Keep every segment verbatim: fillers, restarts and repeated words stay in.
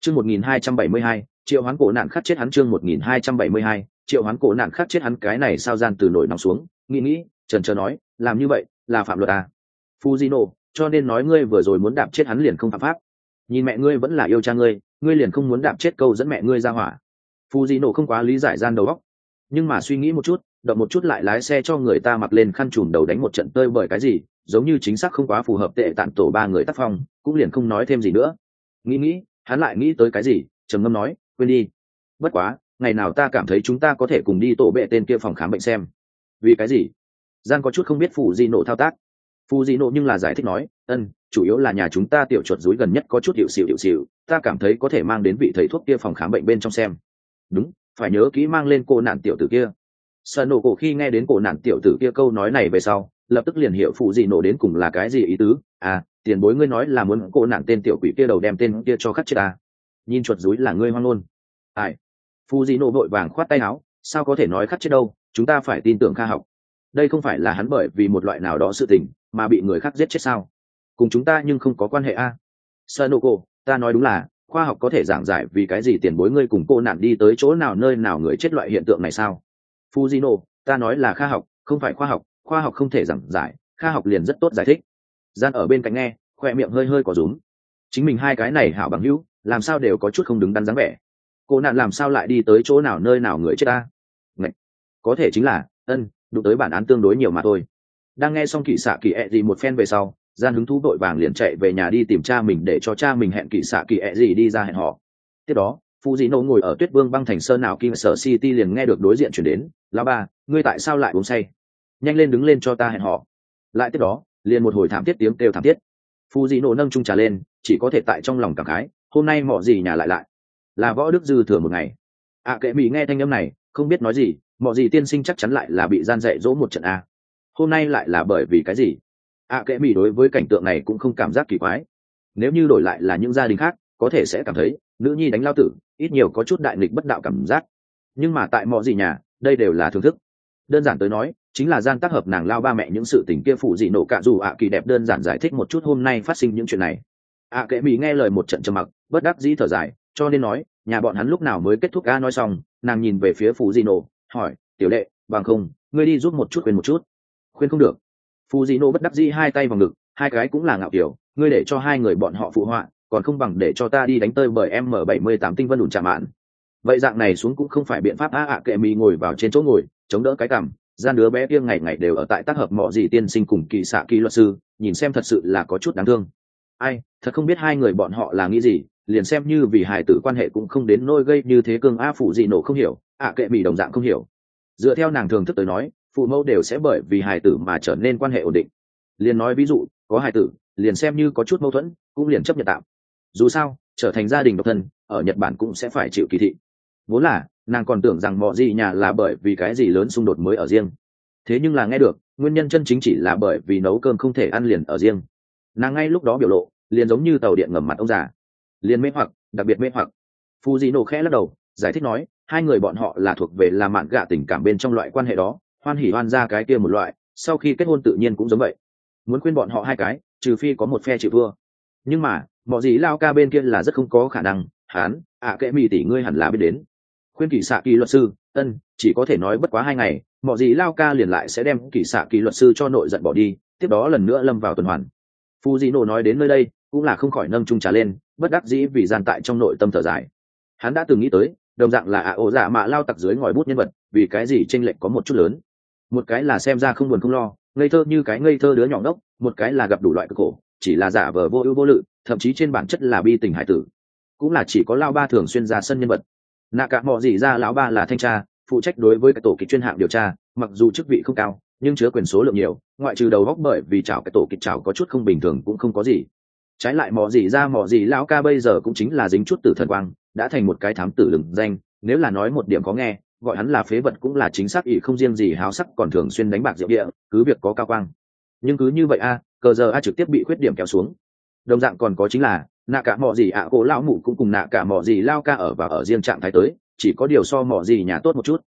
chương một nghìn hai trăm bảy mươi hai triệu hoán cổ nạn khắc chết hắn. chương một nghìn hai trăm bảy mươi hai triệu hoán cổ nạn khắc chết hắn. Cái này sao gian từ nổi nóng xuống, nghĩ nghĩ trần trờ nói, làm như vậy là phạm luật à? Fujino, cho nên nói ngươi vừa rồi muốn đạp chết hắn liền không phạm pháp. Nhìn mẹ ngươi vẫn là yêu cha ngươi, ngươi liền không muốn đạp chết câu dẫn mẹ ngươi ra hỏa. Fujino không quá lý giải gian đầu óc, nhưng mà suy nghĩ một chút, động một chút lại lái xe cho người ta mặc lên khăn trùm đầu đánh một trận tơi bởi cái gì, giống như chính xác không quá phù hợp tệ tạn tổ ba người tác phong, cũng liền không nói thêm gì nữa. Nghĩ nghĩ, hắn lại nghĩ tới cái gì, trầm ngâm nói, quên đi. Bất quá, ngày nào ta cảm thấy chúng ta có thể cùng đi tổ bệ tên kia phòng khám bệnh xem. Vì cái gì? Gian có chút không biết Fujino thao tác. Fujino nhưng là giải thích nói, ân, chủ yếu là nhà chúng ta tiểu chuột rúi gần nhất có chút hiệu xịu hiệu xịu, ta cảm thấy có thể mang đến vị thầy thuốc kia phòng khám bệnh bên trong xem. Đúng, phải nhớ kỹ mang lên cô nạn tiểu tử kia. Sợ nổ cổ khi nghe đến cổ nạn tiểu tử kia câu nói này về sau, lập tức liền hiểu Fujino đến cùng là cái gì ý tứ. À, tiền bối ngươi nói là muốn cô nạn tên tiểu quỷ kia đầu đem tên kia cho khắc chết ta. Nhìn chuột rúi là ngươi hoang ngôn. Ai? Fujino vội vàng khoát tay áo, sao có thể nói khắc chết đâu, chúng ta phải tin tưởng Kha học. Đây không phải là hắn bởi vì một loại nào đó sự tình mà bị người khác giết chết sao? Cùng chúng ta nhưng không có quan hệ a. À? Sanoko, ta nói đúng là, khoa học có thể giảng giải vì cái gì tiền bối ngươi cùng cô nạn đi tới chỗ nào nơi nào người chết loại hiện tượng này sao? Fujino, ta nói là Kha học, không phải khoa học, khoa học không thể giảng giải, Kha học liền rất tốt giải thích. Gian ở bên cạnh nghe, khoe miệng hơi hơi có rúm. Chính mình hai cái này hảo bằng hữu, làm sao đều có chút không đứng đắn dáng vẻ. Cô nạn làm sao lại đi tới chỗ nào nơi nào người chết ta? Ngạch, có thể chính là, ân, đụng tới bản án tương đối nhiều mà thôi. Đang nghe xong kỳ xạ kỳ ẹ gì một phen về sau, gian hứng thú vội vàng liền chạy về nhà đi tìm cha mình để cho cha mình hẹn kỳ xạ kỳ ẹ gì đi ra hẹn họ. Tiếp đó, Fujino ngồi ở Tuyết Vương băng thành sơn nào Kim Sở City liền nghe được đối diện chuyển đến, lão ba, ngươi tại sao lại uống say? Nhanh lên đứng lên cho ta hẹn họ. Lại tiếp đó, liền một hồi thảm thiết tiếng kêu thảm thiết. Fujino nâng chung trà lên, chỉ có thể tại trong lòng cảm khái, hôm nay mọ gì nhà lại lại, là võ đức dư thừa một ngày. À kệ mỹ nghe thanh âm này, không biết nói gì, mọ gì tiên sinh chắc chắn lại là bị gian dạy dỗ một trận a. Hôm nay lại là bởi vì cái gì? À kệ mỹ đối với cảnh tượng này cũng không cảm giác kỳ quái. Nếu như đổi lại là những gia đình khác, có thể sẽ cảm thấy nữ nhi đánh lao tử, ít nhiều có chút đại nghịch bất đạo cảm giác. Nhưng mà tại mọ gì nhà, đây đều là thưởng thức. Đơn giản tới nói, chính là gian tác hợp nàng lao ba mẹ những sự tình kia phụ dị nổ cả dù ạ kỳ đẹp đơn giản giải thích một chút hôm nay phát sinh những chuyện này. À kệ mỹ nghe lời một trận trầm mặc, bất đắc dĩ thở dài, cho nên nói, nhà bọn hắn lúc nào mới kết thúc. A nói xong, nàng nhìn về phía phụ dị nổ, hỏi, tiểu đệ, bằng không, ngươi đi giúp một chút khuyên một chút. Khuyên không được. Phụ dị nổ bất đắc dĩ hai tay vào ngực, hai cái cũng là ngạo kiểu, ngươi để cho hai người bọn họ phụ họa, còn không bằng để cho ta đi đánh tơi bởi M bảy mươi tám tinh vân đủn chạm mạn. Vậy dạng này xuống cũng không phải biện pháp. A ạ kệ mỹ ngồi vào trên chỗ ngồi, chống đỡ cái cằm, gian đứa bé kia ngày ngày đều ở tại tác hợp mọ gì tiên sinh cùng kỳ xạ kỳ luật sư, nhìn xem thật sự là có chút đáng thương. Ai, thật không biết hai người bọn họ là nghĩ gì, liền xem như vì hài tử quan hệ cũng không đến nôi gây như thế cương. A phụ dị nổ không hiểu, ạ kệ mỹ đồng dạng không hiểu. Dựa theo nàng thường thức tới nói, phụ mẫu đều sẽ bởi vì hài tử mà trở nên quan hệ ổn định. Liền nói ví dụ, có hài tử, liền xem như có chút mâu thuẫn, cũng liền chấp nhận tạm. Dù sao, trở thành gia đình độc thân, ở Nhật Bản cũng sẽ phải chịu kỳ thị. Vốn là, nàng còn tưởng rằng mọ gì nhà là bởi vì cái gì lớn xung đột mới ở riêng. Thế nhưng là nghe được, nguyên nhân chân chính chỉ là bởi vì nấu cơm không thể ăn liền ở riêng. Nàng ngay lúc đó biểu lộ, liền giống như tàu điện ngầm mặt ông già. Liền mê hoặc, đặc biệt mê hoặc. Fujino khẽ lắc đầu, giải thích nói, hai người bọn họ là thuộc về là mạn gạ tình cảm bên trong loại quan hệ đó, hoan hỉ hoan ra cái kia một loại, sau khi kết hôn tự nhiên cũng giống vậy. Muốn khuyên bọn họ hai cái, trừ phi có một phe chịu thua. Nhưng mà, mọ gì lao ca bên kia là rất không có khả năng, hán, ạ kệ mỹ tỷ ngươi hẳn là biết đến. Khuyên kỳ xạ kỳ luật sư, ân, chỉ có thể nói bất quá hai ngày, mọ gì lao ca liền lại sẽ đem kỳ xạ kỳ luật sư cho nội giận bỏ đi, tiếp đó lần nữa lâm vào tuần hoàn. Fujino nói đến nơi đây, cũng là không khỏi nâng chung trà lên, bất đắc dĩ vì gian tại trong nội tâm thở dài. Hắn đã từng nghĩ tới, đồng dạng là ạ ổ dạ mạ lao tặc dưới ngòi bút nhân vật, vì cái gì chênh lệch có một chút lớn. Một cái là xem ra không buồn không lo, ngây thơ như cái ngây thơ đứa nhỏ ngốc, một cái là gặp đủ loại cực khổ, chỉ là giả vờ vô ưu vô lự, thậm chí trên bản chất là bi tình hải tử. Cũng là chỉ có lao ba thường xuyên ra sân nhân vật. Nạ cả mọ gì ra lão ba là thanh tra, phụ trách đối với cái tổ kịch chuyên hạng điều tra, mặc dù chức vị không cao, nhưng chứa quyền số lượng nhiều, ngoại trừ đầu góc bởi vì chảo cái tổ kịch chảo có chút không bình thường cũng không có gì. Trái lại mọ gì ra mọ gì lão ca bây giờ cũng chính là dính chút tử thần quang, đã thành một cái thám tử lừng danh, nếu là nói một điểm có nghe, gọi hắn là phế vật cũng là chính xác, ỷ không riêng gì háo sắc còn thường xuyên đánh bạc rượu địa, cứ việc có cao quang. Nhưng cứ như vậy a, cờ giờ a trực tiếp bị khuyết điểm kéo xuống. Đồng dạng còn có chính là nạ cả mọ gì ạ à, cô lão mụ cũng cùng nạ cả mọ gì lao ca ở và ở riêng trạng thái tới, chỉ có điều so mọ gì nhà tốt một chút.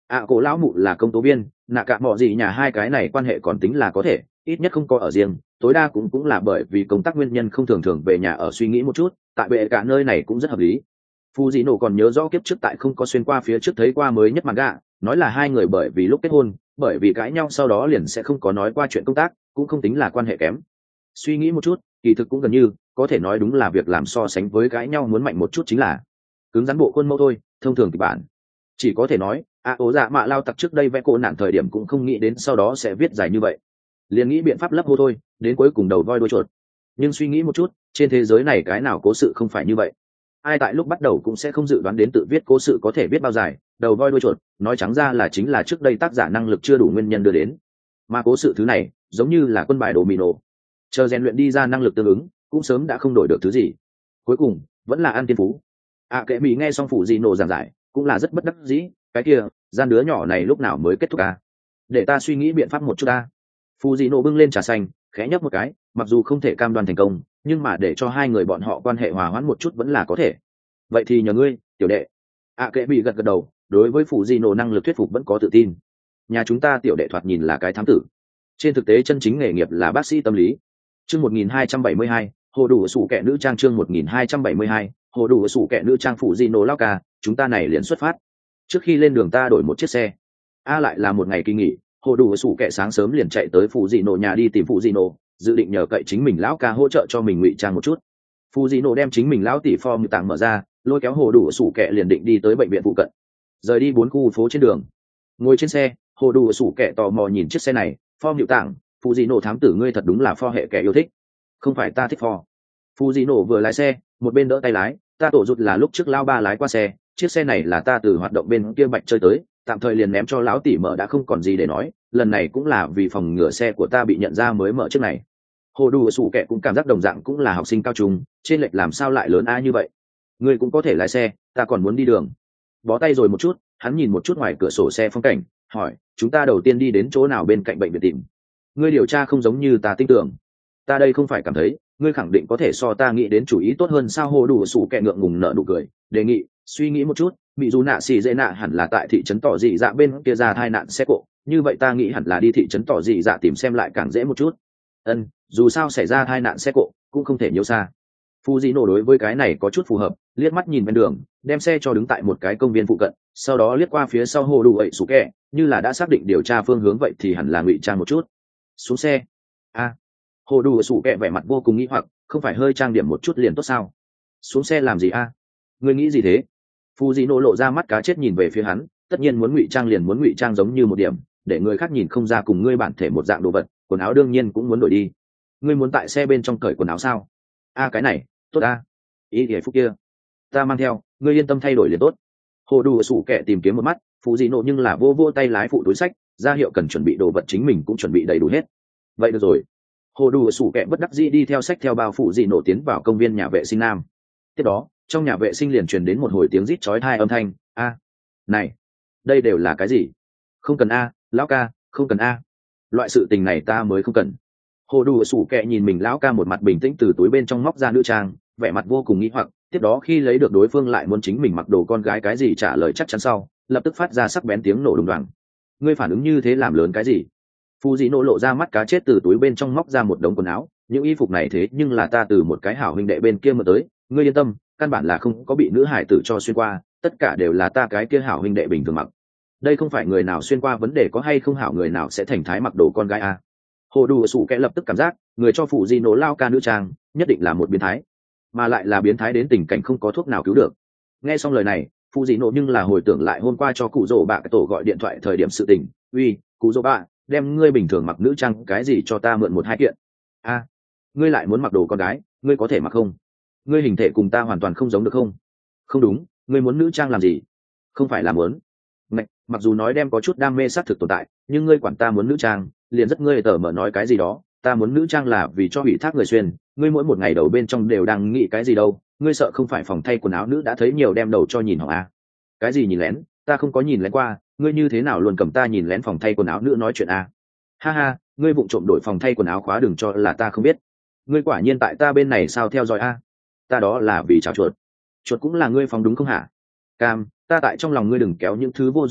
ạ cổ lão mụ là công tố viên, nạ cả mọi gì nhà hai cái này quan hệ còn tính là có thể, ít nhất không có ở riêng, tối đa cũng cũng là bởi vì công tác nguyên nhân không thường thường về nhà ở, suy nghĩ một chút tại bệ cả nơi này cũng rất hợp lý. Phu Dị Nổ còn nhớ rõ kiếp trước tại không có xuyên qua phía trước thấy qua mới nhất manga, nói là hai người bởi vì lúc kết hôn, bởi vì cãi nhau sau đó liền sẽ không có nói qua chuyện công tác, cũng không tính là quan hệ kém. Suy nghĩ một chút, kỳ thực cũng gần như có thể nói đúng là việc làm so sánh với cãi nhau muốn mạnh một chút chính là cứng rắn bộ khuôn mẫu thôi, thông thường kịch bản. Chỉ có thể nói, a ố dạ mạ lao tặc trước đây vẽ cô nạn thời điểm cũng không nghĩ đến sau đó sẽ viết dài như vậy, liền nghĩ biện pháp lấp hô thôi, đến cuối cùng đầu voi đuôi chuột. Nhưng suy nghĩ một chút, trên thế giới này cái nào cố sự không phải như vậy, ai tại lúc bắt đầu cũng sẽ không dự đoán đến tự viết cố sự có thể viết bao dài, đầu voi đuôi chuột, nói trắng ra là chính là trước đây tác giả năng lực chưa đủ nguyên nhân đưa đến. Mà cố sự thứ này giống như là quân bài đồ mì nổ, chờ rèn luyện đi ra năng lực tương ứng cũng sớm đã không đổi được thứ gì, cuối cùng vẫn là ăn tiên phú. À kệ mỹ nghe xong Phủ Dị Nổ giảng giải cũng là rất bất đắc dĩ, cái kia gian đứa nhỏ này lúc nào mới kết thúc à? Để ta suy nghĩ biện pháp một chút ta. Phủ Dị Nổ bưng lên trà xanh khẽ nhấp một cái, mặc dù không thể cam đoan thành công nhưng mà để cho hai người bọn họ quan hệ hòa hoãn một chút vẫn là có thể. Vậy thì nhờ ngươi tiểu đệ. À kệ bị gật gật đầu, đối với Phủ Dị Nổ năng lực thuyết phục vẫn có tự tin. Nhà chúng ta tiểu đệ thoạt nhìn là cái thám tử, trên thực tế chân chính nghề nghiệp là bác sĩ tâm lý. Chương một nghìn hai trăm bảy mươi hai, hồ đủ sủ kẹ nữ trang. Chương một nghìn hai trăm bảy mươi hai, hồ đủ sủ kẹ nữ trang. Phủ Dị Nổ lao ca, chúng ta này liền xuất phát. Trước khi lên đường ta đổi một chiếc xe. A lại là một ngày kỳ nghỉ, hồ đủ sủ kẹ sáng sớm liền chạy tới Phủ Dị Nổ nhà đi tìm Phủ Dị Nổ, dự định nhờ cậy chính mình lão ca hỗ trợ cho mình ngụy trang một chút. Phủ Dị Nổ đem chính mình lão tỷ form tàng mở ra, lôi kéo hồ đủ sủ kẹ liền định đi tới bệnh viện phụ cận. Rời đi bốn khu phố trên đường, ngồi trên xe, hồ đủ sủ kẹ tò mò nhìn chiếc xe này, form nhự tảng. Phủ Dị Nổ thám tử ngươi thật đúng là pho hệ kẻ yêu thích. Không phải ta thích pho. Phủ Dị Nổ vừa lái xe một bên đỡ tay lái, ta tổ rụt là lúc trước lao ba lái qua xe, chiếc xe này là ta từ hoạt động bên kia bạch chơi tới, tạm thời liền ném cho lão tỷ mở đã không còn gì để nói, lần này cũng là vì phòng ngừa xe của ta bị nhận ra mới mở chiếc này. Hồ đủ sủ kẹ cũng cảm giác đồng dạng cũng là học sinh cao trung, trên lệch làm sao lại lớn a như vậy. Ngươi cũng có thể lái xe, ta còn muốn đi đường. Bó tay rồi một chút, hắn nhìn một chút ngoài cửa sổ xe phong cảnh, hỏi chúng ta đầu tiên đi đến chỗ nào bên cạnh bệnh viện tìm. Ngươi điều tra không giống như ta tin tưởng. Ta đây không phải cảm thấy, ngươi khẳng định có thể so ta nghĩ đến chủ ý tốt hơn sao. Hồ đủ sủ kẹ ngượng ngùng nở nụ cười, đề nghị suy nghĩ một chút, bị dù nạ xì dễ nạ hẳn là tại thị trấn tỏ dị dạ bên kia ra tai nạn xe cộ, như vậy ta nghĩ hẳn là đi thị trấn tỏ dị dạ tìm xem lại càng dễ một chút. Ân, dù sao xảy ra tai nạn xe cộ cũng không thể nhiều xa. Phủ Dị Nổ đối với cái này có chút phù hợp, liếc mắt nhìn bên đường, đem xe cho đứng tại một cái công viên phụ cận, sau đó liếc qua phía sau hồ đủ ậy sủ kẹ, như là đã xác định điều tra phương hướng vậy thì hẳn là ngụy trang một chút. Xuống xe. A, à, hồ đủ sủ kẹ vẻ mặt vô cùng nghi hoặc, không phải hơi trang điểm một chút liền tốt sao? Xuống xe làm gì a? À? Ngươi nghĩ gì thế? Phủ Dị Nổ lộ ra mắt cá chết nhìn về phía hắn, tất nhiên muốn ngụy trang liền muốn ngụy trang giống như một điểm, để người khác nhìn không ra cùng ngươi bản thể một dạng đồ vật, quần áo đương nhiên cũng muốn đổi đi. Ngươi muốn tại xe bên trong cởi quần áo sao? A à, cái này, tốt a. À? Ý thì phúc kia, ta mang theo, ngươi yên tâm thay đổi liền tốt. Hồ đủ sủ kẹ tìm kiếm một mắt, Phủ Dị Nổ nhưng là vô vô tay lái phụ túi sách, ra hiệu cần chuẩn bị đồ vật chính mình cũng chuẩn bị đầy đủ hết. Vậy được rồi. Hồ đủ sủ kẹ bất đắc dĩ đi theo sách theo bao Phủ Dị Nổ tiến vào công viên nhà vệ sinh nam. Tiếp đó, trong nhà vệ sinh liền truyền đến một hồi tiếng rít chói tai âm thanh. A, này, đây đều là cái gì? Không cần a, lão ca, không cần a. Loại sự tình này ta mới không cần. Hồ đủ sủ kẹ nhìn mình lão ca một mặt bình tĩnh từ túi bên trong móc ra nữ trang, vẻ mặt vô cùng nghi hoặc, tiếp đó khi lấy được đối phương lại muốn chính mình mặc đồ con gái cái gì trả lời chắc chắn sau, lập tức phát ra sắc bén tiếng nổ đùng đoàng. Ngươi phản ứng như thế làm lớn cái gì? Phủ Dị Nổ lộ ra mắt cá chết từ túi bên trong móc ra một đống quần áo, những y phục này thế nhưng là ta từ một cái hảo huynh đệ bên kia mà tới, ngươi yên tâm, căn bản là không có bị nữ hải tử cho xuyên qua, tất cả đều là ta cái kia hảo huynh đệ bình thường mặc. Đây không phải người nào xuyên qua vấn đề có hay không hảo người nào sẽ thành thái mặc đồ con gái à. Hồ đủ sủ kẽ lập tức cảm giác, người cho Phủ Dị Nổ lao ca nữ trang, nhất định là một biến thái, mà lại là biến thái đến tình cảnh không có thuốc nào cứu được. Nghe xong lời này, Phủ Dị Nổ nhưng là hồi tưởng lại hôm qua cho cụ rồ bạ cái tổ gọi điện thoại thời điểm sự tình, uy, cụ rồ bạ, đem ngươi bình thường mặc nữ trang cái gì cho ta mượn một hai kiện. A, à, ngươi lại muốn mặc đồ con gái, ngươi có thể mặc không? Ngươi hình thể cùng ta hoàn toàn không giống được không? Không đúng, ngươi muốn nữ trang làm gì? Không phải là muốn. Mẹ, mặc dù nói đem có chút đam mê xác thực tồn tại, nhưng ngươi quản ta muốn nữ trang, liền rất ngươi tờ mở nói cái gì đó, ta muốn nữ trang là vì cho ủy thác người xuyên, ngươi mỗi một ngày đầu bên trong đều đang nghĩ cái gì đâu, ngươi sợ không phải phòng thay quần áo nữ đã thấy nhiều đem đầu cho nhìn họ à? Cái gì nhìn lén, ta không có nhìn lén qua, ngươi như thế nào luôn cầm ta nhìn lén phòng thay quần áo nữ nói chuyện à? Ha ha, ngươi vụng trộm đổi phòng thay quần áo khóa đừng cho là ta không biết. Ngươi quả nhiên tại ta bên này sao theo dõi à? Ta đó là vì chào chuột. Chuột cũng là ngươi phòng đúng không hả? Cam, ta tại trong lòng ngươi đừng kéo những thứ vô dụng này,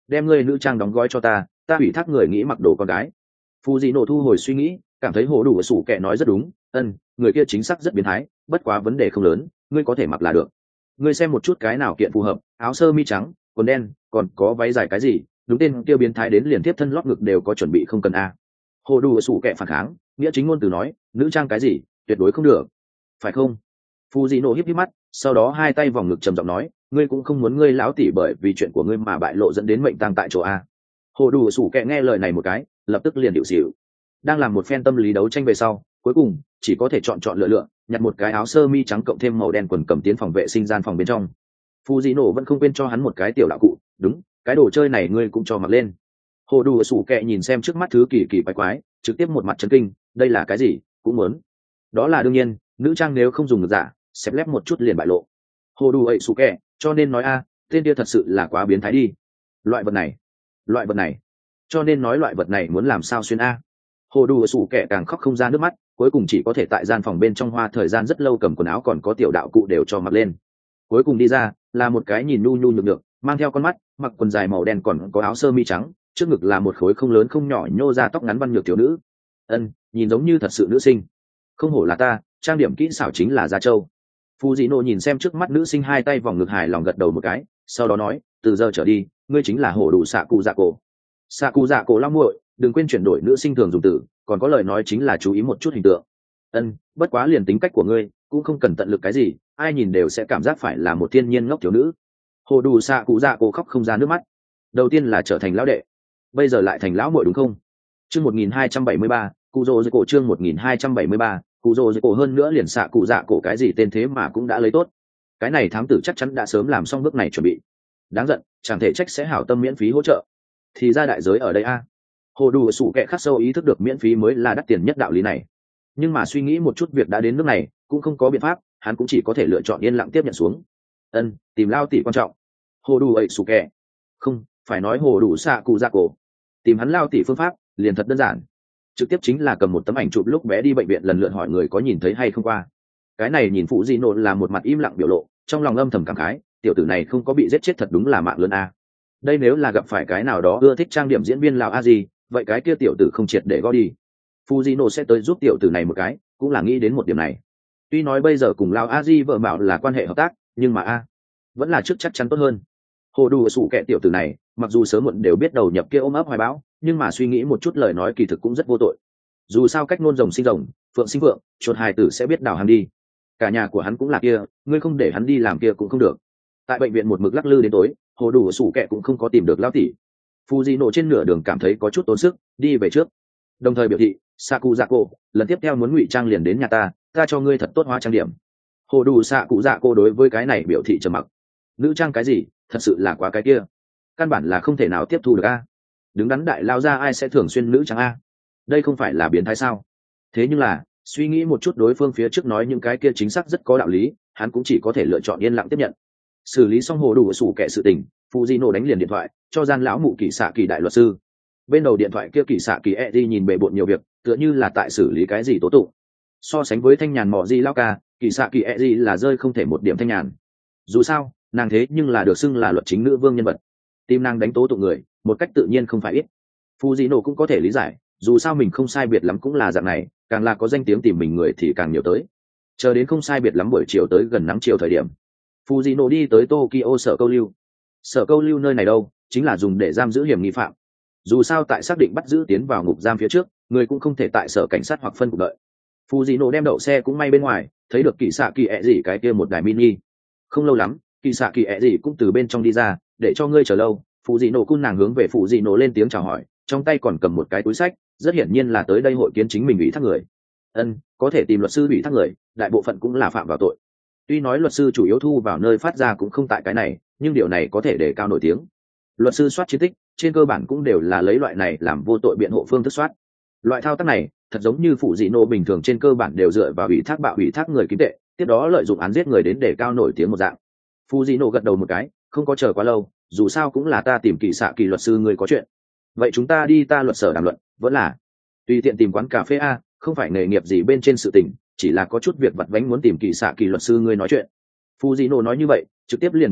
đem ngươi nữ trang đóng gói cho ta, ta ủy thác người nghĩ mặc đồ con gái. Phu Dị nổ thu hồi suy nghĩ, cảm thấy hồ đủ sủ kẹ nói rất đúng. Ân, người kia chính xác rất biến thái, bất quá vấn đề không lớn, ngươi có thể mặc là được. Ngươi xem một chút cái nào kiện phù hợp, áo sơ mi trắng, quần đen, còn có váy dài cái gì, đúng tên kia biến thái đến liền tiếp thân lót ngực đều có chuẩn bị không cần a. Hồ đủ sủ kẹ phản kháng, nghĩa chính ngôn từ nói, nữ trang cái gì, tuyệt đối không được, phải không? Phu Dị nổ híp híp mắt, sau đó hai tay vòng ngực trầm giọng nói, ngươi cũng không muốn ngươi lão tỷ bởi vì chuyện của ngươi mà bại lộ dẫn đến mệnh tang tại chỗ a. Hồ đủ sủ kẹ nghe lời này một cái, lập tức liền điệu xỉu. Đang làm một phen tâm lý đấu tranh về sau, cuối cùng chỉ có thể chọn chọn lựa lựa, nhặt một cái áo sơ mi trắng cộng thêm màu đen quần cầm tiến phòng vệ sinh gian phòng bên trong. Phu Dị nổ vẫn không quên cho hắn một cái tiểu đạo cụ, đúng, cái đồ chơi này ngươi cũng cho mặc lên. Hồ đủ sủ kẹ nhìn xem trước mắt thứ kỳ kỳ quái quái, trực tiếp một mặt chấn kinh, đây là cái gì, cũng muốn. Đó là đương nhiên, nữ trang nếu không dùng được giả, xếp lép một chút liền bại lộ. Hồ đủ ấy sủ kẹ, cho nên nói a, tên kia thật sự là quá biến thái đi. Loại vật này, loại vật này, cho nên nói loại vật này muốn làm sao xuyên a. Hồ đủ sủ kẹ càng khóc không ra nước mắt, cuối cùng chỉ có thể tại gian phòng bên trong hoa thời gian rất lâu cầm quần áo còn có tiểu đạo cụ đều cho mặc lên. Cuối cùng đi ra là một cái nhìn nu nu nhược nhược, mang theo con mắt, mặc quần dài màu đen còn có áo sơ mi trắng, trước ngực là một khối không lớn không nhỏ nhô ra tóc ngắn văn nhược tiểu nữ. Ân, nhìn giống như thật sự nữ sinh. Không hổ là ta, trang điểm kỹ xảo chính là Gia Châu. Phu Dị nổ nhìn xem trước mắt nữ sinh hai tay vòng ngực hài lòng gật đầu một cái, sau đó nói, từ giờ trở đi, ngươi chính là hổ đủ xạ cụ dạ cổ. Xạ cụ dạ cổ long muội, đừng quên chuyển đổi nữ sinh thường dùng từ, còn có lời nói chính là chú ý một chút hình tượng. Ân, bất quá liền tính cách của ngươi, cũng không cần tận lực cái gì, ai nhìn đều sẽ cảm giác phải là một thiên nhiên ngốc thiếu nữ. Hồ đủ xạ cụ dạ cổ khóc không ra nước mắt. Đầu tiên là trở thành lão đệ, bây giờ lại thành lão muội đúng không? Chương một nghìn hai trăm bảy mươi ba, cụ rồ dưới cổ chương một nghìn hai trăm bảy mươi ba, cụ rồ dưới cổ hơn nữa liền xạ cụ dạ cổ cái gì tên thế mà cũng đã lấy tốt. Cái này thám tử chắc chắn đã sớm làm xong bước này chuẩn bị. Đáng giận, chẳng thể trách sẽ hảo tâm miễn phí hỗ trợ. Thì ra đại giới ở đây a. Hồ đủ sủ kẹ khắc sâu ý thức được miễn phí mới là đắt tiền nhất đạo lý này. Nhưng mà suy nghĩ một chút việc đã đến nước này, cũng không có biện pháp, hắn cũng chỉ có thể lựa chọn yên lặng tiếp nhận xuống. Ân, tìm lao tỷ quan trọng. Hồ đủ ấy sủ kẹ. Không, phải nói hồ đủ xạ cụ dạ cổ. Tìm hắn lao tỷ phương pháp, liền thật đơn giản. Trực tiếp chính là cầm một tấm ảnh chụp lúc bé đi bệnh viện lần lượt hỏi người có nhìn thấy hay không qua. Cái này nhìn phụ Dị nổ là một mặt im lặng biểu lộ, trong lòng âm thầm cảm khái, tiểu tử này không có bị giết chết thật đúng là mạng lớn a. Đây nếu là gặp phải cái nào đó ưa thích trang điểm diễn viên lào a gì, vậy cái kia tiểu tử không triệt để gõ đi. Fujino sẽ tới giúp tiểu tử này một cái, cũng là nghĩ đến một điểm này. Tuy nói bây giờ cùng Lao Aji vợ bảo là quan hệ hợp tác, nhưng mà a vẫn là trước chắc chắn tốt hơn. Hồ đủ sủ kẻ tiểu tử này, mặc dù sớm muộn đều biết đầu nhập kia ôm ấp hoài bão, nhưng mà suy nghĩ một chút lời nói kỳ thực cũng rất vô tội. Dù sao cách ngôn rồng sinh rồng, phượng sinh phượng, chuột hài tử sẽ biết đào hàng đi. Cả nhà của hắn cũng là kia, ngươi không để hắn đi làm kia cũng không được. Tại bệnh viện một mực lắc lư đến tối, hồ đủ sủ kẻ cũng không có tìm được Lao tỷ. Fujino trên nửa đường cảm thấy có chút tốn sức, đi về trước. Đồng thời biểu thị, Saku Dạ Cô, lần tiếp theo muốn ngụy trang liền đến nhà ta, ta cho ngươi thật tốt hóa trang điểm. Hồ đủ Saku Dạ Cô đối với cái này biểu thị trầm mặc. Nữ trang cái gì, thật sự là quá cái kia, căn bản là không thể nào tiếp thu được a. Đứng đắn đại lao ra ai sẽ thường xuyên nữ trang a? Đây không phải là biến thái sao? Thế nhưng là, suy nghĩ một chút đối phương phía trước nói những cái kia chính xác rất có đạo lý, hắn cũng chỉ có thể lựa chọn yên lặng tiếp nhận. Xử lý xong hồ đủ sủ kẻ sự tình, Fujino đánh liền điện thoại cho gian lão mụ kỳ xạ kỳ đại luật sư. Bên đầu điện thoại kia kỳ xạ kỳ Eddie nhìn bề bộn nhiều việc, tựa như là tại xử lý cái gì tố tụng. So sánh với thanh nhàn mò di lao ca, kỳ xạ kỳ Eddie là rơi không thể một điểm thanh nhàn. Dù sao, nàng thế nhưng là được xưng là luật chính nữ vương nhân vật, tim nàng đánh tố tụng người một cách tự nhiên không phải ít. Fujino cũng có thể lý giải, dù sao mình không sai biệt lắm cũng là dạng này, càng là có danh tiếng tìm mình người thì càng nhiều tới. Chờ đến không sai biệt lắm buổi chiều tới gần nắng chiều thời điểm, Fujino đi tới Tokyo sở câu lưu. Sở câu lưu nơi này đâu, chính là dùng để giam giữ hiểm nghi phạm. Dù sao tại xác định bắt giữ tiến vào ngục giam phía trước, người cũng không thể tại sở cảnh sát hoặc phân cục đợi. Fujino đem đậu xe cũng may bên ngoài, thấy được kỳ xạ kỳ ẹ gì cái kia một đài mini. Không lâu lắm, kỳ xạ kỳ ẹ gì cũng từ bên trong đi ra, để cho ngươi chờ lâu. Fujino cung nàng hướng về Fujino lên tiếng chào hỏi, trong tay còn cầm một cái túi sách, rất hiển nhiên là tới đây hội kiến chính mình ủy thác người. Ân, có thể tìm luật sư ủy thác người, đại bộ phận cũng là phạm vào tội. Tuy nói luật sư chủ yếu thu vào nơi phát ra cũng không tại cái này, nhưng điều này có thể để cao nổi tiếng. Luật sư soát chiến tích, trên cơ bản cũng đều là lấy loại này làm vô tội biện hộ phương thức soát. Loại thao tác này, thật giống như phụ dị nô bình thường trên cơ bản đều dựa vào ủy thác bạo ủy thác người kiếm tệ, tiếp đó lợi dụng án giết người đến để cao nổi tiếng một dạng. Phụ dị nô gật đầu một cái, không có chờ quá lâu, dù sao cũng là ta tìm kỳ xạ kỳ luật sư người có chuyện. Vậy chúng ta đi ta luật sở đàm luận, vẫn là tùy tiện tìm quán cà phê a, không phải nghề nghiệp gì bên trên sự tình, chỉ là có chút việc vặt vãnh muốn tìm kỳ xạ kỳ luật sư ngươi nói chuyện. Fujino nói như vậy, trực tiếp liền biểu lộ,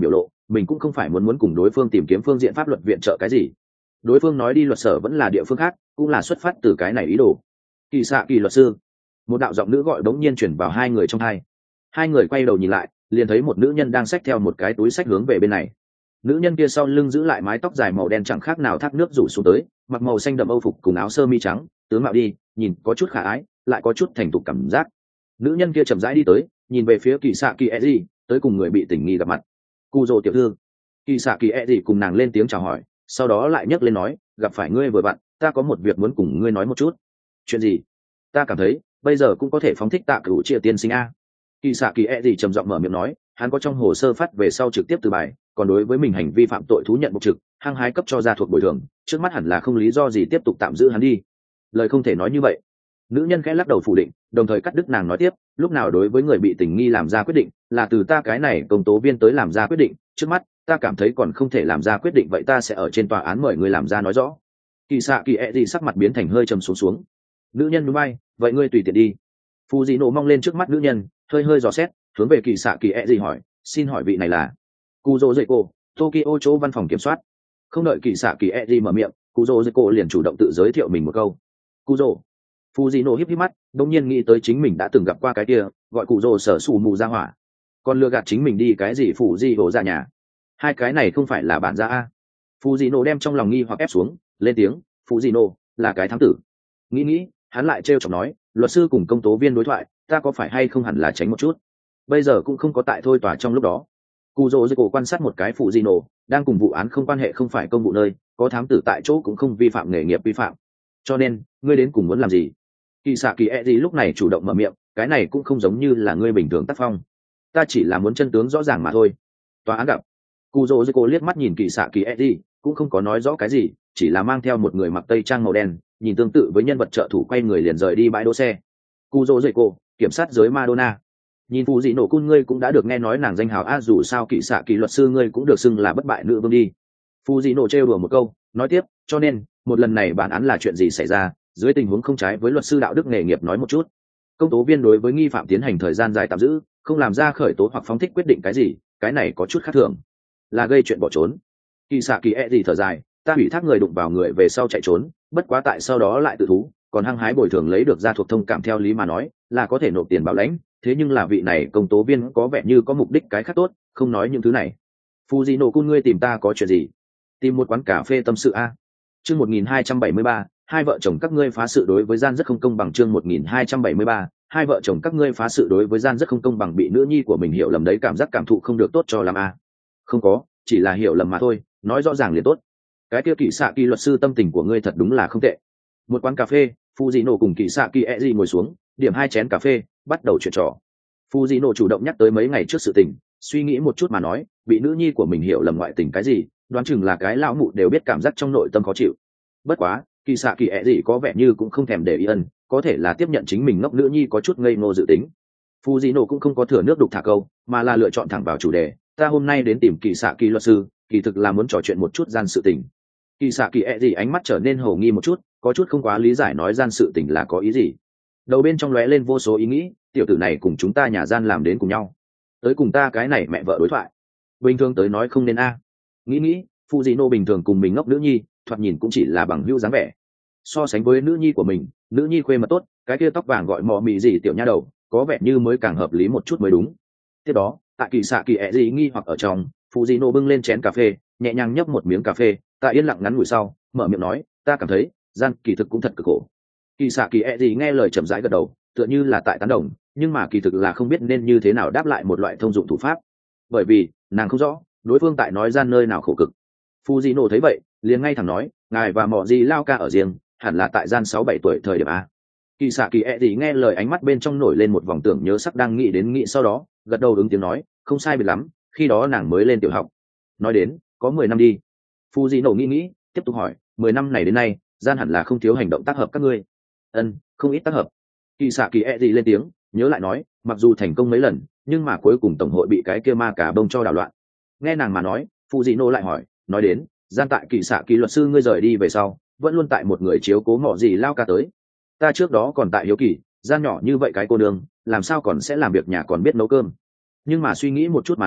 mình cũng không phải muốn muốn cùng đối phương tìm kiếm phương diện pháp luật viện trợ cái gì. Đối phương nói đi luật sở vẫn là địa phương khác, cũng là xuất phát từ cái này ý đồ. Kỳ xạ kỳ luật sư. Một đạo giọng nữ gọi đống nhiên chuyển vào hai người trong hai. Hai người quay đầu nhìn lại, liền thấy một nữ nhân đang xách theo một cái túi xách hướng về bên này. Nữ nhân kia sau lưng giữ lại mái tóc dài màu đen chẳng khác nào thác nước rủ xuống tới, mặc màu xanh đậm âu phục cùng áo sơ mi trắng, tướng mạo đi, nhìn có chút khả ái, lại có chút thành thục cảm giác. Nữ nhân kia chậm rãi đi tới, nhìn về phía kỳ xạ kỳ Eji, tới cùng người bị tình nghi gặp mặt. Cù Dô tiểu thư. Kỳ xạ kỳ Eji cùng nàng lên tiếng chào hỏi, sau đó lại nhấc lên nói, gặp phải ngươi vừa bạn, ta có một việc muốn cùng ngươi nói một chút. Chuyện gì? Ta cảm thấy bây giờ cũng có thể phóng thích Tạ Cửu Chia tiên sinh a. Kỳ xạ kỳ Eji trầm giọng mở miệng nói, hắn có trong hồ sơ phát về sau trực tiếp từ bài, còn đối với mình hành vi phạm tội thú nhận bộc trực, hăng hái cấp cho gia thuộc bồi thường, trước mắt hẳn là không lý do gì tiếp tục tạm giữ hắn đi. Lời không thể nói như vậy. Nữ nhân khẽ lắc đầu phủ định, đồng thời cắt đứt nàng nói tiếp, lúc nào đối với người bị tình nghi làm ra quyết định, là từ ta cái này công tố viên tới làm ra quyết định, trước mắt ta cảm thấy còn không thể làm ra quyết định, vậy ta sẽ ở trên tòa án mời người làm ra nói rõ. Kỳ xạ kỳ Eji sắc mặt biến thành hơi trầm xuống xuống. Nữ nhân núi bay, vậy ngươi tùy tiện đi. Phù Dị Nộ mong lên trước mắt nữ nhân, hơi hơi dò xét, hướng về kỳ xạ kỳ Eji hỏi, xin hỏi vị này là? Cù Dô Dậy Cô, Tokyo chỗ văn phòng kiểm soát. Không đợi kỳ xạ kỳ Eji mở miệng, Cù Dô Dậy Cô liền chủ động tự giới thiệu mình một câu. Cù Dô. Phù Dị Nộ híp híp mắt, đột nhiên nghĩ tới chính mình đã từng gặp qua cái kia, gọi Cù Dô sở sủ mù ra hỏa. Còn lừa gạt chính mình đi cái gì Phù Dị Nộ ra nhà? Hai cái này không phải là bản gia a? Phù Dị Nộ đem trong lòng nghi hoặc ép xuống, lên tiếng, Phù Dị Nộ là cái thám tử. Nghĩ nghĩ, hắn lại trêu chọc nói, luật sư cùng công tố viên đối thoại, ta có phải hay không hẳn là tránh một chút. Bây giờ cũng không có tại thôi tòa trong lúc đó. Cù Dô Dô quan sát một cái Phù Dị Nộ, đang cùng vụ án không quan hệ, không phải công vụ nơi, có thám tử tại chỗ cũng không vi phạm nghề nghiệp vi phạm. Cho nên, ngươi đến cùng muốn làm gì? Kỳ xạ kỳ Eji lúc này chủ động mở miệng, cái này cũng không giống như là ngươi bình thường tác phong. Ta chỉ là muốn chân tướng rõ ràng mà thôi. Tòa án gặp. Cù Dô Dô liếc mắt nhìn kỳ xạ kỳ Eji, cũng không có nói rõ cái gì, chỉ là mang theo một người mặc tây trang màu đen, nhìn tương tự với nhân vật trợ thủ, quay người liền rời đi bãi đỗ xe. Cù Dô Dô, kiểm sát giới Madonna. Nhìn Phù Dị Nộ cun, ngươi cũng đã được nghe nói nàng danh hào a, dù sao kỳ xạ kỳ luật sư ngươi cũng được xưng là bất bại nữ vương đi. Phù Dị Nộ trêu đùa một câu, nói tiếp, cho nên một lần này bản án là chuyện gì xảy ra, dưới tình huống không trái với luật sư đạo đức nghề nghiệp nói một chút. Công tố viên đối với nghi phạm tiến hành thời gian dài tạm giữ, không làm ra khởi tố hoặc phóng thích quyết định cái gì, cái này có chút khác thường, là gây chuyện bỏ trốn. Kỳ xạ kỳ e gì thở dài, ta ủy thác người đụng vào người về sau chạy trốn, bất quá tại sau đó lại tự thú, còn hăng hái bồi thường lấy được ra thuộc thông cảm, theo lý mà nói là có thể nộp tiền bảo lãnh, thế nhưng là vị này công tố viên có vẻ như có mục đích cái khác tốt, không nói những thứ này. Fujino kun, ngươi tìm ta có chuyện gì? Tìm một quán cà phê tâm sự a. Chương một nghìn hai trăm bảy mươi ba, hai vợ chồng các ngươi phá sự đối với gian rất không công bằng. Chương một nghìn hai trăm bảy mươi ba, hai vợ chồng các ngươi phá sự đối với gian rất không công bằng. Bị nữ nhi của mình hiểu lầm đấy, cảm giác cảm thụ không được tốt cho lắm a. Không có, chỉ là hiểu lầm mà thôi, nói rõ ràng liền tốt. Cái kia Kỷ Sạ Kỳ luật sư, tâm tình của ngươi thật đúng là không tệ. Một quán cà phê, Fujino cùng Kỷ Sạ Kỳ Eji ngồi xuống, điểm hai chén cà phê, bắt đầu chuyện trò. Fujino chủ động nhắc tới mấy ngày trước sự tình, suy nghĩ một chút mà nói, bị nữ nhi của mình hiểu lầm ngoại tình cái gì, đoán chừng là cái lão mụ đều biết cảm giác trong nội tâm khó chịu. Bất quá, Kỳ Sạ Kỳ Eji có vẻ như cũng không thèm để ý ân, có thể là tiếp nhận chính mình ngốc nữ nhi có chút ngây ngô dự tính. Fujino cũng không có thừa nước đục thả câu, mà là lựa chọn thẳng vào chủ đề, ta hôm nay đến tìm Kỳ Sạ Kỳ luật sư, kỳ thực là muốn trò chuyện một chút gian sự tình. Kỳ Sạ Kỳ Eji ánh mắt trở nên hồ nghi một chút, có chút không quá lý giải nói gian sự tình là có ý gì. Đầu bên trong lóe lên vô số ý nghĩ, tiểu tử này cùng chúng ta nhà gian làm đến cùng nhau, tới cùng ta cái này mẹ vợ đối thoại, bình thường tới nói không nên a. Nghĩ nghĩ, Fujino bình thường cùng mình ngốc nữ nhi, thoạt nhìn cũng chỉ là bằng hữu dáng vẻ. So sánh với nữ nhi của mình, nữ nhi khuê mật tốt, cái kia tóc vàng gọi mò mì gì tiểu nha đầu, có vẻ như mới càng hợp lý một chút mới đúng. Tiếp đó, tại Kỳ Sạ Kỳ Eji nghi hoặc ở trong, Fujino bưng lên chén cà phê, nhẹ nhàng nhấp một miếng cà phê, tại yên lặng ngắn ngủi sau, mở miệng nói, ta cảm thấy gian kỳ thực cũng thật cực khổ. Kỳ Sạ Kỳ Eji nghe lời chậm rãi gật đầu, tựa như là tại tán đồng, nhưng mà kỳ thực là không biết nên như thế nào đáp lại một loại thông dụng thủ pháp, bởi vì nàng không rõ đối phương tại nói gian nơi nào khổ cực. Fujino thấy vậy, liền ngay thẳng nói, ngài và mọ gì lao ca ở riêng, hẳn là tại gian sáu bảy tuổi thời điểm a. Kỳ Sạ Kỳ Eji nghe lời, ánh mắt bên trong nổi lên một vòng tưởng nhớ sắc, đang nghĩ đến nghĩ sau đó gật đầu ứng tiếng nói, không sai biệt lắm, khi đó nàng mới lên tiểu học. Nói đến có mười năm đi. Fujino nghĩ nghĩ, tiếp tục hỏi, mười năm này đến nay, gian hẳn là không thiếu hành động tác hợp các ngươi. Ân, không ít tác hợp. Kỳ Sạ Kỳ Eji lên tiếng, nhớ lại nói, mặc dù thành công mấy lần, nhưng mà cuối cùng tổng hội bị cái kia ma cà bông cho đảo loạn. Nghe nàng mà nói, Fujino lại hỏi, nói đến gian tại Kỳ Sạ Kỳ luật sư ngươi rời đi về sau, vẫn luôn tại một người chiếu cố mọ gì lao ca tới. Ta trước đó còn tại hiếu kỳ, gian nhỏ như vậy cái cô nương, làm sao còn sẽ làm việc nhà, còn biết nấu cơm. Nhưng mà suy nghĩ một chút mà nói,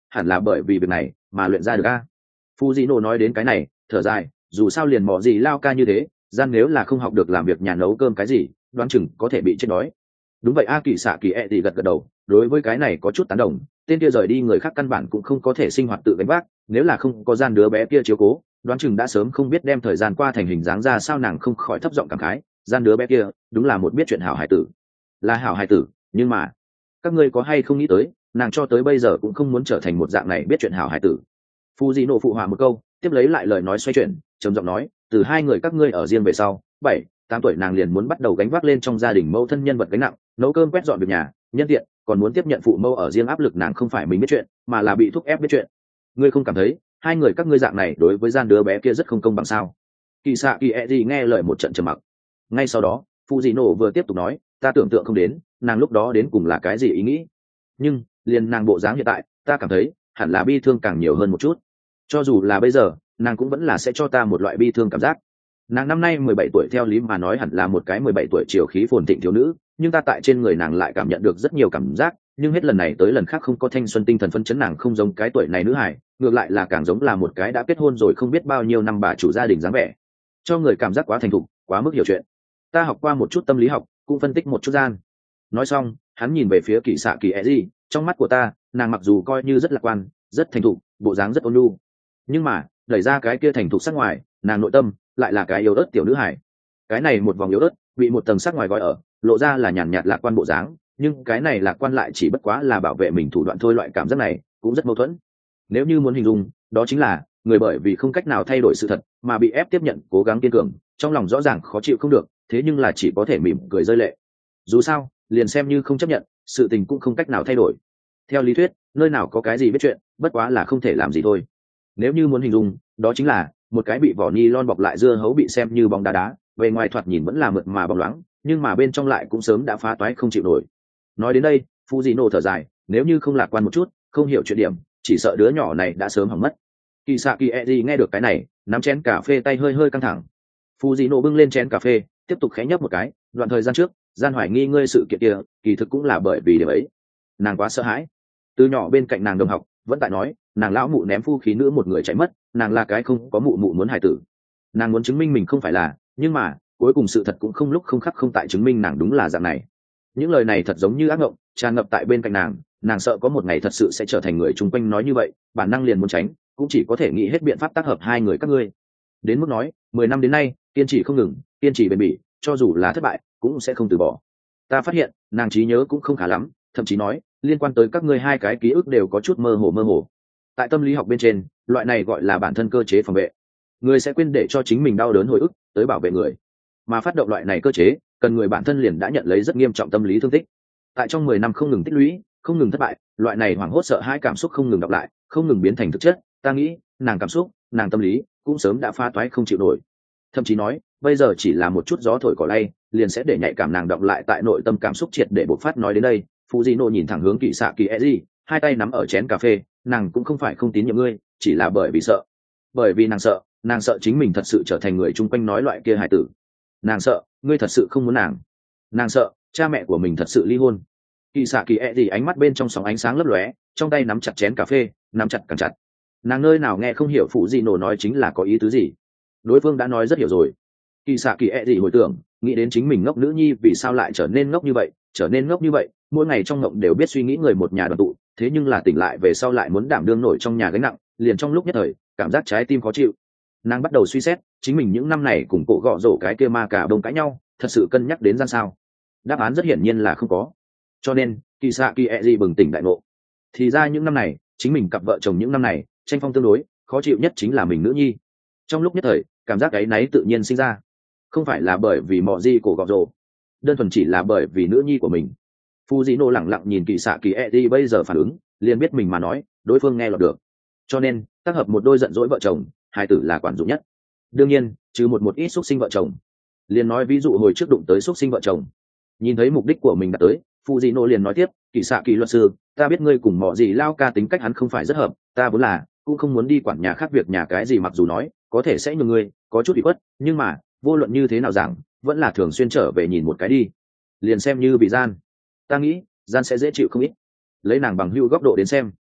hẳn là bởi vì việc này mà luyện ra được a. Fujino nói đến cái này thở dài, dù sao liền mỏ gì lao ca như thế, gian nếu là không học được làm việc nhà nấu cơm cái gì, đoán chừng có thể bị chết đói. Đúng vậy a. Kỳ xạ kỳ e thì gật gật đầu, đối với cái này có chút tán đồng, tên kia rời đi người khác căn bản cũng không có thể sinh hoạt tự gánh vác, nếu là không có gian đứa bé kia chiếu cố, đoán chừng đã sớm không biết đem thời gian qua thành hình dáng ra sao. Nàng không khỏi thấp giọng cảm khái, gian đứa bé kia đúng là một biết chuyện hảo hải tử, là hảo hải tử, nhưng mà các ngươi có hay không nghĩ tới, nàng cho tới bây giờ cũng không muốn trở thành một dạng này biết chuyện hảo hải tử. Fujino phụ họa một câu, tiếp lấy lại lời nói xoay chuyển, trầm giọng nói, từ hai người các ngươi ở riêng về sau, bảy tám tuổi nàng liền muốn bắt đầu gánh vác lên trong gia đình mâu thân nhân vật gánh nặng, nấu cơm quét dọn việc nhà, nhân tiện còn muốn tiếp nhận phụ mâu ở riêng áp lực. Nàng không phải mình biết chuyện, mà là bị thúc ép biết chuyện. Ngươi không cảm thấy hai người các ngươi dạng này đối với gian đứa bé kia rất không công bằng sao? Kỳ xạ kỳ e gì nghe lời một trận trầm mặc. Ngay sau đó Fujino vừa tiếp tục nói, ta tưởng tượng không đến nàng lúc đó đến cùng là cái gì ý nghĩ, nhưng liền nàng bộ dáng hiện tại, ta cảm thấy hẳn là bi thương càng nhiều hơn một chút. Cho dù là bây giờ, nàng cũng vẫn là sẽ cho ta một loại bi thương cảm giác. Nàng năm nay mười bảy tuổi, theo lý mà nói hẳn là một cái mười bảy tuổi chiều khí phồn thịnh thiếu nữ, nhưng ta tại trên người nàng lại cảm nhận được rất nhiều cảm giác, nhưng hết lần này tới lần khác không có thanh xuân tinh thần phấn chấn. Nàng không giống cái tuổi này nữ hải, ngược lại là càng giống là một cái đã kết hôn rồi không biết bao nhiêu năm bà chủ gia đình dáng vẻ, cho người cảm giác quá thành thục, quá mức hiểu chuyện. Ta học qua một chút tâm lý học, cũng phân tích một chút gian. Nói xong, hắn nhìn về phía Kỳ xạ kỳ e gì, trong mắt của ta, nàng mặc dù coi như rất lạc quan, rất thành thục, bộ dáng rất ôn nhu, nhưng mà đẩy ra cái kia thành thục sắc ngoài, nàng nội tâm lại là cái yếu ớt tiểu nữ hải. Cái này một vòng yếu ớt bị một tầng sắc ngoài gói ở, lộ ra là nhàn nhạt lạc quan bộ dáng, nhưng cái này lạc quan lại chỉ bất quá là bảo vệ mình thủ đoạn thôi. Loại cảm giác này cũng rất mâu thuẫn. Nếu như muốn hình dung, đó chính là người bởi vì không cách nào thay đổi sự thật mà bị ép tiếp nhận cố gắng kiên cường, trong lòng rõ ràng khó chịu không được, thế nhưng là chỉ có thể mỉm cười rơi lệ. Dù sao liền xem như không chấp nhận, sự tình cũng không cách nào thay đổi. Theo lý thuyết, nơi nào có cái gì biết chuyện, bất quá là không thể làm gì thôi. Nếu như muốn hình dung, đó chính là một cái bị vỏ ni lon bọc lại dưa hấu bị xem như bóng đá đá, bề ngoài thoạt nhìn vẫn là mượt mà bóng loáng, nhưng mà bên trong lại cũng sớm đã phá toái không chịu nổi. Nói đến đây, Fujino thở dài, nếu như không lạc quan một chút, không hiểu chuyện điểm, chỉ sợ đứa nhỏ này đã sớm hỏng mất. Kisaki Eiji nghe được cái này, nắm chén cà phê tay hơi hơi căng thẳng. Fujino bưng lên chén cà phê, tiếp tục khẽ nhấp một cái, đoạn thời gian trước, gian hoài nghi ngươi sự kiện kia, kỳ thực cũng là bởi vì điều ấy. Nàng quá sợ hãi. Từ nhỏ bên cạnh nàng đồng học vẫn tại nói, nàng lão mụ ném phu khí nữ một người chạy mất, nàng là cái không có mụ mụ muốn hài tử. Nàng muốn chứng minh mình không phải là, nhưng mà cuối cùng sự thật cũng không lúc không khắc không tại chứng minh nàng đúng là dạng này. Những lời này thật giống như ác mộng, tràn ngập tại bên cạnh nàng. Nàng sợ có một ngày thật sự sẽ trở thành người chung quanh nói như vậy, bản năng liền muốn tránh, cũng chỉ có thể nghĩ hết biện pháp tác hợp hai người các ngươi. Đến mức nói, mười năm đến nay, kiên trì không ngừng, kiên trì bền bỉ, cho dù là thất bại, cũng sẽ không từ bỏ. Ta phát hiện, nàng trí nhớ cũng không khá lắm, thậm chí nói, liên quan tới các ngươi hai cái ký ức đều có chút mơ hồ mơ hồ. Tại tâm lý học bên trên, loại này gọi là bản thân cơ chế phòng vệ. Người sẽ quên để cho chính mình đau đớn hồi ức tới bảo vệ người, mà phát động loại này cơ chế, cần người bản thân liền đã nhận lấy rất nghiêm trọng tâm lý thương tích. Tại trong mười năm không ngừng tích lũy, không ngừng thất bại, loại này hoảng hốt sợ hãi cảm xúc không ngừng đọc lại, không ngừng biến thành thực chất. Ta nghĩ, nàng cảm xúc, nàng tâm lý cũng sớm đã pha toái không chịu nổi. Thậm chí nói, bây giờ chỉ là một chút gió thổi cỏ lay, liền sẽ để nhạy cảm nàng đọc lại tại nội tâm cảm xúc triệt để bộc phát. Nói đến đây, Fujino nhìn thẳng hướng Kỵ Xạ Kỳ Eji, hai tay nắm ở chén cà phê, nàng cũng không phải không tín nhiệm ngươi, chỉ là bởi vì sợ. Bởi vì nàng sợ, nàng sợ chính mình thật sự trở thành người chung quanh nói loại kia hài tử. Nàng sợ, ngươi thật sự không muốn nàng. Nàng sợ, cha mẹ của mình thật sự ly hôn. Kỵ Xạ Kỳ Eji ánh mắt bên trong sóng ánh sáng lấp lóe, trong tay nắm chặt chén cà phê, nắm chặt càng chặt. Nàng nơi nào nghe không hiểu Fujino nói chính là có ý tứ gì. Đối phương đã nói rất hiểu rồi. Kỳ xạ kỳ e gì hồi tưởng, nghĩ đến chính mình ngốc nữ nhi vì sao lại trở nên ngốc như vậy, trở nên ngốc như vậy, mỗi ngày trong ngộng đều biết suy nghĩ người một nhà đoàn tụ, thế nhưng là tỉnh lại về sau lại muốn đảm đương nổi trong nhà gánh nặng, liền trong lúc nhất thời, cảm giác trái tim khó chịu. Nàng bắt đầu suy xét, chính mình những năm này cùng cổ gọ rổ cái kia ma cả đông cãi nhau, thật sự cân nhắc đến gian sao? Đáp án rất hiển nhiên là không có. Cho nên, kỳ xạ kỳ e gì bừng tỉnh đại ngộ. Thì ra những năm này, chính mình cặp vợ chồng những năm này, tranh phong tương đối, khó chịu nhất chính là mình nữ nhi. Trong lúc nhất thời, cảm giác ấy náy tự nhiên sinh ra, không phải là bởi vì mọ gì cổ gọ rồ, đơn thuần chỉ là bởi vì nữ nhi của mình. Fujino lẳng lặng nhìn Kỳ xạ kỳ Eiji bây giờ phản ứng, liền biết mình mà nói đối phương nghe lọt được, cho nên tác hợp một đôi giận dỗi vợ chồng, hai tử là quản dụng nhất. Đương nhiên, trừ một một ít xúc sinh vợ chồng, liền nói ví dụ hồi trước đụng tới xúc sinh vợ chồng, nhìn thấy mục đích của mình đã tới, Fujino liền nói tiếp, Kỳ xạ kỳ luật sư, ta biết ngươi cùng mọ gì lao ca tính cách hắn không phải rất hợp, ta vốn là cũng không muốn đi quản nhà khác việc nhà cái gì, mặc dù nói có thể sẽ nhường ngươi có chút bị khuất, nhưng mà vô luận như thế nào rằng vẫn là thường xuyên trở về nhìn một cái đi, liền xem như bị gian, ta nghĩ gian sẽ dễ chịu không ít. Lấy nàng bằng hữu góc độ đến xem,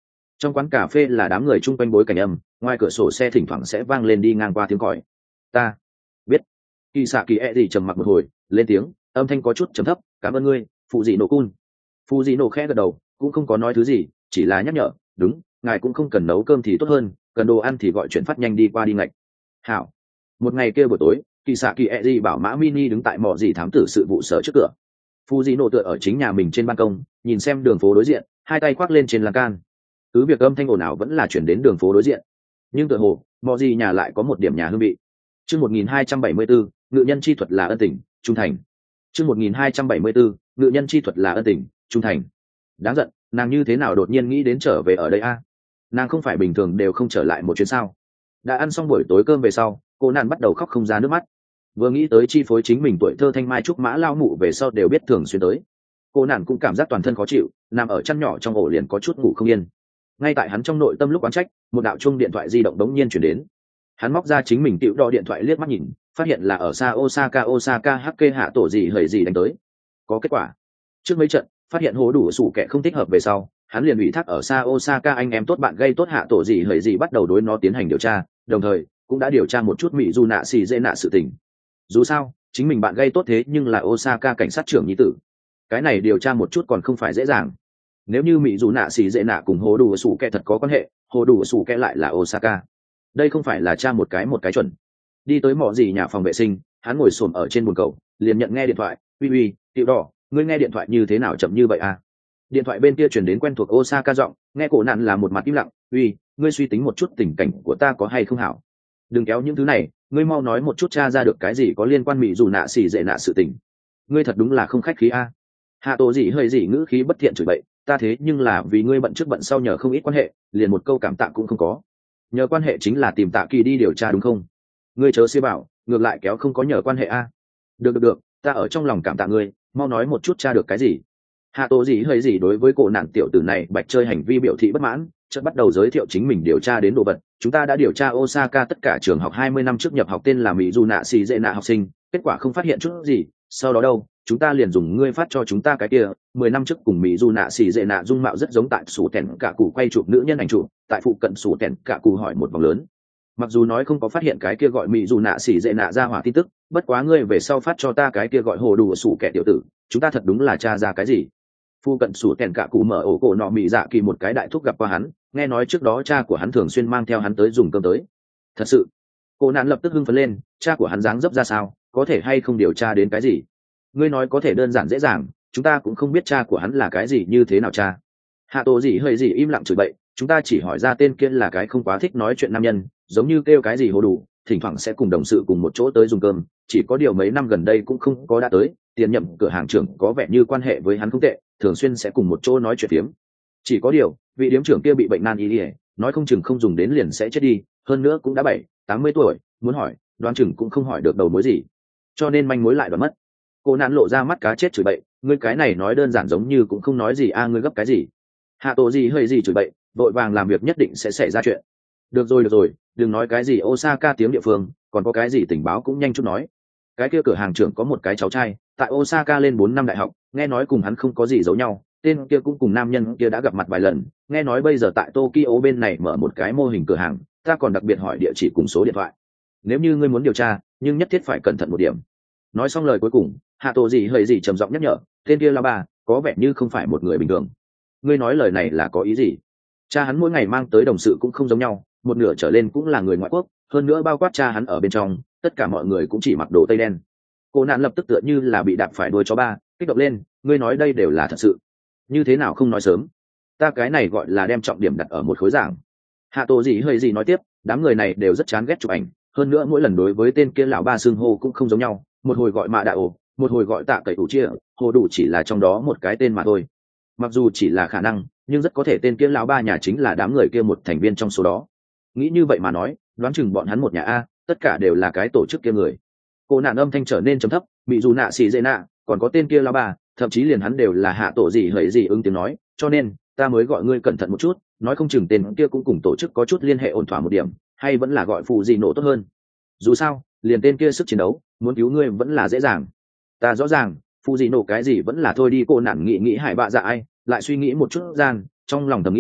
Trong quán cà phê là đám người chung quanh bối cảnh âm, ngoài cửa sổ xe thỉnh thoảng sẽ vang lên đi ngang qua tiếng còi. Ta biết. Kỳ xạ kỳ e gì trầm mặc một hồi, lên tiếng, âm thanh có chút trầm thấp, cảm ơn ngươi, phụ dị nổ cun. Phụ dị nổ khẽ gật đầu, cũng không có nói thứ gì, chỉ là nhắc nhở, đúng, ngài cũng không cần nấu cơm thì tốt hơn, cần đồ ăn thì gọi chuyển phát nhanh đi qua đi ngạch. Hảo. Một ngày kia buổi tối, kỳ xạ kỳ e gì bảo mã mini đứng tại mỏ gì thám tử sự vụ sở trước cửa. Phụ dị nổ tựa ở chính nhà mình trên ban công, nhìn xem đường phố đối diện, hai tay khoác lên trên lan can. Cứ việc âm thanh ồn ào vẫn là chuyển đến đường phố đối diện, nhưng tựa hồ mỏ gì nhà lại có một điểm nhà hương vị. Chương một nghìn hai trăm bảy mươi bốn, ngự nhân chi thuật là ân tình, trung thành. Chương một nghìn hai trăm bảy mươi bốn, ngự nhân chi thuật là ân tình, trung thành. Đáng giận, nàng như thế nào đột nhiên nghĩ đến trở về ở đây a? Nàng không phải bình thường đều không trở lại một chuyến sao? Đã ăn xong buổi tối cơm về sau, cô nàng bắt đầu khóc không ra nước mắt. Vừa nghĩ tới chi phối chính mình tuổi thơ thanh mai trúc mã lao mụ về sau đều biết thường xuyên tới, cô nàng cũng cảm giác toàn thân khó chịu, nằm ở chăn nhỏ trong ổ liền có chút ngủ không yên. Ngay tại hắn trong nội tâm lúc oán trách, một đạo chuông điện thoại di động đống nhiên chuyển đến. Hắn móc ra chính mình tiểu đo điện thoại liếc mắt nhìn, phát hiện là ở xa Osaka Osaka Hake hạ tổ gì hời gì đánh tới. Có kết quả. Trước mấy trận, phát hiện hố đủ sủ kẻ không thích hợp về sau, hắn liền ủy thác ở xa Osaka anh em tốt bạn gây tốt hạ tổ gì hời gì bắt đầu đối nó tiến hành điều tra, đồng thời cũng đã điều tra một chút mỹ du nạ xì dễ nạ sự tình. Dù sao, chính mình bạn gây tốt thế nhưng là Osaka cảnh sát trưởng nhi tử. Cái này điều tra một chút còn không phải dễ dàng. Nếu như mỹ du nạ xì dễ nạ cùng hố đủ sủ kẻ thật có quan hệ, hố đủ sủ kẻ lại là Osaka. Đây không phải là tra một cái một cái chuẩn. Đi tới mỏ gì nhà phòng vệ sinh, hắn ngồi xổm ở trên bồn cầu, liền nhận nghe điện thoại. Uy uy, tiểu đỏ, ngươi nghe điện thoại như thế nào chậm như vậy à? Điện thoại bên kia truyền đến quen thuộc Osaka giọng, nghe cổ nạn là một mặt im lặng. Uy, ngươi suy tính một chút tình cảnh của ta có hay không hảo? Đừng kéo những thứ này, ngươi mau nói một chút tra ra được cái gì có liên quan mỹ dù nạ xỉ dễ nạ sự tình. Ngươi thật đúng là không khách khí a. Hạ tổ gì hơi gì ngữ khí bất thiện chửi bậy, ta thế nhưng là vì ngươi bận trước bận sau nhờ không ít quan hệ, liền một câu cảm tạ cũng không có. Nhờ quan hệ chính là tìm Tạ Kỳ đi điều tra đúng không? Ngươi chớ xía bảo, ngược lại kéo không có nhờ quan hệ a. Được được được, ta ở trong lòng cảm tạ ngươi, mau nói một chút tra được cái gì. Hạ tổ gì hơi gì đối với cổ nạn tiểu tử này bạch chơi hành vi biểu thị bất mãn, chợt bắt đầu giới thiệu chính mình điều tra đến đồ vật. Chúng ta đã điều tra Osaka tất cả trường học hai mươi năm trước nhập học tên là mỹ du nạ xì dễ nạ học sinh, kết quả không phát hiện chút gì. Sau đó đâu, chúng ta liền dùng ngươi phát cho chúng ta cái kia mười năm trước cùng mỹ du nạ xì dễ nạ dung mạo rất giống tại sủ tèn cả cụ quay chụp nữ nhân ảnh chụp, tại phụ cận sủ tèn cả cụ hỏi một vòng lớn. Mặc dù nói không có phát hiện cái kia gọi mỹ dù nạ xỉ dễ nạ ra hỏa tin tức, bất quá ngươi về sau phát cho ta cái kia gọi hồ đủ sủ kẻ tiểu tử, chúng ta thật đúng là tra ra cái gì. Phu cận sủ tèn cả cụ mở ổ cổ nọ mỹ dạ kỳ một cái đại thúc gặp qua hắn, nghe nói trước đó cha của hắn thường xuyên mang theo hắn tới dùng cơm tới. Thật sự, cô nạn lập tức hưng phấn lên, cha của hắn dáng dấp ra sao, có thể hay không điều tra đến cái gì. Ngươi nói có thể đơn giản dễ dàng, chúng ta cũng không biết cha của hắn là cái gì như thế nào cha. Hạ tổ gì hơi gì im lặng chửi bậy, chúng ta chỉ hỏi ra tên kia là cái không quá thích nói chuyện nam nhân, giống như kêu cái gì hồ đủ, thỉnh thoảng sẽ cùng đồng sự cùng một chỗ tới dùng cơm, chỉ có điều mấy năm gần đây cũng không có đã tới. Tiền nhậm cửa hàng trưởng có vẻ như quan hệ với hắn không tệ, thường xuyên sẽ cùng một chỗ nói chuyện phiếm. Chỉ có điều vị điếm trưởng kia bị bệnh nan y ỉa, nói không chừng không dùng đến liền sẽ chết đi, hơn nữa cũng đã bảy tám mươi tuổi, muốn hỏi đoán chừng cũng không hỏi được đầu mối gì, cho nên manh mối lại đoán mất. Cô nạn lộ ra mắt cá chết chửi bậy, ngươi cái này nói đơn giản giống như cũng không nói gì a, ngươi gấp cái gì. Hạ tổ gì hơi gì chửi bậy, vội vàng làm việc nhất định sẽ xảy ra chuyện. Được rồi được rồi, đừng nói cái gì Osaka tiếng địa phương, còn có cái gì tình báo cũng nhanh chút nói. Cái kia cửa hàng trưởng có một cái cháu trai tại Osaka lên bốn năm đại học, nghe nói cùng hắn không có gì giấu nhau, tên kia cũng cùng nam nhân kia đã gặp mặt vài lần, nghe nói bây giờ tại Tokyo bên này mở một cái mô hình cửa hàng, ta còn đặc biệt hỏi địa chỉ cùng số điện thoại. Nếu như ngươi muốn điều tra, nhưng nhất thiết phải cẩn thận một điểm. Nói xong lời cuối cùng, Hạ tổ gì hơi gì trầm giọng nhắc nhở, tên kia là bà, có vẻ như không phải một người bình thường. Ngươi nói lời này là có ý gì? Cha hắn mỗi ngày mang tới đồng sự cũng không giống nhau, một nửa trở lên cũng là người ngoại quốc, hơn nữa bao quát cha hắn ở bên trong, tất cả mọi người cũng chỉ mặc đồ tây đen. Cô nạn lập tức tựa như là bị đạp phải đuôi chó ba, kích động lên, ngươi nói đây đều là thật sự, như thế nào không nói sớm? Ta cái này gọi là đem trọng điểm đặt ở một khối giảng. Hạ tổ gì hơi gì nói tiếp, đám người này đều rất chán ghét chụp ảnh, hơn nữa mỗi lần đối với tên kia lão ba xưng hô cũng không giống nhau, một hồi gọi mạ đại ổ, một hồi gọi tạ cậy ủ chia, hồ đủ chỉ là trong đó một cái tên mà thôi. Mặc dù chỉ là khả năng, nhưng rất có thể tên kia lão ba nhà chính là đám người kia một thành viên trong số đó. Nghĩ như vậy mà nói, đoán chừng bọn hắn một nhà a, tất cả đều là cái tổ chức kia người. Cô nạn âm thanh trở nên trầm thấp, bị dù nạ xì dễ nạ, còn có tên kia lão ba, thậm chí liền hắn đều là hạ tổ gì hỡi gì ứng tiếng nói, cho nên ta mới gọi ngươi cẩn thận một chút, nói không chừng tên kia cũng cùng tổ chức có chút liên hệ ổn thỏa một điểm, hay vẫn là gọi phụ gì nổ tốt hơn. Dù sao, liền tên kia sức chiến đấu, muốn cứu ngươi vẫn là dễ dàng. Ta rõ ràng, phụ gì nổ cái gì vẫn là thôi đi. Cô nạn nghĩ nghĩ hải bạ dạ ai, lại suy nghĩ một chút gian, trong lòng thầm nghĩ,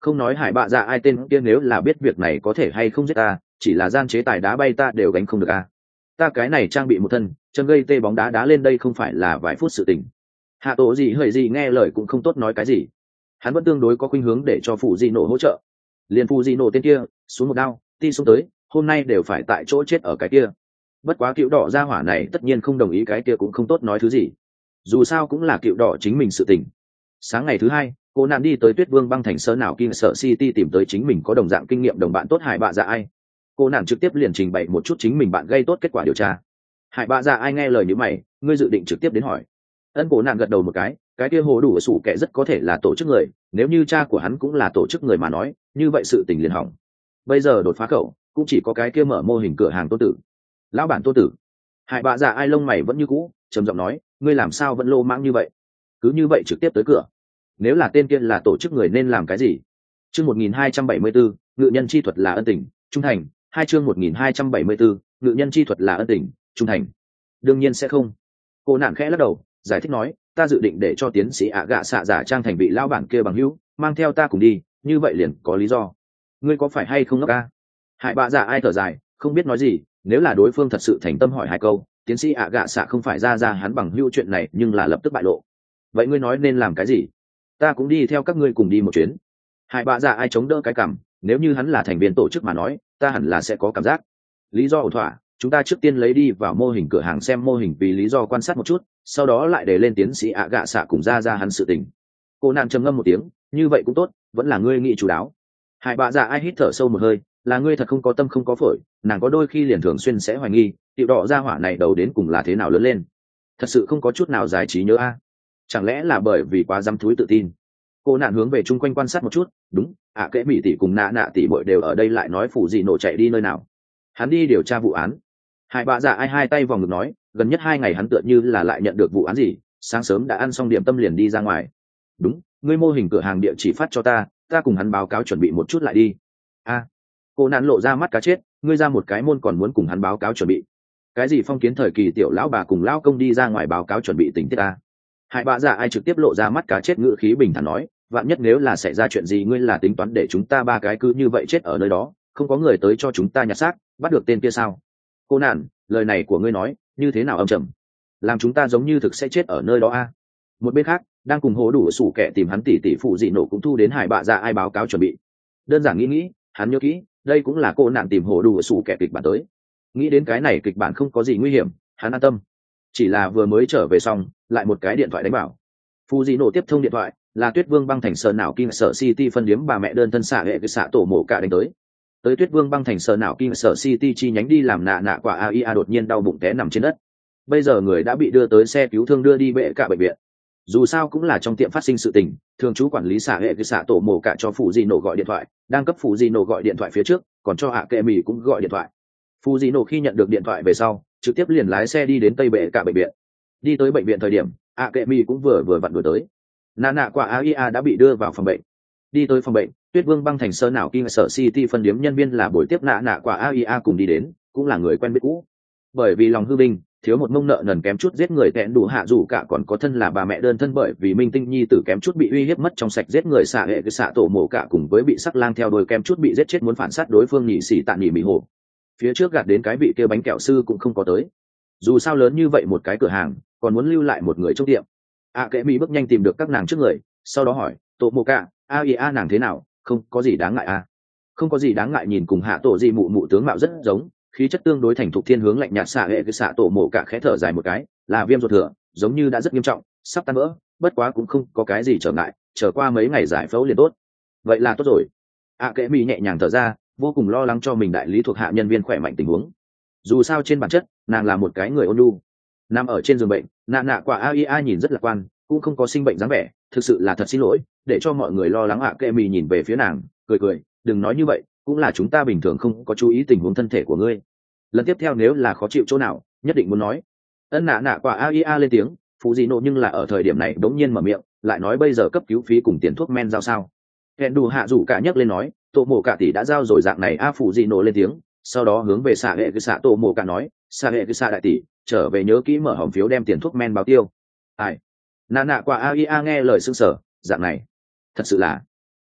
không nói hải bạ dạ ai tên kia nếu là biết việc này có thể hay không giết ta, chỉ là gian chế tài đá bay ta đều gánh không được à. Ta cái này trang bị một thân chân gây tê bóng đá đá lên đây không phải là vài phút sự tình. Hạ tổ gì hời gì nghe lời cũng không tốt nói cái gì, hắn vẫn tương đối có khuynh hướng để cho phụ di nổ hỗ trợ. Liền phụ di nổ tên kia xuống một đao ti xuống tới, hôm nay đều phải tại chỗ chết ở cái kia. Bất quá cựu đỏ ra hỏa này tất nhiên không đồng ý, cái kia cũng không tốt nói thứ gì, dù sao cũng là cựu đỏ chính mình sự tình. Sáng ngày thứ hai, cô nạn đi tới Tuyết Vương băng thành sơ nào King Sở City tìm tới chính mình có đồng dạng kinh nghiệm đồng bạn tốt Hải Bạ Dạ Ai. Cô nạn trực tiếp liền trình bày một chút chính mình bạn gây tốt kết quả điều tra. Hải Bạ Dạ Ai nghe lời như mày, ngươi dự định trực tiếp đến hỏi. Ân Cô nạn gật đầu một cái, cái kia hồ đủ sủ kẻ rất có thể là tổ chức người, nếu như cha của hắn cũng là tổ chức người mà nói, như vậy sự tình liền hỏng. Bây giờ đột phá khẩu cũng chỉ có cái kia mở mô hình cửa hàng Tô Tử. Lão bản Tô Tử. Hải Bạ Dạ Ai lông mày vẫn như cũ, trầm giọng nói, ngươi làm sao vẫn lô mãng như vậy? Cứ như vậy trực tiếp tới cửa. Nếu là tên kia là tổ chức người nên làm cái gì? Chương một nghìn hai trăm bảy mươi bốn, ngự nhân chi thuật là ân tình, trung thành. Hai chương một nghìn hai trăm bảy mươi bốn, ngự nhân chi thuật là ân tình, trung thành. Đương nhiên sẽ không. Cô nạn khẽ lắc đầu, giải thích nói, ta dự định để cho tiến sĩ ạ gạ xạ giả trang thành vị lão bản kia bằng hữu, mang theo ta cùng đi, như vậy liền có lý do. Ngươi có phải hay không ngốc ca? Hải Bạ Dạ Ai thở dài, không biết nói gì, nếu là đối phương thật sự thành tâm hỏi hai câu, tiến sĩ ạ gạ xạ không phải ra ra hắn bằng hữu chuyện này nhưng là lập tức bại lộ. Vậy ngươi nói nên làm cái gì? Ta cũng đi theo các ngươi cùng đi một chuyến. Hải Bạ Dạ Ai chống đỡ cái cằm, nếu như hắn là thành viên tổ chức mà nói, ta hẳn là sẽ có cảm giác. Lý do ổn thỏa, chúng ta trước tiên lấy đi vào mô hình cửa hàng xem mô hình vì lý do quan sát một chút, sau đó lại để lên tiến sĩ ạ gạ xạ cùng ra ra hắn sự tình. Cô nạn trầm ngâm một tiếng, như vậy cũng tốt, vẫn là ngươi nghĩ chủ đáo. Hải Bạ Dạ Ai hít thở sâu một hơi, là ngươi thật không có tâm không có phổi, nàng có đôi khi liền thường xuyên sẽ hoài nghi, tiểu đỏ ra hỏa này đầu đến cùng là thế nào lớn lên, thật sự không có chút nào giải trí nhớ a. Chẳng lẽ là bởi vì quá dám thúi tự tin? Cô nạn hướng về chung quanh quan sát một chút, đúng, ạ à, kẽ mỹ tỷ cùng nạ nạ tỷ bội đều ở đây, lại nói phủ gì nổ chạy đi nơi nào? Hắn đi điều tra vụ án. Hải Bạ Dạ Ai hai tay vòng ngực nói, gần nhất hai ngày hắn tựa như là lại nhận được vụ án gì, sáng sớm đã ăn xong điểm tâm liền đi ra ngoài. Đúng, ngươi mô hình cửa hàng địa chỉ phát cho ta, ta cùng hắn báo cáo chuẩn bị một chút lại đi. A, à, cô nạn lộ ra mắt cá chết, ngươi ra một cái môn còn muốn cùng hắn báo cáo chuẩn bị cái gì? Phong kiến thời kỳ tiểu lão bà cùng lão công đi ra ngoài báo cáo chuẩn bị tình tiết ta. Hải Bạ Dạ Ai trực tiếp lộ ra mắt cá chết, ngữ khí bình thản nói, vạn nhất nếu là xảy ra chuyện gì, ngươi là tính toán để chúng ta ba cái cứ như vậy chết ở nơi đó, không có người tới cho chúng ta nhặt xác, bắt được tên kia sao? Cô nạn, lời này của ngươi nói như thế nào âm trầm, làm chúng ta giống như thực sẽ chết ở nơi đó a. Một bên khác, đang cùng hố đủ sủ kẻ tìm hắn tỷ tỷ phụ dị nổ cũng thu đến Hải Bạ Dạ Ai báo cáo chuẩn bị. Đơn giản nghĩ nghĩ, hắn nhớ kỹ, đây cũng là cô nạn tìm hố đủ sủ kẻ kịch bản tới. Nghĩ đến cái này kịch bản không có gì nguy hiểm, hắn an tâm. Chỉ là vừa mới trở về xong, lại một cái điện thoại đánh bảo. Phụ dị nổ tiếp thông điện thoại, là Tuyết Vương băng thành sở nào King Sở City phân điếm bà mẹ đơn thân xạ hệ cái xạ tổ mổ cả đánh tới. Tới Tuyết Vương băng thành sở nào King Sở City chi nhánh đi làm nạ nạ quả a i a đột nhiên đau bụng té nằm trên đất. Bây giờ người đã bị đưa tới xe cứu thương đưa đi bệ cả bệnh viện. Dù sao cũng là trong tiệm phát sinh sự tình, thường chú quản lý xạ hệ cái xạ tổ mổ cả cho phụ dị nổ gọi điện thoại, đang cấp phụ dị nổ gọi điện thoại phía trước, còn cho hạ kệ mì cũng gọi điện thoại. Phụ dị nổ khi nhận được điện thoại về sau, trực tiếp liền lái xe đi đến tây bệ cả bệnh viện. Đi tới bệnh viện thời điểm, hạ kệ mì cũng vừa vừa vặn đuổi tới. Nạ nạ quả a i a đã bị đưa vào phòng bệnh. Đi tới phòng bệnh, Tuyết Vương băng thành sơ nào King Sở City phân điếm nhân viên là buổi tiếp nạ nạ quả a i a cùng đi đến, cũng là người quen biết cũ. Bởi vì lòng hư vinh, thiếu một mông nợ nần kém chút giết người tẹn đủ hạ, dù cả còn có thân là bà mẹ đơn thân, bởi vì minh tinh nhi tử kém chút bị uy hiếp mất trong sạch giết người xạ hệ cái xạ tổ mổ cả, cùng với bị sắc lang theo đuôi kém chút bị giết chết muốn phản sát đối phương nhị xỉ tạ nhị mỹ hồ. Phía trước gạt đến cái vị kia bánh kẹo sư cũng không có tới. Dù sao lớn như vậy một cái cửa hàng, còn muốn lưu lại một người trong tiệm. A kẽ mỹ bước nhanh tìm được các nàng trước người, sau đó hỏi, tổ mổ cả a i a nàng thế nào? Không có gì đáng ngại à? Không có gì đáng ngại. Nhìn cùng hạ tổ gì mụ mụ tướng mạo rất giống, khí chất tương đối thành thục thiên hướng lạnh nhạt xạ hệ cái xạ tổ mổ cả khẽ thở dài một cái, là viêm ruột thừa, giống như đã rất nghiêm trọng, sắp tan vỡ, bất quá cũng không có cái gì trở ngại, chờ qua mấy ngày giải phẫu liền tốt. Vậy là tốt rồi. A kẽ mỹ nhẹ nhàng thở ra, vô cùng lo lắng cho mình đại lý thuộc hạ nhân viên khỏe mạnh tình huống. Dù sao trên bản chất nàng là một cái người ôn nhu. Nằm ở trên giường bệnh, nạ nạ quả a i a nhìn rất lạc quan, cũng không có sinh bệnh dáng vẻ, thực sự là thật xin lỗi để cho mọi người lo lắng. ạ kệ mì nhìn về phía nàng, cười cười, đừng nói như vậy, cũng là chúng ta bình thường không có chú ý tình huống thân thể của ngươi, lần tiếp theo nếu là khó chịu chỗ nào nhất định muốn nói. Ân nạ nạ quả a i a lên tiếng, phụ gì nộ nhưng là ở thời điểm này đống nhiên mở miệng, lại nói bây giờ cấp cứu phí cùng tiền thuốc men giao sao? Hẹn đủ hạ rủ cả nhấc lên nói, tổ mộ cả tỷ đã giao rồi dạng này. A phụ gì nộ lên tiếng, sau đó hướng về xạ hệ cái xạ tổ mộ cả nói, xạ hệ cái xạ đại tỷ trở về nhớ kỹ mở hòm phiếu đem tiền thuốc men báo tiêu. Ai? Nạ nạ quả a i a nghe lời sưng sở, dạng này thật sự là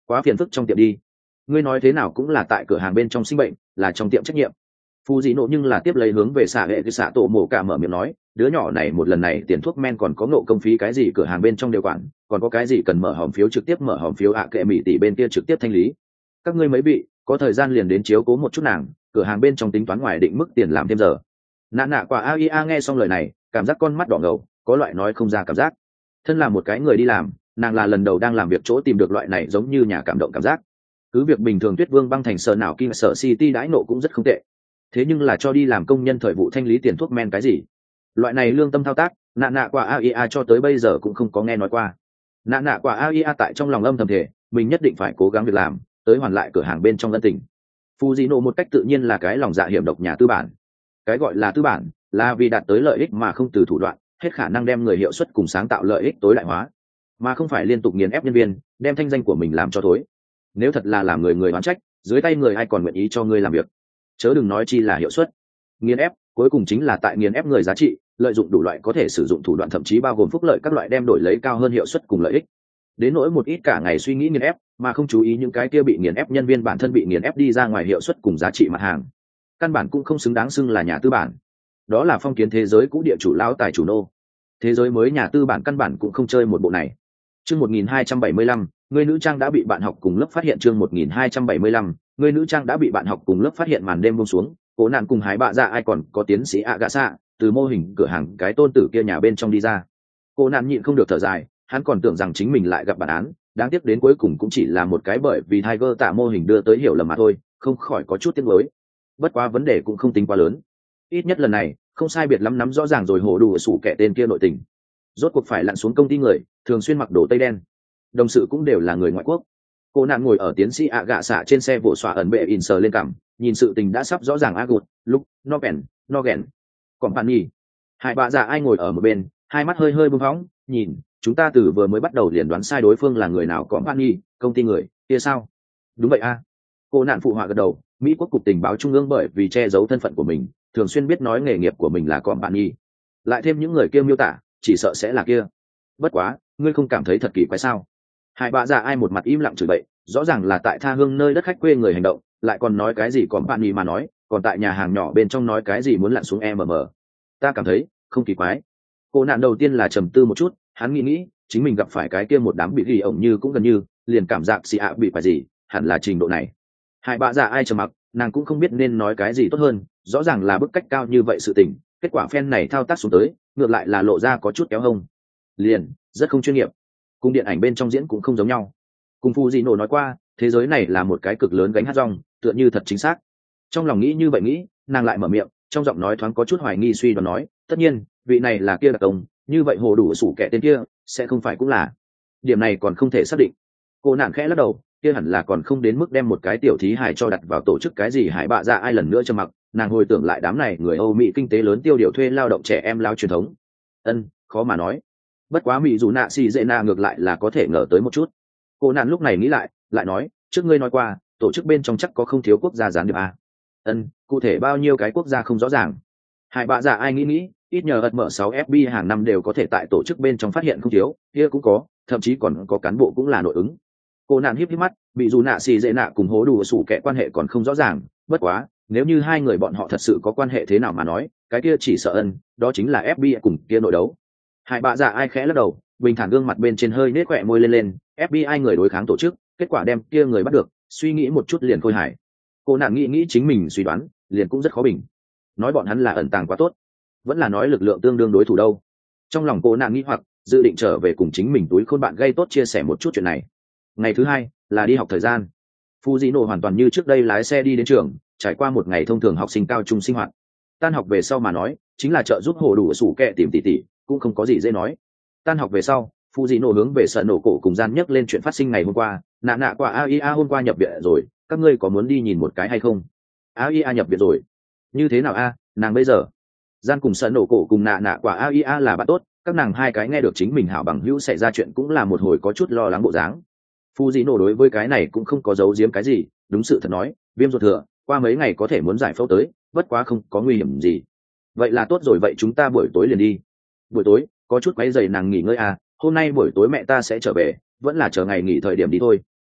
quá phiền phức trong tiệm đi. Ngươi nói thế nào cũng là tại cửa hàng bên trong sinh bệnh, là trong tiệm trách nhiệm. Phu dị nộ nhưng là tiếp lấy hướng về xạ hệ cái xạ tổ mổ cả mở miệng nói, đứa nhỏ này một lần này tiền thuốc men còn có ngộ công phí cái gì cửa hàng bên trong đều quản, còn có cái gì cần mở hòm phiếu trực tiếp mở hòm phiếu ạ kệ mỹ tỷ bên kia trực tiếp thanh lý. Các ngươi mấy vị có thời gian liền đến chiếu cố một chút nàng, cửa hàng bên trong tính toán ngoài định mức tiền làm thêm giờ. Nạ nạ quả a i a nghe xong lời này, cảm giác con mắt đỏ ngầu, có loại nói không ra cảm giác. Thân là một cái người đi làm, nàng là lần đầu đang làm việc chỗ tìm được loại này giống như nhà cảm động cảm giác. Cứ việc bình thường Tuyết Vương băng thành sở nào kinh sở City đãi nộ cũng rất không tệ, thế nhưng là cho đi làm công nhân thời vụ thanh lý tiền thuốc men cái gì, loại này lương tâm thao tác, nạ nạ quả a i a cho tới bây giờ cũng không có nghe nói qua. Nạ nạ quả a i a tại trong lòng âm thầm thể, mình nhất định phải cố gắng việc làm, tới hoàn lại cửa hàng bên trong ân tình. Fujino một cách tự nhiên là cái lòng dạ hiểm độc nhà tư bản. Cái gọi là tư bản, là vì đạt tới lợi ích mà không từ thủ đoạn, hết khả năng đem người hiệu suất cùng sáng tạo lợi ích tối đại hóa, mà không phải liên tục nghiền ép nhân viên, đem thanh danh của mình làm cho thối. Nếu thật là làm người người oán trách, dưới tay người ai còn nguyện ý cho ngươi làm việc, chớ đừng nói chi là hiệu suất. Nghiền ép cuối cùng chính là tại nghiền ép người giá trị, lợi dụng đủ loại có thể sử dụng thủ đoạn, thậm chí bao gồm phúc lợi các loại đem đổi lấy cao hơn hiệu suất cùng lợi ích. Đến nỗi một ít cả ngày suy nghĩ nghiền ép mà không chú ý những cái kia bị nghiền ép nhân viên bản thân bị nghiền ép đi ra ngoài hiệu suất cùng giá trị mặt hàng, căn bản cũng không xứng đáng xưng là nhà tư bản. Đó là phong kiến thế giới cũ địa chủ lão tài chủ nô. Thế giới mới nhà tư bản căn bản cũng không chơi một bộ này. Chương một nghìn hai trăm bảy mươi lăm, người nữ trang đã bị bạn học cùng lớp phát hiện. Chương một nghìn hai trăm bảy mươi lăm, người nữ trang đã bị bạn học cùng lớp phát hiện. Màn đêm buông xuống, Cố Nạn cùng Hải Bạ Dạ ai còn có tiến sĩ Agasa từ mô hình cửa hàng cái tôn tử kia nhà bên trong đi ra. Cố Nạn nhịn không được thở dài, hắn còn tưởng rằng chính mình lại gặp bản án, đáng tiếc đến cuối cùng cũng chỉ là một cái bởi vì Tiger tạ mô hình đưa tới hiểu lầm mà thôi, không khỏi có chút tiếc nuối. Bất quá vấn đề cũng không tính quá lớn, ít nhất lần này không sai biệt lắm nắm rõ ràng rồi hổ đủ sủ kẻ tên kia nội tình. Rốt cuộc phải lặn xuống công ty người, thường xuyên mặc đồ tây đen, đồng sự cũng đều là người ngoại quốc. Cô nạn ngồi ở tiến sĩ ạ gạ xạ trên xe vỗ xóa ẩn bệ in sờ lên cằm, nhìn sự tình đã sắp rõ ràng. Agut lúc no bèn no ghèn còn bạn nhỉ. Hai bà già ai ngồi ở một bên, hai mắt hơi hơi bưng phóng nhìn, chúng ta từ vừa mới bắt đầu liền đoán sai đối phương là người nào. Còn bạn nhỉ, công ty người kia sao? Đúng vậy a. Cô nạn phụ họa gật đầu. Mỹ quốc cục tình báo trung ương bởi vì che giấu thân phận của mình, thường xuyên biết nói nghề nghiệp của mình là còn bạn nhỉ, lại thêm những người kia miêu tả, chỉ sợ sẽ là kia. Bất quá, ngươi không cảm thấy thật kỳ quái sao? Hai bà già ai một mặt im lặng chửi bậy, rõ ràng là tại tha hương nơi đất khách quê người hành động, lại còn nói cái gì còn bạn nhỉ mà nói, còn tại nhà hàng nhỏ bên trong nói cái gì muốn lặn xuống em mờ. Ta cảm thấy không kỳ quái. Cô nạn đầu tiên là trầm tư một chút, hắn nghĩ nghĩ, chính mình gặp phải cái kia một đám bị ghi ổng như cũng gần như, liền cảm giác xì ạ bị phải gì, hẳn là trình độ này. Hai bà già ai trầm mặc, nàng cũng không biết nên nói cái gì tốt hơn, rõ ràng là bức cách cao như vậy sự tình, kết quả phen này thao tác xuống tới, ngược lại là lộ ra có chút kéo hông. Liền, rất không chuyên nghiệp. Cùng điện ảnh bên trong diễn cũng không giống nhau. Cùng Fujino nói qua, thế giới này là một cái cực lớn gánh hát rong, tựa như thật chính xác. Trong lòng nghĩ như vậy nghĩ, nàng lại mở miệng, trong giọng nói thoáng có chút hoài nghi suy đoán nói, tất nhiên, vị này là kia đặc công, như vậy hồ đủ sủ kẻ tên kia, sẽ không phải cũng là. Điểm này còn không thể xác định. Cô nạn khẽ lắc đầu, kia hẳn là còn không đến mức đem một cái tiểu thí hài cho đặt vào tổ chức cái gì hải bạ ra ai lần nữa cho mặc. Nàng hồi tưởng lại đám này người Âu Mỹ kinh tế lớn tiêu điều thuê lao động trẻ em lao truyền thống. Ân, khó mà nói. Bất quá Mỹ dù nạ xì dễ nạ ngược lại là có thể ngờ tới một chút. Cô nạn lúc này nghĩ lại, lại nói, trước ngươi nói qua, tổ chức bên trong chắc có không thiếu quốc gia gián điệp à? Ân, cụ thể bao nhiêu cái quốc gia không rõ ràng. Hải bạ dạ ai nghĩ nghĩ, ít nhờ ật mở sáu ép bê i hàng năm đều có thể tại tổ chức bên trong phát hiện không thiếu, kia cũng có, thậm chí còn có cán bộ cũng là nội ứng. Cô nạn híp híp mắt, bị dù nạ xì dễ nạ cùng hố đủ sủ kẻ quan hệ còn không rõ ràng, bất quá, nếu như hai người bọn họ thật sự có quan hệ thế nào mà nói, cái kia chỉ sợ ân, đó chính là ép bê i cùng kia nội đấu. Hải bạ dạ ai khẽ lắc đầu, bình thản gương mặt bên trên hơi nết khỏe môi lên lên, ép bê i người đối kháng tổ chức, kết quả đem kia người bắt được, suy nghĩ một chút liền khôi hài. Cô nàng nghĩ nghĩ chính mình suy đoán, liền cũng rất khó bình. Nói bọn hắn là ẩn tàng quá tốt, vẫn là nói lực lượng tương đương đối thủ đâu. Trong lòng cô nàng nghĩ hoặc, dự định trở về cùng chính mình túi khôn bạn gây tốt chia sẻ một chút chuyện này. Ngày thứ hai là đi học thời gian. Fujino hoàn toàn như trước đây lái xe đi đến trường, trải qua một ngày thông thường học sinh cao trung sinh hoạt. Tan học về sau mà nói, chính là trợ giúp hồ đủ sủ kẹ tìm tỉ tỉ, cũng không có gì dễ nói. Tan học về sau, Fujino hướng về sợ nổ cổ cùng gian nhắc lên chuyện phát sinh ngày hôm qua. Nạ nạ quả a i a hôm qua nhập viện rồi, các ngươi có muốn đi nhìn một cái hay không? a i a nhập viện rồi? Như thế nào a? Nàng bây giờ? Gian cùng sợ nổ cổ cùng nạ nạ quả a i a là bạn tốt, các nàng hai cái nghe được chính mình hảo bằng hữu xảy ra chuyện cũng là một hồi có chút lo lắng bộ dáng. Fujino đối với cái này cũng không có giấu giếm cái gì, đúng sự thật nói, viêm ruột thừa, qua mấy ngày có thể muốn giải phẫu tới, bất quá không có nguy hiểm gì. Vậy là tốt rồi, vậy chúng ta buổi tối liền đi. Buổi tối, có chút quấy rầy nàng nghỉ ngơi à, hôm nay buổi tối mẹ ta sẽ trở về, vẫn là chờ ngày nghỉ thời điểm đi thôi.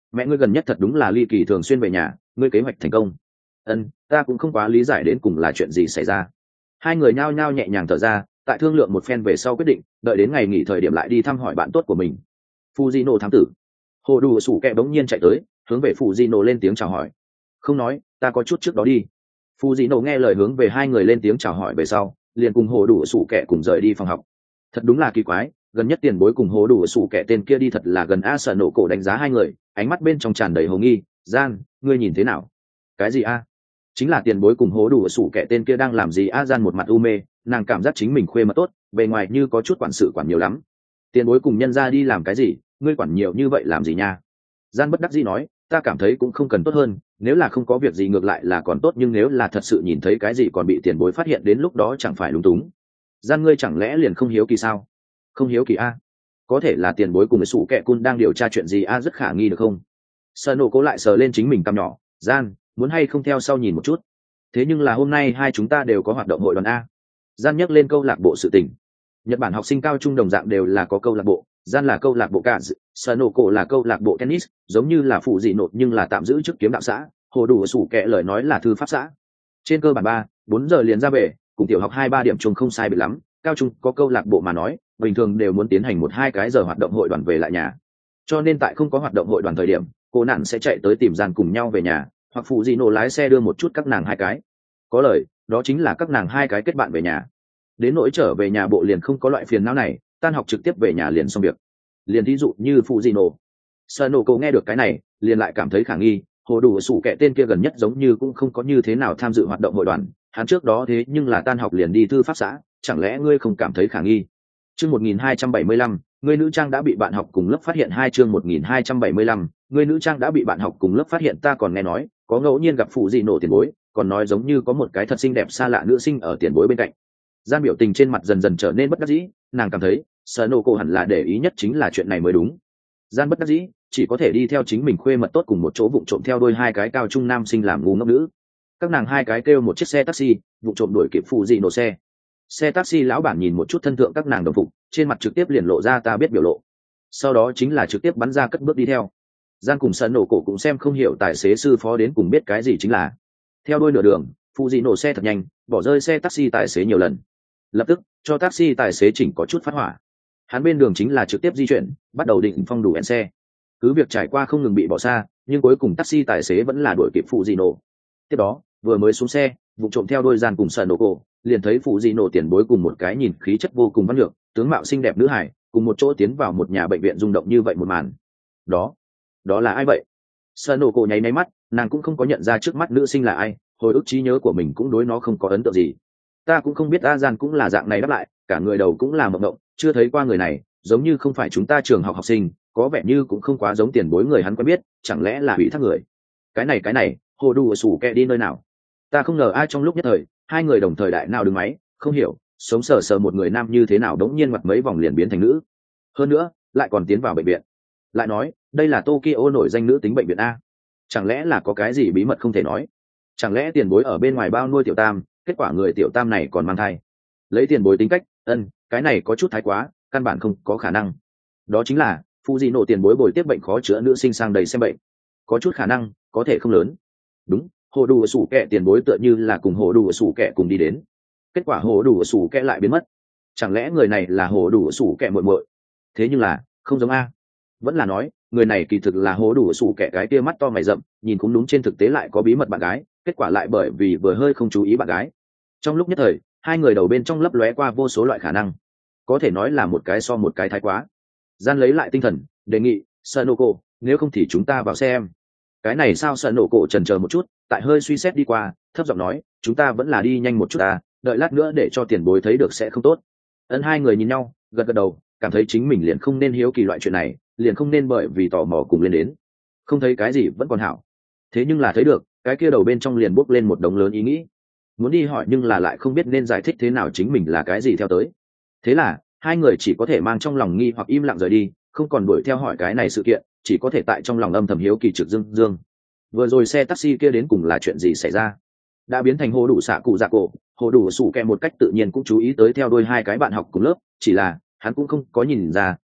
mẹ ngươi gần nhất thật đúng là ly kỳ thường xuyên về nhà, ngươi kế hoạch thành công. Ân, ta cũng không quá lý giải đến cùng là chuyện gì xảy ra. Hai người nhao nhao nhẹ nhàng thở ra, tại thương lượng một phen về sau quyết định đợi đến ngày nghỉ thời điểm lại đi thăm hỏi bạn tốt của mình. Fujino thám tử hồ đủ sủ kẹ bỗng nhiên chạy tới, hướng về Fujino lên tiếng chào hỏi. Không nói, ta có chút trước đó đi. Fujino nghe lời hướng về hai người lên tiếng chào hỏi về sau, liền cùng hồ đủ sủ kẹ cùng rời đi phòng học. Thật đúng là kỳ quái, gần nhất tiền bối cùng hồ đủ sủ kẹ tên kia đi thật là gần. A Sở Nổ Cổ đánh giá hai người, ánh mắt bên trong tràn đầy hồ nghi. Gian, ngươi nhìn thế nào? Cái gì a? Chính là tiền bối cùng hố đủ sủ kẻ tên kia đang làm gì a? Gian một mặt u mê, nàng cảm giác chính mình khuê mật tốt, bề ngoài như có chút quản sự quản nhiều lắm. Tiền bối cùng nhân ra đi làm cái gì, ngươi quản nhiều như vậy làm gì nha? Gian bất đắc dĩ nói, ta cảm thấy cũng không cần tốt hơn, nếu là không có việc gì ngược lại là còn tốt, nhưng nếu là thật sự nhìn thấy cái gì còn bị tiền bối phát hiện đến lúc đó chẳng phải lúng túng. Gian ngươi chẳng lẽ liền không hiếu kỳ sao? Không hiếu kỳ a? Có thể là tiền bối cùng với sủ kẻ cun đang điều tra chuyện gì a, rất khả nghi được không? Sơ nổ cố lại sờ lên chính mình cằm nhỏ. Gian, muốn hay không theo sau nhìn một chút? Thế nhưng là hôm nay hai chúng ta đều có hoạt động hội đoàn a. Gian nhắc lên câu lạc bộ sự tình. Nhật Bản học sinh cao trung đồng dạng đều là có câu lạc bộ. Gian là câu lạc bộ cả, Sơ nổ cổ là câu lạc bộ tennis, giống như là phụ dị nột nhưng là tạm giữ chức kiếm đạo xã. Hồ đủ sủ kẹ lời nói là thư pháp xã. Trên cơ bản ba bốn giờ liền ra về, cùng tiểu học hai ba điểm chung không sai biệt lắm. Cao trung có câu lạc bộ mà nói, bình thường đều muốn tiến hành một hai cái giờ hoạt động hội đoàn về lại nhà. Cho nên tại không có hoạt động hội đoàn thời điểm, cô nạn sẽ chạy tới tìm Gian cùng nhau về nhà, hoặc phụ dị nổ lái xe đưa một chút các nàng hai cái. Có lời, đó chính là các nàng hai cái kết bạn về nhà. Đến nỗi trở về nhà bộ liền không có loại phiền não này, tan học trực tiếp về nhà liền xong việc. Liền thí dụ như phụ dị nổ. Sơ nổ cậu nghe được cái này, liền lại cảm thấy khả nghi, hồ đủ sủ kẻ tên kia gần nhất giống như cũng không có như thế nào tham dự hoạt động hội đoàn, hắn trước đó thế nhưng là tan học liền đi thư pháp xã, chẳng lẽ ngươi không cảm thấy khả nghi? Chương một nghìn hai trăm bảy mươi lăm, người nữ trang đã bị bạn học cùng lớp phát hiện. Hai chương một nghìn hai trăm bảy mươi lăm, người nữ trang đã bị bạn học cùng lớp phát hiện. Ta còn nghe nói, có ngẫu nhiên gặp phụ dị nổ tiền bối, còn nói giống như có một cái thật xinh đẹp xa lạ nữ sinh ở tiền bối bên cạnh. Gian biểu tình trên mặt dần dần trở nên bất đắc dĩ, nàng cảm thấy, Sở Nổ Cổ hẳn là để ý nhất chính là chuyện này mới đúng. Gian bất đắc dĩ, chỉ có thể đi theo chính mình khuê mật tốt cùng một chỗ vụng trộm theo đôi hai cái cao trung nam sinh làm ngu ngốc nữ. Các nàng hai cái kêu một chiếc xe taxi, vụng trộm đuổi kịp phụ dị nổ xe. Xe taxi lão bản nhìn một chút thân thượng các nàng đồng phục, trên mặt trực tiếp liền lộ ra ta biết biểu lộ. Sau đó chính là trực tiếp bắn ra cất bước đi theo. Gian cùng Sở Nổ Cổ cũng xem không hiểu tài xế sư phó đến cùng biết cái gì chính là. Theo đuôi nửa đường, phụ dị nổ xe thật nhanh, bỏ rơi xe taxi tài xế nhiều lần. Lập tức, cho taxi tài xế chỉnh có chút phát hỏa. Hắn bên đường chính là trực tiếp di chuyển, bắt đầu định phong đủ hẹn xe. Cứ việc trải qua không ngừng bị bỏ xa, nhưng cuối cùng taxi tài xế vẫn là đuổi kịp phụ dị nổ. Tiếp đó, vừa mới xuống xe, vụ trộm theo đuôi Gian cùng Sở Nổ Cổ, liền thấy phụ dị nổ tiền bối cùng một cái nhìn khí chất vô cùng văn nhược, tướng mạo xinh đẹp nữ hải, cùng một chỗ tiến vào một nhà bệnh viện rung động như vậy một màn. Đó, đó là ai vậy? Sở Nổ Cổ nháy nháy mắt, nàng cũng không có nhận ra trước mắt nữ sinh là ai, hồi ức trí nhớ của mình cũng đối nó không có ấn tượng gì. Ta cũng không biết. A Gian cũng là dạng này đáp lại, cả người đầu cũng là mộng mộng, chưa thấy qua người này, giống như không phải chúng ta trường học học sinh, có vẻ như cũng không quá giống tiền bối người hắn quen biết, chẳng lẽ là ủy thác người? Cái này cái này, hồ đủ sủ kẹ đi nơi nào? Ta không ngờ ai trong lúc nhất thời, hai người đồng thời đại nào đứng máy, không hiểu, sống sờ sờ một người nam như thế nào đống nhiên mặt mấy vòng liền biến thành nữ. Hơn nữa, lại còn tiến vào bệnh viện. Lại nói, đây là Tokyo nổi danh nữ tính bệnh viện a. Chẳng lẽ là có cái gì bí mật không thể nói? Chẳng lẽ tiền bối ở bên ngoài bao nuôi tiểu tam, kết quả người tiểu tam này còn mang thai? Lấy tiền bối tính cách, ân, cái này có chút thái quá, căn bản không có khả năng. Đó chính là, Fujino tiền bối bồi tiếp bệnh khó chữa nữ sinh sang đầy xem bệnh. Có chút khả năng, có thể không lớn. Đúng, hồ đủ sủ kẹ tiền bối tựa như là cùng hồ đủ sủ kẹ cùng đi đến. Kết quả hồ đủ sủ kẹ lại biến mất. Chẳng lẽ người này là hồ đủ sủ kẹ muội muội? Thế nhưng là, không giống a. Vẫn là nói, người này kỳ thực là hồ đủ sủ kẹ cái kia mắt to mày rậm, nhìn cũng đúng, trên thực tế lại có bí mật bạn gái, kết quả lại bởi vì vừa hơi không chú ý bạn gái. Trong lúc nhất thời, hai người đầu bên trong lấp lóe qua vô số loại khả năng, có thể nói là một cái so một cái thái quá. Gian lấy lại tinh thần, đề nghị, Sở Nổ Cổ, nếu không thì chúng ta vào xe em. Cái này sao? Sở Nổ Cổ chần chờ một chút, tại hơi suy xét đi qua, thấp giọng nói, chúng ta vẫn là đi nhanh một chút à, đợi lát nữa để cho tiền bối thấy được sẽ không tốt. Ân, hai người nhìn nhau, gật gật đầu, cảm thấy chính mình liền không nên hiếu kỳ loại chuyện này, liền không nên bởi vì tò mò cùng lên đến. Không thấy cái gì vẫn còn hảo. Thế nhưng là thấy được, cái kia đầu bên trong liền bốc lên một đống lớn ý nghĩ. Muốn đi hỏi nhưng là lại không biết nên giải thích thế nào chính mình là cái gì theo tới. Thế là, hai người chỉ có thể mang trong lòng nghi hoặc im lặng rời đi, không còn đuổi theo hỏi cái này sự kiện, chỉ có thể tại trong lòng âm thầm hiếu kỳ trực dương dương. Vừa rồi xe taxi kia đến cùng là chuyện gì xảy ra? Đã biến thành hồ đủ xạ cụ dạ cổ, hồ đủ sủ kẹ một cách tự nhiên cũng chú ý tới theo đôi hai cái bạn học cùng lớp, chỉ là hắn cũng không có nhìn ra,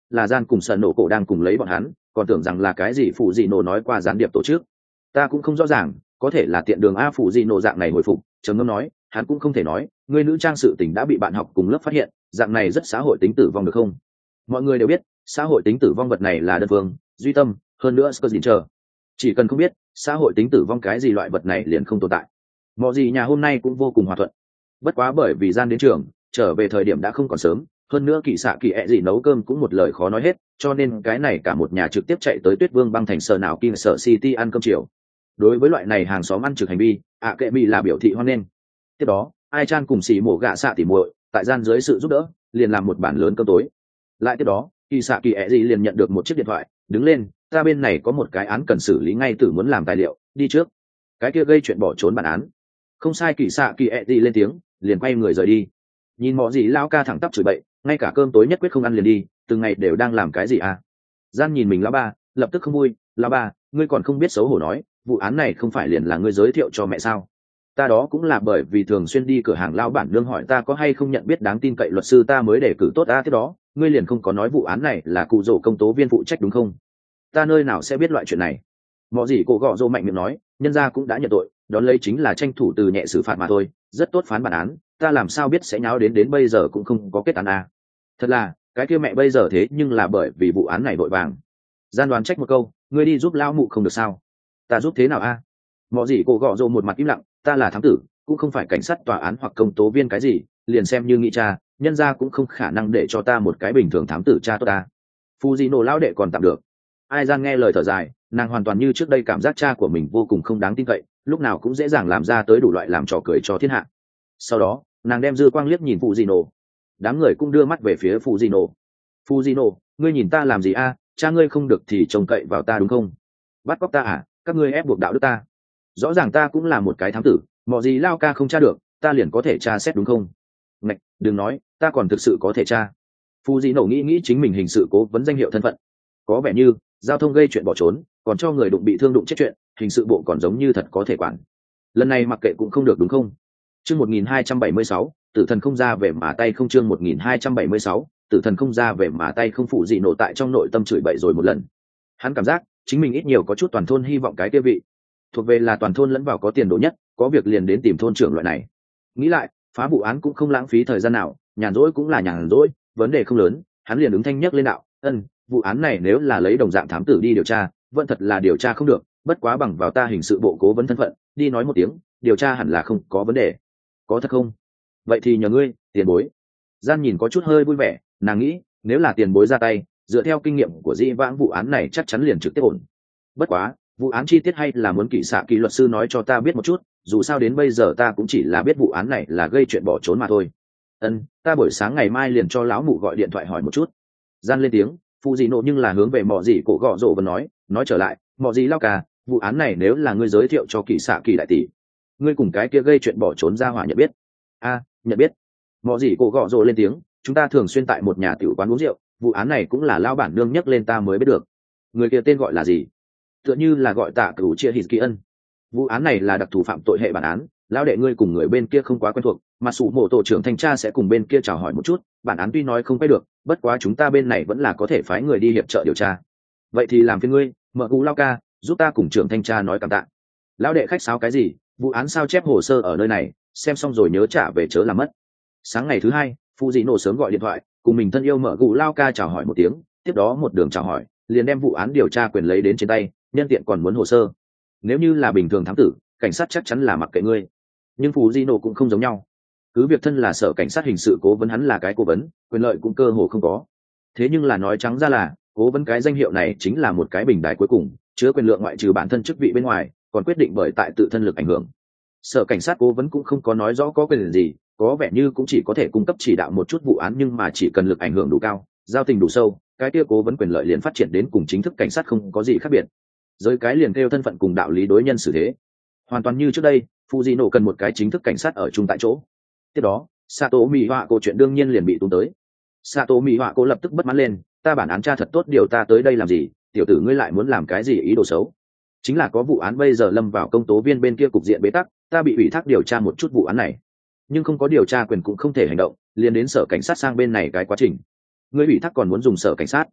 là gian cùng sợ nổ cổ đang cùng lấy bọn hắn, còn tưởng rằng là cái gì phụ dị nổ nói qua gián điệp tổ chức. Ta cũng không rõ ràng, có thể là tiện đường a phụ dị nổ dạng này hồi phục, trầm ngâm nói, hắn cũng không thể nói, người nữ trang sự tình đã bị bạn học cùng lớp phát hiện, dạng này rất xã hội tính tử vong được không? Mọi người đều biết, xã hội tính tử vong vật này là đơn phương, duy tâm, hơn nữa Scorsese. Chỉ cần không biết, xã hội tính tử vong cái gì loại vật này liền không tồn tại. Mọi gì nhà hôm nay cũng vô cùng hòa thuận. Bất quá bởi vì gian đến trường, trở về thời điểm đã không còn sớm, hơn nữa kỳ xạ kỳ ẹ gì nấu cơm cũng một lời khó nói hết, cho nên cái này cả một nhà trực tiếp chạy tới Tuyết Vương băng thành sở nào King sở City ăn cơm chiều. Đối với loại này hàng xóm ăn trực hành vi, ạ kệ mỹ là biểu thị hoan nghênh. Tiếp đó, ai chan cùng xì mổ gạ xạ tỉ muội, tại gian dưới sự giúp đỡ, liền làm một bản lớn cơm tối. Lại tiếp đó, kỳ xạ kỳ ẹ gì liền nhận được một chiếc điện thoại, đứng lên, ta bên này có một cái án cần xử lý ngay từ muốn làm tài liệu, đi trước. Cái kia gây chuyện bỏ trốn bản án. Không sai, kỳ xạ kỳ ẹ gì lên tiếng, liền quay người rời đi. Nhìn mọi gì lao ca thẳng tắp chửi bậy, ngay cả cơm tối nhất quyết không ăn liền đi, từng ngày đều đang làm cái gì à? Gian nhìn mình lão ba, lập tức không vui, lão ba, ngươi còn không biết xấu hổ nói, vụ án này không phải liền là ngươi giới thiệu cho mẹ sao? Ta đó cũng là bởi vì thường xuyên đi cửa hàng lao bản nương hỏi ta có hay không nhận biết đáng tin cậy luật sư ta mới đề cử tốt ta tiếp đó, ngươi liền không có nói vụ án này là cụ rổ công tố viên phụ trách đúng không? Ta nơi nào sẽ biết loại chuyện này? Mọi gì cổ gọ rô mạnh miệng nói, nhân gia cũng đã nhận tội, đón lấy chính là tranh thủ từ nhẹ xử phạt mà thôi, rất tốt phán bản án, ta làm sao biết sẽ nháo đến đến bây giờ cũng không có kết án à. Thật là, cái kia mẹ bây giờ thế nhưng là bởi vì vụ án này vội vàng. Gian đoán trách một câu, ngươi đi giúp lão mụ không được sao? Ta giúp thế nào a? À? Mọi gì cổ gọ rô một mặt im lặng, ta là thám tử, cũng không phải cảnh sát tòa án hoặc công tố viên cái gì, liền xem như nghị cha, nhân gia cũng không khả năng để cho ta một cái bình thường thám tử cha tốt ta. Fujino lão đệ còn tạm được. Ai gian nghe lời thở dài, nàng hoàn toàn như trước đây cảm giác cha của mình vô cùng không đáng tin cậy, lúc nào cũng dễ dàng làm ra tới đủ loại làm trò cười cho thiên hạ. Sau đó, nàng đem dư quang liếc nhìn Fujino. Đám người cũng đưa mắt về phía Fujino. Fujino, ngươi nhìn ta làm gì a? Cha ngươi không được thì trông cậy vào ta đúng không? Bắt cóc ta à? Các ngươi ép buộc đạo đức ta. Rõ ràng ta cũng là một cái thám tử, mọi gì lao ca không tra được, ta liền có thể tra xét đúng không? Ngạch, đừng nói, ta còn thực sự có thể tra. Fujino nghĩ nghĩ chính mình hình sự cố vấn danh hiệu thân phận. Có vẻ như giao thông gây chuyện bỏ trốn, còn cho người đụng bị thương đụng chết chuyện, hình sự bộ còn giống như thật có thể quản. Lần này mặc kệ cũng không được đúng không? Chương một nghìn hai trăm bảy mươi sáu, tử thần không ra về mà tay không. Chương một nghìn hai trăm bảy mươi sáu, tử thần không ra về mà tay không. Phụ dị nổ tại trong nội tâm chửi bậy rồi một lần. Hắn cảm giác chính mình ít nhiều có chút toàn thôn hy vọng cái kia vị, thuộc về là toàn thôn lẫn vào có tiền đồ nhất, có việc liền đến tìm thôn trưởng loại này. Nghĩ lại, phá vụ án cũng không lãng phí thời gian nào, nhàn rỗi cũng là nhàn rỗi, vấn đề không lớn, hắn liền ứng thanh nhất lên đạo, ân, vụ án này nếu là lấy đồng dạng thám tử đi điều tra, vẫn thật là điều tra không được, bất quá bằng vào ta hình sự bộ cố vấn thân phận, đi nói một tiếng, điều tra hẳn là không có vấn đề. Có thật không? Vậy thì nhờ ngươi, tiền bối. Gian nhìn có chút hơi vui vẻ, nàng nghĩ, nếu là tiền bối ra tay, dựa theo kinh nghiệm của dĩ vãng vụ án này chắc chắn liền trực tiếp ổn. Bất quá, vụ án chi tiết hay là muốn kỹ xạ kỹ luật sư nói cho ta biết một chút, dù sao đến bây giờ ta cũng chỉ là biết vụ án này là gây chuyện bỏ trốn mà thôi. Ân, ta buổi sáng ngày mai liền cho lão mụ gọi điện thoại hỏi một chút. Gian lên tiếng, phụ gì nộ nhưng là hướng về mọ gì cổ gọ rộ và nói, nói trở lại, mọ gì lao cả, vụ án này nếu là ngươi giới thiệu cho kỹ xạ kỳ đại tỷ, ngươi cùng cái kia gây chuyện bỏ trốn ra hỏa nhận biết. A, à, nhận biết. Mọ gì cổ gọ rộ lên tiếng, chúng ta thường xuyên tại một nhà tiểu quán uống rượu, vụ án này cũng là lao bản nương nhắc lên ta mới biết được. Người kia tên gọi là gì? Tựa như là gọi tạ cửu chia hít kỳ ân. Vụ án này là đặc thù phạm tội hệ bản án, lão đệ ngươi cùng người bên kia không quá quen thuộc, mà sủ mộ tổ trưởng thanh tra sẽ cùng bên kia chào hỏi một chút, bản án tuy nói không quay được, bất quá chúng ta bên này vẫn là có thể phái người đi hiệp trợ điều tra. Vậy thì làm phiền ngươi, mở cú lao ca, giúp ta cùng trưởng thanh tra nói cảm tạ. Lão đệ khách sáo cái gì, vụ án sao chép hồ sơ ở nơi này, xem xong rồi nhớ trả về chớ làm mất. Sáng ngày thứ hai, phụ dị nổ sớm gọi điện thoại, cùng mình thân yêu mở cú lao ca chào hỏi một tiếng, tiếp đó một đường chào hỏi, liền đem vụ án điều tra quyền lấy đến trên tay, nhân tiện còn muốn hồ sơ. Nếu như là bình thường thám tử, cảnh sát chắc chắn là mặc kệ ngươi, nhưng phù di nổ cũng không giống nhau. Cứ việc thân là sở cảnh sát hình sự cố vấn, hắn là cái cố vấn, quyền lợi cũng cơ hồ không có. Thế nhưng là nói trắng ra là cố vấn cái danh hiệu này chính là một cái bình đài cuối cùng, chứa quyền lượng ngoại trừ bản thân chức vị bên ngoài, còn quyết định bởi tại tự thân lực ảnh hưởng. Sở cảnh sát cố vấn cũng không có nói rõ có quyền gì, có vẻ như cũng chỉ có thể cung cấp chỉ đạo một chút vụ án, nhưng mà chỉ cần lực ảnh hưởng đủ cao, giao tình đủ sâu, cái kia cố vấn quyền lợi liền phát triển đến cùng chính thức cảnh sát không có gì khác biệt. Giới cái liền kêu thân phận cùng đạo lý đối nhân xử thế, hoàn toàn như trước đây. Fujino cần một cái chính thức cảnh sát ở chung tại chỗ. Tiếp đó, Sato Mị Họa cô chuyện đương nhiên liền bị tung tới. Sato Mị Họa cô lập tức bất mãn lên, ta bản án tra thật tốt, điều ta tới đây làm gì, tiểu tử ngươi lại muốn làm cái gì ý đồ xấu? Chính là có vụ án bây giờ lâm vào công tố viên bên kia cục diện bế tắc, ta bị ủy thác điều tra một chút vụ án này, nhưng không có điều tra quyền cũng không thể hành động, liền đến sở cảnh sát sang bên này cái quá trình. Ngươi ủy thác còn muốn dùng sở cảnh sát,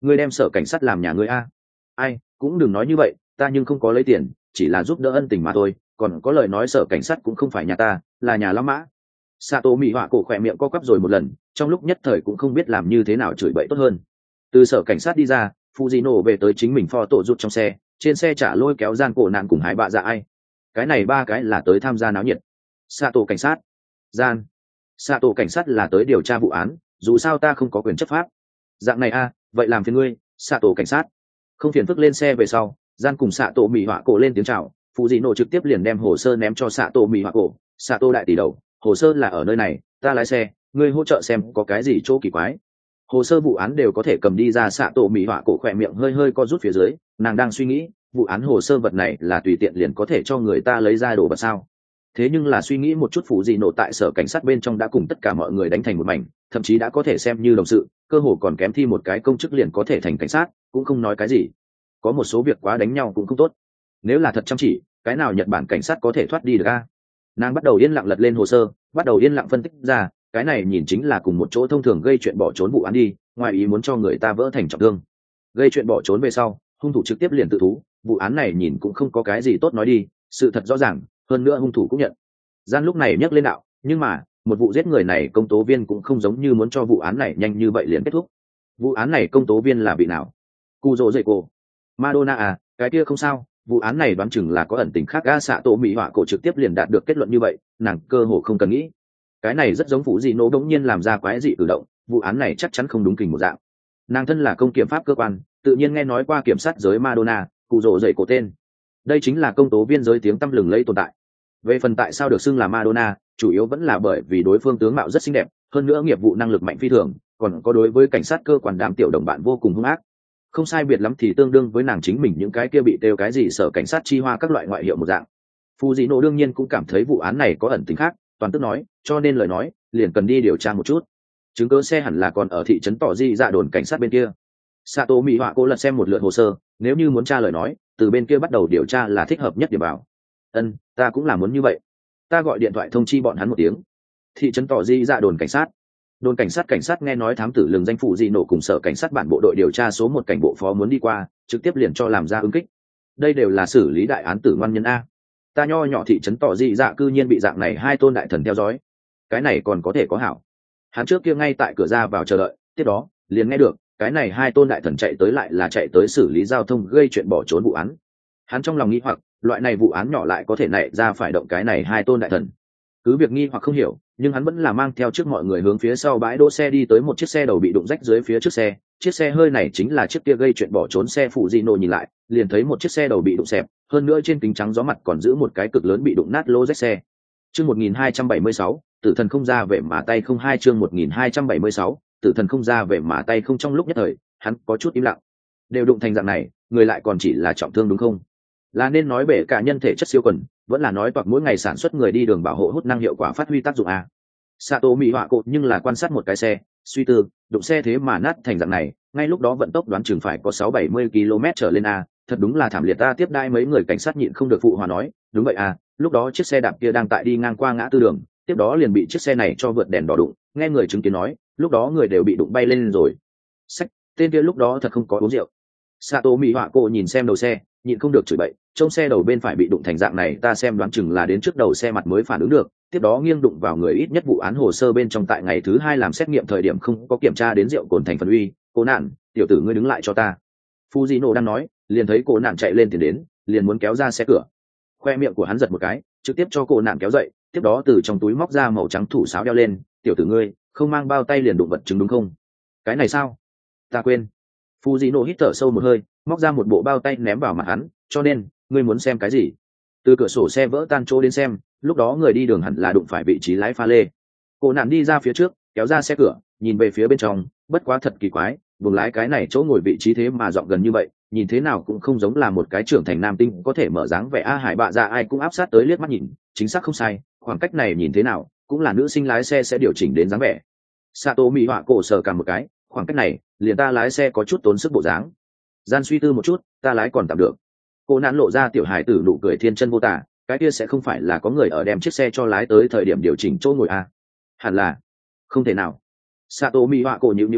ngươi đem sở cảnh sát làm nhà ngươi a? Ai, cũng đừng nói như vậy, ta nhưng không có lấy tiền, chỉ là giúp đỡ ân tình mà thôi, còn có lời nói sở cảnh sát cũng không phải nhà ta, là nhà lão mã. Sato Mị Họa cổ khỏe miệng co quắp rồi một lần, trong lúc nhất thời cũng không biết làm như thế nào chửi bậy tốt hơn. Từ sở cảnh sát đi ra, Fujino về tới chính mình pho tổ rút trong xe, trên xe trả lôi kéo gian cổ nạn cùng hai bạ dạ ai. Cái này ba cái là tới tham gia náo nhiệt. Sato cảnh sát, gian. Sato cảnh sát là tới điều tra vụ án, dù sao ta không có quyền chấp pháp. Dạng này a, vậy làm phiền ngươi, Sato cảnh sát. Không phiền phức lên xe về sau, gian cùng Sato Mị Họa cổ lên tiếng chào, Fujino trực tiếp liền đem hồ sơ ném cho Sato Mị Họa cổ. Sato đại tỷ đầu, hồ sơ là ở nơi này, ta lái xe, ngươi hỗ trợ xem có cái gì chỗ kỳ quái. Hồ sơ vụ án đều có thể cầm đi ra. Sato Mị Họa cổ khỏe miệng hơi hơi co rút phía dưới, nàng đang suy nghĩ, vụ án hồ sơ vật này là tùy tiện liền có thể cho người ta lấy ra đồ vật sao? Thế nhưng là suy nghĩ một chút, Fujino tại sở cảnh sát bên trong đã cùng tất cả mọi người đánh thành một mảnh, thậm chí đã có thể xem như đồng sự, cơ hồ còn kém thi một cái công chức liền có thể thành cảnh sát, cũng không nói cái gì. Có một số việc quá đánh nhau cũng không tốt. Nếu là thật chăm chỉ, cái nào Nhật Bản cảnh sát có thể thoát đi được a? Nàng bắt đầu yên lặng lật lên hồ sơ, bắt đầu yên lặng phân tích ra, cái này nhìn chính là cùng một chỗ thông thường gây chuyện bỏ trốn vụ án đi, ngoài ý muốn cho người ta vỡ thành trọng thương. Gây chuyện bỏ trốn về sau, hung thủ trực tiếp liền tự thú, vụ án này nhìn cũng không có cái gì tốt nói đi, sự thật rõ ràng, hơn nữa hung thủ cũng nhận. Gian lúc này nhắc lên đạo, nhưng mà, một vụ giết người này công tố viên cũng không giống như muốn cho vụ án này nhanh như vậy liền kết thúc. Vụ án này công tố viên là vị nào? Cujo Reiko. Madonna à, cái kia không sao, vụ án này đoán chừng là có ẩn tình khác. Ga Sato Mị Họa cổ trực tiếp liền đạt được kết luận như vậy, nàng cơ hồ không cần nghĩ. Cái này rất giống Fujino đống nhiên làm ra quái dị cử động, vụ án này chắc chắn không đúng kình một dạng. Nàng thân là công kiểm pháp cơ quan, tự nhiên nghe nói qua kiểm sát giới Madonna, Cujo Reiko tên. Đây chính là công tố viên giới tiếng tăm lừng lẫy tồn tại. Về phần tại sao được xưng là Madonna, chủ yếu vẫn là bởi vì đối phương tướng mạo rất xinh đẹp, hơn nữa nghiệp vụ năng lực mạnh phi thường, còn có đối với cảnh sát cơ quan đám tiểu đồng bạn vô cùng hung ác. Không sai biệt lắm thì tương đương với nàng chính mình những cái kia bị tiêu cái gì sở cảnh sát chi hoa các loại ngoại hiệu một dạng. Fujino đương nhiên cũng cảm thấy vụ án này có ẩn tình khác, toàn tức nói, cho nên lời nói, liền cần đi điều tra một chút. Chứng cứ xe hẳn là còn ở thị trấn Tỏ Di dạ đồn cảnh sát bên kia. Sato Mị Họa cô lật xem một lượt hồ sơ, nếu như muốn tra lời nói, từ bên kia bắt đầu điều tra là thích hợp nhất để bảo. Ân, ta cũng là muốn như vậy. Ta gọi điện thoại thông chi bọn hắn một tiếng. Thị trấn Tỏ Di dạ đồn cảnh sát. Đồn cảnh sát cảnh sát nghe nói thám tử lừng danh phụ gì nổ cùng sở cảnh sát bản bộ đội điều tra số một cảnh bộ phó muốn đi qua, trực tiếp liền cho làm ra ứng kích. Đây đều là xử lý đại án tử ngoan nhân a. Ta nho nhỏ thị trấn Tỏ Di dạ cư nhiên bị dạng này hai tôn đại thần theo dõi. Cái này còn có thể có hảo. Hắn trước kia ngay tại cửa ra vào chờ đợi, tiếp đó liền nghe được cái này hai tôn đại thần chạy tới lại là chạy tới xử lý giao thông gây chuyện bỏ trốn vụ án. Hắn trong lòng nghi hoặc, loại này vụ án nhỏ lại có thể nảy ra phải động cái này hai tôn đại thần. Cứ việc nghi hoặc không hiểu, nhưng hắn vẫn là mang theo trước mọi người hướng phía sau bãi đỗ xe đi tới một chiếc xe đầu bị đụng rách dưới phía trước xe. Chiếc xe hơi này chính là chiếc kia gây chuyện bỏ trốn xe phụ Gino, nhìn lại liền thấy một chiếc xe đầu bị đụng xẹp, hơn nữa trên kính trắng gió mặt còn giữ một cái cực lớn bị đụng nát lô rách xe. Chương một nghìn hai trăm bảy mươi sáu, tử thần không ra vệ mà tay không. Hai chương một nghìn hai trăm bảy mươi sáu, tử thần không ra vệ mà tay không. Trong lúc nhất thời, hắn có chút im lặng. Đều đụng thành dạng này, người lại còn chỉ là trọng thương đúng không? Là nên nói bể cả nhân thể chất siêu quần, vẫn là nói toạc mỗi ngày sản xuất người đi đường bảo hộ hút năng hiệu quả phát huy tác dụng à? Sato Mị Họa cổ nhưng là quan sát một cái xe, suy tư, đụng xe thế mà nát thành dạng này, ngay lúc đó vận tốc đoán chừng phải có sáu bảy mươi ki lô mét trở lên à? Thật đúng là thảm liệt. Ta tiếp đai mấy người cảnh sát nhịn không được phụ hòa nói, đúng vậy à, lúc đó chiếc xe đạp kia đang tại đi ngang qua ngã tư đường, tiếp đó liền bị chiếc xe này cho vượt đèn đỏ đụng. Nghe người chứng kiến nói, lúc đó người đều bị đụng bay lên rồi. Sách, tên kia lúc đó thật không có uống rượu. Sato Mị Họa cổ nhìn xem đầu xe, nhịn không được chửi bậy, trông xe đầu bên phải bị đụng thành dạng này, ta xem đoán chừng là đến trước đầu xe mặt mới phản ứng được, tiếp đó nghiêng đụng vào người. Ít nhất vụ án hồ sơ bên trong tại ngày thứ hai làm xét nghiệm thời điểm không có kiểm tra đến rượu cồn thành phần uy. Cô nạn, tiểu tử ngươi đứng lại cho ta. Fujino đang nói, liền thấy cô nạn chạy lên tiền đến, liền muốn kéo ra xe cửa. Khoe miệng của hắn giật một cái, trực tiếp cho cô nạn kéo dậy, tiếp đó từ trong túi móc ra màu trắng thủ sáo đeo lên. Tiểu tử ngươi không mang bao tay liền đụng vật chứng đúng không? Cái này sao? Ta quên. Fujino hít thở sâu một hơi, móc ra một bộ bao tay ném vào mặt hắn, cho nên ngươi muốn xem cái gì? Từ cửa sổ xe vỡ tan chỗ đến xem, lúc đó người đi đường hẳn là đụng phải vị trí lái pha lê. Cô nạn đi ra phía trước, kéo ra xe cửa, nhìn về phía bên trong, bất quá thật kỳ quái, buồng lái cái này chỗ ngồi vị trí thế mà dọn gần như vậy, nhìn thế nào cũng không giống là một cái trưởng thành nam tinh có thể mở dáng vẻ. A Hải bạ ra ai cũng áp sát tới liếc mắt nhìn, chính xác không sai, khoảng cách này nhìn thế nào cũng là nữ sinh lái xe sẽ điều chỉnh đến dáng vẻ. Sato Mị Họa cổ sờ cả một cái, khoảng cách này liền ta lái xe có chút tốn sức bộ dáng. Gian suy tư một chút, ta lái còn tạm được. Cô nạn lộ ra tiểu hài tử nụ cười thiên chân vô tả, cái kia sẽ không phải là có người ở đem chiếc xe cho lái tới thời điểm điều chỉnh chỗ ngồi à? Hẳn là không thể nào. Sato Mị Họa cổ nhíu nhíu mày,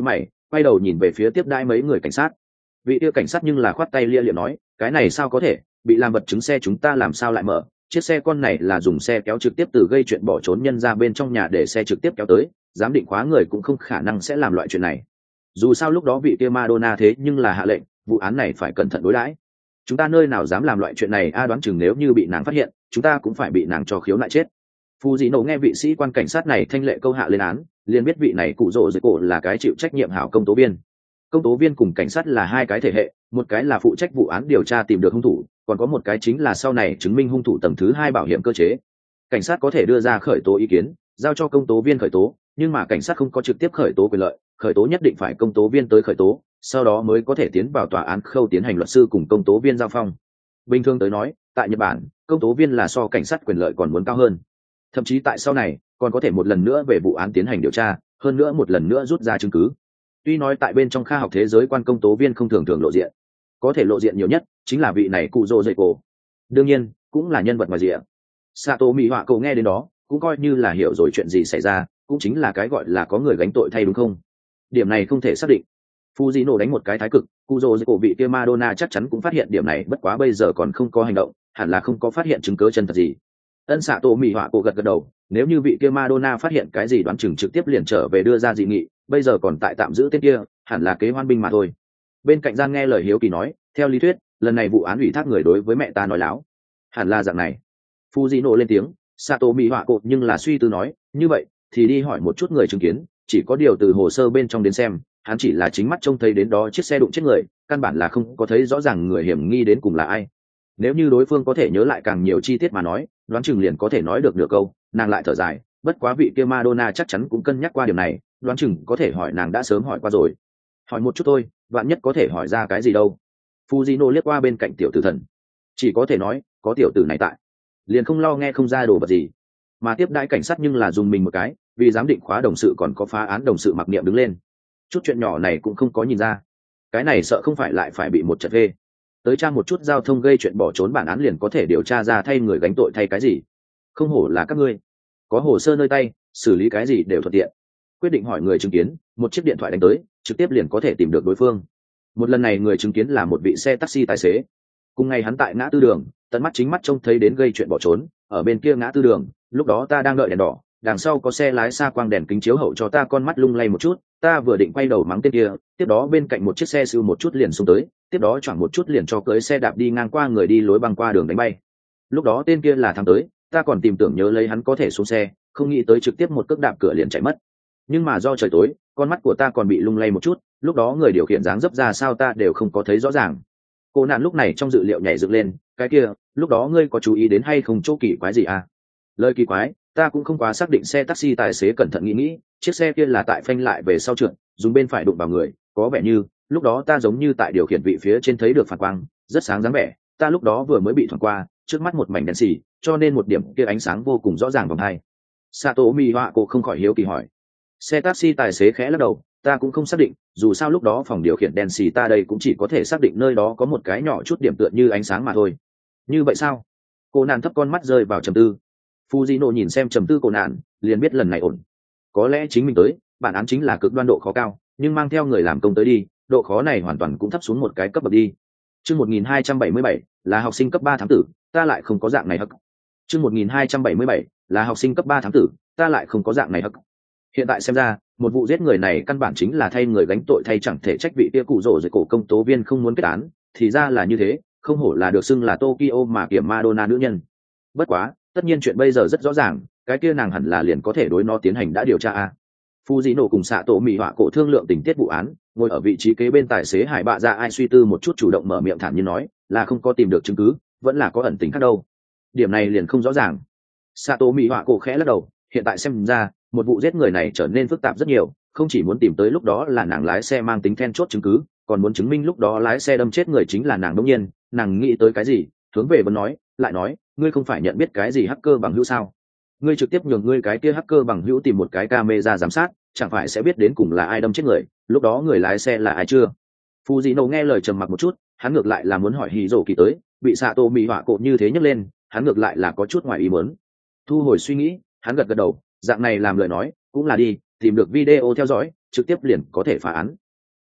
quay đầu nhìn về phía tiếp đãi mấy người cảnh sát. Vị kia cảnh sát nhưng là khoát tay lia liệm nói, cái này sao có thể, bị làm vật chứng xe chúng ta làm sao lại mở, chiếc xe con này là dùng xe kéo trực tiếp từ gây chuyện bỏ trốn nhân ra bên trong nhà để xe trực tiếp kéo tới, giám định khóa người cũng không khả năng sẽ làm loại chuyện này. Dù sao lúc đó vị kia Madonna thế nhưng là hạ lệnh, vụ án này phải cẩn thận đối đãi. Chúng ta nơi nào dám làm loại chuyện này, a đoán chừng nếu như bị nàng phát hiện, chúng ta cũng phải bị nàng cho khiếu nại chết. Phù Dị Nổ nghe vị sĩ quan cảnh sát này thanh lệ câu hạ lên án, liền biết vị này cụ rồ dưới cổ là cái chịu trách nhiệm hảo công tố viên. Công tố viên cùng cảnh sát là hai cái thể hệ, một cái là phụ trách vụ án điều tra tìm được hung thủ, còn có một cái chính là sau này chứng minh hung thủ tầng thứ hai bảo hiểm cơ chế. Cảnh sát có thể đưa ra khởi tố ý kiến, giao cho công tố viên khởi tố, nhưng mà cảnh sát không có trực tiếp khởi tố quyền lợi, khởi tố nhất định phải công tố viên tới khởi tố, sau đó mới có thể tiến vào tòa án khâu tiến hành luật sư cùng công tố viên giao phong. Bình thường tới nói, tại Nhật Bản, công tố viên là so cảnh sát quyền lợi còn muốn cao hơn. Thậm chí tại sau này, còn có thể một lần nữa về vụ án tiến hành điều tra, hơn nữa một lần nữa rút ra chứng cứ. Tuy nói tại bên trong khoa học thế giới quan công tố viên không thường thường lộ diện, có thể lộ diện nhiều nhất chính là vị này cụ rồ dậy cổ, đương nhiên cũng là nhân vật ngoài rìa. Sato Mỹ Họa Cầu nghe đến đó cũng coi như là hiểu rồi chuyện gì xảy ra, cũng chính là cái gọi là có người gánh tội thay đúng không? Điểm này không thể xác định. Fujino đánh một cái thái cực, cụ rồ dậy cổ vị kia Madonna chắc chắn cũng phát hiện điểm này, bất quá bây giờ còn không có hành động, hẳn là không có phát hiện chứng cứ chân thật gì. Ân Sato Mỹ Họa Cầu gật gật đầu, nếu như vị kia Madonna phát hiện cái gì đoán chừng trực tiếp liền trở về đưa ra dị nghị, bây giờ còn tại tạm giữ tên kia, hẳn là kế hoan binh mà thôi. Bên cạnh gian nghe lời hiếu kỳ nói, theo lý thuyết lần này vụ án ủy thác người đối với mẹ ta nói láo, hẳn là dạng này. Fujino lên tiếng, Sato Mỹ Họa Cột nhưng là suy tư nói, như vậy thì đi hỏi một chút người chứng kiến, chỉ có điều từ hồ sơ bên trong đến xem, hắn chỉ là chính mắt trông thấy đến đó chiếc xe đụng chết người, căn bản là không có thấy rõ ràng người hiểm nghi đến cùng là ai. Nếu như đối phương có thể nhớ lại càng nhiều chi tiết mà nói, đoán chừng liền có thể nói được nửa câu. Nàng lại thở dài, bất quá vị kia Madonna chắc chắn cũng cân nhắc qua điều này, đoán chừng có thể hỏi nàng đã sớm hỏi qua rồi. Hỏi một chút thôi, vạn nhất có thể hỏi ra cái gì đâu. Fujino liếc qua bên cạnh tiểu tử thần, chỉ có thể nói có tiểu tử này tại, liền không lo nghe không ra đồ vật gì. Mà tiếp đãi cảnh sát nhưng là dùng mình một cái, vì giám định khóa đồng sự còn có phá án đồng sự mặc niệm đứng lên. Chút chuyện nhỏ này cũng không có nhìn ra, cái này sợ không phải lại phải bị một trận ghê. Tới trang một chút giao thông gây chuyện bỏ trốn bản án liền có thể điều tra ra thay người gánh tội thay cái gì. Không hổ là các ngươi, có hồ sơ nơi tay, xử lý cái gì đều thuận tiện. Quyết định hỏi người chứng kiến, một chiếc điện thoại đánh tới, trực tiếp liền có thể tìm được đối phương. Một lần này người chứng kiến là một vị xe taxi tài xế. Cùng ngày hắn tại ngã tư đường, tận mắt chính mắt trông thấy đến gây chuyện bỏ trốn, ở bên kia ngã tư đường, lúc đó ta đang đợi đèn đỏ, đằng sau có xe lái xa quang đèn kính chiếu hậu cho ta con mắt lung lay một chút, ta vừa định quay đầu mắng tên kia, tiếp đó bên cạnh một chiếc xe siêu một chút liền xông tới, tiếp đó choảng một chút liền cho cưới xe đạp đi ngang qua người đi lối băng qua đường đánh bay. Lúc đó tên kia là thắng tới, ta còn tìm tưởng nhớ lấy hắn có thể xuống xe, không nghĩ tới trực tiếp một cước đạp cửa liền chạy mất. Nhưng mà do trời tối, con mắt của ta còn bị lung lay một chút, lúc đó người điều khiển dáng dấp ra sao ta đều không có thấy rõ ràng. Cô nạn lúc này trong dự liệu nhảy dựng lên, cái kia, lúc đó ngươi có chú ý đến hay không chỗ kỳ quái gì à? Lời kỳ quái, ta cũng không quá xác định. Xe taxi tài xế cẩn thận nghĩ nghĩ, chiếc xe kia là tại phanh lại về sau trượt, dùng bên phải đụng vào người, có vẻ như lúc đó ta giống như tại điều khiển vị phía trên thấy được phản quang, rất sáng dáng vẻ, ta lúc đó vừa mới bị thoảng qua, trước mắt một mảnh đen xì, cho nên một điểm kia ánh sáng vô cùng rõ ràng vòng hai. Sato Mi Họa cô không khỏi hiếu kỳ hỏi. Xe taxi tài xế khẽ lắc đầu, ta cũng không xác định, dù sao lúc đó phòng điều khiển đèn xì ta đây cũng chỉ có thể xác định nơi đó có một cái nhỏ chút điểm tựa như ánh sáng mà thôi. Như vậy sao? Cô nạn thấp con mắt rơi vào trầm tư. Fujino nhìn xem trầm tư cô nạn, liền biết lần này ổn. Có lẽ chính mình tới, bản án chính là cực đoan độ khó cao, nhưng mang theo người làm công tới đi, độ khó này hoàn toàn cũng thấp xuống một cái cấp bậc đi. Chương một nghìn hai trăm bảy mươi bảy là học sinh cấp ba thám tử, ta lại không có dạng này hắc. Chương một nghìn hai trăm bảy mươi bảy là học sinh cấp ba thám tử, ta lại không có dạng này hắc. Hiện tại xem ra, một vụ giết người này căn bản chính là thay người gánh tội thay, chẳng thể trách vị kia cụ rồ rồi cổ công tố viên không muốn kết án, thì ra là như thế, không hổ là được xưng là Tokyo mà kiểm Madonna nữ nhân. Bất quá, tất nhiên chuyện bây giờ rất rõ ràng, cái kia nàng hẳn là liền có thể đối nó tiến hành đã điều tra a. Fujino cùng xạ tổ mì họa cổ thương lượng tình tiết vụ án, ngồi ở vị trí kế bên tài xế Hải Bạ Dạ ai suy tư một chút chủ động mở miệng thản nhiên nói, là không có tìm được chứng cứ, vẫn là có ẩn tình khác đâu. Điểm này liền không rõ ràng. Sato Mị Họa cổ khẽ lắc đầu, hiện tại xem ra, một vụ giết người này trở nên phức tạp rất nhiều, không chỉ muốn tìm tới lúc đó là nàng lái xe mang tính then chốt chứng cứ, còn muốn chứng minh lúc đó lái xe đâm chết người chính là nàng. Đương nhiên, nàng nghĩ tới cái gì, hướng về vẫn nói, lại nói, ngươi không phải nhận biết cái gì hacker bằng hữu sao? Ngươi trực tiếp nhường ngươi cái kia hacker bằng hữu tìm một cái camera giám sát, chẳng phải sẽ biết đến cùng là ai đâm chết người, lúc đó người lái xe là ai chưa? Fujino nghe lời trầm mặc một chút, hắn ngược lại là muốn hỏi Hiro Kỳ tới, bị Sato Mị Họa cổ như thế nhấc lên, hắn ngược lại là có chút ngoài ý muốn. Thu hồi suy nghĩ, hắn gật gật đầu, dạng này làm lời nói, cũng là đi, tìm được video theo dõi, trực tiếp liền có thể phá án.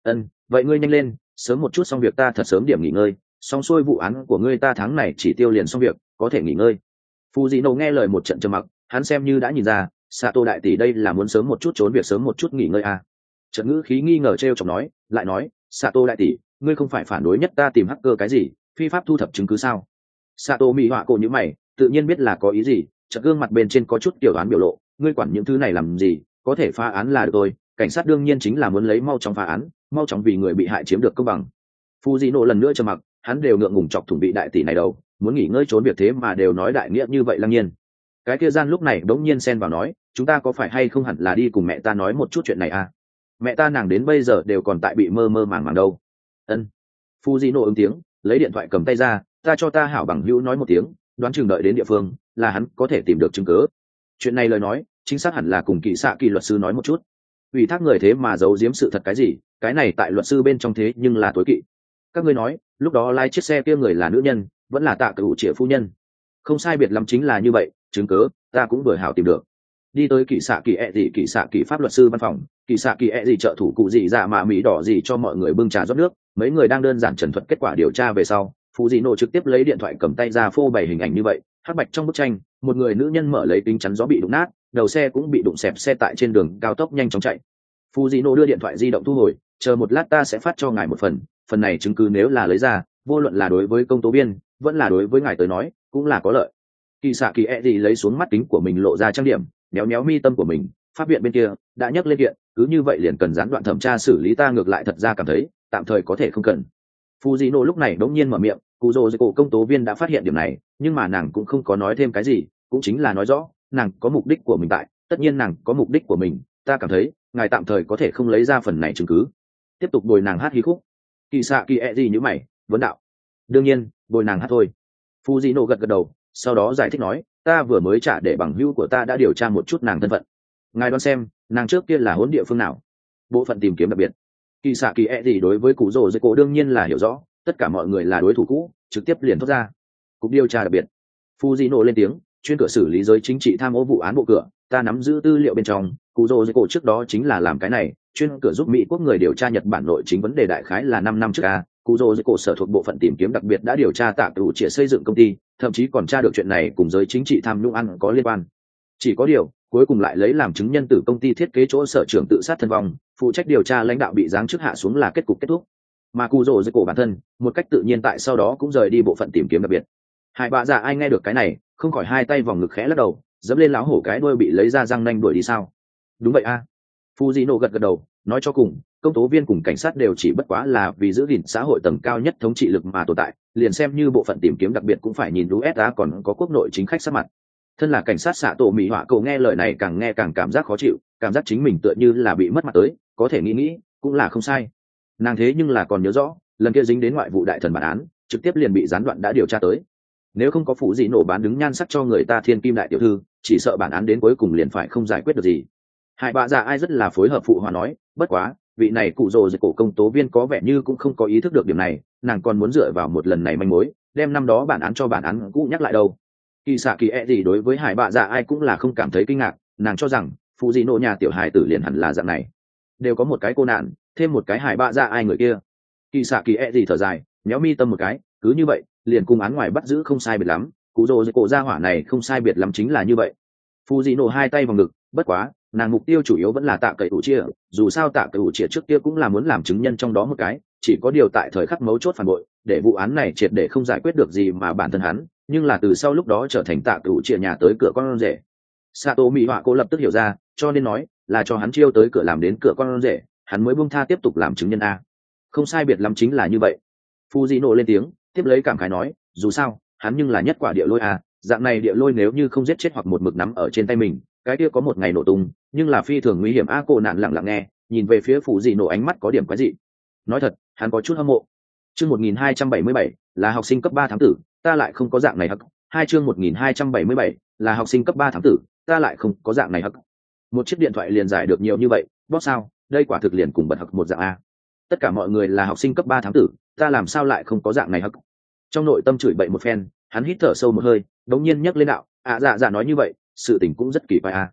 Ân, vậy ngươi nhanh lên, sớm một chút xong việc ta thật sớm điểm nghỉ ngơi, xong xuôi vụ án của ngươi ta tháng này chỉ tiêu liền xong việc, có thể nghỉ ngơi. Phù Dị Nổ nghe lời một trận trầm mặc, hắn xem như đã nhìn ra, Sato đại tỷ đây là muốn sớm một chút trốn việc sớm một chút nghỉ ngơi à. Trận ngữ khí nghi ngờ trêu chọc nói, lại nói, Sato đại tỷ, ngươi không phải phản đối nhất ta tìm hacker cái gì, phi pháp thu thập chứng cứ sao? Sato mỹ họa cổ như mày, tự nhiên biết là có ý gì, trận gương mặt bên trên có chút tiểu đoán biểu lộ, ngươi quản những thứ này làm gì, có thể phá án là được thôi, cảnh sát đương nhiên chính là muốn lấy mau chóng phá án, mau chóng vì người bị hại chiếm được công bằng. Phù Dị Nổ lần nữa trầm mặc, hắn đều ngượng ngùng chọc thủng vị đại tỷ này đâu, muốn nghỉ ngơi trốn việc thế mà đều nói đại nghĩa như vậy lăng nhiên. Cái kia gian lúc này đống nhiên xen vào nói, chúng ta có phải hay không hẳn là đi cùng mẹ ta nói một chút chuyện này à? Mẹ ta nàng đến bây giờ đều còn tại bị mơ mơ màng màng đâu. Ân. Phù Dị Nổ ứng tiếng, lấy điện thoại cầm tay ra, ta cho ta hảo bằng hữu nói một tiếng, đoán chừng đợi đến địa phương là hắn có thể tìm được chứng cứ. Chuyện này lời nói chính xác hẳn là cùng kỳ xạ kỳ luật sư nói một chút, ủy thác người thế mà giấu giếm sự thật cái gì, cái này tại luật sư bên trong thế nhưng là tối kỵ. Các ngươi nói lúc đó lái chiếc xe kia người là nữ nhân vẫn là tạ cửu triệu phu nhân? Không sai biệt lắm chính là như vậy, chứng cứ ta cũng vừa hảo tìm được. Đi tới kỳ xạ kỳ ẹ gì kỳ xạ kỳ pháp luật sư văn phòng, kỳ xạ kỳ ẹ gì trợ thủ cụ gì dạ mạ mỹ đỏ gì cho mọi người bưng trà rót nước, mấy người đang đơn giản trần thuật kết quả điều tra về sau, Phù Dị Nổ trực tiếp lấy điện thoại cầm tay ra phô bày hình ảnh như vậy, hắc bạch trong bức tranh, một người nữ nhân mở lấy kính chắn gió bị đụng nát, đầu xe cũng bị đụng xẹp xe tại trên đường cao tốc nhanh chóng chạy. Phù Dị Nổ đưa điện thoại di động thu hồi, chờ một lát ta sẽ phát cho ngài một phần, phần này chứng cứ nếu là lấy ra, vô luận là đối với công tố viên, vẫn là đối với ngài tới nói, cũng là có lợi. Kỳ xạ kỳ ẹ gì lấy xuống mắt kính của mình lộ ra trang điểm, méo méo mi tâm của mình, pháp viện bên kia đã nhắc lên kiện, cứ như vậy liền cần gián đoạn thẩm tra xử lý, ta ngược lại thật ra cảm thấy tạm thời có thể không cần. Phù Dị Nổ lúc này đống nhiên mở miệng, cụ rồ cổ công tố viên đã phát hiện điểm này, nhưng mà nàng cũng không có nói thêm cái gì, cũng chính là nói rõ nàng có mục đích của mình tại, tất nhiên nàng có mục đích của mình, ta cảm thấy ngài tạm thời có thể không lấy ra phần này chứng cứ, tiếp tục bồi nàng hát hí khúc. Kỳ xạ kỳ ẹ gì như mày vấn đạo, đương nhiên bồi nàng hát thôi. Phù Dị Nổ gật gật đầu, sau đó giải thích nói, ta vừa mới trả để bằng hữu của ta đã điều tra một chút nàng thân phận, ngài đoán xem nàng trước kia là hỗn địa phương nào? Bộ phận tìm kiếm đặc biệt. Kỳ xạ kỳ ẹ gì đối với cụ rồ cổ đương nhiên là hiểu rõ, tất cả mọi người là đối thủ cũ, trực tiếp liền thoát ra cục điều tra đặc biệt. Phù Dị Nổ lên tiếng, chuyên cửa xử lý giới chính trị tham ô vụ án bộ cửa, ta nắm giữ tư liệu bên trong, cụ rồ cổ trước đó chính là làm cái này, chuyên cửa giúp Mỹ quốc người điều tra Nhật Bản nội chính vấn đề, đại khái là năm năm trước a. Cụ rồ cổ sở thuộc bộ phận tìm kiếm đặc biệt đã điều tra tạ cửu triệt xây dựng công ty, thậm chí còn tra được chuyện này cùng giới chính trị tham nhũng ăn có liên quan. Chỉ có điều cuối cùng lại lấy làm chứng nhân tử công ty thiết kế chỗ sở trưởng tự sát thân vong, phụ trách điều tra lãnh đạo bị giáng chức hạ xuống là kết cục kết thúc. Mà cụ rồ cổ bản thân một cách tự nhiên tại sau đó cũng rời đi bộ phận tìm kiếm đặc biệt. Hai bà già ai nghe được cái này không khỏi hai tay vòng ngực khẽ lắc đầu, dẫm lên láo hổ cái đuôi bị lấy ra răng nanh đuổi đi sao? Đúng vậy a. À. Phù Dị Nổ gật gật đầu, nói cho cùng công tố viên cùng cảnh sát đều chỉ bất quá là vì giữ gìn xã hội tầng cao nhất thống trị lực mà tồn tại, liền xem như bộ phận tìm kiếm đặc biệt cũng phải nhìn u ét a còn có quốc nội chính khách sát mặt. Thân là cảnh sát xạ tổ mỹ họa cậu nghe lời này càng nghe càng cảm giác khó chịu, cảm giác chính mình tựa như là bị mất mặt tới, có thể nghĩ nghĩ cũng là không sai. Nàng thế nhưng là còn nhớ rõ lần kia dính đến ngoại vụ đại thần bản án, trực tiếp liền bị gián đoạn đã điều tra tới, nếu không có Phù Dị Nổ bán đứng nhan sắc cho người ta thiên kim đại tiểu thư, chỉ sợ bản án đến cuối cùng liền phải không giải quyết được gì. Hai bà già ai rất là phối hợp phụ hòa nói, bất quá vị này cụ rồ cổ công tố viên có vẻ như cũng không có ý thức được điểm này, nàng còn muốn dựa vào một lần này manh mối đem năm đó bản án cho bản án cũ nhắc lại đâu. Kỳ xạ kỳ ẹ gì đối với hải bà già ai cũng là không cảm thấy kinh ngạc, nàng cho rằng Phù Dị Nổ nhà tiểu hài tử liền hẳn là dạng này, đều có một cái cô nạn thêm một cái hải bà già ai người kia. Kỳ xạ kỳ ẹ gì thở dài, nhéo mi tâm một cái, cứ như vậy liền cùng án ngoài bắt giữ không sai biệt lắm, cụ rồ cổ gia hỏa này không sai biệt lắm chính là như vậy. Phù Dị Nổ hai tay vào ngực, bất quá nàng mục tiêu chủ yếu vẫn là tạ cậy ủ chia, dù sao tạ cậy ủ chia trước kia cũng là muốn làm chứng nhân trong đó một cái, chỉ có điều tại thời khắc mấu chốt phản bội, để vụ án này triệt để không giải quyết được gì mà bản thân hắn, nhưng là từ sau lúc đó trở thành tạ cậy ủ chia nhà tới cửa con rể. Sato mỹ họa cô lập tức hiểu ra, cho nên nói là cho hắn chiêu tới cửa làm đến cửa con rể, hắn mới buông tha tiếp tục làm chứng nhân a. Không sai biệt lắm chính là như vậy. Phù Dị Nổ lên tiếng, tiếp lấy cảm khái nói, dù sao hắn nhưng là nhất quả địa lôi a, dạng này địa lôi nếu như không giết chết hoặc một mực nắm ở trên tay mình, cái kia có một ngày nổ tung, nhưng là phi thường nguy hiểm a. Cô nạn lặng lặng nghe, nhìn về phía Phù Dị Nổ ánh mắt có điểm quái dị. Nói thật, hắn có chút hâm mộ. Chương một nghìn hai trăm bảy mươi bảy là học sinh cấp ba tháng tử, ta lại không có dạng này hắc. Hai chương một nghìn hai trăm bảy mươi bảy là học sinh cấp ba tháng tử, ta lại không có dạng này hắc. Một chiếc điện thoại liền giải được nhiều như vậy, bóp sao, đây quả thực liền cùng bật hắc một dạng a. Tất cả mọi người là học sinh cấp ba tháng tử, ta làm sao lại không có dạng này hắc. Trong nội tâm chửi bậy một phen, hắn hít thở sâu một hơi, đống nhiên nhấc lên đạo, ạ à, dạ dạ nói như vậy sự tình cũng rất kỳ quái a.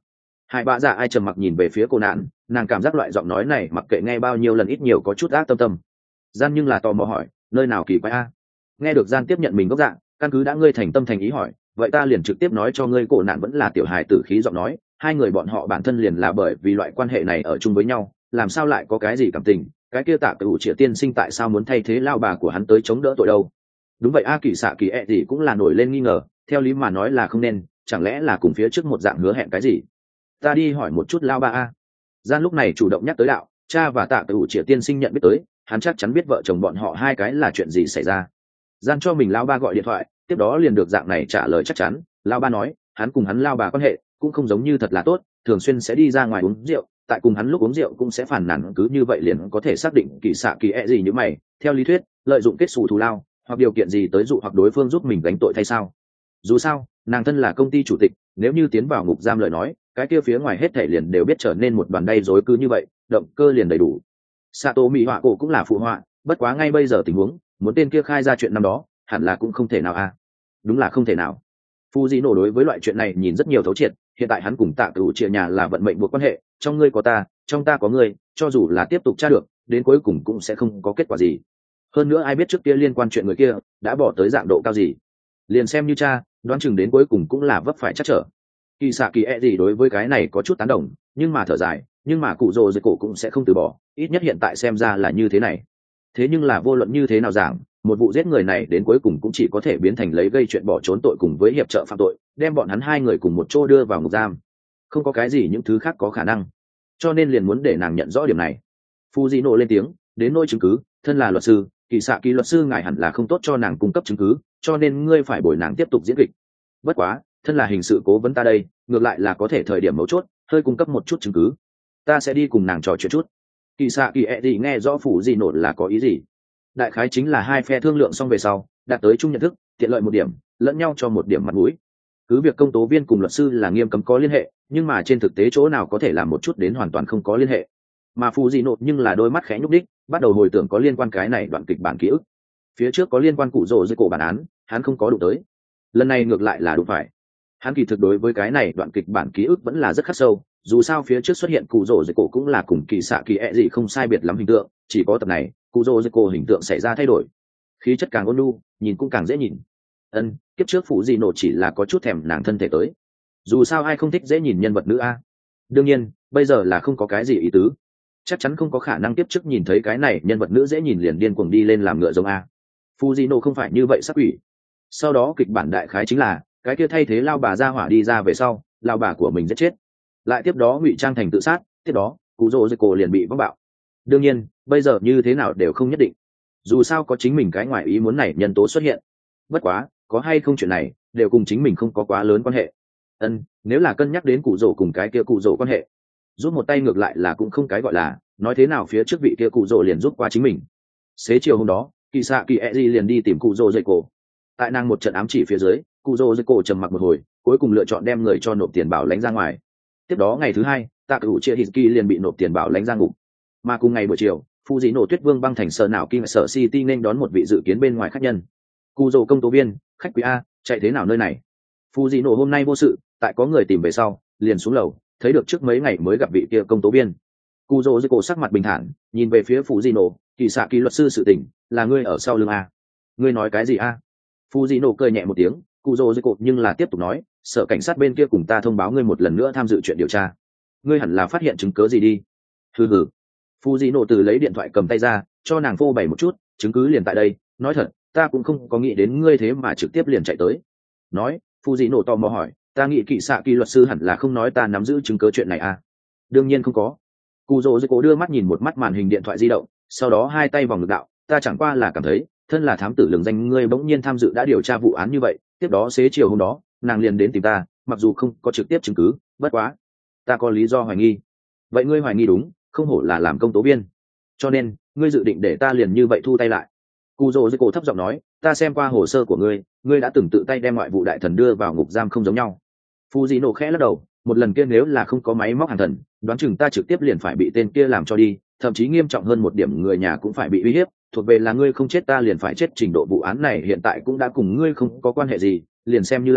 Hai bạ dạ ai trầm mặc nhìn về phía cô nạn, nàng cảm giác loại giọng nói này mặc kệ nghe bao nhiêu lần ít nhiều có chút ác tâm tâm. Gian nhưng là tò mò hỏi, nơi nào kỳ quái a? Nghe được Gian tiếp nhận mình gốc dạng, căn cứ đã ngươi thành tâm thành ý hỏi, vậy ta liền trực tiếp nói cho ngươi, cổ nạn vẫn là tiểu hài tử khí giọng nói, hai người bọn họ bản thân liền là bởi vì loại quan hệ này ở chung với nhau, làm sao lại có cái gì cảm tình, cái kia Tạ Cửu Triệt tiên sinh tại sao muốn thay thế lao bà của hắn tới chống đỡ tội đâu? Đúng vậy a, kỳ xạ kỳ ẹ gì cũng là nổi lên nghi ngờ, theo lý mà nói là không nên, chẳng lẽ là cùng phía trước một dạng hứa hẹn cái gì? Ta đi hỏi một chút lao ba a. Gian lúc này chủ động nhắc tới đạo, cha và Tạ Cửu Triệt tiên sinh nhận biết tới, hắn chắc chắn biết vợ chồng bọn họ hai cái là chuyện gì xảy ra. Gian cho mình lao ba gọi điện thoại, tiếp đó liền được dạng này trả lời chắc chắn. Lao ba nói, hắn cùng hắn lao bà quan hệ cũng không giống như thật là tốt, thường xuyên sẽ đi ra ngoài uống rượu, tại cùng hắn lúc uống rượu cũng sẽ phản nàn, cứ như vậy liền có thể xác định kỳ xạ kỳ ẹ gì như mày. Theo lý thuyết, lợi dụng kết xù thù lao hoặc điều kiện gì tới dụ hoặc đối phương giúp mình gánh tội thay sao? Dù sao, nàng thân là công ty chủ tịch, nếu như tiến vào ngục giam lời nói, cái kia phía ngoài hết thảy liền đều biết trở nên một đoàn đay rối, cứ như vậy, động cơ liền đầy đủ. Sato Mỹ Họa cổ cũng là phụ họa, bất quá ngay bây giờ tình huống, muốn tên kia khai ra chuyện năm đó, hẳn là cũng không thể nào a. Đúng là không thể nào. Fujino đối với loại chuyện này nhìn rất nhiều thấu triệt, hiện tại hắn cùng Tạ Cửu Triệt nhà là vận mệnh buộc quan hệ, trong ngươi có ta, trong ta có ngươi, cho dù là tiếp tục tra được, đến cuối cùng cũng sẽ không có kết quả gì. Hơn nữa ai biết trước kia liên quan chuyện người kia đã bỏ tới dạng độ cao gì, liền xem như cha, đoán chừng đến cuối cùng cũng là vấp phải chắc trở. Kỳ xạ kỳ e gì đối với cái này có chút tán đồng, nhưng mà thở dài, nhưng mà cụ rồ dưới cổ cũng sẽ không từ bỏ, ít nhất hiện tại xem ra là như thế này. Thế nhưng là vô luận như thế nào giảng, một vụ giết người này đến cuối cùng cũng chỉ có thể biến thành lấy gây chuyện bỏ trốn tội cùng với hiệp trợ phạm tội, đem bọn hắn hai người cùng một chỗ đưa vào ngục giam, không có cái gì những thứ khác có khả năng, cho nên liền muốn để nàng nhận rõ điểm này. Fujino lên tiếng, đến nỗi chứng cứ, thân là luật sư, kỳ xạ kỳ luật sư ngài hẳn là không tốt cho nàng cung cấp chứng cứ, cho nên ngươi phải bồi nàng tiếp tục diễn kịch. Bất quá, thân là hình sự cố vấn ta đây, ngược lại là có thể thời điểm mấu chốt hơi cung cấp một chút chứng cứ, ta sẽ đi cùng nàng trò chuyện chút. Kỳ xạ kỳ ẹ gì nghe rõ Fujino là có ý gì, đại khái chính là hai phe thương lượng xong về sau đạt tới chung nhận thức, tiện lợi một điểm, lẫn nhau cho một điểm mặt mũi. Cứ việc công tố viên cùng luật sư là nghiêm cấm có liên hệ, nhưng mà trên thực tế chỗ nào có thể làm một chút đến hoàn toàn không có liên hệ. Mà Fujino nhưng là đôi mắt khẽ nhúc đích, bắt đầu hồi tưởng có liên quan cái này đoạn kịch bản ký ức. Phía trước có liên quan cụ rồ dưới cổ bản án, hắn không có đụng tới, lần này ngược lại là đụng phải. Hắn kỳ thực đối với cái này đoạn kịch bản ký ức vẫn là rất khắc sâu, dù sao phía trước xuất hiện cụ rồ dưới cổ cũng là cùng kỳ xạ kỳ ẹ gì không sai biệt lắm hình tượng, chỉ có tập này cụ rồ dưới cổ hình tượng xảy ra thay đổi, khí chất càng ôn nhu, nhìn cũng càng dễ nhìn. Ân, kiếp trước phụ gì nổ chỉ là có chút thèm nàng thân thể tới, dù sao ai không thích dễ nhìn nhân vật nữ a. Đương nhiên bây giờ là không có cái gì ý tứ, chắc chắn không có khả năng tiếp trước nhìn thấy cái này nhân vật nữ dễ nhìn liền điên cuồng đi lên làm ngựa giống a. Fujino không phải như vậy sắc ủy. Sau đó kịch bản đại khái chính là cái kia thay thế lao bà ra hỏa đi ra về sau, lao bà của mình giết chết, lại tiếp đó ngụy trang thành tự sát, tiếp đó cụ rồ dưới cổ liền bị vắng bạo. Đương nhiên bây giờ như thế nào đều không nhất định, dù sao có chính mình cái ngoài ý muốn này nhân tố xuất hiện. Bất quá có hay không chuyện này đều cùng chính mình không có quá lớn quan hệ. Ân, nếu là cân nhắc đến cụ rồ cùng cái kia cụ rồ quan hệ, giúp một tay ngược lại là cũng không cái gọi là, nói thế nào phía trước vị kia cụ rồ liền giúp qua chính mình. Xế chiều hôm đó kỳ xạ kỳ e liền đi tìm cụ rồ dây cổ. Tại nàng một trận ám chỉ phía dưới, cụ rồ dây cổ trầm mặc một hồi, cuối cùng lựa chọn đem người cho nộp tiền bảo lãnh ra ngoài. Tiếp đó ngày thứ hai Tạ Cửu Triệt Hitsky liền bị nộp tiền bảo lãnh ra ngục. Mà cùng ngày buổi chiều Fujino tuyết vương băng thành sở nào kinh sở city nên đón một vị dự kiến bên ngoài khách nhân. Cụ rồ công tố viên, khách quý a, chạy thế nào nơi này? Fujino hôm nay vô sự, tại có người tìm về sau liền xuống lầu, thấy được trước mấy ngày mới gặp vị kia công tố viên. Cụ rồ dưới cổ sắc mặt bình thản nhìn về phía Fujino, kỳ xạ kỳ luật sư sự tình là ngươi ở sau lưng a. Ngươi nói cái gì a? Fujino cười nhẹ một tiếng, cụ rồ dưới cổ nhưng là tiếp tục nói, sở cảnh sát bên kia cùng ta thông báo ngươi một lần nữa tham dự chuyện điều tra, ngươi hẳn là phát hiện chứng cứ gì đi. Hừ hừ. Fujino từ lấy điện thoại cầm tay ra cho nàng phô bày một chút, chứng cứ liền tại đây, nói thật ta cũng không có nghĩ đến ngươi thế mà trực tiếp liền chạy tới. Nói, Fujino tò mò hỏi, ta nghĩ kỳ xạ kỳ luật sư hẳn là không nói ta nắm giữ chứng cứ chuyện này à? Đương nhiên không có. Cụ rồ dưới cổ đưa mắt nhìn một mắt màn hình điện thoại di động, sau đó hai tay vòng ngực đạo, ta chẳng qua là cảm thấy thân là thám tử lừng danh ngươi bỗng nhiên tham dự đã điều tra vụ án như vậy. Tiếp đó xế chiều hôm đó nàng liền đến tìm ta, mặc dù không có trực tiếp chứng cứ, bất quá ta có lý do hoài nghi. Vậy ngươi hoài nghi đúng, không hổ là làm công tố viên, cho nên ngươi dự định để ta liền như vậy thu tay lại. Cụ rồ dưới cổ thấp giọng nói, ta xem qua hồ sơ của ngươi, ngươi đã từng tự tay đem ngoại vụ đại thần đưa vào ngục giam không giống nhau. Fujino khẽ lắc đầu, một lần kia nếu là không có máy móc hàng thần, đoán chừng ta trực tiếp liền phải bị tên kia làm cho đi, thậm chí nghiêm trọng hơn một điểm người nhà cũng phải bị uy hiếp, thuộc về là ngươi không chết ta liền phải chết trình độ vụ án này hiện tại cũng đã cùng ngươi không có quan hệ gì, liền xem như làm,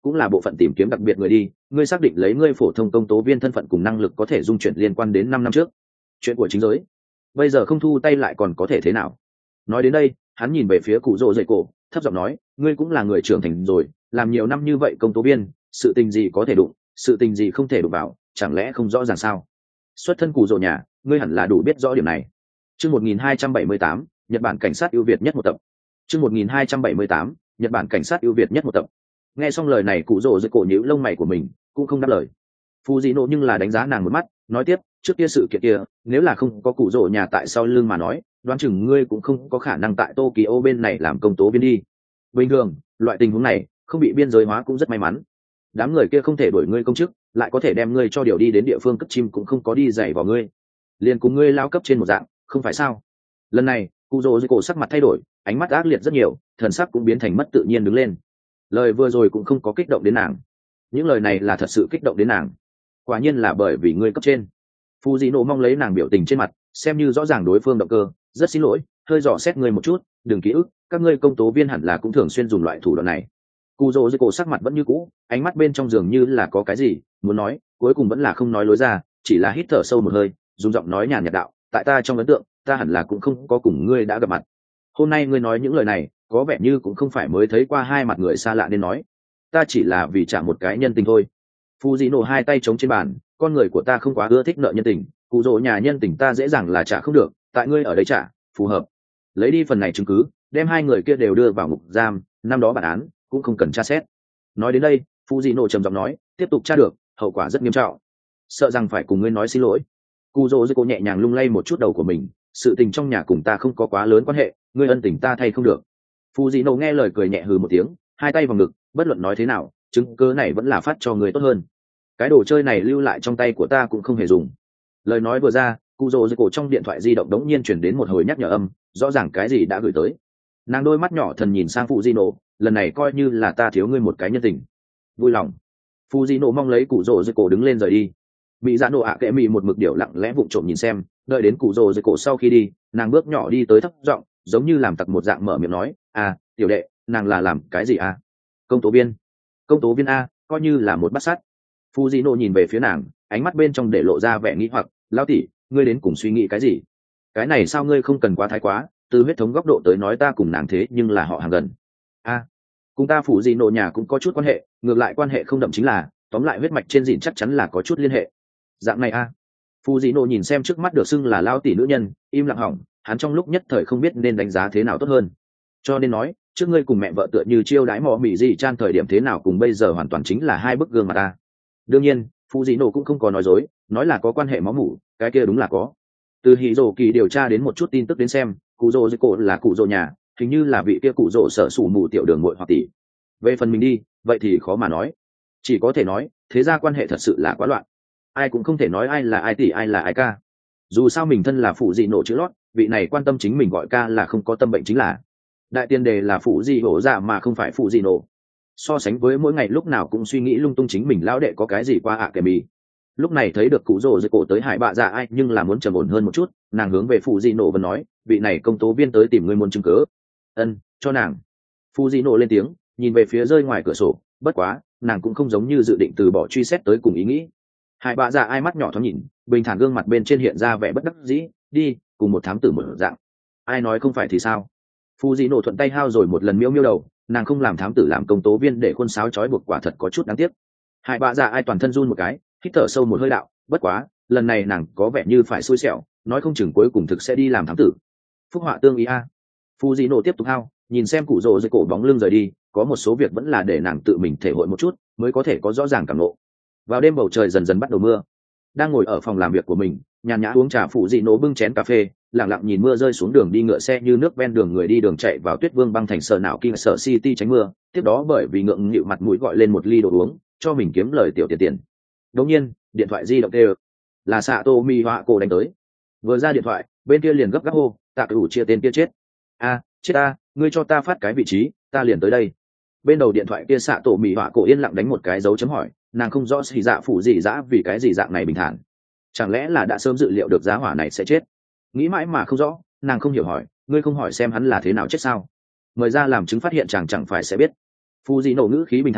cũng là bộ phận tìm kiếm đặc biệt người đi. Ngươi xác định lấy ngươi phổ thông công tố viên thân phận cùng năng lực có thể dung chuyển liên quan đến năm năm trước chuyện của chính giới, bây giờ không thu tay lại còn có thể thế nào? Nói đến đây hắn nhìn về phía cụ rỗ dậy cổ, thấp giọng nói, ngươi cũng là người trưởng thành rồi, làm nhiều năm như vậy công tố viên, sự tình gì có thể đụng, sự tình gì không thể đụng vào, chẳng lẽ không rõ ràng sao? Xuất thân cụ rỗ nhà, ngươi hẳn là đủ biết rõ điểm này. Chương một nghìn hai trăm bảy mươi tám, Nhật Bản cảnh sát ưu việt nhất một tập. Chương một nghìn hai trăm bảy mươi tám, Nhật Bản cảnh sát ưu việt nhất một tập. Nghe xong lời này, cụ rỗ dậy cổ nhíu lông mày của mình, cũng không đáp lời. Fujino nhưng là đánh giá nàng một mắt, nói tiếp, trước kia sự kiện kia, nếu là không có cụ rỗ nhà tại sau lưng mà nói, đoán chừng ngươi cũng không có khả năng tại Tokyo bên này làm công tố viên đi. Bình thường, loại tình huống này, không bị biên giới hóa cũng rất may mắn. Đám người kia không thể đuổi ngươi công chức, lại có thể đem ngươi cho điều đi đến địa phương cất chim cũng không có đi dạy vào ngươi. Liền cùng ngươi lao cấp trên một dạng, không phải sao? Lần này, cụ rỗ cổ sắc mặt thay đổi, ánh mắt ác liệt rất nhiều, thần sắc cũng biến thành mất tự nhiên đứng lên. Lời vừa rồi cũng không có kích động đến nàng. Những lời này là thật sự kích động đến nàng. Quả nhiên là bởi vì ngươi cấp trên. Fujino mong lấy nàng biểu tình trên mặt, xem như rõ ràng đối phương động cơ, rất xin lỗi, hơi dò xét ngươi một chút, đừng ký ức, các ngươi công tố viên hẳn là cũng thường xuyên dùng loại thủ đoạn này. Cụ rỗ cổ sắc mặt vẫn như cũ, ánh mắt bên trong dường như là có cái gì muốn nói, cuối cùng vẫn là không nói lối ra, chỉ là hít thở sâu một hơi, dùng giọng nói nhàn nhạt đạo, tại ta trong ấn tượng, ta hẳn là cũng không có cùng ngươi đã gặp mặt. Hôm nay ngươi nói những lời này, có vẻ như cũng không phải mới thấy qua hai mặt người xa lạ nên nói. Ta chỉ là vì trả một cái nhân tình thôi. Fujino hai tay chống trên bàn, con người của ta không quá ưa thích nợ nhân tình, cụ rỗ nhà nhân tình ta dễ dàng là trả không được, tại ngươi ở đây trả, phù hợp. Lấy đi phần này chứng cứ, đem hai người kia đều đưa vào ngục giam, năm đó bản án cũng không cần tra xét. Nói đến đây, Fujino trầm giọng nói, tiếp tục tra được, hậu quả rất nghiêm trọng. Sợ rằng phải cùng ngươi nói xin lỗi. Cụ rỗ cô nhẹ nhàng lung lay một chút đầu của mình, sự tình trong nhà cùng ta không có quá lớn quan hệ, ngươi ân tình ta thay không được. Fujino nghe lời cười nhẹ hừ một tiếng, hai tay vào ngực, bất luận nói thế nào, chứng cứ này vẫn là phát cho người tốt hơn. Cái đồ chơi này lưu lại trong tay của ta cũng không hề dùng. Lời nói vừa ra, cụ rỗ cổ trong điện thoại di động đống nhiên chuyển đến một hồi nhắc nhở âm, rõ ràng cái gì đã gửi tới. Nàng đôi mắt nhỏ thần nhìn sang Fujino, lần này coi như là ta thiếu ngươi một cái nhân tình. Vui lòng. Fujino mong lấy cụ rỗ cổ đứng lên rời đi. Bị dạ nổ ạ kệ mị một mực điệu lặng lẽ vụng trộm nhìn xem, đợi đến cụ rỗ cổ sau khi đi, nàng bước nhỏ đi tới thấp giọng, giống như làm tặc một dạng mở miệng nói, à, tiểu đệ, nàng là làm cái gì à? Công tố viên. Công tố viên a, coi như là một bát sắt. Fujino nhìn về phía nàng, ánh mắt bên trong để lộ ra vẻ nghĩ hoặc, lão tỷ, ngươi đến cùng suy nghĩ cái gì? Cái này sao ngươi không cần quá thái quá, từ huyết thống góc độ tới nói ta cùng nàng thế nhưng là họ hàng gần. A, à, cùng ta Fujino nhà cũng có chút quan hệ, ngược lại quan hệ không đậm chính là, tóm lại huyết mạch trên dịn chắc chắn là có chút liên hệ. Dạng này a. À. Fujino nhìn xem trước mắt được xưng là lão tỷ nữ nhân, im lặng hỏng, hắn trong lúc nhất thời không biết nên đánh giá thế nào tốt hơn. Cho nên nói, trước ngươi cùng mẹ vợ tựa như chiêu đãi mò mỉ gì chan thời điểm thế nào cùng bây giờ hoàn toàn chính là hai bức gương mặt ta. Đương nhiên, Fujino cũng không có nói dối, nói là có quan hệ máu mủ, cái kia đúng là có. Từ hỉ rồ kỳ điều tra đến một chút tin tức đến xem, cụ rồ cổ là cụ rồ nhà, hình như là vị kia cụ rồ sở sủ mù tiểu đường muội hoặc tỷ. Về phần mình đi, vậy thì khó mà nói. Chỉ có thể nói, thế ra quan hệ thật sự là quá loạn. Ai cũng không thể nói ai là ai tỷ ai là ai ca. Dù sao mình thân là phụ dị nổ chữ lót, vị này quan tâm chính mình gọi ca là không có tâm bệnh chính là. Đại tiền đề là phụ dị hổ dạ mà không phải phụ dị nổ. So sánh với mỗi ngày lúc nào cũng suy nghĩ lung tung chính mình lão đệ có cái gì qua ạ kẻ mì. Lúc này thấy được cụ rồ dây cổ tới hải bạ dạ ai nhưng là muốn trầm ổn hơn một chút, nàng hướng về phụ dị nổ và nói, vị này công tố viên tới tìm ngươi muốn chứng cớ. Ân, cho nàng. Phụ dị nổ lên tiếng, nhìn về phía rơi ngoài cửa sổ, bất quá, nàng cũng không giống như dự định từ bỏ truy xét tới cùng ý nghĩ. Hải bạ dạ ai mắt nhỏ thoáng nhìn, bình thản gương mặt bên trên hiện ra vẻ bất đắc dĩ, đi, cùng một thám tử một dạng. Ai nói không phải thì sao? Phụ dị nổ thuận tay hao rồi một lần miêu miêu đầu, nàng không làm thám tử làm công tố viên để khuôn sáo trói buộc quả thật có chút đáng tiếc. Hải bạ dạ ai toàn thân run một cái, hít thở sâu một hơi đạo, bất quá, lần này nàng có vẻ như phải xui xẻo, nói không chừng cuối cùng thực sẽ đi làm thám tử. Phúc họa tương ý a. Fujino tiếp tục hao, nhìn xem cụ rồ dưới cổ bóng lưng rời đi, có một số việc vẫn là để nàng tự mình thể hội một chút, mới có thể có rõ ràng cảm ngộ. Vào đêm bầu trời dần dần bắt đầu mưa, đang ngồi ở phòng làm việc của mình, nhàn nhã uống trà, Fujino bưng chén cà phê, lặng lặng nhìn mưa rơi xuống đường đi ngựa xe như nước ven đường người đi đường chạy vào Tuyết Vương băng thành sở não King sở City tránh mưa, tiếp đó bởi vì ngượng nghịu mặt mũi gọi lên một ly đồ uống, cho mình kiếm lời tiểu tiền tiền. Đột nhiên, điện thoại di động kêu, là Satomi Họa đánh tới. Vừa ra điện thoại, bên kia liền gấp gáp hô, tạ cửu chia tên kia chết. A, chết a, ngươi cho ta phát cái vị trí, ta liền tới đây. Bên đầu điện thoại kia Satomi Họa yên lặng đánh một cái dấu chấm hỏi, nàng không rõ xì dạ phủ gì dã vì cái gì dạng này bình thản. Chẳng lẽ là đã sớm dự liệu được giá hỏa này sẽ chết? Nghĩ mãi mà không rõ, nàng không hiểu hỏi, ngươi không hỏi xem hắn là thế nào chết sao? Mời ra làm chứng phát hiện chàng chẳng phải sẽ biết. Fujino ngữ khí bình thản,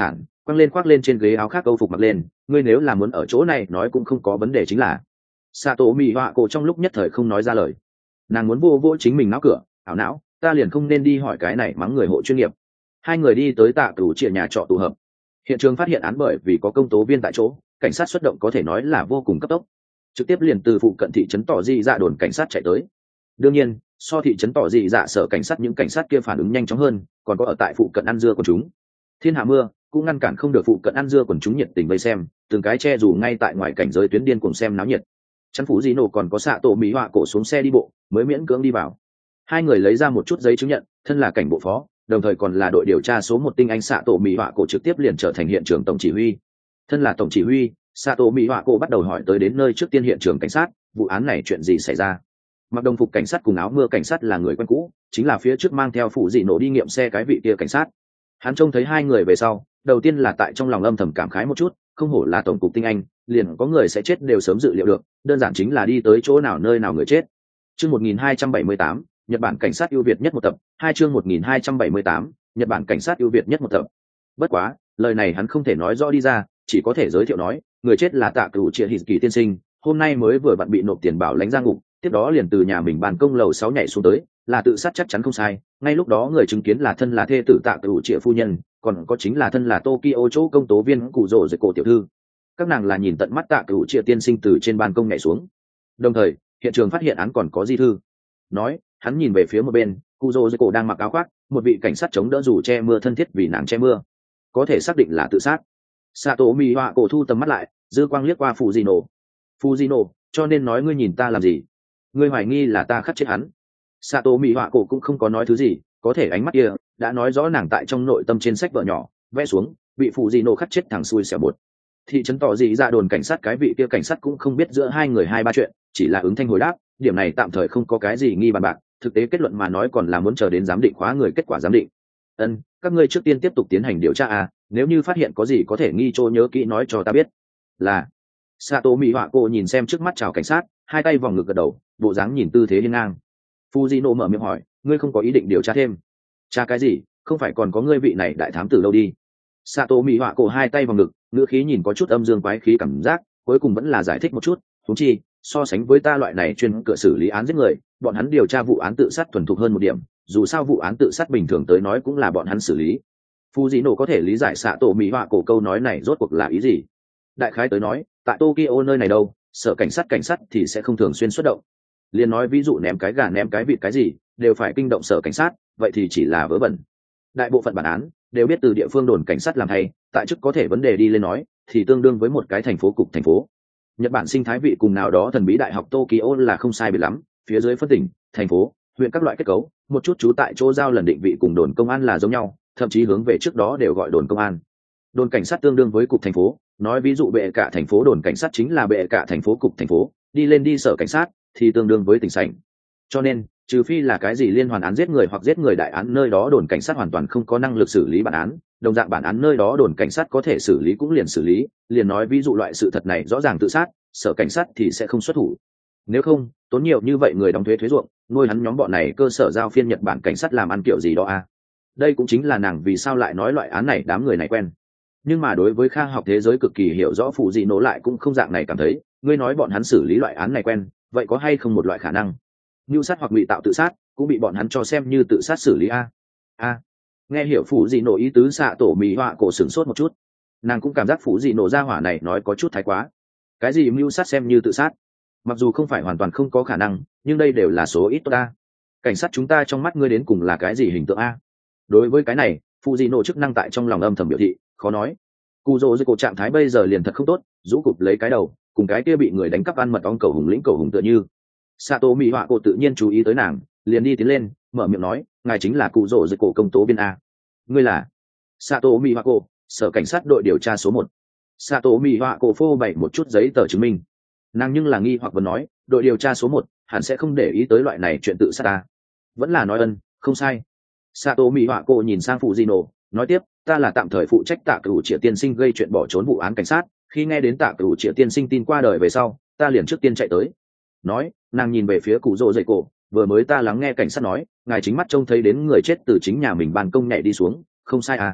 quăng lên khoác lên trên ghế áo khác câu phục mặc lên, ngươi nếu là muốn ở chỗ này nói cũng không có vấn đề, chính là Sato Mị Họa cổ trong lúc nhất thời không nói ra lời. Nàng muốn vô vô chính mình não cửa, ảo não, ta liền không nên đi hỏi cái này mắng người hộ chuyên nghiệp. Hai người đi tới tạ tù chia nhà trọ tụ hợp. Hiện trường phát hiện án bởi vì có công tố viên tại chỗ, cảnh sát xuất động có thể nói là vô cùng cấp tốc, trực tiếp liền từ phụ cận thị trấn tỏ dị dạ đồn cảnh sát chạy tới. Đương nhiên, so thị trấn tỏ dị dạ sở cảnh sát những cảnh sát kia phản ứng nhanh chóng hơn, còn có ở tại phụ cận ăn dưa của chúng. Thiên hạ mưa cũng ngăn cản không được phụ cận ăn dưa quần chúng nhiệt tình vây xem, từng cái che dù ngay tại ngoài cảnh giới tuyến điên cùng xem náo nhiệt. Chắn phủ gì nổ còn có xạ tổ mỹ họa cổ xuống xe đi bộ mới miễn cưỡng đi vào. Hai người lấy ra một chút giấy chứng nhận, thân là cảnh bộ phó, đồng thời còn là đội điều tra số một tinh anh xạ tổ mỹ họa cổ trực tiếp liền trở thành hiện trường tổng chỉ huy. Thân là tổng chỉ huy, xạ tổ mỹ họa cổ bắt đầu hỏi tới đến nơi trước tiên hiện trường cảnh sát, vụ án này chuyện gì xảy ra. Mặc đồng phục cảnh sát cùng áo mưa cảnh sát là người quen cũ, chính là phía trước mang theo phủ dị nổ đi nghiệm xe cái vị kia cảnh sát. Hắn trông thấy hai người về sau, đầu tiên là tại trong lòng âm thầm cảm khái một chút, không hổ là tổng cục tinh anh, liền có người sẽ chết đều sớm dự liệu được, đơn giản chính là đi tới chỗ nào nơi nào người chết. Chương một nghìn hai trăm bảy mươi tám, Nhật Bản cảnh sát ưu việt nhất một tập, hai chương một nghìn hai trăm bảy mươi tám, Nhật Bản cảnh sát ưu việt nhất một tập. Bất quá, lời này hắn không thể nói rõ đi ra, chỉ có thể giới thiệu nói, người chết là Tạ Cửu Triệt Hỉ tiên sinh, hôm nay mới vừa bạn bị nộp tiền bảo lãnh ra ngục, tiếp đó liền từ nhà mình ban công lầu sáu nhảy xuống tới, là tự sát chắc chắn không sai. Ngay lúc đó người chứng kiến là thân là thê tử Tạ Cửu Triệt phu nhân, còn có chính là thân là Tokyo chỗ công tố viên Cụ Rồ Dậy cổ tiểu thư. Các nàng là nhìn tận mắt Tạ Cửu Triệt tiên sinh từ trên ban công nhảy xuống. Đồng thời, hiện trường phát hiện án còn có di thư. Nói, hắn nhìn về phía một bên, Cụ Rồ Dậy cổ đang mặc áo khoác, một vị cảnh sát chống đỡ dù che mưa thân thiết vì nàng che mưa, có thể xác định là tự sát. Sato Mị Họa cổ thu tầm mắt lại, dư quang liếc qua Fujino. Fujino, cho nên nói ngươi nhìn ta làm gì? Ngươi hoài nghi là ta khắc chết hắn. Sato Mị Họa cổ cũng không có nói thứ gì, có thể ánh mắt kia đã nói rõ nàng tại trong nội tâm trên sách vợ nhỏ vẽ xuống, bị Fujino khắc chết thằng xui xẻo bột. Thị trấn tỏ gì ra đồn cảnh sát cái vị kia cảnh sát cũng không biết giữa hai người hai ba chuyện, chỉ là ứng thanh hồi đáp, điểm này tạm thời không có cái gì nghi bàn bạc, thực tế kết luận mà nói còn là muốn chờ đến giám định khóa người kết quả giám định. Ân, các ngươi trước tiên tiếp tục tiến hành điều tra à, nếu như phát hiện có gì có thể nghi chỗ nhớ kỹ nói cho ta biết. Là. Sato Mị Họa cổ nhìn xem trước mắt chào cảnh sát, hai tay vòng ngực gật đầu, bộ dáng nhìn tư thế hiên ngang. Fujino mở miệng hỏi, ngươi không có ý định điều tra thêm? Tra cái gì, không phải còn có ngươi vị này đại thám tử đâu đi. Sato Mị Họa cổ hai tay vòng ngực, ngữ khí nhìn có chút âm dương quái khí cảm giác, cuối cùng vẫn là giải thích một chút, huống chi, so sánh với ta loại này chuyên cửa xử lý án giết người, bọn hắn điều tra vụ án tự sát thuần thục hơn một điểm, dù sao vụ án tự sát bình thường tới nói cũng là bọn hắn xử lý. Fujino có thể lý giải Sato Mị Họa cổ câu nói này rốt cuộc là ý gì. Đại khái tới nói, tại Tokyo nơi này đâu, sở cảnh sát cảnh sát thì sẽ không thường xuyên xuất động. Liên nói ví dụ ném cái gà ném cái vịt cái gì, đều phải kinh động sở cảnh sát, vậy thì chỉ là vớ vẩn. Đại bộ phận bản án đều biết từ địa phương đồn cảnh sát làm thay, tại chức có thể vấn đề đi lên nói, thì tương đương với một cái thành phố cục thành phố. Nhật Bản sinh thái vị cùng nào đó thần bí đại học Tokyo là không sai biệt lắm, phía dưới phân tỉnh, thành phố, huyện các loại kết cấu, một chút trú tại chỗ giao lần định vị cùng đồn công an là giống nhau, thậm chí hướng về trước đó đều gọi đồn công an. Đồn cảnh sát tương đương với cục thành phố, nói ví dụ bệ cả thành phố đồn cảnh sát chính là bệ cả thành phố cục thành phố, đi lên đi sở cảnh sát thì tương đương với tỉnh sảnh. Cho nên, trừ phi là cái gì liên hoàn án giết người hoặc giết người đại án nơi đó đồn cảnh sát hoàn toàn không có năng lực xử lý bản án, đồng dạng bản án nơi đó đồn cảnh sát có thể xử lý cũng liền xử lý, liền nói ví dụ loại sự thật này rõ ràng tự sát, sở cảnh sát thì sẽ không xuất thủ. Nếu không, tốn nhiều như vậy người đóng thuế thuế ruộng, nuôi hắn nhóm bọn này cơ sở giao phiên Nhật Bản cảnh sát làm ăn kiểu gì đó à. Đây cũng chính là nàng vì sao lại nói loại án này đám người này quen. Nhưng mà đối với khoa học thế giới cực kỳ hiểu rõ phụ gì nổ lại cũng không dạng này cảm thấy, ngươi nói bọn hắn xử lý loại án này quen, vậy có hay không một loại khả năng mưu sát hoặc ngụy tạo tự sát cũng bị bọn hắn cho xem như tự sát xử lý a a nghe hiểu phụ gì nổ ý tứ xạ tổ Mị Họa cổ sửng sốt một chút, nàng cũng cảm giác phụ gì nổ ra hỏa này nói có chút thái quá. Cái gì mưu sát xem như tự sát, mặc dù không phải hoàn toàn không có khả năng, nhưng đây đều là số ít tốt ta. Cảnh sát chúng ta trong mắt ngươi đến cùng là cái gì hình tượng a? Đối với cái này, phụ gì nổ chức năng tại trong lòng âm thầm biểu thị khó nói. Cụ rỗ dưới cổ trạng thái bây giờ liền thật không tốt, rũ cụp lấy cái đầu, cùng cái kia bị người đánh cắp ăn mật ong cầu hùng lĩnh cầu hùng tựa như. Sato Mị Họa cổ tự nhiên chú ý tới nàng, liền đi tiến lên, mở miệng nói, ngài chính là cụ rỗ dưới cổ công tố viên a. Ngươi là? Sato Mị Họa cổ, sở cảnh sát đội điều tra số một. Sato Mị Họa cổ phô bày một chút giấy tờ chứng minh. Nàng nhưng là nghi hoặc vẫn nói, đội điều tra số một hẳn sẽ không để ý tới loại này chuyện tự sát ta. Vẫn là nói ân, không sai. Sato Mị Họa cổ nhìn sang Fujino, nói tiếp, ta là tạm thời phụ trách Tạ Cửu Triệt tiên sinh gây chuyện bỏ trốn vụ án cảnh sát, khi nghe đến Tạ Cửu Triệt tiên sinh tin qua đời về sau, ta liền trước tiên chạy tới. Nói, nàng nhìn về phía cụ rỗ dậy cổ, vừa mới ta lắng nghe cảnh sát nói, ngài chính mắt trông thấy đến người chết từ chính nhà mình ban công nhảy đi xuống, không sai à?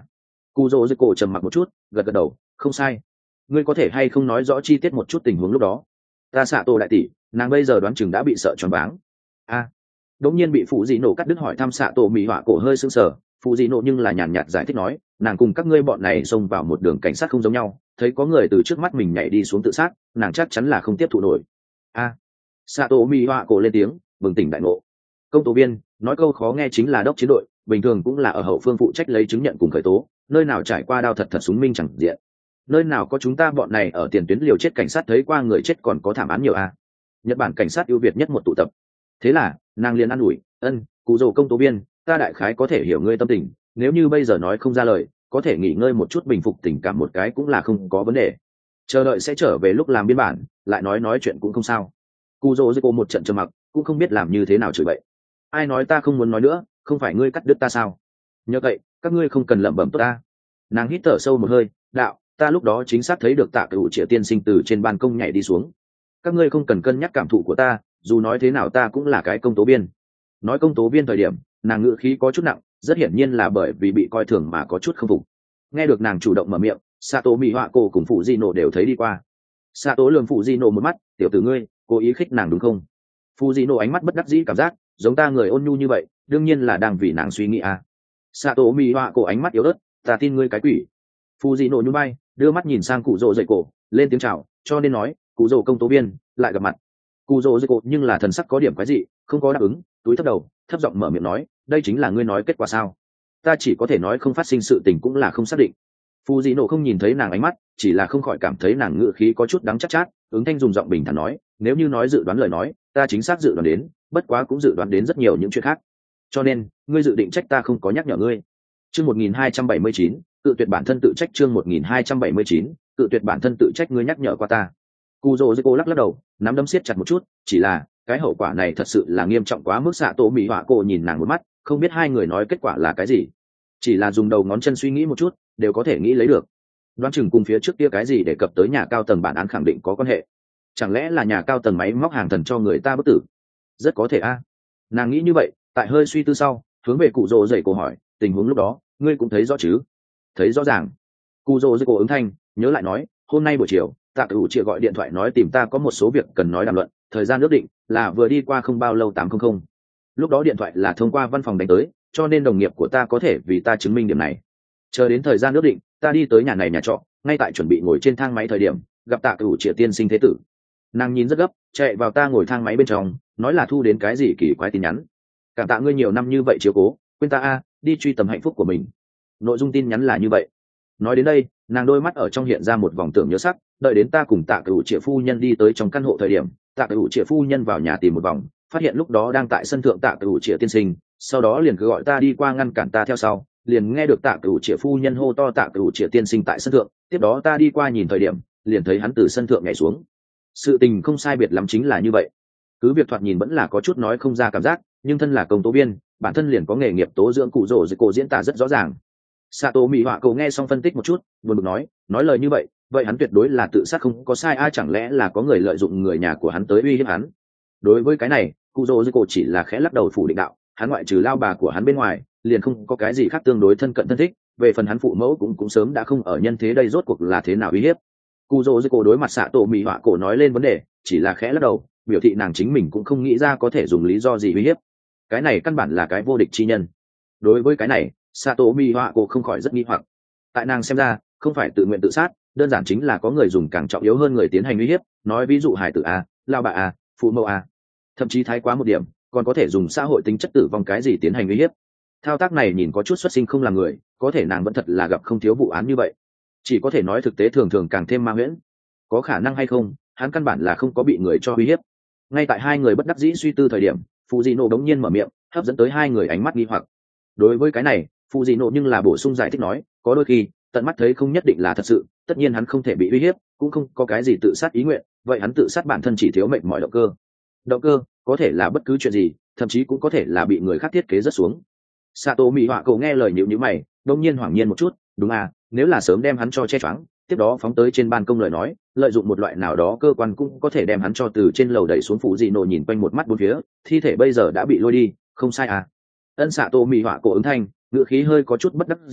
Cụ rồ dưới cổ trầm mặc một chút, gật gật đầu, không sai. Ngươi có thể hay không nói rõ chi tiết một chút tình huống lúc đó? Ta xạ tổ đại tỷ, nàng bây giờ đoán chừng đã bị sợ choáng váng. A. Đống nhiên bị phụ dị nổ cắt đứt hỏi thăm xạ tổ mỹ họa cổ hơi sưng sờ, phụ dị nổ nhưng là nhàn nhạt giải thích nói, nàng cùng các ngươi bọn này xông vào một đường cảnh sát không giống nhau, thấy có người từ trước mắt mình nhảy đi xuống tự sát, nàng chắc chắn là không tiếp thụ nổi. A. Xạ tổ mỹ họa cổ lên tiếng, bừng tỉnh đại ngộ. Công tố viên nói câu khó nghe chính là đốc chiến đội, bình thường cũng là ở hậu phương phụ trách lấy chứng nhận cùng khởi tố, nơi nào trải qua đao thật thật súng minh chẳng diện, nơi nào có chúng ta bọn này ở tiền tuyến liều chết cảnh sát thấy qua người chết còn có thảm án nhiều a. Nhật Bản cảnh sát ưu việt nhất một tụ tập. Thế là nàng liền an ủi, ân, cụ rồ công tố viên, ta đại khái có thể hiểu ngươi tâm tình, nếu như bây giờ nói không ra lời, có thể nghỉ ngơi một chút bình phục tình cảm một cái cũng là không có vấn đề, chờ đợi sẽ trở về lúc làm biên bản lại nói nói chuyện cũng không sao. Cụ rồ dưới cô một trận trầm mặc, cũng không biết làm như thế nào chửi bậy. Ai nói ta không muốn nói nữa, không phải ngươi cắt đứt ta sao? Nhờ vậy các ngươi không cần lẩm bẩm tốt ta. Nàng hít thở sâu một hơi, đạo, ta lúc đó chính xác thấy được Tạ Cửu Triệu tiên sinh từ trên ban công nhảy đi xuống. Các ngươi không cần cân nhắc cảm thụ của ta, dù nói thế nào ta cũng là cái công tố viên. Nói công tố viên thời điểm, nàng ngữ khí có chút nặng, rất hiển nhiên là bởi vì bị coi thường mà có chút không phục. Nghe được nàng chủ động mở miệng, Sato Mỹ Họa cổ cùng phụ Di Nổ đều thấy đi qua. Sato lườm phụ Di Nổ một mắt, tiểu tử ngươi, cố ý khích nàng đúng không? Phụ Di Nổ ánh mắt bất đắc dĩ cảm giác, giống ta người ôn nhu như vậy, đương nhiên là đang vì nàng suy nghĩ à. Sato Mỹ Họa cổ ánh mắt yếu ớt, ta tin ngươi cái quỷ. Phụ Di Nổ nhún vai, đưa mắt nhìn sang cụ rồ dậy cổ, lên tiếng chào, cho nên nói, cụ rồ công tố viên, lại gặp mặt. Cụ rồ dậy cổ nhưng là thần sắc có điểm quái dị, không có đáp ứng, túi thấp đầu, thấp giọng mở miệng nói, đây chính là ngươi nói kết quả sao? Ta chỉ có thể nói không phát sinh sự tình cũng là không xác định. Phụ Di Nổ không nhìn thấy nàng ánh mắt, chỉ là không khỏi cảm thấy nàng ngữ khí có chút đắng chát chát, ứng thanh dùng giọng bình thản nói, nếu như nói dự đoán lời nói, ta chính xác dự đoán đến, bất quá cũng dự đoán đến rất nhiều những chuyện khác. Cho nên, ngươi dự định trách ta không có nhắc nhở ngươi. Chương một nghìn hai trăm bảy mươi chín, tự tuyệt bản thân tự trách. Chương một nghìn hai trăm bảy mươi chín, tự tuyệt bản thân tự trách, ngươi nhắc nhở qua ta. Cù Dỗ Dỗ lắc lắc đầu, nắm đấm siết chặt một chút, chỉ là cái hậu quả này thật sự là nghiêm trọng quá mức. Xạ Tổ Mỹ Họa cổ nhìn nàng một mắt, không biết hai người nói kết quả là cái gì, chỉ là dùng đầu ngón chân suy nghĩ một chút, đều có thể nghĩ lấy được. Đoán chừng cùng phía trước kia cái gì để cập tới nhà cao tầng bản án khẳng định có quan hệ. Chẳng lẽ là nhà cao tầng máy móc hàng thần cho người ta bất tử? Rất có thể a. Nàng nghĩ như vậy, tại hơi suy tư sau, hướng về cụ Dỗ dậy cổ hỏi, tình huống lúc đó ngươi cũng thấy rõ chứ? Thấy rõ ràng. Cụ Dỗ dậy cổ ứng thanh, nhớ lại nói, hôm nay buổi chiều Tạ Cửu Triệu gọi điện thoại nói tìm ta có một số việc cần nói đàm luận, thời gian ước định là vừa đi qua không bao lâu tám trăm. Lúc đó điện thoại là thông qua văn phòng đánh tới, cho nên đồng nghiệp của ta có thể vì ta chứng minh điểm này. Chờ đến thời gian ước định, ta đi tới nhà này nhà trọ, ngay tại chuẩn bị ngồi trên thang máy thời điểm, gặp Tạ Cửu Triệu tiên sinh thế tử. Nàng nhìn rất gấp, chạy vào ta ngồi thang máy bên trong, nói là thu đến cái gì kỳ quái tin nhắn. Cảm tạ ngươi nhiều năm như vậy chiếu cố, quên ta a, đi truy tầm hạnh phúc của mình. Nội dung tin nhắn là như vậy. Nói đến đây, nàng đôi mắt ở trong hiện ra một vòng tưởng nhớ sắc, đợi đến ta cùng Tạ Cửu Triệu phu nhân đi tới trong căn hộ thời điểm, Tạ Cửu Triệu phu nhân vào nhà tìm một vòng, phát hiện lúc đó đang tại sân thượng Tạ Cửu Triệu tiên sinh, sau đó liền cứ gọi ta đi qua ngăn cản ta theo sau, liền nghe được Tạ Cửu Triệu phu nhân hô to Tạ Cửu Triệu tiên sinh tại sân thượng, tiếp đó ta đi qua nhìn thời điểm, liền thấy hắn từ sân thượng nhảy xuống. Sự tình không sai biệt lắm chính là như vậy. Cứ việc thoạt nhìn vẫn là có chút nói không ra cảm giác, nhưng thân là công tố viên, bản thân liền có nghề nghiệp tố dưỡng, cụ rồ dịch cổ diễn tả rất rõ ràng. Sato Mỹ Họa cổ nghe xong phân tích một chút, buồn bực nói, nói lời như vậy, vậy hắn tuyệt đối là tự sát không có sai, ai chẳng lẽ là có người lợi dụng người nhà của hắn tới uy hiếp hắn? Đối với cái này, cụ rồ dịch cổ chỉ là khẽ lắc đầu phủ định đạo, hắn ngoại trừ lao bà của hắn bên ngoài, liền không có cái gì khác tương đối thân cận thân thích, về phần hắn phụ mẫu cũng cũng sớm đã không ở nhân thế, đây rốt cuộc là thế nào uy hiếp? Cụ rồ dịch cổ đối mặt Sato Mỹ Họa cổ nói lên vấn đề, chỉ là khẽ lắc đầu, biểu thị nàng chính mình cũng không nghĩ ra có thể dùng lý do gì uy hiếp. Cái này căn bản là cái vô địch chi nhân. Đối với cái này, Sato Mi Họa cổ không khỏi rất nghi hoặc. Tại nàng xem ra, không phải tự nguyện tự sát, đơn giản chính là có người dùng càng trọng yếu hơn người tiến hành uy hiếp, nói ví dụ hải tử a, lao bà a, phụ mẫu a, thậm chí thái quá một điểm, còn có thể dùng xã hội tính chất tử vong cái gì tiến hành uy hiếp. Thao tác này nhìn có chút xuất sinh không làm người, có thể nàng vẫn thật là gặp không thiếu vụ án như vậy. Chỉ có thể nói thực tế thường thường càng thêm ma huyễn. Có khả năng hay không, hắn căn bản là không có bị người cho uy hiếp. Ngay tại hai người bất đắc dĩ suy tư thời điểm, Fujino đống nhiên mở miệng, hấp dẫn tới hai người ánh mắt nghi hoặc. Đối với cái này, Fujino nhưng là bổ sung giải thích nói, có đôi khi tận mắt thấy không nhất định là thật sự, tất nhiên hắn không thể bị uy hiếp, cũng không có cái gì tự sát ý nguyện, vậy hắn tự sát bản thân chỉ thiếu mệnh mọi động cơ. Động cơ có thể là bất cứ chuyện gì, thậm chí cũng có thể là bị người khác thiết kế rất xuống. Sato Mỹ Họa cổ nghe lời nhíu nhíu mày, đống nhiên hoảng nhiên một chút, đúng à, nếu là sớm đem hắn cho che choáng, tiếp đó phóng tới trên ban công lời nói, lợi dụng một loại nào đó cơ quan cũng có thể đem hắn cho từ trên lầu đẩy xuống. Fujino nhìn quanh một mắt bốn phía, thi thể bây giờ đã bị lôi đi, không sai à? Ân Sato Mỹ Họa cổ ứng thanh, ngữ khí hơi có chút bất đắc dĩ,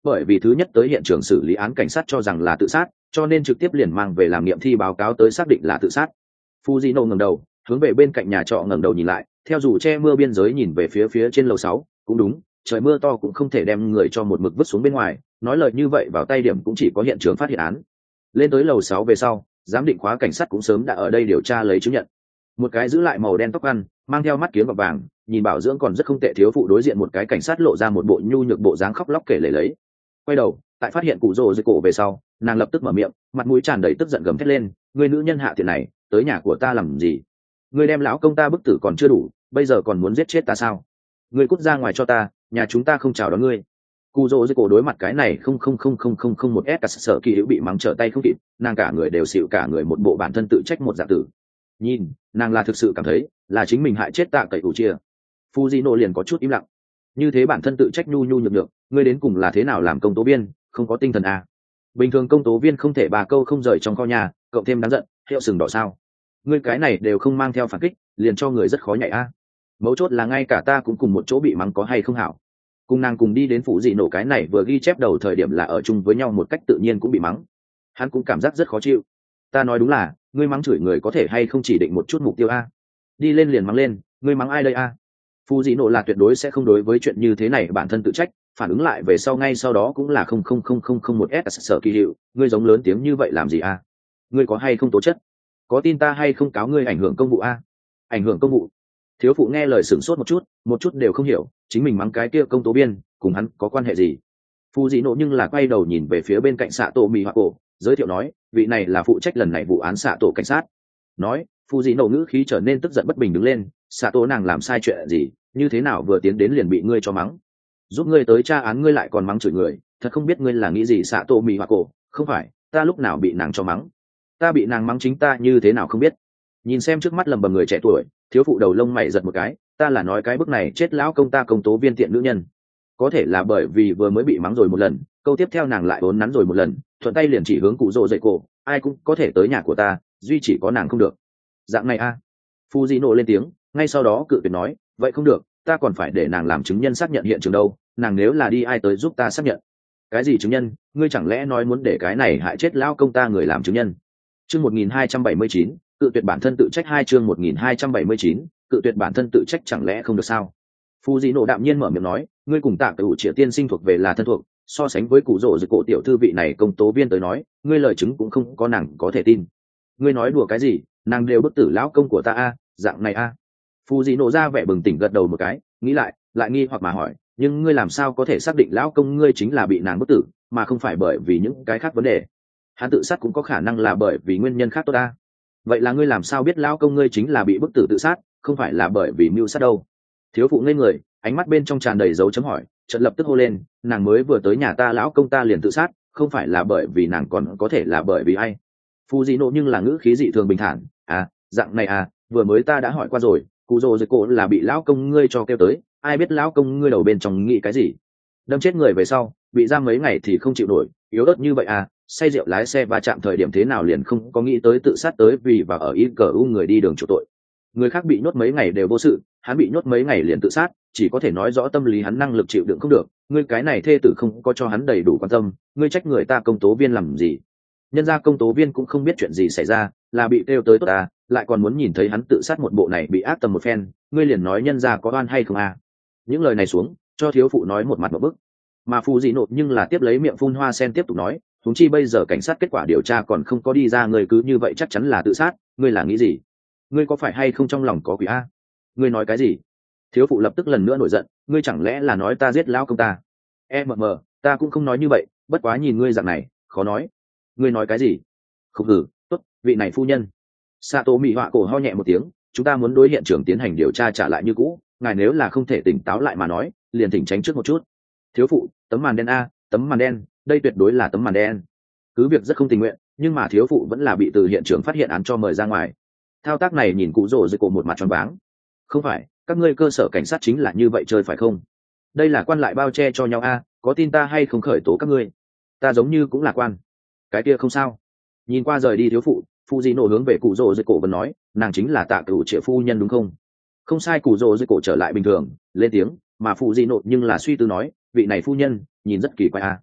bởi vì thứ nhất tới hiện trường xử lý án cảnh sát cho rằng là tự sát, cho nên trực tiếp liền mang về làm nghiệm thi báo cáo tới xác định là tự sát. Fujino ngẩng đầu, hướng về bên cạnh nhà trọ ngẩng đầu nhìn lại, theo dù che mưa biên giới nhìn về phía phía trên lầu sáu, cũng đúng, trời mưa to cũng không thể đem người cho một mực vứt xuống bên ngoài, nói lời như vậy vào tay điểm cũng chỉ có hiện trường phát hiện án. Lên tới lầu sáu về sau, giám định khóa cảnh sát cũng sớm đã ở đây điều tra lấy chứng nhận. Một cái giữ lại màu đen tóc ăn, mang theo mắt kiếng gọt vàng, nhìn bảo dưỡng còn rất không tệ thiếu phụ đối diện một cái cảnh sát lộ ra một bộ nhu nhược bộ dáng khóc lóc kể lể lấy. Quay đầu, tại phát hiện cụ rồ dưới cổ về sau, nàng lập tức mở miệng, mặt mũi tràn đầy tức giận gầm thét lên, người nữ nhân hạ tiện này, tới nhà của ta làm gì? Ngươi đem lão công ta bức tử còn chưa đủ, bây giờ còn muốn giết chết ta sao? Ngươi cút ra ngoài cho ta, nhà chúng ta không chào đón ngươi. Cụ rồ dưới cổ đối mặt cái này không không không không không không một s cả sở kỳ hữu bị mắng trở tay không kịp, nàng cả người đều xịu cả người một bộ bản thân tự trách một dạng tử. Nhìn, nàng là thực sự cảm thấy là chính mình hại chết Tạ Cậy Ủ chia. Fujino liền có chút im lặng. Như thế bản thân tự trách nhu nhu nhược nhược, ngươi đến cùng là thế nào làm công tố viên, không có tinh thần à? Bình thường công tố viên không thể bà câu không rời trong kho nhà, cộng thêm đáng giận, hiệu sừng đỏ sao? Ngươi cái này đều không mang theo phản kích, liền cho người rất khó nhạy a. À. Mấu chốt là ngay cả ta cũng cùng một chỗ bị mắng có hay không hảo. Cùng nàng cùng đi đến phủ dị nổ cái này vừa ghi chép đầu thời điểm là ở chung với nhau một cách tự nhiên cũng bị mắng. Hắn cũng cảm giác rất khó chịu. Ta nói đúng là, ngươi mắng chửi người có thể hay không chỉ định một chút mục tiêu a. Đi lên liền mắng lên, ngươi mắng ai đây a? Phù dị nổ là tuyệt đối sẽ không đối với chuyện như thế này bản thân tự trách, phản ứng lại về sau ngay sau đó cũng là không không không không không một s sở kỳ hiệu, ngươi giống lớn tiếng như vậy làm gì a? Ngươi có hay không tố chất? Có tin ta hay không cáo ngươi ảnh hưởng công vụ a? Ảnh hưởng công vụ? Thiếu phụ nghe lời sửng sốt một chút, một chút đều không hiểu, chính mình mắng cái kia công tố biên, cùng hắn có quan hệ gì? Phù dị nổ nhưng là quay đầu nhìn về phía bên cạnh xạ tổ mì hoa cổ, giới thiệu nói, vị này là phụ trách lần này vụ án xạ tổ cảnh sát. Nói, Phù dị nổ ngữ khí trở nên tức giận bất bình đứng lên, xạ tổ nàng làm sai chuyện gì, như thế nào vừa tiến đến liền bị ngươi cho mắng? Giúp ngươi tới tra án ngươi lại còn mắng chửi người, thật không biết ngươi là nghĩ gì xạ tổ mì hoa cổ, không phải, ta lúc nào bị nàng cho mắng? Ta bị nàng mắng chính ta như thế nào không biết? Nhìn xem trước mắt lầm bầm người trẻ tuổi, thiếu phụ đầu lông mày giật một cái, ta là nói cái bức này chết lão công ta công tố viên tiện nữ nhân. Có thể là bởi vì vừa mới bị mắng rồi một lần, câu tiếp theo nàng lại vốn nắn rồi một lần, thuận tay liền chỉ hướng cụ rồ dậy cổ, ai cũng có thể tới nhà của ta, duy chỉ có nàng không được. Dạng này a? À. Fujino lên tiếng, ngay sau đó cự tuyệt nói, vậy không được, ta còn phải để nàng làm chứng nhân xác nhận hiện trường đâu, nàng nếu là đi ai tới giúp ta xác nhận? Cái gì chứng nhân? Ngươi chẳng lẽ nói muốn để cái này hại chết lão công ta người làm chứng nhân? Chương một nghìn hai trăm bảy mươi chín, cự tuyệt bản thân tự trách hai chương một nghìn hai trăm bảy mươi chín, cự tuyệt bản thân tự trách chẳng lẽ không được sao? Fujino đạm nhiên mở miệng nói, ngươi cùng Tạ Cửu Triệt tiên sinh thuộc về là thân thuộc, so sánh với cụ rồ dịch cổ tiểu thư vị này công tố viên tới nói, ngươi lời chứng cũng không có nàng có thể tin. Ngươi nói đùa cái gì, nàng đều bức tử lão công của ta a, dạng này a. Fujino ra vẻ bừng tỉnh gật đầu một cái, nghĩ lại, lại nghi hoặc mà hỏi, nhưng ngươi làm sao có thể xác định lão công ngươi chính là bị nàng bức tử, mà không phải bởi vì những cái khác vấn đề? Hắn tự sát cũng có khả năng là bởi vì nguyên nhân khác tốt ta. Vậy là ngươi làm sao biết lão công ngươi chính là bị bức tử tự sát, không phải là bởi vì mưu sát đâu? Thiếu phụ ngây người, ánh mắt bên trong tràn đầy dấu chấm hỏi, chợt lập tức hô lên, nàng mới vừa tới nhà ta lão công ta liền tự sát, không phải là bởi vì nàng còn có thể là bởi vì ai? Fujino nhưng là ngữ khí dị thường bình thản, à, dạng này à, vừa mới ta đã hỏi qua rồi, cụ rồ dịch cổ là bị lão công ngươi cho kêu tới, ai biết lão công ngươi đầu bên trong nghĩ cái gì? Đâm chết người về sau, bị giam mấy ngày thì không chịu nổi, yếu ớt như vậy à, say rượu lái xe va chạm thời điểm thế nào liền không có nghĩ tới tự sát tới vì và ở ý cờ u người đi đường chỗ tội. Người khác bị nhốt mấy ngày đều vô sự, hắn bị nhốt mấy ngày liền tự sát, chỉ có thể nói rõ tâm lý hắn năng lực chịu đựng không được, ngươi cái này thê tử không có cho hắn đầy đủ quan tâm, ngươi trách người ta công tố viên làm gì? Nhân ra công tố viên cũng không biết chuyện gì xảy ra, là bị kêu tới tốt à, lại còn muốn nhìn thấy hắn tự sát một bộ này bị ác tầm một phen, ngươi liền nói nhân ra có oan hay không à? Những lời này xuống, cho thiếu phụ nói một mặt một bức. Mà phù dị nộp nhưng là tiếp lấy miệng phun hoa sen tiếp tục nói, huống chi bây giờ cảnh sát kết quả điều tra còn không có đi ra, người cứ như vậy chắc chắn là tự sát, ngươi là nghĩ gì? Ngươi có phải hay không trong lòng có quỷ a? Ngươi nói cái gì? Thiếu phụ lập tức lần nữa nổi giận, ngươi chẳng lẽ là nói ta giết lão công ta? Em mờ mờ, ta cũng không nói như vậy, bất quá nhìn ngươi dạng này, khó nói. Ngươi nói cái gì? Không hử, tốt, vị này phu nhân. Sato mị họa cổ ho nhẹ một tiếng, chúng ta muốn đối hiện trường tiến hành điều tra trả lại như cũ, ngài nếu là không thể tỉnh táo lại mà nói, liền thỉnh tránh trước một chút. Thiếu phụ, tấm màn đen a, tấm màn đen, đây tuyệt đối là tấm màn đen. Cứ việc rất không tình nguyện, nhưng mà thiếu phụ vẫn là bị từ hiện trường phát hiện án cho mời ra ngoài. Thao tác này nhìn cụ rồ dưới cổ một mặt tròn váng. Không phải, các ngươi cơ sở cảnh sát chính là như vậy chơi phải không? Đây là quan lại bao che cho nhau a, có tin ta hay không khởi tố các ngươi? Ta giống như cũng là quan. Cái kia không sao. Nhìn qua rời đi thiếu phụ, Fujino hướng về cụ rồ dưới cổ vẫn nói, nàng chính là Tạ Cửu Triệu phu nhân đúng không? Không sai, cụ rồ dưới cổ trở lại bình thường, lên tiếng, mà Fujino nhưng là suy tư nói, vị này phu nhân, nhìn rất kỳ quái a.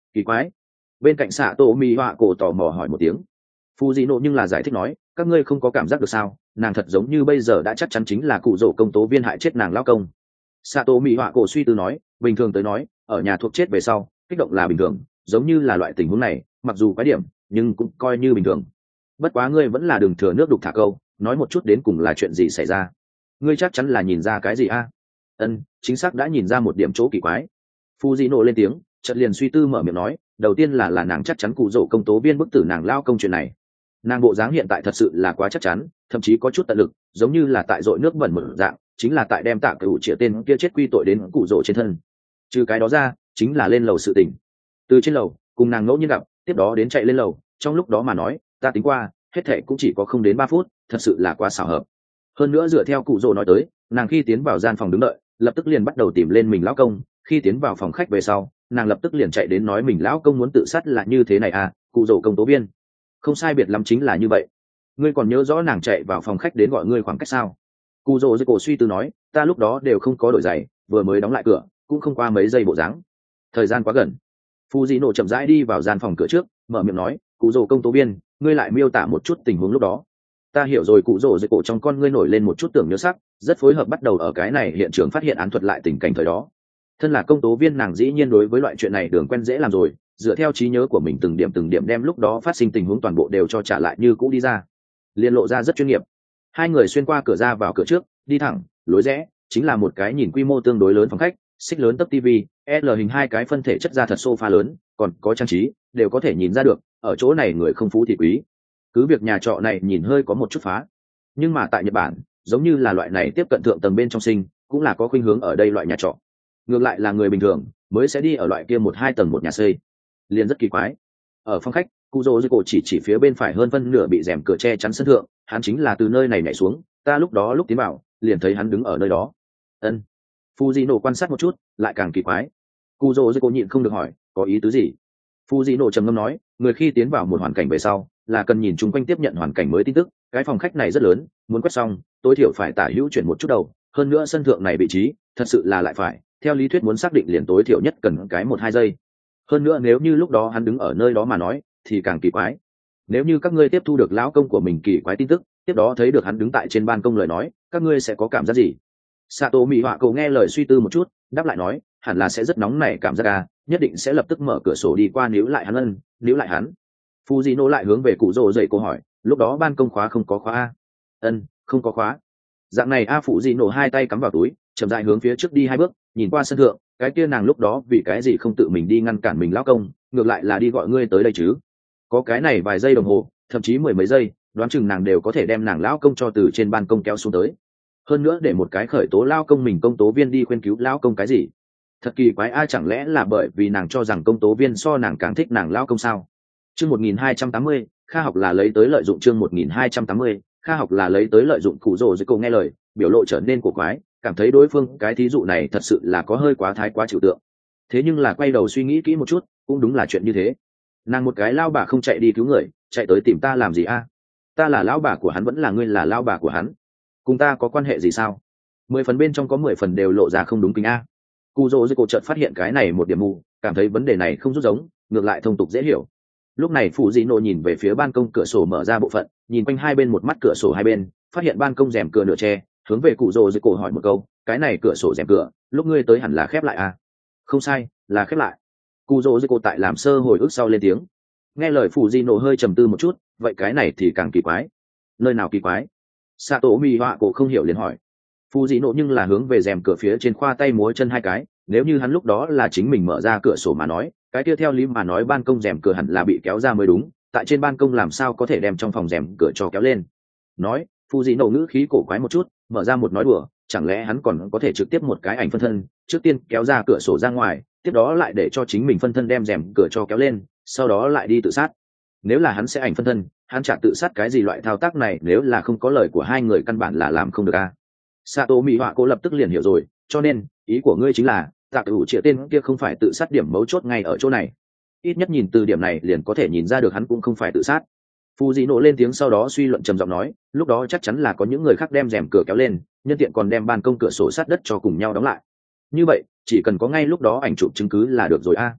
kỳ quái. Bên cạnh xạ tổ mì họa cổ tò mò hỏi một tiếng. Phu Di Nộ nhưng là giải thích nói, các ngươi không có cảm giác được sao, nàng thật giống như bây giờ đã chắc chắn chính là cụ rổ công tố viên hại chết nàng lao công. Xạ tổ mì họa cổ suy tư nói, bình thường tới nói, ở nhà thuộc chết về sau, kích động là bình thường, giống như là loại tình huống này, mặc dù quái điểm, nhưng cũng coi như bình thường. Bất quá ngươi vẫn là đừng thừa nước đục thả câu, nói một chút đến cùng là chuyện gì xảy ra. Ngươi chắc chắn là nhìn ra cái gì a? Ân, chính xác đã nhìn ra một điểm chỗ kỳ quái. Phu Di Nộ lên tiếng, chợt liền suy tư mở miệng nói, đầu tiên là là nàng chắc chắn cụ rổ công tố viên bức tử nàng lao công chuyện này. Nàng bộ dáng hiện tại thật sự là quá chắc chắn, thậm chí có chút tận lực, giống như là tại dội nước bẩn mở dạng, chính là tại đem tạ cửu chĩa tên kia chết quy tội đến cụ rổ trên thân. Trừ cái đó ra, chính là lên lầu sự tình. Từ trên lầu, cùng nàng ngẫu nhiên gặp, tiếp đó đến chạy lên lầu, trong lúc đó mà nói, ta tính qua, hết thệ cũng chỉ có không đến ba phút, thật sự là quá xảo hợp. Hơn nữa dựa theo cụ rổ nói tới, nàng khi tiến vào gian phòng đứng đợi, lập tức liền bắt đầu tìm lên mình lão công, khi tiến vào phòng khách về sau, nàng lập tức liền chạy đến nói mình lão công muốn tự sát là như thế này à, cụ rổ công tố viên. Không sai biệt lắm chính là như vậy. Ngươi còn nhớ rõ nàng chạy vào phòng khách đến gọi ngươi khoảng cách sao? Cụ rổ dưới cổ suy tư nói, ta lúc đó đều không có đổi giày, vừa mới đóng lại cửa, cũng không qua mấy giây bộ dáng. Thời gian quá gần. Phu Di Nộ chậm rãi đi vào gian phòng cửa trước, mở miệng nói, cụ rổ công tố viên, ngươi lại miêu tả một chút tình huống lúc đó. Ta hiểu rồi. Cụ rổ dưới cổ trong con ngươi nổi lên một chút tưởng nhớ sắc, rất phối hợp bắt đầu ở cái này hiện trường phát hiện án thuật lại tình cảnh thời đó. Thân là công tố viên, nàng dĩ nhiên đối với loại chuyện này đường quen dễ làm rồi, dựa theo trí nhớ của mình từng điểm từng điểm đem lúc đó phát sinh tình huống toàn bộ đều cho trả lại như cũ đi ra, liên lộ ra rất chuyên nghiệp. Hai người xuyên qua cửa ra vào cửa trước, đi thẳng lối rẽ chính là một cái nhìn quy mô tương đối lớn phòng khách, xích lớn tấc tivi, L hình hai cái phân thể chất da thật sofa lớn, còn có trang trí, đều có thể nhìn ra được ở chỗ này người không phú thì quý. Cứ việc nhà trọ này nhìn hơi có một chút phá, nhưng mà tại Nhật Bản, giống như là loại này tiếp cận thượng tầng bên trong sinh, cũng là có khuynh hướng ở đây loại nhà trọ. Ngược lại là người bình thường mới sẽ đi ở loại kia một hai tầng một nhà xây, liền rất kỳ quái. Ở phòng khách, cụ rỗ cổ chỉ chỉ phía bên phải hơn phân nửa bị rèm cửa che chắn sân thượng, hắn chính là từ nơi này nhảy xuống, ta lúc đó lúc tiến vào liền thấy hắn đứng ở nơi đó. Ân. Fujino quan sát một chút, lại càng kỳ quái. Cụ rỗ cổ nhịn không được hỏi, có ý tứ gì? Fujino trầm ngâm nói, người khi tiến vào một hoàn cảnh về sau, là cần nhìn chung quanh tiếp nhận hoàn cảnh mới tin tức. Cái phòng khách này rất lớn, muốn quét xong, tối thiểu phải tả hữu chuyển một chút đầu. Hơn nữa sân thượng này vị trí, thật sự là lại phải, theo lý thuyết muốn xác định liền tối thiểu nhất cần cái một hai giây. Hơn nữa nếu như lúc đó hắn đứng ở nơi đó mà nói, thì càng kỳ quái. Nếu như các ngươi tiếp thu được lão công của mình kỳ quái tin tức, tiếp đó thấy được hắn đứng tại trên ban công lời nói, các ngươi sẽ có cảm giác gì? Sato Mị Họa Cầu nghe lời suy tư một chút, đáp lại nói, hẳn là sẽ rất nóng nảy cảm giác à, nhất định sẽ lập tức mở cửa sổ đi qua níu lại hắn ân, níu lại hắn. Fujino lại hướng về cụ rồ dậy câu hỏi, lúc đó ban công khóa không có khóa a? Ân, không có khóa. Dạng này a Fujino hai tay cắm vào túi, chậm rãi hướng phía trước đi hai bước, nhìn qua sân thượng, cái kia nàng lúc đó vì cái gì không tự mình đi ngăn cản mình lão công, ngược lại là đi gọi ngươi tới đây chứ? Có cái này vài giây đồng hồ, thậm chí mười mấy giây, đoán chừng nàng đều có thể đem nàng lão công cho từ trên ban công kéo xuống tới. Hơn nữa để một cái khởi tố lao công mình công tố viên đi khuyên cứu lao công cái gì, thật kỳ quái. Ai chẳng lẽ là bởi vì nàng cho rằng công tố viên so nàng càng thích nàng lao công sao? Chương một nghìn hai trăm tám mươi, Kha học là lấy tới lợi dụng. Chương một nghìn hai trăm tám mươi, Kha học là lấy tới lợi dụng. Cụ rồ dưới cô nghe lời, biểu lộ trở nên cổ quái, cảm thấy đối phương cái thí dụ này thật sự là có hơi quá thái quá trừu tượng. Thế nhưng là quay đầu suy nghĩ kỹ một chút, cũng đúng là chuyện như thế. Nàng một cái lao bà không chạy đi cứu người, chạy tới tìm ta làm gì a? Ta là lão bà của hắn vẫn là ngươi là lao bà của hắn, cùng ta có quan hệ gì sao? Mười phần bên trong có mười phần đều lộ ra không đúng kính a. Cụ rồ dưới cổ chợt phát hiện cái này một điểm mù, cảm thấy vấn đề này không rút giống, ngược lại thông tục dễ hiểu. Lúc này phụ dị nộ nhìn về phía ban công cửa sổ mở ra bộ phận, nhìn quanh hai bên một mắt cửa sổ hai bên, phát hiện ban công rèm cửa nửa che, hướng về cụ rồ dưới cổ hỏi một câu, cái này cửa sổ rèm cửa lúc ngươi tới hẳn là khép lại à? Không sai, là khép lại. Cụ rồ dưới cổ tại làm sơ hồi ức sau lên tiếng. Nghe lời phụ dị nộ hơi trầm tư một chút, vậy cái này thì càng kỳ quái. Nơi nào kỳ quái? Sato Mị Họa cổ không hiểu liền hỏi. Phụ dị nộ nhưng là hướng về rèm cửa phía trên khoa tay múa chân hai cái, nếu như hắn lúc đó là chính mình mở ra cửa sổ mà nói, cái kia theo lý mà nói ban công rèm cửa hẳn là bị kéo ra mới đúng, tại trên ban công làm sao có thể đem trong phòng rèm cửa cho kéo lên? Nói, Phụ dị nộ ngữ khí cổ quái một chút, mở ra một nói đùa, chẳng lẽ hắn còn có thể trực tiếp một cái ảnh phân thân, trước tiên kéo ra cửa sổ ra ngoài, tiếp đó lại để cho chính mình phân thân đem rèm cửa cho kéo lên, sau đó lại đi tự sát. Nếu là hắn sẽ ảnh phân thân, hắn chả tự sát cái gì, loại thao tác này nếu là không có lời của hai người căn bản là làm không được a. Sato Mị Họa Cổ lập tức liền hiểu rồi, cho nên ý của ngươi chính là tạ tử chĩa tên kia không phải tự sát, điểm mấu chốt ngay ở chỗ này. Ít nhất nhìn từ điểm này liền có thể nhìn ra được hắn cũng không phải tự sát. Fujino lên tiếng sau đó suy luận trầm giọng nói, lúc đó chắc chắn là có những người khác đem rèm cửa kéo lên, nhân tiện còn đem ban công cửa sổ sát đất cho cùng nhau đóng lại. Như vậy chỉ cần có ngay lúc đó ảnh chụp chứng cứ là được rồi a.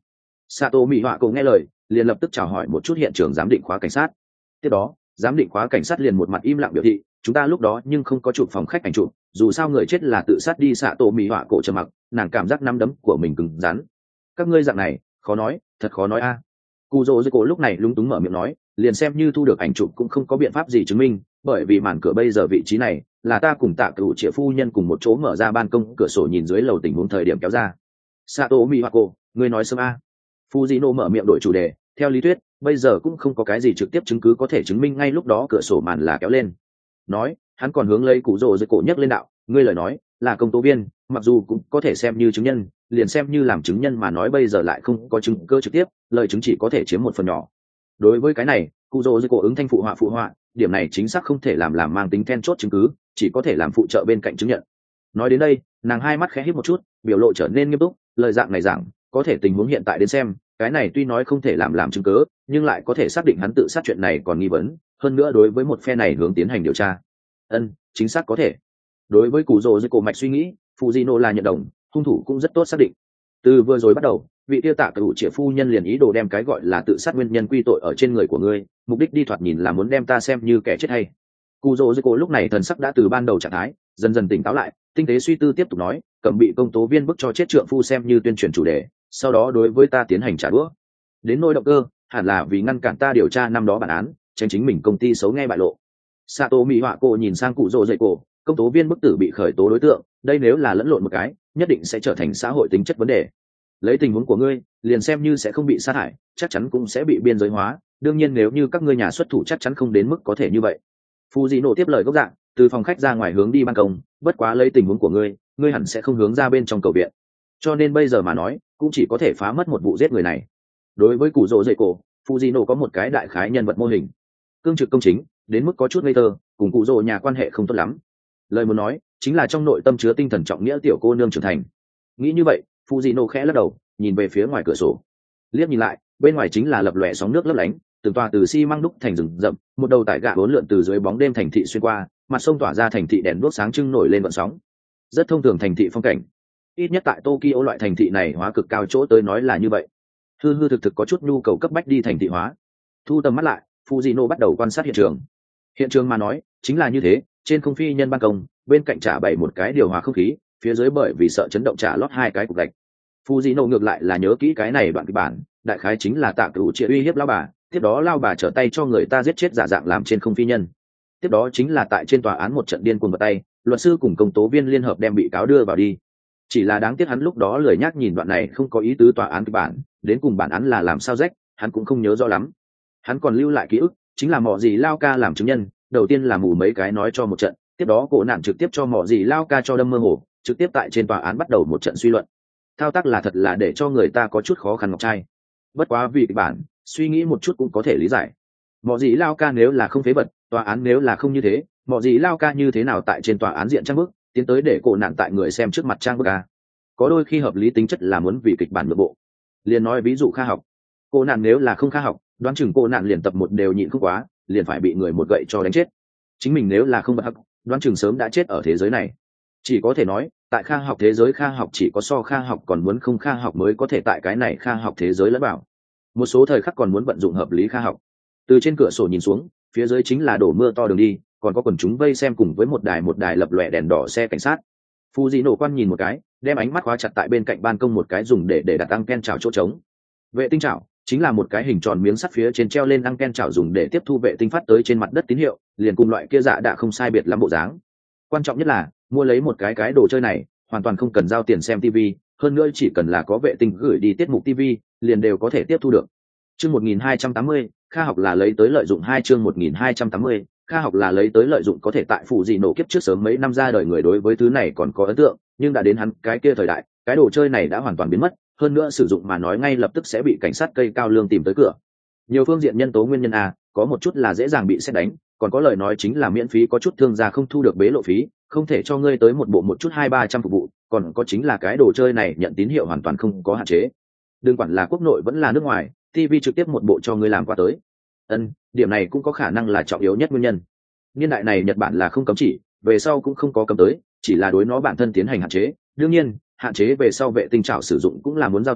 Sato Mỹ Họa Cổ nghe lời, liền lập tức chào hỏi một chút hiện trường giám định khóa cảnh sát. Tiếp đó, giám định khóa cảnh sát liền một mặt im lặng biểu thị, chúng ta lúc đó nhưng không có chụp phòng khách ảnh chụp, dù sao người chết là tự sát đi. Sato Mỹ Họa Cổ trầm mặc, nàng cảm giác nắm đấm của mình cứng rắn. Các ngươi dạng này, khó nói, thật khó nói a. À. Cù Dỗ Dư Cổ lúc này lúng túng mở miệng nói, liền xem như thu được ảnh chụp cũng không có biện pháp gì chứng minh, bởi vì màn cửa bây giờ vị trí này là ta cùng Tạ Cửu Triệu phu nhân cùng một chỗ mở ra ban công cửa sổ nhìn dưới lầu tình huống thời điểm kéo ra. Sato Mỹ Họa Cổ, ngươi nói sớm a. Fujino mở miệng đổi chủ đề, theo lý thuyết, bây giờ cũng không có cái gì trực tiếp chứng cứ có thể chứng minh ngay lúc đó cửa sổ màn là kéo lên. Nói, hắn còn hướng lấy Cù Dỗ Dư Cổ nhấc lên đạo, ngươi lời nói là công tố viên, mặc dù cũng có thể xem như chứng nhân, liền xem như làm chứng nhân mà nói bây giờ lại không có chứng cứ trực tiếp, lời chứng chỉ có thể chiếm một phần nhỏ. Đối với cái này, Cù Dỗ Dư Cổ ứng thanh phụ họa phụ họa, điểm này chính xác không thể làm làm mang tính then chốt chứng cứ, chỉ có thể làm phụ trợ bên cạnh chứng nhận. Nói đến đây, nàng hai mắt khẽ híp một chút, biểu lộ trở nên nghiêm túc, lời dạng này rằng, có thể tình huống hiện tại đến xem, cái này tuy nói không thể làm làm chứng cứ, nhưng lại có thể xác định hắn tự sát chuyện này còn nghi vấn, hơn nữa đối với một phe này hướng tiến hành điều tra. Ân, chính xác có thể. Đối với Cù Dỗ Dư Cổ mạch suy nghĩ, Fujino là nhận đồng, hung thủ cũng rất tốt xác định. Từ vừa rồi bắt đầu, vị tiêu Tạ Cửu Triệu phu nhân liền ý đồ đem cái gọi là tự sát nguyên nhân quy tội ở trên người của ngươi, mục đích đi thoạt nhìn là muốn đem ta xem như kẻ chết hay. Cù Dỗ Dư Cổ lúc này thần sắc đã từ ban đầu trạng thái dần dần tỉnh táo lại, tinh tế suy tư tiếp tục nói, cầm bị công tố viên bức cho chết trượng phu xem như tuyên truyền chủ đề, sau đó đối với ta tiến hành trả đũa. Đến nỗi động cơ, hẳn là vì ngăn cản ta điều tra năm đó bản án, tránh chính mình công ty xấu nghe bại lộ. Sato Mỹ Họa Cổ nhìn sang Cù Dỗ Dư Cổ, công tố viên bức tử bị khởi tố đối tượng, đây nếu là lẫn lộn một cái, nhất định sẽ trở thành xã hội tính chất vấn đề. Lấy tình huống của ngươi, liền xem như sẽ không bị sát hại, chắc chắn cũng sẽ bị biên giới hóa, đương nhiên nếu như các ngươi nhà xuất thủ chắc chắn không đến mức có thể như vậy. Fujino tiếp lời gốc dạng, từ phòng khách ra ngoài hướng đi ban công, bất quá lấy tình huống của ngươi, ngươi hẳn sẽ không hướng ra bên trong cầu viện, cho nên bây giờ mà nói, cũng chỉ có thể phá mất một vụ giết người này. Đối với Cù Dỗ Dư Cổ, Fujino có một cái đại khái nhân vật mô hình, cương trực công chính, đến mức có chút ngây thơ, cùng Cù Dỗ nhà quan hệ không tốt lắm. Lời muốn nói, chính là trong nội tâm chứa tinh thần trọng nghĩa tiểu cô nương trưởng thành. Nghĩ như vậy, Fujino khẽ lắc đầu, nhìn về phía ngoài cửa sổ. Liếc nhìn lại, bên ngoài chính là lập lòe sóng nước lấp lánh, từng tòa từ xi măng đúc thành rừng rậm, một đầu tải gạ bốn lượn từ dưới bóng đêm thành thị xuyên qua, mặt sông tỏa ra thành thị đèn đuốc sáng trưng nổi lên vận sóng. Rất thông thường thành thị phong cảnh. Ít nhất tại Tokyo loại thành thị này hóa cực cao chỗ tới nói là như vậy. Hư hư thực thực có chút nhu cầu cấp bách đi thành thị hóa. Thu tầm mắt lại, Fujino bắt đầu quan sát hiện trường. Hiện trường mà nói, chính là như thế, trên không phi nhân ban công, bên cạnh trả bày một cái điều hòa không khí, phía dưới bởi vì sợ chấn động trả lót hai cái cục gạch. Fujino ngược lại là nhớ kỹ cái này đoạn kịch bản, đại khái chính là Tạ Cửu Triệu uy hiếp lao bà, tiếp đó lao bà trở tay cho người ta giết chết giả dạng làm trên không phi nhân. Tiếp đó chính là tại trên tòa án một trận điên cuồng vào tay, luật sư cùng công tố viên liên hợp đem bị cáo đưa vào đi. Chỉ là đáng tiếc hắn lúc đó lười nhắc nhìn đoạn này không có ý tứ tòa án kịch bản, đến cùng bản án là làm sao rách, hắn cũng không nhớ rõ lắm. Hắn còn lưu lại ký ức, chính là mọ gì lao ca làm chứng nhân, đầu tiên là mù mấy cái nói cho một trận, tiếp đó cổ nạn trực tiếp cho mọ gì lao ca cho đâm mơ hồ, trực tiếp tại trên tòa án bắt đầu một trận suy luận. Thao tác là thật là để cho người ta có chút khó khăn ngọc trai. Bất quá vì kịch bản, suy nghĩ một chút cũng có thể lý giải. Mọ gì lao ca nếu là không phế vật, tòa án nếu là không như thế, mọ gì lao ca như thế nào tại trên tòa án diện trang bức, tiến tới để cổ nạn tại người xem trước mặt trang bức ca. Có đôi khi hợp lý tính chất là muốn vì kịch bản nội bộ. Liền nói ví dụ Kha học, cô nạn nếu là không Kha học, đoán chừng cô nạn liền tập một đều nhịn không quá, liền phải bị người một gậy cho đánh chết. Chính mình nếu là không bật hắc, đoán chừng sớm đã chết ở thế giới này. Chỉ có thể nói, tại Kha học thế giới Kha học chỉ có so Kha học còn muốn không Kha học mới có thể tại cái này Kha học thế giới lẫn bảo. Một số thời khắc còn muốn vận dụng hợp lý Kha học. Từ trên cửa sổ nhìn xuống, phía dưới chính là đổ mưa to đường đi, còn có quần chúng vây xem cùng với một đài một đài lập lòe đèn đỏ xe cảnh sát. Fujino quan nhìn một cái, đem ánh mắt khóa chặt tại bên cạnh ban công một cái dùng để để đặt anten chảo chỗ trống. Vệ tinh chảo chính là một cái hình tròn miếng sắt phía trên treo lên anten chảo dùng để tiếp thu vệ tinh phát tới trên mặt đất tín hiệu, liền cùng loại kia dạ đã không sai biệt lắm bộ dáng. Quan trọng nhất là, mua lấy một cái cái đồ chơi này, hoàn toàn không cần giao tiền xem tivi, hơn nữa chỉ cần là có vệ tinh gửi đi tiết mục tivi, liền đều có thể tiếp thu được. Chương một nghìn hai trăm tám mươi, Kha học là lấy tới lợi dụng hai chương một nghìn hai trăm tám mươi, Kha học là lấy tới lợi dụng có thể tại phụ gì nổ kiếp trước sớm mấy năm ra đời người đối với thứ này còn có ấn tượng, nhưng đã đến hắn cái kia thời đại, cái đồ chơi này đã hoàn toàn biến mất, hơn nữa sử dụng mà nói ngay lập tức sẽ bị cảnh sát cây cao lương tìm tới cửa. Nhiều phương diện nhân tố nguyên nhân a, có một chút là dễ dàng bị xét đánh, còn có lời nói chính là miễn phí có chút thương gia không thu được bế lộ phí, không thể cho ngươi tới một bộ một chút hai ba trăm phục vụ, còn có chính là cái đồ chơi này nhận tín hiệu hoàn toàn không có hạn chế. Đừng quản là quốc nội vẫn là nước ngoài, ti vi trực tiếp một bộ cho ngươi làm qua tới. Ân, điểm này cũng có khả năng là trọng yếu nhất nguyên nhân. Niên đại này Nhật Bản là không cấm chỉ, về sau cũng không có cấm tới, chỉ là đối nó bản thân tiến hành hạn chế. Đương nhiên, hạn chế về sau vệ tinh trảo sử dụng cũng là muốn giao tiền,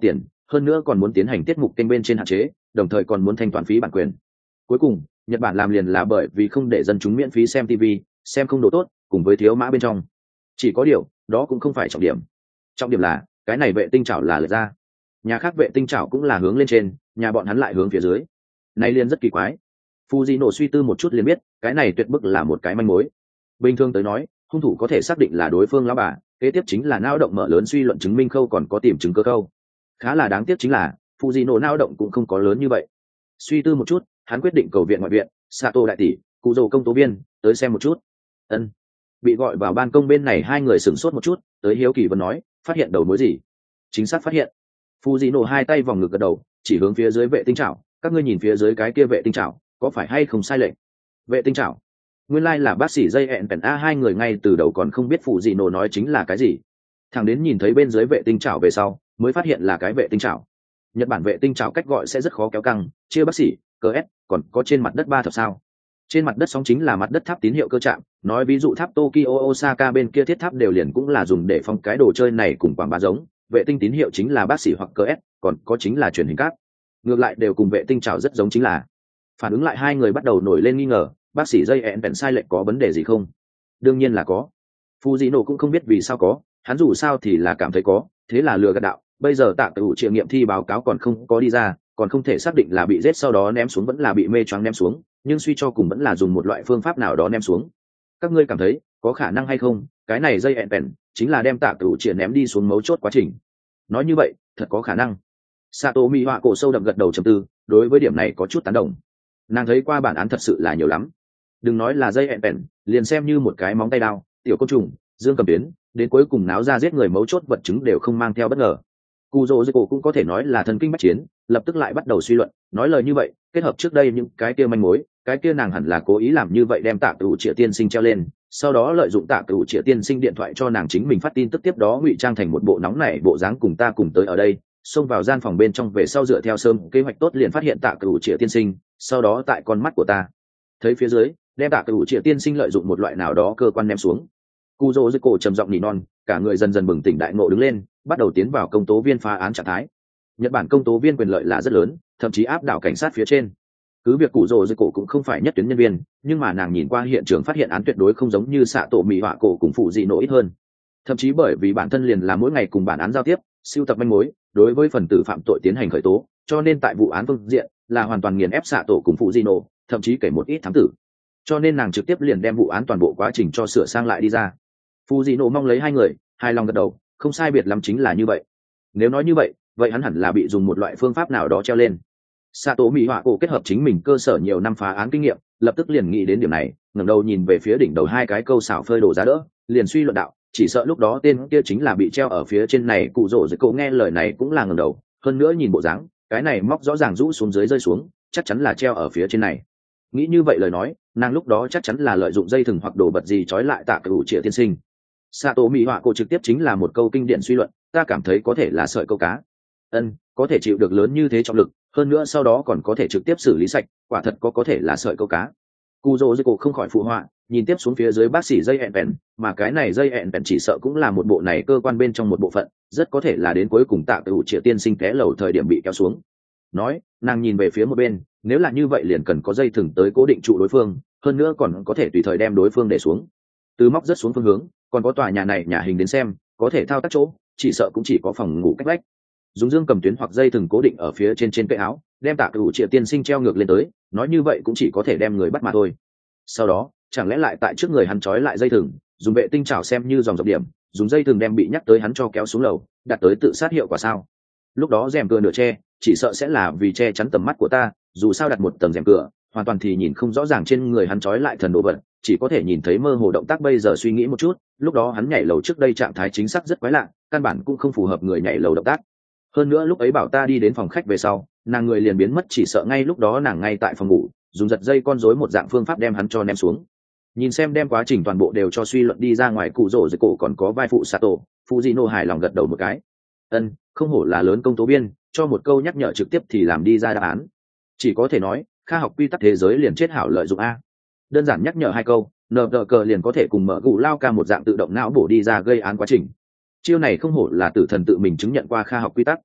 hơn nữa còn muốn tiến hành tiết mục kênh bên trên hạn chế, đồng thời còn muốn thanh toán phí bản quyền. Cuối cùng Nhật Bản làm liền là bởi vì không để dân chúng miễn phí xem ti vi, xem không độ tốt, cùng với thiếu mã bên trong. Chỉ có điều đó cũng không phải trọng điểm, trọng điểm là cái này vệ tinh chảo là lệch ra, nhà khác vệ tinh chảo cũng là hướng lên trên, nhà bọn hắn lại hướng phía dưới, này liền rất kỳ quái. Fujino suy tư một chút liền biết cái này tuyệt bức là một cái manh mối. Bình thường tới nói hung thủ có thể xác định là đối phương lão bà, kế tiếp chính là não động mở lớn suy luận chứng minh khâu còn có tìm chứng cơ khâu. Khá là đáng tiếc chính là Fujino não động cũng không có lớn như vậy. Suy tư một chút hắn quyết định cầu viện ngoại viện, Sato đại tỷ, cụ dầu công tố viên tới xem một chút. Ân. Bị gọi vào ban công bên này hai người sửng sốt một chút, tới hiếu kỳ vẫn nói phát hiện đầu mối gì. Chính xác phát hiện. Fujino hai tay vòng ngực gật đầu, chỉ hướng phía dưới vệ tinh chảo, các ngươi nhìn phía dưới cái kia vệ tinh chảo có phải hay không sai lệch. Vệ tinh chảo, nguyên lai là bác sĩ dây ẹn pèn a. Hai người ngay từ đầu còn không biết Fujino nói chính là cái gì, thằng đến nhìn thấy bên dưới vệ tinh chảo về sau mới phát hiện là cái vệ tinh chảo. Nhật Bản vệ tinh chảo cách gọi sẽ rất khó kéo căng, chia bác sĩ cờ s còn có trên mặt đất ba thập sao. Trên mặt đất sóng chính là mặt đất tháp tín hiệu cơ trạm, nói ví dụ tháp Tokyo Osaka bên kia thiết tháp đều liền cũng là dùng để phong cái đồ chơi này cùng quảng bá giống. Vệ tinh tín hiệu chính là bác sĩ hoặc cờ s, còn có chính là truyền hình cáp, ngược lại đều cùng vệ tinh chảo rất giống. Chính là phản ứng lại hai người bắt đầu nổi lên nghi ngờ, bác sĩ dây ẹn vẹn sai lệch có vấn đề gì không? Đương nhiên là có. Fujino cũng không biết vì sao có, hắn dù sao thì là cảm thấy có, thế là lừa gạt đạo. Bây giờ tạ tự triệu nghiệm thi báo cáo còn không có đi ra, còn không thể xác định là bị giết sau đó ném xuống vẫn là bị mê choáng ném xuống, nhưng suy cho cùng vẫn là dùng một loại phương pháp nào đó ném xuống. Các ngươi cảm thấy có khả năng hay không cái này dây ẹn vẹn chính là đem tạ tự triệu ném đi xuống mấu chốt quá trình? Nói như vậy thật có khả năng. Sato Mi Họa cổ sâu đậm gật đầu trầm tư, đối với điểm này có chút tán đồng. Nàng thấy qua bản án thật sự là nhiều lắm, đừng nói là dây ẹn vẹn, liền xem như một cái móng tay đao, tiểu côn trùng, dương cầm tuyến, đến cuối cùng náo ra giết người mấu chốt vật chứng đều không mang theo bất ngờ. Kuzo cũng có thể nói là thần kinh bách chiến, lập tức lại bắt đầu suy luận, nói lời như vậy kết hợp trước đây những cái kia manh mối, cái kia nàng hẳn là cố ý làm như vậy đem Tạ Cửu Triệu tiên sinh treo lên, sau đó lợi dụng Tạ Cửu Triệu tiên sinh điện thoại cho nàng chính mình phát tin tức, tiếp đó ngụy trang thành một bộ nóng nảy bộ dáng cùng ta cùng tới ở đây, xông vào gian phòng bên trong về sau dựa theo sớm kế hoạch tốt liền phát hiện Tạ Cửu Triệu tiên sinh, sau đó tại con mắt của ta thấy phía dưới đem Tạ Cửu Triệu tiên sinh lợi dụng một loại nào đó cơ quan ném xuống. Kuzo trầm giọng nỉ non, cả người dần dần bừng tỉnh đại ngộ đứng lên, bắt đầu tiến vào công tố viên phá án trạng thái. Nhật Bản công tố viên quyền lợi là rất lớn, thậm chí áp đảo cảnh sát phía trên. Cứ việc cụ rồ dây cổ cũng không phải nhất tuyến nhân viên, nhưng mà nàng nhìn qua hiện trường phát hiện án tuyệt đối không giống như xạ tổ mì họa cổ cùng phụ dị nổ ít hơn. Thậm chí bởi vì bản thân liền là mỗi ngày cùng bản án giao tiếp, siêu tập manh mối, đối với phần tử phạm tội tiến hành khởi tố, cho nên tại vụ án phương diện là hoàn toàn nghiền ép xạ tổ cùng phụ dị nổ, thậm chí kể một ít thám tử. Cho nên nàng trực tiếp liền đem vụ án toàn bộ quá trình cho sửa sang lại đi ra. Phụ dị nổ mong lấy hai người, hai lòng gật đầu, không sai biệt lắm chính là như vậy. Nếu nói như vậy, vậy hắn hẳn là bị dùng một loại phương pháp nào đó treo lên. Sato Mỹ Họa cổ kết hợp chính mình cơ sở nhiều năm phá án kinh nghiệm, lập tức liền nghĩ đến điểm này, ngẩng đầu nhìn về phía đỉnh đầu hai cái câu xảo phơi đồ giá đỡ, liền suy luận đạo, chỉ sợ lúc đó tên kia chính là bị treo ở phía trên này. Cụ rồ dưới cậu nghe lời này cũng là ngẩng đầu, hơn nữa nhìn bộ dáng, cái này móc rõ ràng rũ xuống dưới rơi xuống, chắc chắn là treo ở phía trên này. Nghĩ như vậy lời nói, nàng lúc đó chắc chắn là lợi dụng dây thừng hoặc đồ vật gì trói lại Tạ Cửu Triệu tiên sinh. Sato Mỹ Họa cổ trực tiếp chính là một câu kinh điển suy luận, ta cảm thấy có thể là sợi câu cá. Ân, có thể chịu được lớn như thế trọng lực, hơn nữa sau đó còn có thể trực tiếp xử lý sạch, quả thật có có thể là sợi câu cá. Kuzo Zeko không khỏi phụ họa, nhìn tiếp xuống phía dưới bác sĩ dây ẹn vẹn, mà cái này dây ẹn vẹn chỉ sợ cũng là một bộ này cơ quan bên trong một bộ phận, rất có thể là đến cuối cùng Tạ Cửu Triệu tiên sinh té lầu thời điểm bị kéo xuống. Nói, nàng nhìn về phía một bên, nếu là như vậy liền cần có dây thừng tới cố định trụ đối phương, hơn nữa còn có thể tùy thời đem đối phương để xuống. Từ móc rất xuống phương hướng, còn có tòa nhà này nhà hình đến xem, có thể thao tác chỗ, chỉ sợ cũng chỉ có phòng ngủ cách vách. Dùng dương cầm tuyến hoặc dây thừng cố định ở phía trên trên cây áo, đem Tạ Cửu Triệu tiên sinh treo ngược lên tới, nói như vậy cũng chỉ có thể đem người bắt mà thôi. Sau đó, chẳng lẽ lại tại trước người hắn trói lại dây thừng, dùng vệ tinh chảo xem như dòng dọc điểm, dùng dây thừng đem bị nhắc tới hắn cho kéo xuống lầu, đạt tới tự sát hiệu quả sao? Lúc đó rèm cửa nửa che, chỉ sợ sẽ là vì che chắn tầm mắt của ta, dù sao đặt một tầng rèm cửa, hoàn toàn thì nhìn không rõ ràng trên người hắn trói lại thần đồ vật, chỉ có thể nhìn thấy mơ hồ động tác. Bây giờ suy nghĩ một chút, lúc đó hắn nhảy lầu trước đây trạng thái chính xác rất quái lạ, căn bản cũng không phù hợp người nhảy lầu động tác. Hơn nữa lúc ấy bảo ta đi đến phòng khách về sau, nàng người liền biến mất, chỉ sợ ngay lúc đó nàng ngay tại phòng ngủ, dùng giật dây con rối một dạng phương pháp đem hắn cho ném xuống. Nhìn xem đem quá trình toàn bộ đều cho suy luận đi ra ngoài, cụ rổ dưới cổ còn có vai phụ Sato, Fujino hài lòng gật đầu một cái. Ân, không hổ là lớn công tố viên, cho một câu nhắc nhở trực tiếp thì làm đi ra đáp án. Chỉ có thể nói, khoa học quy tắc thế giới liền chết hảo lợi dụng a. Đơn giản nhắc nhở hai câu, nờ đờ cờ liền có thể cùng mở gù lao ca một dạng tự động não bổ đi ra gây án quá trình. Chiêu này không hổ là tử thần tự mình chứng nhận qua khoa học quy tắc.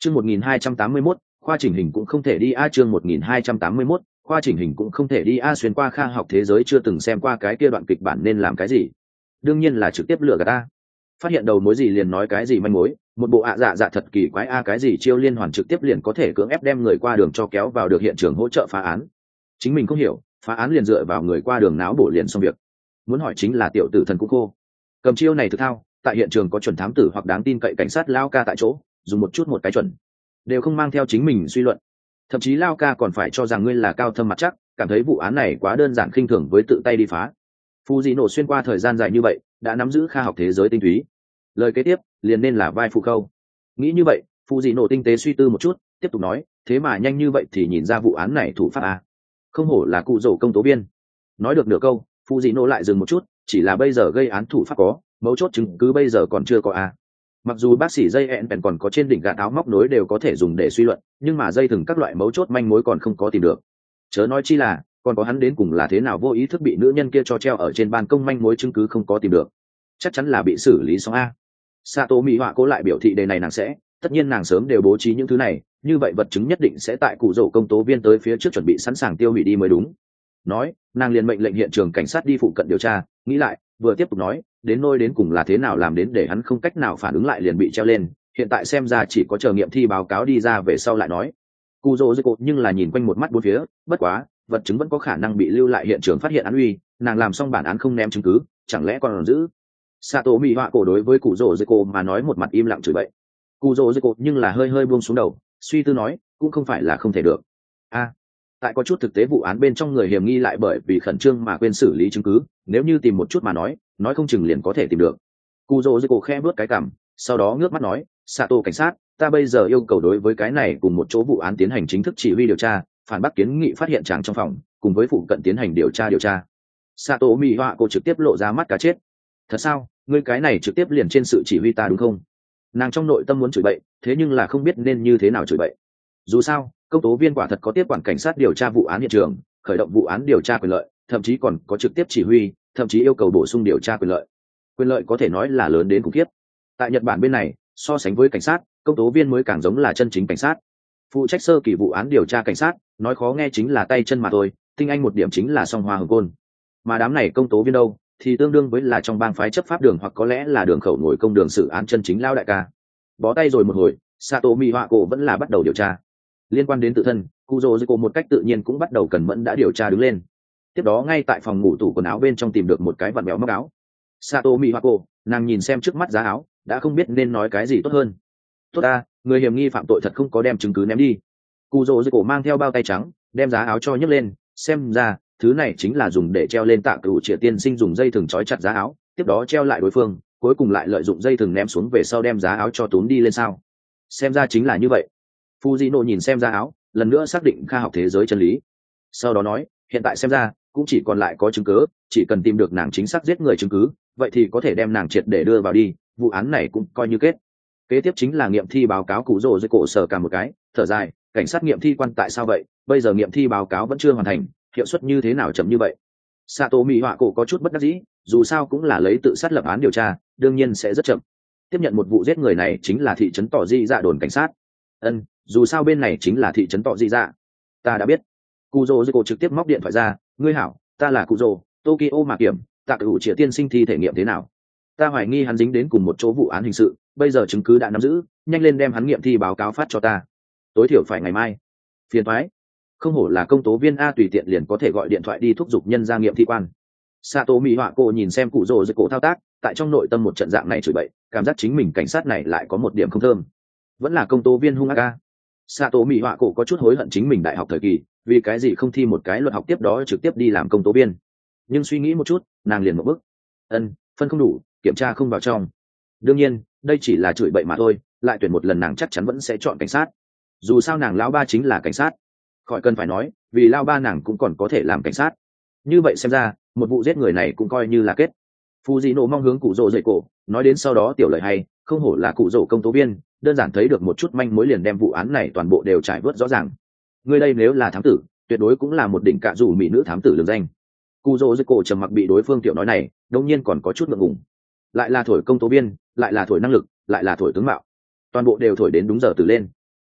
chương một nghìn hai trăm tám mươi mốt khoa chỉnh hình cũng không thể đi a chương một nghìn hai trăm tám mươi mốt khoa chỉnh hình cũng không thể đi a xuyên qua khoa học thế giới chưa từng xem qua cái kia đoạn kịch bản nên làm cái gì, đương nhiên là trực tiếp lừa gạt ta. Phát hiện đầu mối gì liền nói cái gì manh mối, một bộ ạ dạ dạ thật kỳ quái a cái gì chiêu liên hoàn trực tiếp liền có thể cưỡng ép đem người qua đường cho kéo vào được hiện trường hỗ trợ phá án. Chính mình không hiểu, phá án liền dựa vào người qua đường náo bổ liền xong việc. Muốn hỏi chính là tiểu tử thần cũng khô. Cầm chiêu này thực thao, tại hiện trường có chuẩn thám tử hoặc đáng tin cậy cảnh sát lao ca tại chỗ, dùng một chút một cái chuẩn, đều không mang theo chính mình suy luận. Thậm chí lao ca còn phải cho rằng ngươi là cao thâm mặt chắc, cảm thấy vụ án này quá đơn giản khinh thường với tự tay đi phá. Phù dị nổ xuyên qua thời gian dài như vậy, đã nắm giữ khoa học thế giới tinh túy. Lời kế tiếp liền nên là vai phụ khâu. Nghĩ như vậy, phù dị nổ tinh tế suy tư một chút, tiếp tục nói, thế mà nhanh như vậy thì nhìn ra vụ án này thủ pháp a, không hổ là cụ rổ công tố viên. Nói được nửa câu, phù dị nổ lại dừng một chút, chỉ là bây giờ gây án thủ pháp có, mấu chốt chứng cứ bây giờ còn chưa có a. Mặc dù bác sĩ dây ẹn bèn còn có trên đỉnh gạt áo móc nối đều có thể dùng để suy luận, nhưng mà dây thừng các loại mấu chốt manh mối còn không có tìm được. Chớ nói chi là còn có hắn đến cùng là thế nào vô ý thức bị nữ nhân kia cho treo ở trên ban công, manh mối chứng cứ không có tìm được, chắc chắn là bị xử lý xong a. Sato mỹ họa cố lại biểu thị đề này nàng sẽ, tất nhiên nàng sớm đều bố trí những thứ này, như vậy vật chứng nhất định sẽ tại cụ rổ công tố viên tới phía trước chuẩn bị sẵn sàng tiêu hủy đi mới đúng. Nói, nàng liền mệnh lệnh hiện trường cảnh sát đi phụ cận điều tra, nghĩ lại, vừa tiếp tục nói, đến nôi đến cùng là thế nào làm đến để hắn không cách nào phản ứng lại liền bị treo lên, hiện tại xem ra chỉ có chờ nghiệm thi báo cáo đi ra về sau lại nói. Cụ rổ dây cột nhưng là nhìn quanh một mắt bốn phía, bất quá, vật chứng vẫn có khả năng bị lưu lại hiện trường phát hiện án uy, nàng làm xong bản án không ném chứng cứ, chẳng lẽ còn giữ. Sato mỹ họa cổ đối với cụ rổ dây cột mà nói một mặt im lặng chửi bậy. Cụ rổ dây cột nhưng là hơi hơi buông xuống đầu, suy tư nói, cũng không phải là không thể được. A, tại có chút thực tế vụ án bên trong người hiểm nghi lại bởi vì khẩn trương mà quên xử lý chứng cứ, nếu như tìm một chút mà nói, nói không chừng liền có thể tìm được. Cụ rổ dây cột khe bước cái cằm, sau đó ngước mắt nói, Sato cảnh sát, ta bây giờ yêu cầu đối với cái này cùng một chỗ vụ án tiến hành chính thức chỉ huy điều tra, phản bác kiến nghị phát hiện chàng trong phòng, cùng với phụ cận tiến hành điều tra điều tra. Sato mỹ họa cổ trực tiếp lộ ra mắt cá chết. Thật sao, ngươi cái này trực tiếp liền trên sự chỉ huy ta đúng không? Nàng trong nội tâm muốn chửi bậy, thế nhưng là không biết nên như thế nào chửi bậy. Dù sao, công tố viên quả thật có tiếp quản cảnh sát điều tra vụ án hiện trường, khởi động vụ án điều tra quyền lợi, thậm chí còn có trực tiếp chỉ huy, thậm chí yêu cầu bổ sung điều tra quyền lợi. Quyền lợi có thể nói là lớn đến khủng khiếp. Tại Nhật Bản bên này, so sánh với cảnh sát, công tố viên mới càng giống là chân chính cảnh sát. Phụ trách sơ kỳ vụ án điều tra cảnh sát, nói khó nghe chính là tay chân mà thôi, tinh anh một điểm chính là song hoa hồng côn. Mà đám này công tố viên đâu, thì tương đương với là trong bang phái chấp pháp đường hoặc có lẽ là đường khẩu ngồi công đường xử án chân chính lao đại ca. Bó tay rồi một hồi, Sato mỹ họa cổ vẫn là bắt đầu điều tra. Liên quan đến tự thân, Kuzo Zeko một cách tự nhiên cũng bắt đầu cẩn mẫn đã điều tra đứng lên. Tiếp đó ngay tại phòng ngủ tủ quần áo bên trong tìm được một cái vặn bèo móc áo. Sato mỹ họa cổ, nàng nhìn xem trước mắt giá áo, đã không biết nên nói cái gì tốt hơn. Tốt ta, người hiểm nghi phạm tội thật không có đem chứng cứ ném đi. Kuzo Zeko mang theo bao tay trắng, đem giá áo cho nhấc lên, xem ra thứ này chính là dùng để treo lên tạ cửu triệt tiên sinh dùng dây thừng trói chặt giá áo, tiếp đó treo lại đối phương, cuối cùng lại lợi dụng dây thừng ném xuống về sau đem giá áo cho túm đi lên sao? Xem ra chính là như vậy. Fujino nhìn xem giá áo, lần nữa xác định khoa học thế giới chân lý. Sau đó nói, hiện tại xem ra cũng chỉ còn lại có chứng cứ, chỉ cần tìm được nàng chính xác giết người chứng cứ, vậy thì có thể đem nàng triệt để đưa vào đi, vụ án này cũng coi như kết. Kế tiếp chính là nghiệm thi báo cáo cụ rồ dưới cổ sở cả một cái, thở dài, cảnh sát nghiệm thi quan tại sao vậy, bây giờ nghiệm thi báo cáo vẫn chưa hoàn thành, hiệu suất như thế nào chậm như vậy. Sato mỹ họa cổ có chút bất đắc dĩ, dù sao cũng là lấy tự sát lập án điều tra, đương nhiên sẽ rất chậm. Tiếp nhận một vụ giết người này chính là thị trấn tỏ di dạ đồn cảnh sát. Ân, dù sao bên này chính là thị trấn tỏ di dạ. Ta đã biết. Kuzo Zeko trực tiếp móc điện thoại ra, ngươi hảo, ta là Kuzo, Tokyo mà kiểm, tạ cửu triệt tiên sinh thi thể nghiệm thế nào? Ta hoài nghi hắn dính đến cùng một chỗ vụ án hình sự, bây giờ chứng cứ đã nắm giữ, nhanh lên đem hắn nghiệm thi báo cáo phát cho ta. Tối thiểu phải ngày mai. Phiền toái. Không hổ là công tố viên a, tùy tiện liền có thể gọi điện thoại đi thúc giục nhân ra nghiệm thi quan. Sato mỹ họa cổ nhìn xem cụ rồ dưới cổ thao tác, tại trong nội tâm một trận dạng này chửi bậy, cảm giác chính mình cảnh sát này lại có một điểm không thơm. Vẫn là công tố viên hung ác a. Sato mỹ họa cổ có chút hối hận chính mình đại học thời kỳ, vì cái gì không thi một cái luật học tiếp đó trực tiếp đi làm công tố viên. Nhưng suy nghĩ một chút, nàng liền một bức. Ân, phân không đủ, kiểm tra không vào trong. Đương nhiên, đây chỉ là chửi bậy mà thôi, lại tuyển một lần nàng chắc chắn vẫn sẽ chọn cảnh sát. Dù sao nàng lão ba chính là cảnh sát. Khỏi cần phải nói, vì lao ba nàng cũng còn có thể làm cảnh sát. Như vậy xem ra, một vụ giết người này cũng coi như là kết. Fujino mong hướng cụ rồ dậy cổ, nói đến sau đó tiểu lời hay, không hổ là cụ rồ công tố viên, đơn giản thấy được một chút manh mối liền đem vụ án này toàn bộ đều trải vớt rõ ràng. Người đây nếu là thám tử, tuyệt đối cũng là một đỉnh cạ dù mỹ nữ thám tử lừng danh. Cụ rồ dậy cổ trầm mặc bị đối phương tiểu nói này, đương nhiên còn có chút ngượng ngùng. Lại là thổi công tố viên, lại là thổi năng lực, lại là thổi tướng mạo, toàn bộ đều thổi đến đúng giờ từ lên.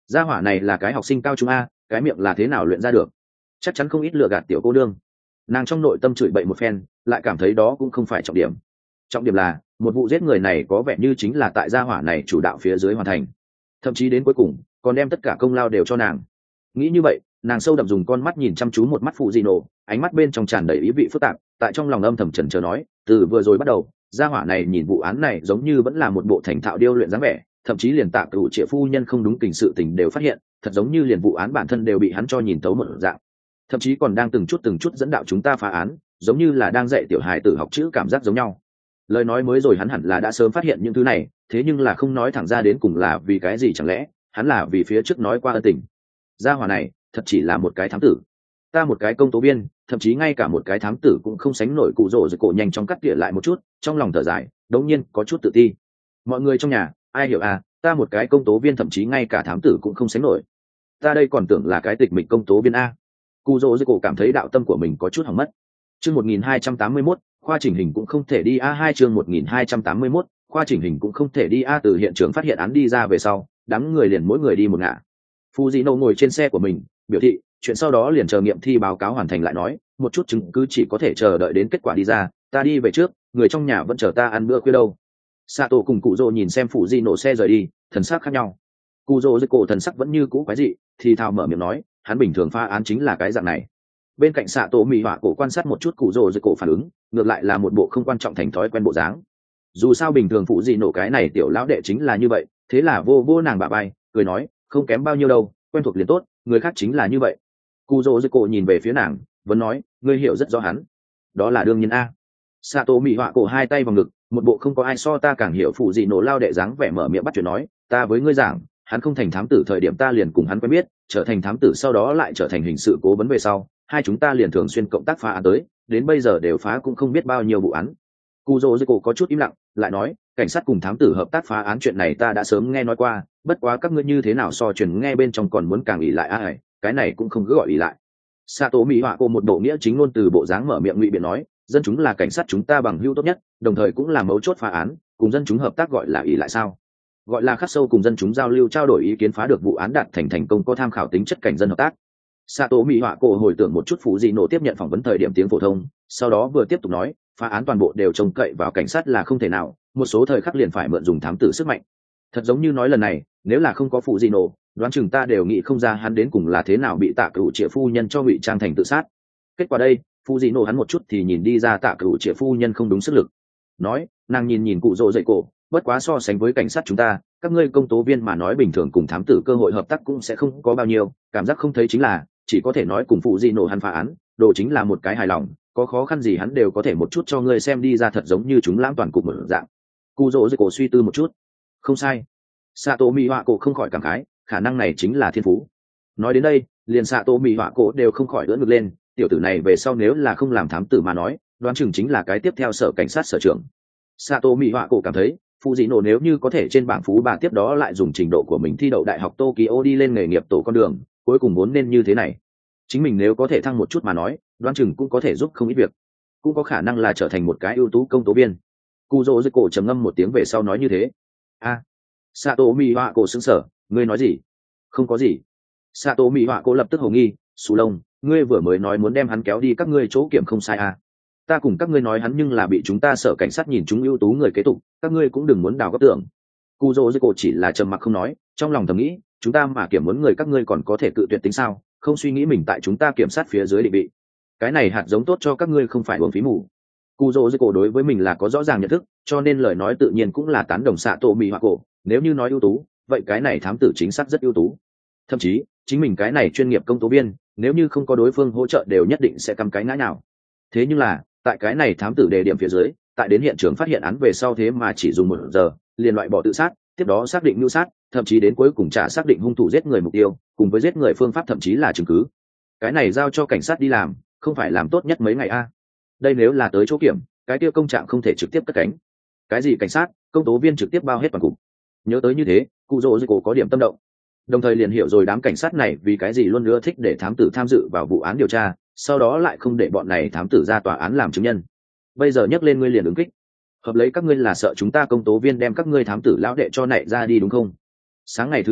gia hỏa này là cái học sinh cao trung a, cái miệng là thế nào luyện ra được? Chắc chắn không ít lừa gạt tiểu cô đương. Nàng trong nội tâm chửi bậy một phen, lại cảm thấy đó cũng không phải trọng điểm. Trọng điểm là một vụ giết người này có vẻ như chính là tại gia hỏa này chủ đạo phía dưới hoàn thành, thậm chí đến cuối cùng còn đem tất cả công lao đều cho nàng. Nghĩ như vậy, nàng sâu đậm dùng con mắt nhìn chăm chú một mắt phụ di nổ, ánh mắt bên trong tràn đầy ý vị phức tạp, tại trong lòng âm thầm chần chờ nói, từ vừa rồi bắt đầu, gia hỏa này nhìn vụ án này giống như vẫn là một bộ thành thạo điêu luyện dáng vẻ, thậm chí liền tạ cửu triệu phu nhân không đúng tình sự tình đều phát hiện, thật giống như liền vụ án bản thân đều bị hắn cho nhìn tấu một dạng, thậm chí còn đang từng chút từng chút dẫn đạo chúng ta phá án, giống như là đang dạy tiểu hài tử học chữ cảm giác giống nhau. Lời nói mới rồi hắn hẳn là đã sớm phát hiện những thứ này, thế nhưng là không nói thẳng ra đến cùng là vì cái gì, chẳng lẽ hắn là vì phía trước nói qua ân tình. Gia hỏa này thật chỉ là một cái thám tử, ta một cái công tố viên, thậm chí ngay cả một cái thám tử cũng không sánh nổi. Cụ rồ rồi cổ nhanh chóng cắt tỉa lại một chút, trong lòng thở dài, đống nhiên có chút tự ti. Mọi người trong nhà ai hiểu à, ta một cái công tố viên thậm chí ngay cả thám tử cũng không sánh nổi, ta đây còn tưởng là cái tịch mịch công tố viên a. Cụ rồ rồi cổ cảm thấy đạo tâm của mình có chút hỏng mất. Chương một nghìn hai trăm tám mươi mốt, khoa chỉnh hình cũng không thể đi a. Hai chương một nghìn hai trăm tám mươi mốt, khoa chỉnh hình cũng không thể đi a. Từ hiện trường phát hiện án đi ra về sau, đám người liền mỗi người đi một ngả. Fujino ngồi trên xe của mình, biểu thị chuyện sau đó liền chờ nghiệm thi báo cáo hoàn thành lại nói, một chút chứng cứ chỉ có thể chờ đợi đến kết quả đi ra, ta đi về trước, người trong nhà vẫn chờ ta ăn bữa khuya đâu. Sato cùng cụ Dô nhìn xem Fujino xe rời đi, thần sắc khác nhau. Cụ Dô dưới cổ thần sắc vẫn như cũ quái dị, thì thào mở miệng nói, hắn bình thường pha án chính là cái dạng này. Bên cạnh Sato mì họa cổ quan sát một chút cụ Dô dưới cổ phản ứng, ngược lại là một bộ không quan trọng thành thói quen bộ dáng. Dù sao bình thường Fujino cái này tiểu lão đệ chính là như vậy, thế là vô vô nàng bả vai, cười nói, không kém bao nhiêu đâu, quen thuộc liền tốt, người khác chính là như vậy. Cụ Dô dưới cổ nhìn về phía nàng, vẫn nói, ngươi hiểu rất rõ hắn. Đó là đương nhiên a. Sato mì họa cổ hai tay vào ngực, một bộ không có ai so ta càng hiểu phụ gì nổ lao đệ dáng vẻ mở miệng bắt chuyện nói, ta với ngươi giảng, hắn không thành thám tử thời điểm ta liền cùng hắn quen biết, trở thành thám tử sau đó lại trở thành hình sự cố vấn về sau, hai chúng ta liền thường xuyên cộng tác phá án tới, đến bây giờ đều phá cũng không biết bao nhiêu vụ án. Cụ Dô dưới cổ có chút im lặng, lại nói, cảnh sát cùng thám tử hợp tác phá án chuyện này ta đã sớm nghe nói qua, bất quá các ngươi như thế nào so truyền nghe bên trong còn muốn càng ỷ lại ai, cái này cũng không cứ gọi ỷ lại. Sato mỹ họa cô một bộ nghĩa chính ngôn từ bộ dáng mở miệng ngụy biện nói, dân chúng là cảnh sát chúng ta bằng hữu tốt nhất, đồng thời cũng là mấu chốt phá án, cùng dân chúng hợp tác gọi là ỷ lại sao? Gọi là khắc sâu cùng dân chúng giao lưu trao đổi ý kiến phá được vụ án đạt thành thành công có tham khảo tính chất cảnh dân hợp tác. Sato mỹ họa cô hồi tưởng một chút phụ gì nổ tiếp nhận phỏng vấn thời điểm tiếng phổ thông, sau đó vừa tiếp tục nói, phá án toàn bộ đều trông cậy vào cảnh sát là không thể nào, một số thời khắc liền phải mượn dùng thám tử sức mạnh. Thật giống như nói lần này, nếu là không có phụ gì nổ, đoán chừng ta đều nghĩ không ra hắn đến cùng là thế nào bị tạ cửu triệu phu nhân cho ngụy trang thành tự sát. Kết quả đây, phụ gì nổ hắn một chút thì nhìn đi ra tạ cửu triệu phu nhân không đúng sức lực. Nói, nàng nhìn nhìn cụ Dô dậy cổ, bất quá so sánh với cảnh sát chúng ta, các ngươi công tố viên mà nói bình thường cùng thám tử cơ hội hợp tác cũng sẽ không có bao nhiêu, cảm giác không thấy chính là, chỉ có thể nói cùng phụ gì nổ hắn phá án, đồ chính là một cái hài lòng, có khó khăn gì hắn đều có thể một chút cho ngươi xem đi ra, thật giống như chúng lãng toàn cục một dạng. Cụ Dô dậy cổ suy tư một chút, không sai. Sato mỹ họa cổ không khỏi cảm khái, khả năng này chính là thiên phú. Nói đến đây, liền Sato mỹ họa cổ đều không khỏi ưỡn ngực lên, tiểu tử này về sau nếu là không làm thám tử mà nói, đoán chừng chính là cái tiếp theo sở cảnh sát sở trưởng. Sato mỹ họa cổ cảm thấy, Fujino nếu như có thể trên bảng phú bà tiếp đó lại dùng trình độ của mình thi đậu đại học Tokyo đi lên nghề nghiệp tổ con đường, cuối cùng muốn nên như thế này. Chính mình nếu có thể thăng một chút mà nói, đoán chừng cũng có thể giúp không ít việc, cũng có khả năng là trở thành một cái ưu tú công tố viên. Cụ Dô dưới cổ trầm ngâm một tiếng về sau nói như thế. A, à, Sato mỹ họa cổ sững sờ, ngươi nói gì? Không có gì. Sato mỹ họa cổ lập tức hồ nghi, Sú Lông, ngươi vừa mới nói muốn đem hắn kéo đi các ngươi chỗ kiểm không sai à? Ta cùng các ngươi nói hắn nhưng là bị chúng ta sở cảnh sát nhìn chúng ưu tú người kế tục, các ngươi cũng đừng muốn đào góc tưởng. Cụ Dô dưới cổ chỉ là trầm mặc không nói, trong lòng thầm nghĩ, chúng ta mà kiểm muốn người các ngươi còn có thể cự tuyệt tính sao? Không suy nghĩ mình tại chúng ta kiểm sát phía dưới định vị, cái này hạt giống tốt cho các ngươi không phải uổng phí mù. Cụ Dô dưới cổ đối với mình là có rõ ràng nhận thức, cho nên lời nói tự nhiên cũng là tán đồng Sato mỹ họa cổ. Nếu như nói ưu tú, vậy cái này thám tử chính xác rất ưu tú. Thậm chí, chính mình cái này chuyên nghiệp công tố viên, nếu như không có đối phương hỗ trợ đều nhất định sẽ cắm cái ngã nào. Thế nhưng là, tại cái này thám tử đề điểm phía dưới, tại đến hiện trường phát hiện án về sau thế mà chỉ dùng một giờ, liền loại bỏ tự sát, tiếp đó xác định mưu sát, thậm chí đến cuối cùng trả xác định hung thủ giết người mục tiêu, cùng với giết người phương pháp thậm chí là chứng cứ. Cái này giao cho cảnh sát đi làm, không phải làm tốt nhất mấy ngày a. À. Đây nếu là tới chỗ kiểm, cái kia công trạng không thể trực tiếp cất cánh. Cái gì cảnh sát, công tố viên trực tiếp bao hết toàn cục. Nhớ tới như thế, cụ Dô dưới cổ có điểm tâm động, đồng thời liền hiểu rồi đám cảnh sát này vì cái gì luôn nữa thích để thám tử tham dự vào vụ án điều tra, sau đó lại không để bọn này thám tử ra tòa án làm chứng nhân. Bây giờ nhắc lên ngươi liền ứng kích, hợp lấy các ngươi là sợ chúng ta công tố viên đem các ngươi thám tử lão đệ cho nảy ra đi đúng không? Sáng ngày thứ hai,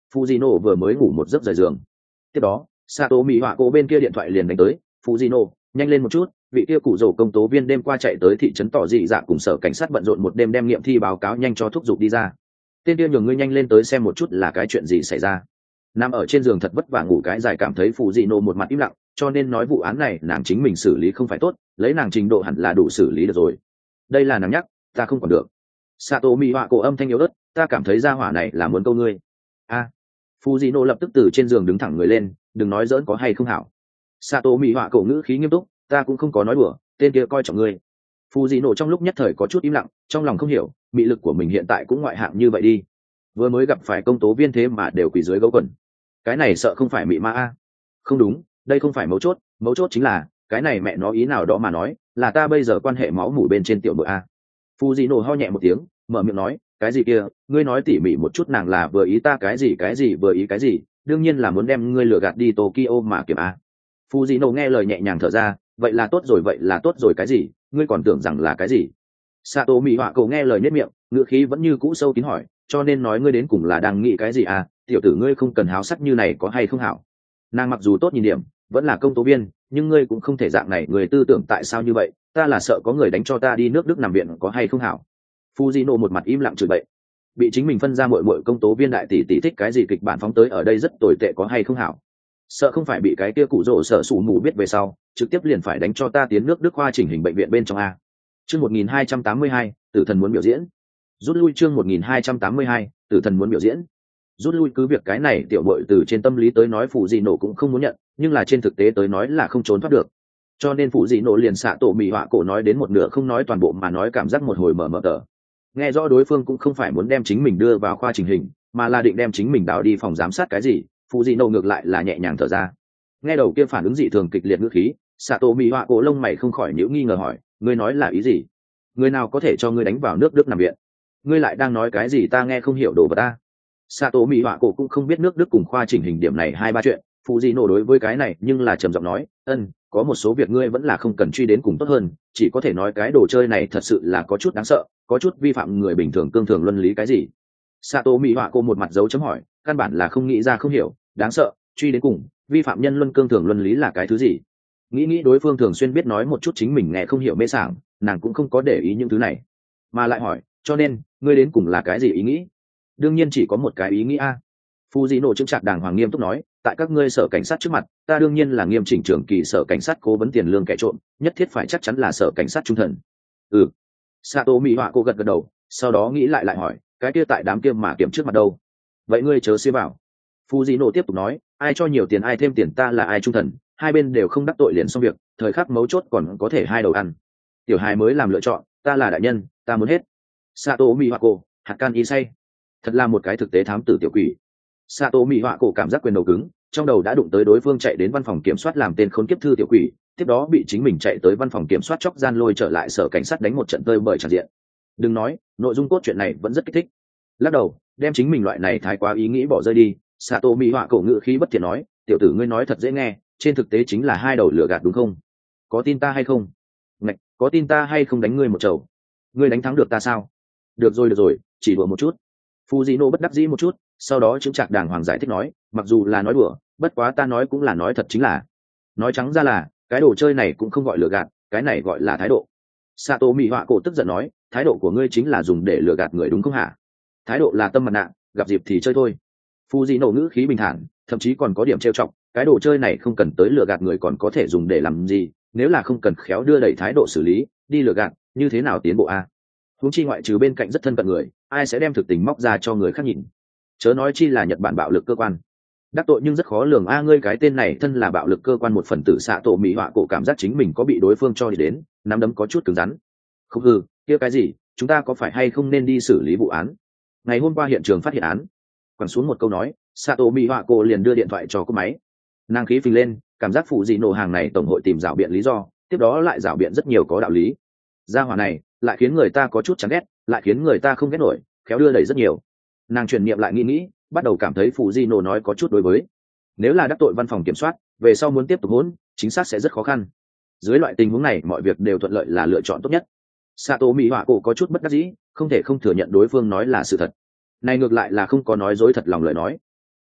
Fujino vừa mới ngủ một giấc rời giường. Tiếp đó Sato Mị Họa Cổ bên kia điện thoại liền đánh tới. Fujino, nhanh lên một chút, vị kia cụ rổ công tố viên đêm qua chạy tới thị trấn tỏ dị dạ cùng sở cảnh sát bận rộn một đêm đem nghiệm thi báo cáo nhanh cho thúc giục đi ra. Tên kia nhường ngươi nhanh lên tới xem một chút là cái chuyện gì xảy ra. Nằm ở trên giường thật vất vả ngủ cái dài cảm thấy Fujino một mặt im lặng, cho nên nói vụ án này nàng chính mình xử lý không phải tốt, lấy nàng trình độ hẳn là đủ xử lý được rồi. Đây là nàng nhắc, ta không còn được. Sato Mị Họa Cổ âm thanh yếu ớt, ta cảm thấy gia hỏa này là muốn câu ngươi. A. À. Fujino lập tức từ trên giường đứng thẳng người lên, đừng nói giỡn có hay không hảo. Sato Mị Họa Cổ ngữ khí nghiêm túc, ta cũng không có nói đùa, tên kia coi trọng ngươi. Fujino trong lúc nhất thời có chút im lặng, trong lòng không hiểu, mị lực của mình hiện tại cũng ngoại hạng như vậy đi. Vừa mới gặp phải công tố viên thế mà đều quỳ dưới gấu quần. Cái này sợ không phải mị ma a? Không đúng, đây không phải mấu chốt, mấu chốt chính là cái này mẹ nó ý nào đó mà nói, là ta bây giờ quan hệ máu mủ bên trên tiểu nội a. Fujino ho nhẹ một tiếng, mở miệng nói, cái gì kia, ngươi nói tỉ mỉ một chút nàng là vừa ý ta cái gì cái gì vừa ý cái gì, đương nhiên là muốn đem ngươi lừa gạt đi Tokyo mà kiểm a. Fujino nghe lời nhẹ nhàng thở ra, vậy là tốt rồi vậy là tốt rồi cái gì, ngươi còn tưởng rằng là cái gì? Sato Mị Họa Cổ nghe lời nhếch miệng, ngữ khí vẫn như cũ sâu kín hỏi, cho nên nói ngươi đến cùng là đang nghĩ cái gì à, tiểu tử ngươi không cần háo sắc như này có hay không hảo? Nàng mặc dù tốt nhìn điểm, vẫn là công tố viên, nhưng ngươi cũng không thể dạng này, người tư tưởng tại sao như vậy, ta là sợ có người đánh cho ta đi nước Đức nằm viện có hay không hảo? Fujino một mặt im lặng chửi bậy, bị chính mình phân ra muội muội công tố viên đại tỷ tỷ thích cái gì kịch bản phóng tới ở đây rất tồi tệ có hay không hảo? Sợ không phải bị cái kia cụ rỗ sợ sủ mù biết về sau, trực tiếp liền phải đánh cho ta tiến nước Đức khoa chỉnh hình bệnh viện bên trong a. Chương một nghìn hai trăm tám mươi hai, tử thần muốn biểu diễn. Rút lui chương một nghìn hai trăm tám mươi hai, tử thần muốn biểu diễn. Rút lui cứ việc cái này tiểu muội từ trên tâm lý tới nói phụ gì nổ cũng không muốn nhận, nhưng là trên thực tế tới nói là không trốn thoát được. Cho nên phụ gì nổ liền xạ tổ Mị Họa Cổ nói đến một nửa không nói toàn bộ mà nói cảm giác một hồi mở mở tờ. Nghe rõ đối phương cũng không phải muốn đem chính mình đưa vào khoa chỉnh hình, mà là định đem chính mình đào đi phòng giám sát cái gì, phụ gì nổ ngược lại là nhẹ nhàng thở ra. Nghe đầu kia phản ứng dị thường kịch liệt ngữ khí, xạ tổ Mị Họa Cổ lông mày không khỏi nhíu nghi ngờ hỏi, ngươi nói là ý gì? Người nào có thể cho ngươi đánh vào nước Đức nằm viện? Ngươi lại đang nói cái gì ta nghe không hiểu đồ vật ta. Sato Mị Họa Cổ cũng không biết nước Đức cùng khoa chỉnh hình điểm này hai ba chuyện, phụ gì nổ đối với cái này nhưng là trầm giọng nói, ân, có một số việc ngươi vẫn là không cần truy đến cùng tốt hơn, chỉ có thể nói cái đồ chơi này thật sự là có chút đáng sợ, có chút vi phạm người bình thường cương thường luân lý cái gì. Sato Mị Họa Cổ một mặt dấu chấm hỏi, căn bản là không nghĩ ra không hiểu, đáng sợ, truy đến cùng, vi phạm nhân luân cương thường luân lý là cái thứ gì? Nghĩ nghĩ đối phương thường xuyên biết nói một chút chính mình nghe không hiểu mê sảng, nàng cũng không có để ý những thứ này, mà lại hỏi, cho nên ngươi đến cùng là cái gì ý nghĩ? Đương nhiên chỉ có một cái ý nghĩ a. Fujino chứng trạc đàng hoàng nghiêm túc nói, tại các ngươi sở cảnh sát trước mặt, ta đương nhiên là nghiêm chỉnh trưởng kỳ sở cảnh sát cố vấn tiền lương kẻ trộm, nhất thiết phải chắc chắn là sở cảnh sát trung thần. Ừ. Sato Mị Họa Cổ gật gật đầu, sau đó nghĩ lại lại hỏi, cái kia tại đám kia mà kiểm trước mặt đâu? Vậy ngươi chớ xía vào. Fujino tiếp tục nói, ai cho nhiều tiền ai thêm tiền ta là ai trung thần, hai bên đều không đắc tội liền xong việc, thời khắc mấu chốt còn có thể hai đầu ăn. Tiểu hài mới làm lựa chọn, ta là đại nhân, ta muốn hết. Sato Mị Họa Cổ, hạt can y say. Thật là một cái thực tế thám tử tiểu quỷ. Sato Mị Họa Cổ cảm giác quyền đầu cứng, trong đầu đã đụng tới đối phương chạy đến văn phòng kiểm soát làm tên khốn kiếp thư tiểu quỷ, tiếp đó bị chính mình chạy tới văn phòng kiểm soát chóc gian lôi trở lại sở cảnh sát đánh một trận tơi bời tràn diện. Đừng nói, nội dung cốt truyện này vẫn rất kích thích. Lắc đầu, đem chính mình loại này thái quá ý nghĩ bỏ rơi đi, Sato Mị Họa Cổ ngữ khí bất thiện nói, tiểu tử ngươi nói thật dễ nghe, trên thực tế chính là hai đầu lửa gạt đúng không? Có tin ta hay không? Ngạch, có tin ta hay không đánh ngươi một chầu? Ngươi đánh thắng được ta sao? Được rồi được rồi, chỉ đùa một chút. Fujino bất đắc dĩ một chút, sau đó chứng trạc đàng hoàng giải thích nói, mặc dù là nói đùa, bất quá ta nói cũng là nói thật chính là. Nói trắng ra là, cái đồ chơi này cũng không gọi lừa gạt, cái này gọi là thái độ. Sato Mị Họa Cổ tức giận nói, thái độ của ngươi chính là dùng để lừa gạt người đúng không hả? Thái độ là tâm mặt nạ, gặp dịp thì chơi thôi. Fujino ngữ khí bình thản, thậm chí còn có điểm trêu chọc, cái đồ chơi này không cần tới lừa gạt người còn có thể dùng để làm gì, nếu là không cần khéo đưa đẩy thái độ xử lý, đi lừa gạt, như thế nào tiến bộ a? Huống chi ngoại trừ bên cạnh rất thân cận người, ai sẽ đem thực tình móc ra cho người khác nhìn? Chớ nói chi là Nhật Bản bạo lực cơ quan. Đắc tội nhưng rất khó lường a, ngươi cái tên này thân là bạo lực cơ quan một phần tử. Sato Mị Họa Cổ cảm giác chính mình có bị đối phương cho đi đến, nắm đấm có chút cứng rắn. Không hư, kia cái gì, chúng ta có phải hay không nên đi xử lý vụ án? Ngày hôm qua hiện trường phát hiện án. Quẳng xuống một câu nói, Sato Mị Họa Cổ liền đưa điện thoại cho cô máy. Nàng khí phình lên, cảm giác phụ gì nổ hàng này tổng hội tìm rảo biện lý do, tiếp đó lại rảo biện rất nhiều có đạo lý. Gia hỏa này lại khiến người ta có chút chán ghét, lại khiến người ta không ghét nổi, khéo đưa đẩy rất nhiều. Nàng chuyển niệm lại nghĩ nghĩ, bắt đầu cảm thấy phụ di nổ nói có chút đối với. Nếu là đắc tội văn phòng kiểm soát, về sau muốn tiếp tục hỗn, chính xác sẽ rất khó khăn. Dưới loại tình huống này, mọi việc đều thuận lợi là lựa chọn tốt nhất. Sato Mị Họa Cổ có chút bất đắc dĩ, không thể không thừa nhận đối phương nói là sự thật. Này ngược lại là không có nói dối thật lòng lời nói.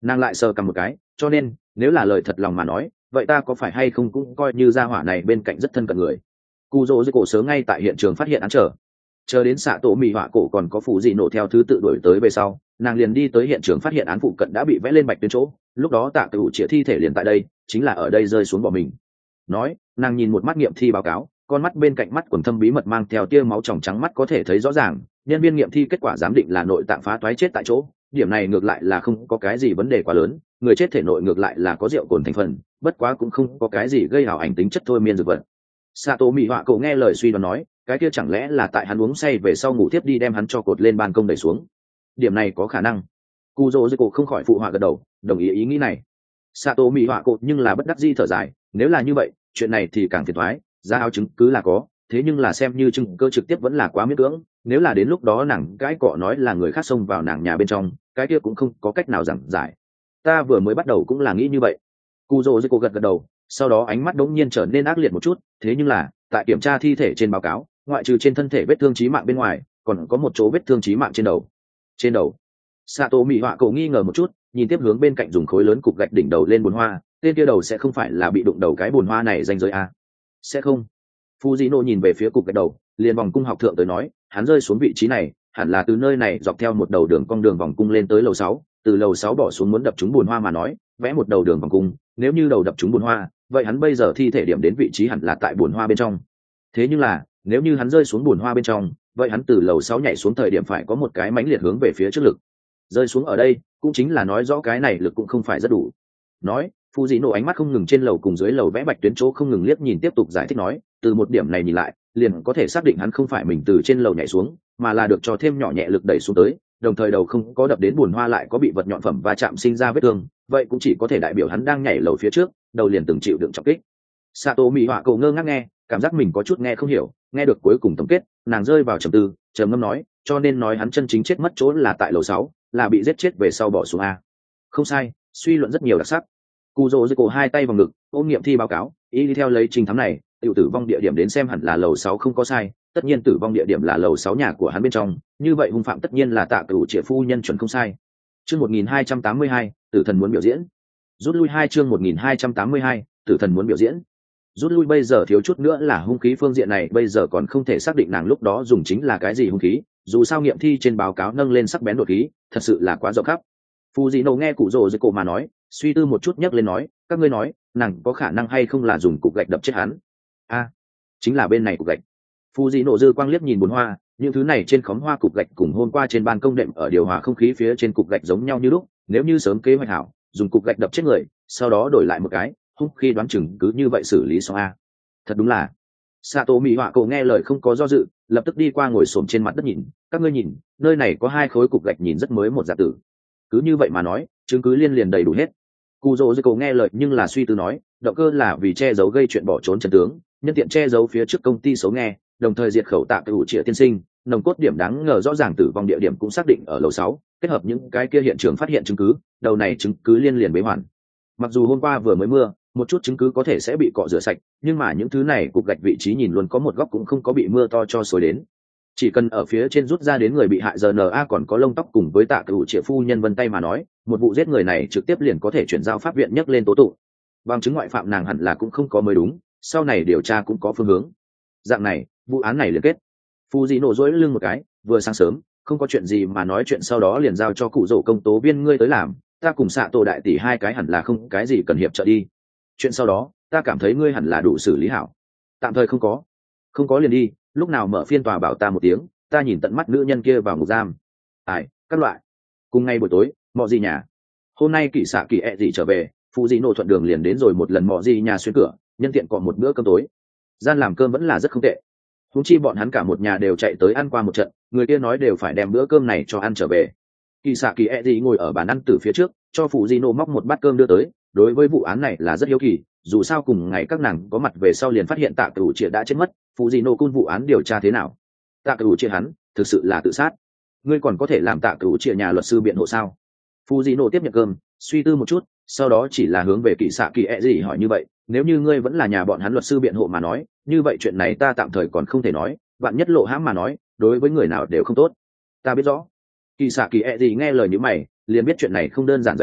Nàng lại sờ cầm một cái, cho nên nếu là lời thật lòng mà nói, vậy ta có phải hay không cũng coi như gia hỏa này bên cạnh rất thân cận người. Cụ rỗ dưới cổ sớ ngay tại hiện trường phát hiện án trở chờ đến xạ tổ mì họa cổ còn có phụ dị nổ theo thứ tự đuổi tới về sau, nàng liền đi tới hiện trường phát hiện án phụ cận đã bị vẽ lên bạch tuyến chỗ. Lúc đó tạ cựu chĩa thi thể liền tại đây, chính là ở đây rơi xuống bỏ mình. Nói, nàng nhìn một mắt nghiệm thi báo cáo, con mắt bên cạnh mắt quần thâm bí mật mang theo tia máu tròng trắng mắt có thể thấy rõ ràng, nhân viên nghiệm thi kết quả giám định là nội tạng phá toái chết tại chỗ. Điểm này ngược lại là không có cái gì vấn đề quá lớn, người chết thể nội ngược lại là có rượu cồn thành phần, bất quá cũng không có cái gì gây hảo ảnh tính chất thôi miên dược vật. Sato Mị Họa cậu nghe lời suy đoán nói, cái kia chẳng lẽ là tại hắn uống say về sau ngủ tiếp đi đem hắn cho cột lên ban công đẩy xuống. Điểm này có khả năng. Kuzo Zuko không khỏi phụ họa gật đầu, đồng ý ý nghĩ này. Sato Mị Họa cậu nhưng là bất đắc dĩ thở dài, nếu là như vậy, chuyện này thì càng phiền toái, ra áo chứng cứ là có, thế nhưng là xem như chứng cơ trực tiếp vẫn là quá miễn cưỡng, nếu là đến lúc đó nàng cái cọ nói là người khác xông vào nàng nhà bên trong, cái kia cũng không có cách nào giảng giải. Ta vừa mới bắt đầu cũng là nghĩ như vậy. Kuzo Zuko gật gật đầu, sau đó ánh mắt đống nhiên trở nên ác liệt một chút, thế nhưng là tại kiểm tra thi thể trên báo cáo, ngoại trừ trên thân thể vết thương chí mạng bên ngoài, còn có một chỗ vết thương chí mạng trên đầu. Trên đầu. Sato Mị Họa cậu nghi ngờ một chút, nhìn tiếp hướng bên cạnh dùng khối lớn cục gạch đỉnh đầu lên bồn hoa, tên kia đầu sẽ không phải là bị đụng đầu cái bồn hoa này danh giới à? Sẽ không. Fujino nhìn về phía cục gạch đầu, liền vòng cung học thượng tới nói, hắn rơi xuống vị trí này, hẳn là từ nơi này dọc theo một đầu đường cong đường vòng cung lên tới lầu sáu, từ lầu sáu bỏ xuống muốn đập trúng bồn hoa mà nói, vẽ một đầu đường vòng cung, nếu như đầu đập trúng bồn hoa, vậy hắn bây giờ thi thể điểm đến vị trí hẳn là tại bồn hoa bên trong. Thế nhưng là, nếu như hắn rơi xuống bồn hoa bên trong, vậy hắn từ lầu sáu nhảy xuống thời điểm phải có một cái mãnh liệt hướng về phía trước lực. Rơi xuống ở đây, cũng chính là nói rõ cái này lực cũng không phải rất đủ. Nói, Fujino ánh mắt không ngừng trên lầu cùng dưới lầu vẽ bạch tuyến chỗ không ngừng liếc nhìn tiếp tục giải thích nói, từ một điểm này nhìn lại, liền có thể xác định hắn không phải mình từ trên lầu nhảy xuống, mà là được cho thêm nhỏ nhẹ lực đẩy xuống tới, đồng thời đầu không có đập đến bùn hoa lại có bị vật nhọn phẩm va chạm sinh ra vết thương, vậy cũng chỉ có thể đại biểu hắn đang nhảy lầu phía trước, đầu liền từng chịu đựng trọng kích. Sato Mị Họa cậu ngơ ngác nghe, cảm giác mình có chút nghe không hiểu, nghe được cuối cùng tổng kết, nàng rơi vào trầm tư, trầm ngâm nói, cho nên nói hắn chân chính chết mất chỗ là tại lầu sáu, là bị giết chết về sau bỏ xuống a. Không sai, suy luận rất nhiều đặc sắc. Kuzo Zuko hai tay vào ngực, ôm nghiệm thi báo cáo, y đi theo lấy trình thám này, tiểu tử vong địa điểm đến xem hẳn là lầu sáu không có sai, tất nhiên tử vong địa điểm là lầu sáu nhà của hắn bên trong, như vậy hung phạm tất nhiên là Tạ Cửu Triệu phu nhân chuẩn không sai. Chương một nghìn hai trăm tám mươi hai, tử thần muốn biểu diễn. Rút lui hai chương một nghìn hai trăm tám mươi hai, tử thần muốn biểu diễn. Rút lui bây giờ thiếu chút nữa là hung khí phương diện này bây giờ còn không thể xác định nàng lúc đó dùng chính là cái gì hung khí, dù sao nghiệm thi trên báo cáo nâng lên sắc bén đột khí, thật sự là quá rộng khắp. Fujino nghe cụ rồ dưới cổ mà nói, suy tư một chút nhắc lên nói, các ngươi nói, nàng có khả năng hay không là dùng cục gạch đập chết hắn? A, à, chính là bên này cục gạch. Fujino dư quang liếc nhìn bốn hoa, những thứ này trên khóm hoa cục gạch cùng hôm qua trên ban công đệm ở điều hòa không khí phía trên cục gạch giống nhau như lúc, nếu như sớm kế hoạch hảo, dùng cục gạch đập chết người, sau đó đổi lại một cái, hung khi đoán chừng cứ như vậy xử lý xong a. Thật đúng là. Sato Mị Họa cậu nghe lời không có do dự, lập tức đi qua ngồi xổm trên mặt đất nhìn, các ngươi nhìn, nơi này có hai khối cục gạch nhìn rất mới một dạng tử. Cứ như vậy mà nói, chứng cứ liên liền đầy đủ hết. Kuzo Zuko nghe lời nhưng là suy tư nói, động cơ là vì che giấu gây chuyện bỏ trốn chân tướng, nhân tiện che giấu phía trước công ty xấu nghe, đồng thời diệt khẩu Tạ Cửu Triệu tiên sinh, nồng cốt điểm đáng ngờ rõ ràng tử vong địa điểm cũng xác định ở lầu sáu, kết hợp những cái kia hiện trường phát hiện chứng cứ, đầu này chứng cứ liên liền bế hoàn. Mặc dù hôm qua vừa mới mưa, một chút chứng cứ có thể sẽ bị cọ rửa sạch, nhưng mà những thứ này cục gạch vị trí nhìn luôn có một góc cũng không có bị mưa to cho xối đến. Chỉ cần ở phía trên rút ra đến người bị hại rờ en a còn có lông tóc cùng với Tạ Cửu Triệu phu nhân vân tay mà nói, một vụ giết người này trực tiếp liền có thể chuyển giao pháp viện nhắc lên tố tụng. Bằng chứng ngoại phạm nàng hẳn là cũng không có mới đúng, sau này điều tra cũng có phương hướng. Dạng này, vụ án này liên kết. Fujino duỗi lưng một cái, vừa sáng sớm, không có chuyện gì mà nói chuyện sau đó liền giao cho cụ rổ công tố viên ngươi tới làm, ta cùng xạ tổ đại tỷ hai cái hẳn là không cái gì cần hiệp trợ đi. Chuyện sau đó, ta cảm thấy ngươi hẳn là đủ xử lý hảo. Tạm thời không có. Không có liền đi, lúc nào mở phiên tòa bảo ta một tiếng, ta nhìn tận mắt nữ nhân kia vào ngục giam. Ai, các loại. Cùng ngay buổi tối, mọ gì nhà. Hôm nay kỳ xạ kỳ ẹ gì trở về, phụ gì nổ thuận đường liền đến rồi một lần mọ gì nhà xuyên cửa, nhân tiện còn một bữa cơm tối. Gian làm cơm vẫn là rất không tệ. Huống chi bọn hắn cả một nhà đều chạy tới ăn qua một trận, người kia nói đều phải đem bữa cơm này cho ăn trở về. Kỳ xạ kỳ ẹ gì ngồi ở bàn ăn từ phía trước, cho phụ gì nổ móc một bát cơm đưa tới. Đối với vụ án này là rất hiếu kỳ, dù sao cùng ngày các nàng có mặt về sau liền phát hiện Tạ Cửu Triệu đã chết mất, phụ gì nổ cun vụ án điều tra thế nào? Tạ Cửu Triệu hắn thực sự là tự sát. Ngươi còn có thể làm Tạ Cửu Triệu nhà luật sư biện hộ sao? Phụ gì nổ tiếp nhận cơm, suy tư một chút, sau đó chỉ là hướng về kỳ xạ kỳ ẹ gì hỏi như vậy, nếu như ngươi vẫn là nhà bọn hắn luật sư biện hộ mà nói, như vậy chuyện này ta tạm thời còn không thể nói, bạn nhất lộ hãm mà nói, đối với người nào đều không tốt. Ta biết rõ. Kỳ xạ kỳ ẹ gì nghe lời như mày, liền biết chuyện này không đơn giản vậy rồi,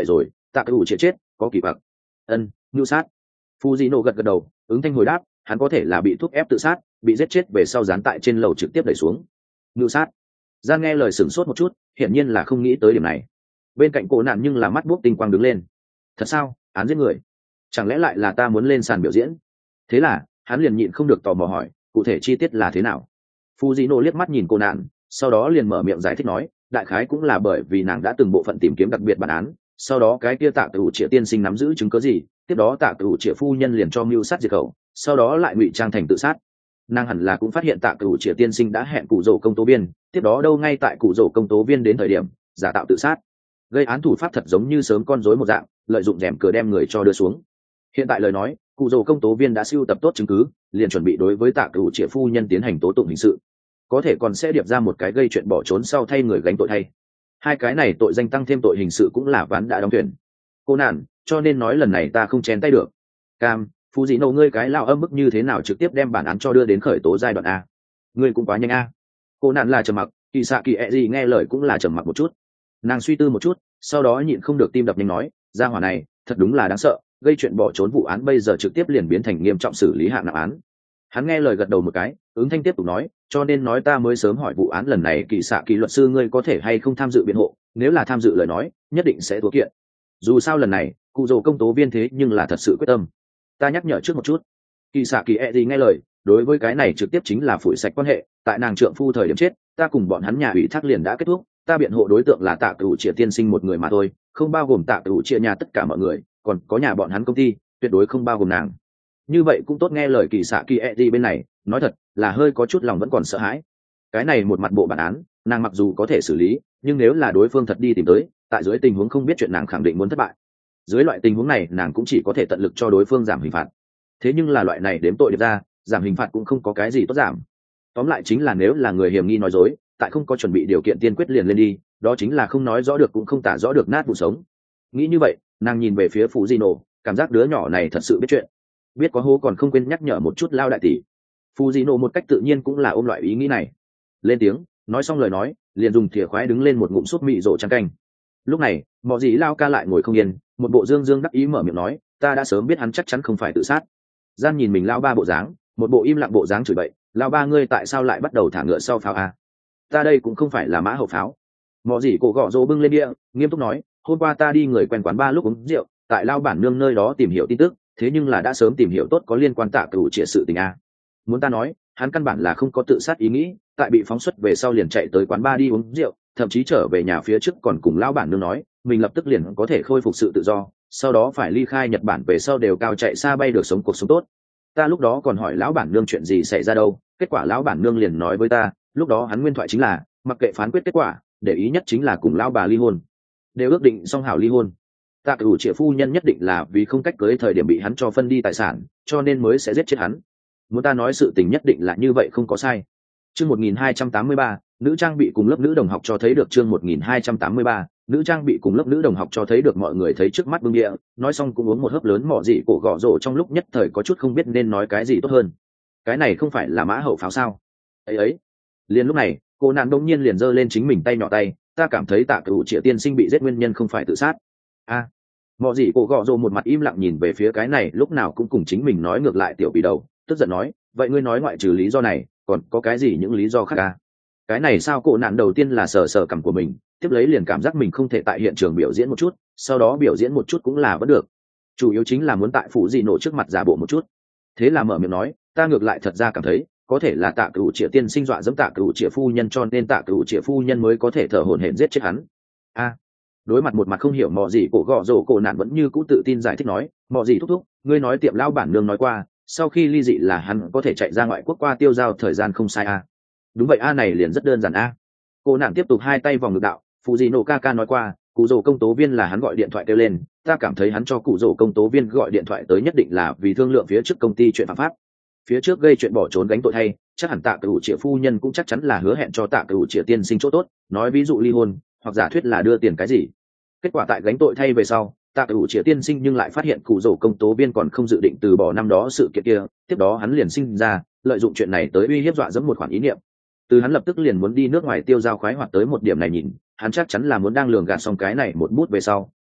tạ cựu chĩa chết có kỳ bạc. Ân, mưu sát. Fujino gật gật đầu ứng thanh hồi đáp, hắn có thể là bị thúc ép tự sát, bị giết chết về sau dán tại trên lầu trực tiếp đẩy xuống. Mưu sát. Gian nghe lời sửng sốt một chút, hiển nhiên là không nghĩ tới điểm này. Bên cạnh cô nạn nhưng là mắt buốc tinh quang đứng lên. Thật sao? Án giết người? Chẳng lẽ lại là ta muốn lên sàn biểu diễn? Thế là hắn liền nhịn không được tò mò hỏi, cụ thể chi tiết là thế nào? Fujino liếc mắt nhìn cô nạn, sau đó liền mở miệng giải thích nói, đại khái cũng là bởi vì nàng đã từng bộ phận tìm kiếm đặc biệt bản án, sau đó cái kia tạ tử triệu tiên sinh nắm giữ chứng cứ gì, tiếp đó tạ tử triệu phu nhân liền cho mưu sát diệt khẩu, sau đó lại ngụy trang thành tự sát. Nàng hẳn là cũng phát hiện tạ tử triệu tiên sinh đã hẹn cụ rổ công tố viên, tiếp đó đâu ngay tại cụ rổ công tố viên đến thời điểm giả tạo tự sát, gây án thủ pháp thật giống như sớm con rối một dạng, lợi dụng rèm cửa đem người cho đưa xuống. Hiện tại lời nói, cụ rổ công tố viên đã sưu tập tốt chứng cứ, liền chuẩn bị đối với tạ tử triệu phu nhân tiến hành tố tụng hình sự, có thể còn sẽ điệp ra một cái gây chuyện bỏ trốn sau thay người gánh tội thay. Hai cái này tội danh tăng thêm tội hình sự cũng là ván đã đóng thuyền. Cô nạn, cho nên nói lần này ta không chen tay được. Cam, phú dị nâu ngươi cái lao âm bức như thế nào trực tiếp đem bản án cho đưa đến khởi tố giai đoạn a? Ngươi cũng quá nhanh a. Cô nạn là trầm mặc, kỳ xạ kỳ ẹ gì nghe lời cũng là trầm mặc một chút. Nàng suy tư một chút, sau đó nhịn không được tim đập nhanh nói, gia hỏa này thật đúng là đáng sợ, gây chuyện bỏ trốn vụ án bây giờ trực tiếp liền biến thành nghiêm trọng xử lý hạng nặng án. Hắn nghe lời gật đầu một cái, ứng thanh tiếp tục nói, cho nên nói ta mới sớm hỏi vụ án lần này kỳ xạ kỳ luật sư ngươi có thể hay không tham dự biện hộ, nếu là tham dự lời nói nhất định sẽ thua kiện. Dù sao lần này cụ rồ công tố viên thế nhưng là thật sự quyết tâm. Ta nhắc nhở trước một chút, kỳ xạ kỳ e gì nghe lời, đối với cái này trực tiếp chính là phủi sạch quan hệ, tại nàng trượng phu thời điểm chết ta cùng bọn hắn nhà ủy thác liền đã kết thúc, ta biện hộ đối tượng là tạ cửu triệt tiên sinh một người mà thôi, không bao gồm tạ cửu triệt nhà tất cả mọi người, còn có nhà bọn hắn công ty tuyệt đối không bao gồm nàng. Như vậy cũng tốt. Nghe lời kỳ xạ kỳ e gì bên này nói thật là hơi có chút lòng vẫn còn sợ hãi. Cái này một mặt bộ bản án nàng mặc dù có thể xử lý, nhưng nếu là đối phương thật đi tìm tới, tại dưới tình huống không biết chuyện nàng khẳng định muốn thất bại. Dưới loại tình huống này nàng cũng chỉ có thể tận lực cho đối phương giảm hình phạt. Thế nhưng là loại này đếm tội điệp ra, giảm hình phạt cũng không có cái gì tốt giảm. Tóm lại chính là nếu là người hiểm nghi nói dối, tại không có chuẩn bị điều kiện tiên quyết liền lên đi, đó chính là không nói rõ được cũng không tả rõ được nát vụ sống. Nghĩ như vậy, nàng nhìn về phía Phụ Gino, cảm giác đứa nhỏ này thật sự biết chuyện, biết có hố còn không quên nhắc nhở một chút lao đại tỷ. Phụ Gino một cách tự nhiên cũng là ôm loại ý nghĩ này, lên tiếng nói xong lời nói liền dùng thìa khoái đứng lên một ngụm súp mị rổ trắng canh. Lúc này mọi gì lao ca lại ngồi không yên, một bộ dương dương đắc ý mở miệng nói, ta đã sớm biết hắn chắc chắn không phải tự sát. Gian nhìn mình lao ba bộ dáng, một bộ im lặng bộ dáng chửi bậy, lao ba ngươi tại sao lại bắt đầu thả ngựa sau pháo à? Ta đây cũng không phải là mã hậu pháo. Mọi gì cổ gõ rô bưng lên địa nghiêm túc nói, hôm qua ta đi người quen quán ba lúc uống rượu tại lao bản nương nơi đó tìm hiểu tin tức, thế nhưng là đã sớm tìm hiểu tốt có liên quan tạ cửu triệt sự tình a. Muốn ta nói hắn căn bản là không có tự sát ý nghĩ, tại bị phóng xuất về sau liền chạy tới quán ba đi uống rượu, thậm chí trở về nhà phía trước còn cùng lao bản nương nói mình lập tức liền có thể khôi phục sự tự do, sau đó phải ly khai Nhật Bản về sau đều cao chạy xa bay được sống cuộc sống tốt. Ta lúc đó còn hỏi lão bản nương chuyện gì xảy ra đâu, kết quả lão bản nương liền nói với ta, lúc đó hắn nguyên thoại chính là mặc kệ phán quyết kết quả, để ý nhất chính là cùng lão bà ly hôn, đều ước định xong hảo ly hôn. Tạ cửu triệu phu nhân nhất định là vì không cách cưới thời điểm bị hắn cho phân đi tài sản, cho nên mới sẽ giết chết hắn. Muốn ta nói sự tình nhất định là như vậy không có sai. Chương một nghìn hai trăm tám mươi ba, nữ trang bị cùng lớp nữ đồng học cho thấy được. Chương một nghìn hai trăm tám mươi ba, nữ trang bị cùng lớp nữ đồng học cho thấy được. Mọi người thấy trước mắt bưng địa, nói xong cũng uống một hớp lớn mọ dị cổ gõ rổ, trong lúc nhất thời có chút không biết nên nói cái gì tốt hơn. Cái này không phải là mã hậu pháo sao? Ấy ấy. Liền lúc này, cô nạn đông nhiên liền giơ lên chính mình tay nhỏ tay, ta cảm thấy tạ cửu triệu tiên sinh bị giết nguyên nhân không phải tự sát. A. À. Mọ dị cổ gõ rổ một mặt im lặng nhìn về phía cái này lúc nào cũng cùng chính mình nói ngược lại tiểu bị đầu, tức giận nói, vậy ngươi nói ngoại trừ lý do này còn có cái gì những lý do khác à? Cái này sao? Cổ nạn đầu tiên là sờ sờ cằm của mình, tiếp lấy liền cảm giác mình không thể tại hiện trường biểu diễn một chút, sau đó biểu diễn một chút cũng là vẫn được, chủ yếu chính là muốn tại phụ dị nổ trước mặt giả bộ một chút. Thế là mở miệng nói, ta ngược lại thật ra cảm thấy có thể là tạ cửu triệu tiên sinh dọa dẫm tạ cửu triệu phu nhân, cho nên tạ cửu triệu phu nhân mới có thể thở hổn hển giết chết hắn. A. À, đối mặt một mặt không hiểu mò gì cổ gõ rổ, cổ nạn vẫn như cũ tự tin giải thích nói, mò gì thúc thúc, ngươi nói tiệm lão bản nương nói qua sau khi ly dị là hắn có thể chạy ra ngoại quốc qua tiêu giao thời gian không sai a. À? Đúng vậy a, này liền rất đơn giản a. À? Cô nạn tiếp tục hai tay vòng ngực đạo, phụ gì nổ ca ca nói qua cụ rổ công tố viên là hắn gọi điện thoại kêu lên, ta cảm thấy hắn cho cụ rổ công tố viên gọi điện thoại tới nhất định là vì thương lượng phía trước công ty chuyện phạm pháp, phía trước gây chuyện bỏ trốn gánh tội thay, chắc hẳn tạ cửu triệu phu nhân cũng chắc chắn là hứa hẹn cho tạ cửu triệu tiên sinh chỗ tốt, nói ví dụ ly hôn hoặc giả thuyết là đưa tiền cái gì. Kết quả tại gánh tội thay về sau, tạ cửu triệu tiên sinh nhưng lại phát hiện cụ rổ công tố viên còn không dự định từ bỏ năm đó sự kiện kia, tiếp đó hắn liền sinh ra lợi dụng chuyện này tới uy hiếp dọa dẫm một khoản ý niệm. Từ hắn lập tức liền muốn đi nước ngoài tiêu giao khoái hoạt tới một điểm này nhìn, hắn chắc chắn là muốn đang lường gạt xong cái này một bút về sau,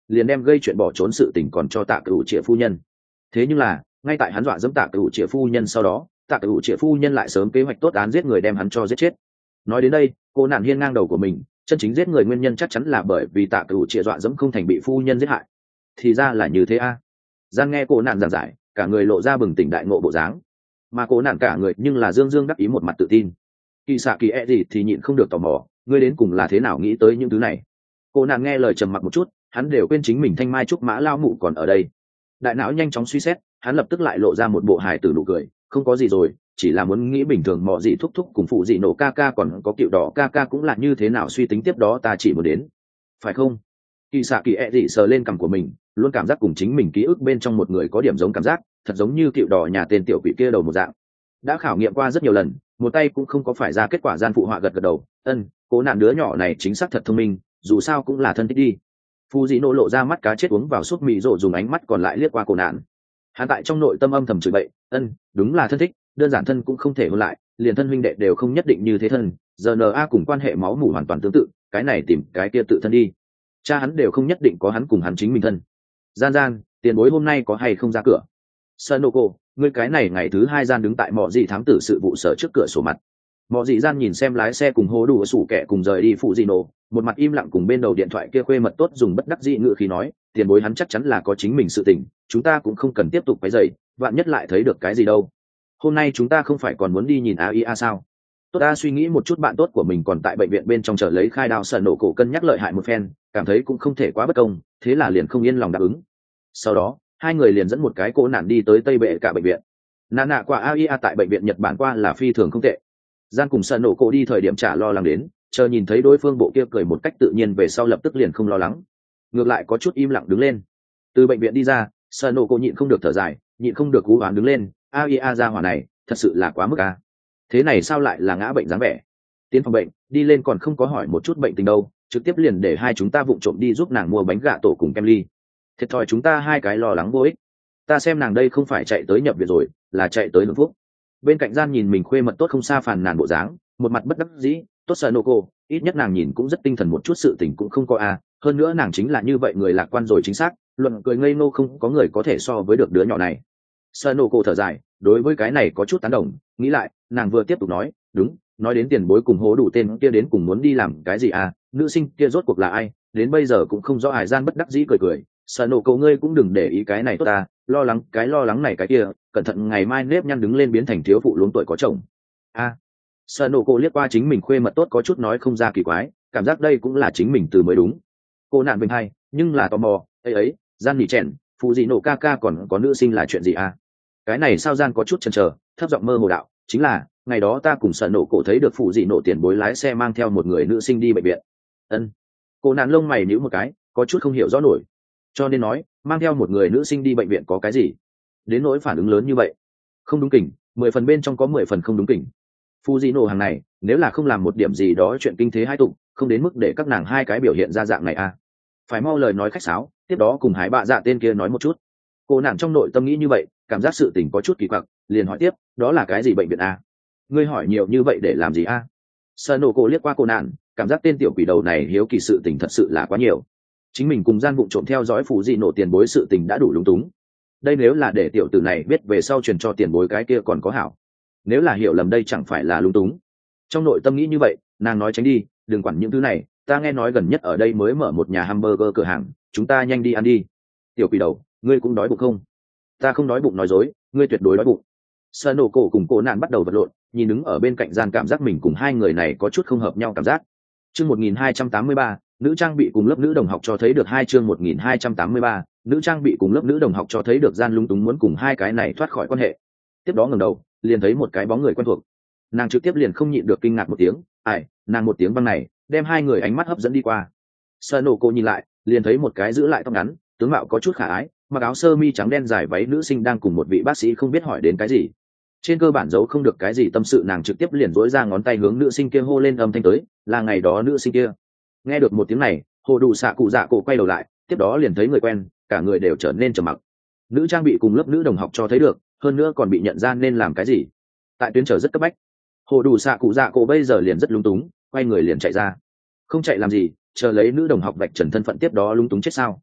liền đem gây chuyện bỏ trốn sự tình còn cho tạ cửu triệu phu nhân. Thế nhưng là ngay tại hắn dọa dẫm tạ cửu triệu phu nhân sau đó, tạ cửu triệu phu nhân lại sớm kế hoạch tốt án giết người đem hắn cho giết chết. Nói đến đây, cô nạn hiên ngang đầu của mình, chân chính giết người nguyên nhân chắc chắn là bởi vì tạ cửu triệu dọa dẫm không thành bị phu nhân giết hại. Thì ra là như thế a. À. Gian nghe cô nạn giảng giải, cả người lộ ra bừng tỉnh đại ngộ bộ dáng, mà cô nạn cả người nhưng là dương dương đắc ý một mặt tự tin. Kỳ xạ kỳ e gì thì nhịn không được tò mò, ngươi đến cùng là thế nào nghĩ tới những thứ này. Cô nạn nghe lời trầm mặc một chút, hắn đều quên chính mình thanh mai trúc mã lao mụ còn ở đây. Đại não nhanh chóng suy xét, hắn lập tức lại lộ ra một bộ hài tử nụ cười, không có gì rồi, chỉ là muốn nghĩ bình thường mò gì thúc thúc cùng phụ gì nổ ca ca còn có cựu đỏ ca ca cũng là như thế nào suy tính tiếp đó ta chỉ muốn đến, phải không? Kỳ xạ kỳ e dị sờ lên cằm của mình, luôn cảm giác cùng chính mình ký ức bên trong một người có điểm giống cảm giác, thật giống như cựu đỏ nhà tên tiểu quỷ kia đầu một dạng. Đã khảo nghiệm qua rất nhiều lần, một tay cũng không có phải ra kết quả. Gian phụ họa gật gật đầu, ân, cố nạn đứa nhỏ này chính xác thật thông minh, dù sao cũng là thân thích đi. Phu dị nổ lộ ra mắt cá chết uống vào súp mì rộ, dùng ánh mắt còn lại liếc qua cô nạn. Hắn tại trong nội tâm âm thầm chửi bậy, ân, đúng là thân thích, đơn giản thân cũng không thể hôn lại, liền thân huynh đệ đều không nhất định như thế thân, giờ n a cùng quan hệ máu mủ hoàn toàn tương tự, cái này tìm cái kia tự thân đi. Cha hắn đều không nhất định có hắn cùng hắn chính mình thân. Gian gian, tiền bối hôm nay có hay không ra cửa? Sanoko, ngươi cái này ngày thứ hai gian đứng tại mọ dị thám tử sự vụ sở trước cửa sổ mặt. Mọ dị gian nhìn xem lái xe cùng hố đủ sủ kẻ cùng rời đi phụ dị nổ, một mặt im lặng cùng bên đầu điện thoại kia khuê mật tốt dùng bất đắc dĩ ngự khí nói, tiền bối hắn chắc chắn là có chính mình sự tình, chúng ta cũng không cần tiếp tục cái dậy, vạn nhất lại thấy được cái gì đâu. Hôm nay chúng ta không phải còn muốn đi nhìn a i a sao? Tốt ta suy nghĩ một chút, bạn tốt của mình còn tại bệnh viện bên trong chờ lấy khai đao, sợ nổ cổ cân nhắc lợi hại một phen, cảm thấy cũng không thể quá bất công, thế là liền không yên lòng đáp ứng. Sau đó hai người liền dẫn một cái cô nạn đi tới tây bệ cả bệnh viện. Nà nạ qua a i a tại bệnh viện Nhật Bản qua là phi thường không tệ. Gian cùng sợ nổ cổ đi thời điểm trả lo lắng đến, chờ nhìn thấy đối phương bộ kia cười một cách tự nhiên về sau lập tức liền không lo lắng, ngược lại có chút im lặng đứng lên. Từ bệnh viện đi ra, sợ nổ cổ nhịn không được thở dài, nhịn không được cú oán đứng lên, a i a ra hỏa này thật sự là quá mức a. Thế này sao lại là ngã bệnh dáng vẻ? Tiến phòng bệnh đi lên còn không có hỏi một chút bệnh tình đâu, trực tiếp liền để hai chúng ta vụng trộm đi giúp nàng mua bánh gà tổ cùng kem ly. Thiệt thòi chúng ta hai cái lo lắng vô ích. Ta xem nàng đây không phải chạy tới nhập viện rồi, là chạy tới hưởng phúc. Bên cạnh Gian nhìn mình khuê mật tốt không xa phàn nàn bộ dáng, một mặt bất đắc dĩ, tốt sợ nô cô, ít nhất nàng nhìn cũng rất tinh thần một chút, sự tình cũng không có a, hơn nữa nàng chính là như vậy người lạc quan rồi, chính xác, luận cười ngây ngô không có người có thể so với được đứa nhỏ này. Sợ nô cô thở dài, đối với cái này có chút tán đồng, nghĩ lại, nàng vừa tiếp tục nói, đúng, nói đến tiền bối cùng hố đủ tên kia đến cùng muốn đi làm cái gì à, nữ sinh kia rốt cuộc là ai, đến bây giờ cũng không rõ. Hải Gian bất đắc dĩ cười cười, sợ nổ cậu ngươi cũng đừng để ý cái này tốt ta, lo lắng cái lo lắng này cái kia, cẩn thận ngày mai nếp nhăn đứng lên biến thành thiếu phụ luống tuổi có chồng. A, à, sợ nổ cậu liếc qua chính mình khuê mật tốt có chút nói không ra kỳ quái, cảm giác đây cũng là chính mình từ mới đúng. Cô nạn bình hay, nhưng là tò mò, ấy ấy, Gian nhỉ chèn, phụ gì nổ ca ca còn có nữ sinh là chuyện gì à? Cái này sao? Gian có chút chần chờ, thấp giọng mơ hồ đạo, chính là ngày đó ta cùng sợ nổ cổ thấy được phụ dị nổ tiền bối lái xe mang theo một người nữ sinh đi bệnh viện. Ân. Cô nạn lông mày nhíu một cái, có chút không hiểu rõ nổi. Cho nên nói mang theo một người nữ sinh đi bệnh viện có cái gì đến nỗi phản ứng lớn như vậy? Không đúng kỉnh, mười phần bên trong có mười phần không đúng kỉnh. Phụ dị nổ hàng này nếu là không làm một điểm gì đó chuyện kinh thế hai tụng, không đến mức để các nàng hai cái biểu hiện ra dạng này à. Phải mau lời nói khách sáo, tiếp đó cùng Hải bạ dạ tên kia nói một chút. Cô nạn trong nội tâm nghĩ như vậy, cảm giác sự tình có chút kỳ quặc, liền hỏi tiếp, đó là cái gì bệnh viện a? Ngươi hỏi nhiều như vậy để làm gì a? Sợ nổ cổ liếc qua cô nạn, cảm giác tên tiểu quỷ đầu này hiếu kỳ sự tình thật sự là quá nhiều. Chính mình cùng Gian vụng trộm theo dõi phụ dị nổ tiền bối sự tình đã đủ lúng túng, đây nếu là để tiểu tử này biết về sau truyền cho tiền bối cái kia còn có hảo, nếu là hiểu lầm đây chẳng phải là lúng túng. Trong nội tâm nghĩ như vậy, nàng nói tránh đi, đừng quản những thứ này, ta nghe nói gần nhất ở đây mới mở một nhà hamburger cửa hàng, chúng ta nhanh đi ăn đi. Tiểu quỷ đầu, ngươi cũng đói bụng không? Ta không đói bụng nói dối, ngươi tuyệt đối đói bụng. Sợ nổ cổ cùng cô nạn bắt đầu vật lộn, nhìn đứng ở bên cạnh Gian cảm giác mình cùng hai người này có chút không hợp nhau cảm giác. Chương một nghìn hai trăm tám mươi ba, nữ trang bị cùng lớp nữ đồng học cho thấy được hai chương một nghìn hai trăm tám mươi ba, nữ trang bị cùng lớp nữ đồng học cho thấy được Gian lung túng muốn cùng hai cái này thoát khỏi quan hệ. Tiếp đó ngẩng đầu, liền thấy một cái bóng người quen thuộc. Nàng trực tiếp liền không nhịn được kinh ngạc một tiếng, "Ai?" Nàng một tiếng vang này, đem hai người ánh mắt hấp dẫn đi qua. Sợ nổ cổ nhìn lại, liền thấy một cái giữ lại tóc ngắn, tướng mạo có chút khả ái, mặc áo sơ mi trắng đen dài váy nữ sinh đang cùng một vị bác sĩ không biết hỏi đến cái gì. Trên cơ bản giấu không được cái gì tâm sự, nàng trực tiếp liền dối ra ngón tay hướng nữ sinh kia hô lên âm thanh tới, là ngày đó nữ sinh kia. Nghe được một tiếng này, hồ đủ xạ cụ dạ cổ quay đầu lại, tiếp đó liền thấy người quen, cả người đều trở nên trầm mặc. Nữ trang bị cùng lớp nữ đồng học cho thấy được, hơn nữa còn bị nhận ra nên làm cái gì. Tại tuyến trở rất cấp bách, hồ đủ xạ cụ dạ cổ bây giờ liền rất lúng túng, quay người liền chạy ra. Không chạy làm gì, chờ lấy nữ đồng học vạch trần thân phận tiếp đó lúng túng chết sao?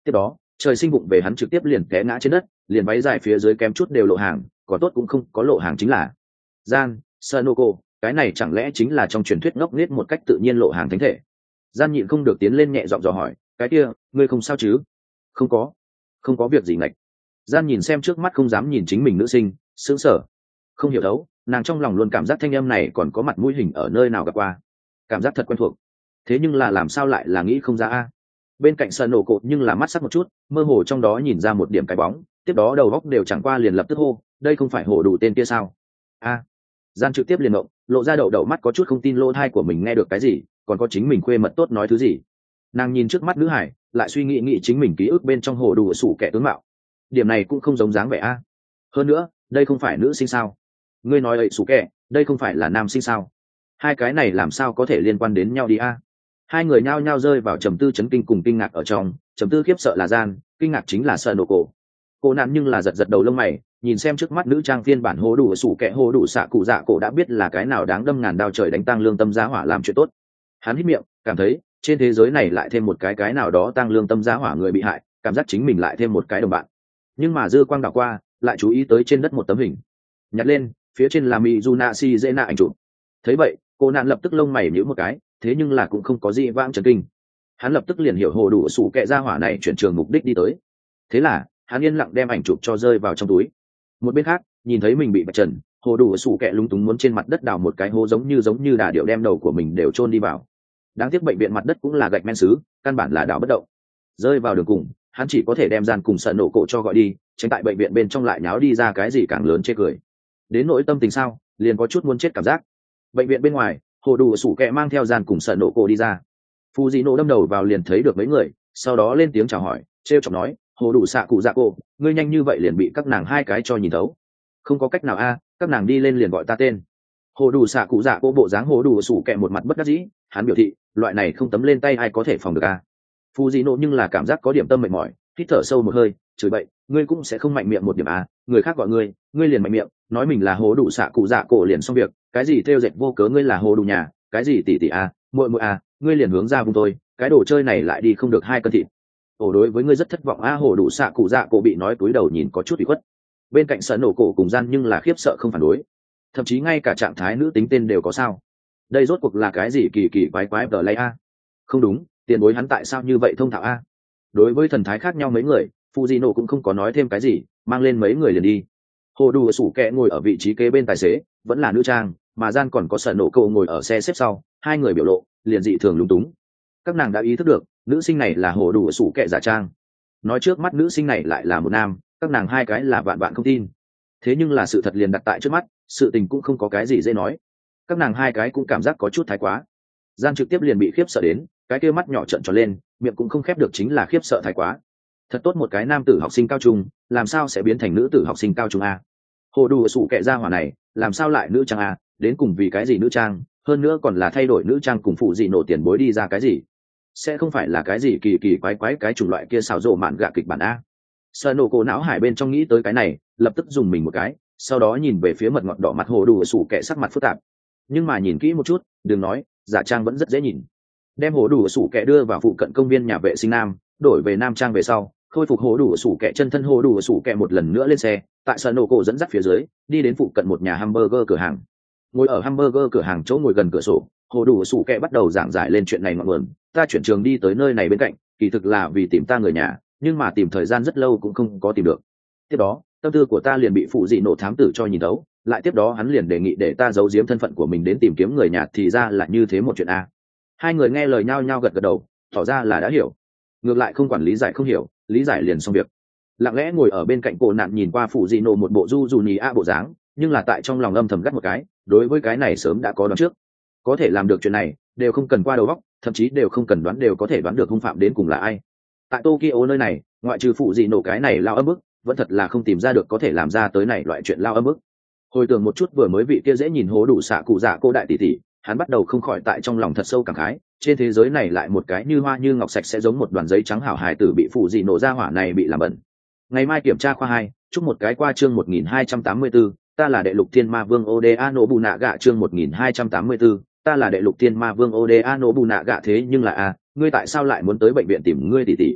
tiếp đó trời sinh bụng về hắn trực tiếp liền té ngã trên đất, liền váy dài phía dưới kém chút đều lộ hàng, còn tốt cũng không có lộ hàng chính là gian Sanoko, cái này chẳng lẽ chính là trong truyền thuyết ngốc nghếch một cách tự nhiên lộ hàng thánh thể. Gian nhịn không được tiến lên nhẹ giọng dò hỏi, cái kia ngươi không sao chứ? Không có, không có việc gì ngạch. Gian nhìn xem trước mắt không dám nhìn chính mình nữ sinh, sững sờ, không hiểu đấu, nàng trong lòng luôn cảm giác thanh âm này còn có mặt mũi hình ở nơi nào gặp qua, cảm giác thật quen thuộc, thế nhưng là làm sao lại là nghĩ không ra a. Bên cạnh sợ nổ cột nhưng là mắt sắc một chút, mơ hồ trong đó nhìn ra một điểm cái bóng, tiếp đó đầu góc đều chẳng qua liền lập tức hô, đây không phải hổ đủ tên kia sao? A. Gian trực tiếp liền động, lộ ra đậu đậu mắt có chút không tin lỗ thai của mình nghe được cái gì, còn có chính mình khuê mật tốt nói thứ gì. Nàng nhìn trước mắt nữ hải, lại suy nghĩ nghĩ chính mình ký ức bên trong hồ đủ sủ kẻ tướng mạo, điểm này cũng không giống dáng vẻ a. Hơn nữa đây không phải nữ sinh sao? Ngươi nói ấy sủ kẻ, đây không phải là nam sinh sao? Hai cái này làm sao có thể liên quan đến nhau đi a? Hai người nhao nhao rơi vào trầm tư chấn kinh cùng kinh ngạc ở trong, trầm tư khiếp sợ là Gian, kinh ngạc chính là sợ nổ cổ. Cô nạn nhưng là giật giật đầu lông mày, nhìn xem trước mắt nữ trang phiên bản hố đủ sủ kẻ hố đủ xạ cụ dạ cổ đã biết là cái nào đáng đâm ngàn đao trời đánh tăng lương tâm giá hỏa làm chuyện tốt. Hắn hít miệng, cảm thấy trên thế giới này lại thêm một cái cái nào đó tăng lương tâm giá hỏa người bị hại, cảm giác chính mình lại thêm một cái đồng bạn. Nhưng mà dư quang đảo qua, lại chú ý tới trên đất một tấm hình, nhặt lên, phía trên là Mizuna Shizena ảnh chụp. Thấy vậy, cô nạn lập tức lông mày nhíu một cái, thế nhưng là cũng không có gì vãng chấn kinh. Hắn lập tức liền hiểu hồ đủ sủ kẻ gia hỏa này chuyển trường mục đích đi tới. Thế là hắn yên lặng đem ảnh chụp cho rơi vào trong túi. Một bên khác, nhìn thấy mình bị bạch trần, hồ đủ sủ kẻ lúng túng muốn trên mặt đất đào một cái hố giống như giống như đà điệu đem đầu của mình đều chôn đi vào. Đáng tiếc bệnh viện mặt đất cũng là gạch men sứ, căn bản là đào bất động. Rơi vào đường cùng, hắn chỉ có thể đem Gian cùng sợ nổ cổ cho gọi đi, tránh tại bệnh viện bên trong lại nháo đi ra cái gì càng lớn chê cười. Đến nỗi tâm tình sao, liền có chút muốn chết cảm giác. Bệnh viện bên ngoài, hồ đủ sủ kẹ mang theo Gian cùng sợ nổ cổ đi ra. Phu dị nổ đâm đầu vào liền thấy được mấy người, sau đó lên tiếng chào hỏi, trêu chọc nói, hồ đủ xạ cụ dạ cổ, ngươi nhanh như vậy liền bị các nàng hai cái cho nhìn thấu. Không có cách nào a, các nàng đi lên liền gọi ta tên. Hồ đủ xạ cụ dạ cổ bộ dáng hồ đủ sủ kẹ một mặt bất đắc dĩ, hắn biểu thị loại này không tấm lên tay ai có thể phòng được a. Phu dị nổ nhưng là cảm giác có điểm tâm mệt mỏi, hít thở sâu một hơi, chửi bậy, ngươi cũng sẽ không mạnh miệng một điểm a, người khác gọi ngươi, ngươi liền mạnh miệng, nói mình là hồ đủ xạ cụ dạ cổ liền xong việc, cái gì theo dệt vô cớ ngươi là hồ đủ nhà, cái gì tỷ tỷ a, muội muội a, ngươi liền hướng ra vùng tôi, cái đồ chơi này lại đi không được hai cân thịt. Ồ, đối với ngươi rất thất vọng a. Hồ đủ xạ cụ dạ cổ bị nói túi đầu nhìn có chút bị khuất. Bên cạnh sợ nổ cổ cùng Gian nhưng là khiếp sợ không phản đối, thậm chí ngay cả trạng thái nữ tính tên đều có sao. Đây rốt cuộc là cái gì kỳ kỳ quái quái tờ lay a? Không đúng, tiền bối hắn tại sao như vậy thông thạo a? Đối với thần thái khác nhau mấy người, Fujino cũng không có nói thêm cái gì, mang lên mấy người liền đi. Hồ đủ sủ kẹ ngồi ở vị trí kế bên tài xế, vẫn là nữ trang, mà Gian còn có sợ nổ cổ ngồi ở xe xếp sau, hai người biểu lộ liền dị thường lúng túng. Các nàng đã ý thức được nữ sinh này là hồ đủ sủ kẹ giả trang, nói trước mắt nữ sinh này lại là một nam, các nàng hai cái là vạn vạn không tin. Thế nhưng là sự thật liền đặt tại trước mắt, sự tình cũng không có cái gì dễ nói. Các nàng hai cái cũng cảm giác có chút thái quá. Gian trực tiếp liền bị khiếp sợ đến, cái kia mắt nhỏ trợn tròn lên, miệng cũng không khép được, chính là khiếp sợ thái quá. Thật tốt một cái nam tử học sinh cao trung, làm sao sẽ biến thành nữ tử học sinh cao trung a? Hồ đủ sủ kẹ ra hỏa này, làm sao lại nữ trang a? Đến cùng vì cái gì nữ trang, hơn nữa còn là thay đổi nữ trang cùng phụ dị nổ tiền bối đi ra cái gì? Sẽ không phải là cái gì kỳ kỳ quái quái cái chủng loại kia xào rộ mạn gạ kịch bản a? Sợ nổ cổ não hải bên trong nghĩ tới cái này, lập tức dùng mình một cái, sau đó nhìn về phía mật ngọt đỏ mặt hồ đủ sủ kẹ sắc mặt phức tạp. Nhưng mà nhìn kỹ một chút, đừng nói, giả trang vẫn rất dễ nhìn. Đem hồ đủ sủ kẹ đưa vào phụ cận công viên nhà vệ sinh nam, đổi về nam trang về sau, khôi phục hồ đủ sủ kẹ chân thân hồ đủ sủ kẹ một lần nữa lên xe, tại sợ nổ cổ dẫn dắt phía dưới, đi đến phụ cận một nhà hamburger cửa hàng. Ngồi ở hamburger cửa hàng chỗ ngồi gần cửa sổ, hồ đủ sủ kẹ bắt đầu giảng giải lên chuyện này ngọn nguồn. Ta chuyển trường đi tới nơi này bên cạnh, kỳ thực là vì tìm ta người nhà, nhưng mà tìm thời gian rất lâu cũng không có tìm được. Tiếp đó tâm tư của ta liền bị phụ dị nổ thám tử cho nhìn thấu, lại tiếp đó hắn liền đề nghị để ta giấu giếm thân phận của mình đến tìm kiếm người nhà, thì ra là như thế một chuyện a. Hai người nghe lời nhau nhau gật gật đầu, tỏ ra là đã hiểu. Ngược lại không quản lý giải không hiểu, lý giải liền xong việc. Lặng lẽ ngồi ở bên cạnh cổ nạn nhìn qua phụ dị nổ một bộ du dù nhì a bộ dáng, nhưng là tại trong lòng âm thầm gắt một cái, đối với cái này sớm đã có đoán trước. Có thể làm được chuyện này đều không cần qua đầu óc, thậm chí đều không cần đoán đều có thể đoán được hung phạm đến cùng là ai. Tại Tokyo nơi này, ngoại trừ phụ dị nổ cái này lao âm bức, vẫn thật là không tìm ra được có thể làm ra tới này loại chuyện lao âm bức. Hồi tưởng một chút vừa mới vị kia dễ nhìn hố đủ xạ cụ dạ cô đại tỷ tỷ, hắn bắt đầu không khỏi tại trong lòng thật sâu cảm khái, trên thế giới này lại một cái như hoa như ngọc sạch sẽ giống một đoàn giấy trắng hảo hài tử bị phụ dị nổ ra hỏa này bị làm bẩn. Ngày mai kiểm tra khoa hai, chúc một cái qua chương một nghìn hai trăm tám mươi tư, ta là đệ lục thiên ma vương Oda Nobunaga chương một nghìn hai trăm tám mươi tư, ta là đệ lục thiên ma vương Oda Nobunaga thế nhưng là a, ngươi tại sao lại muốn tới bệnh viện tìm ngươi tỷ tỷ?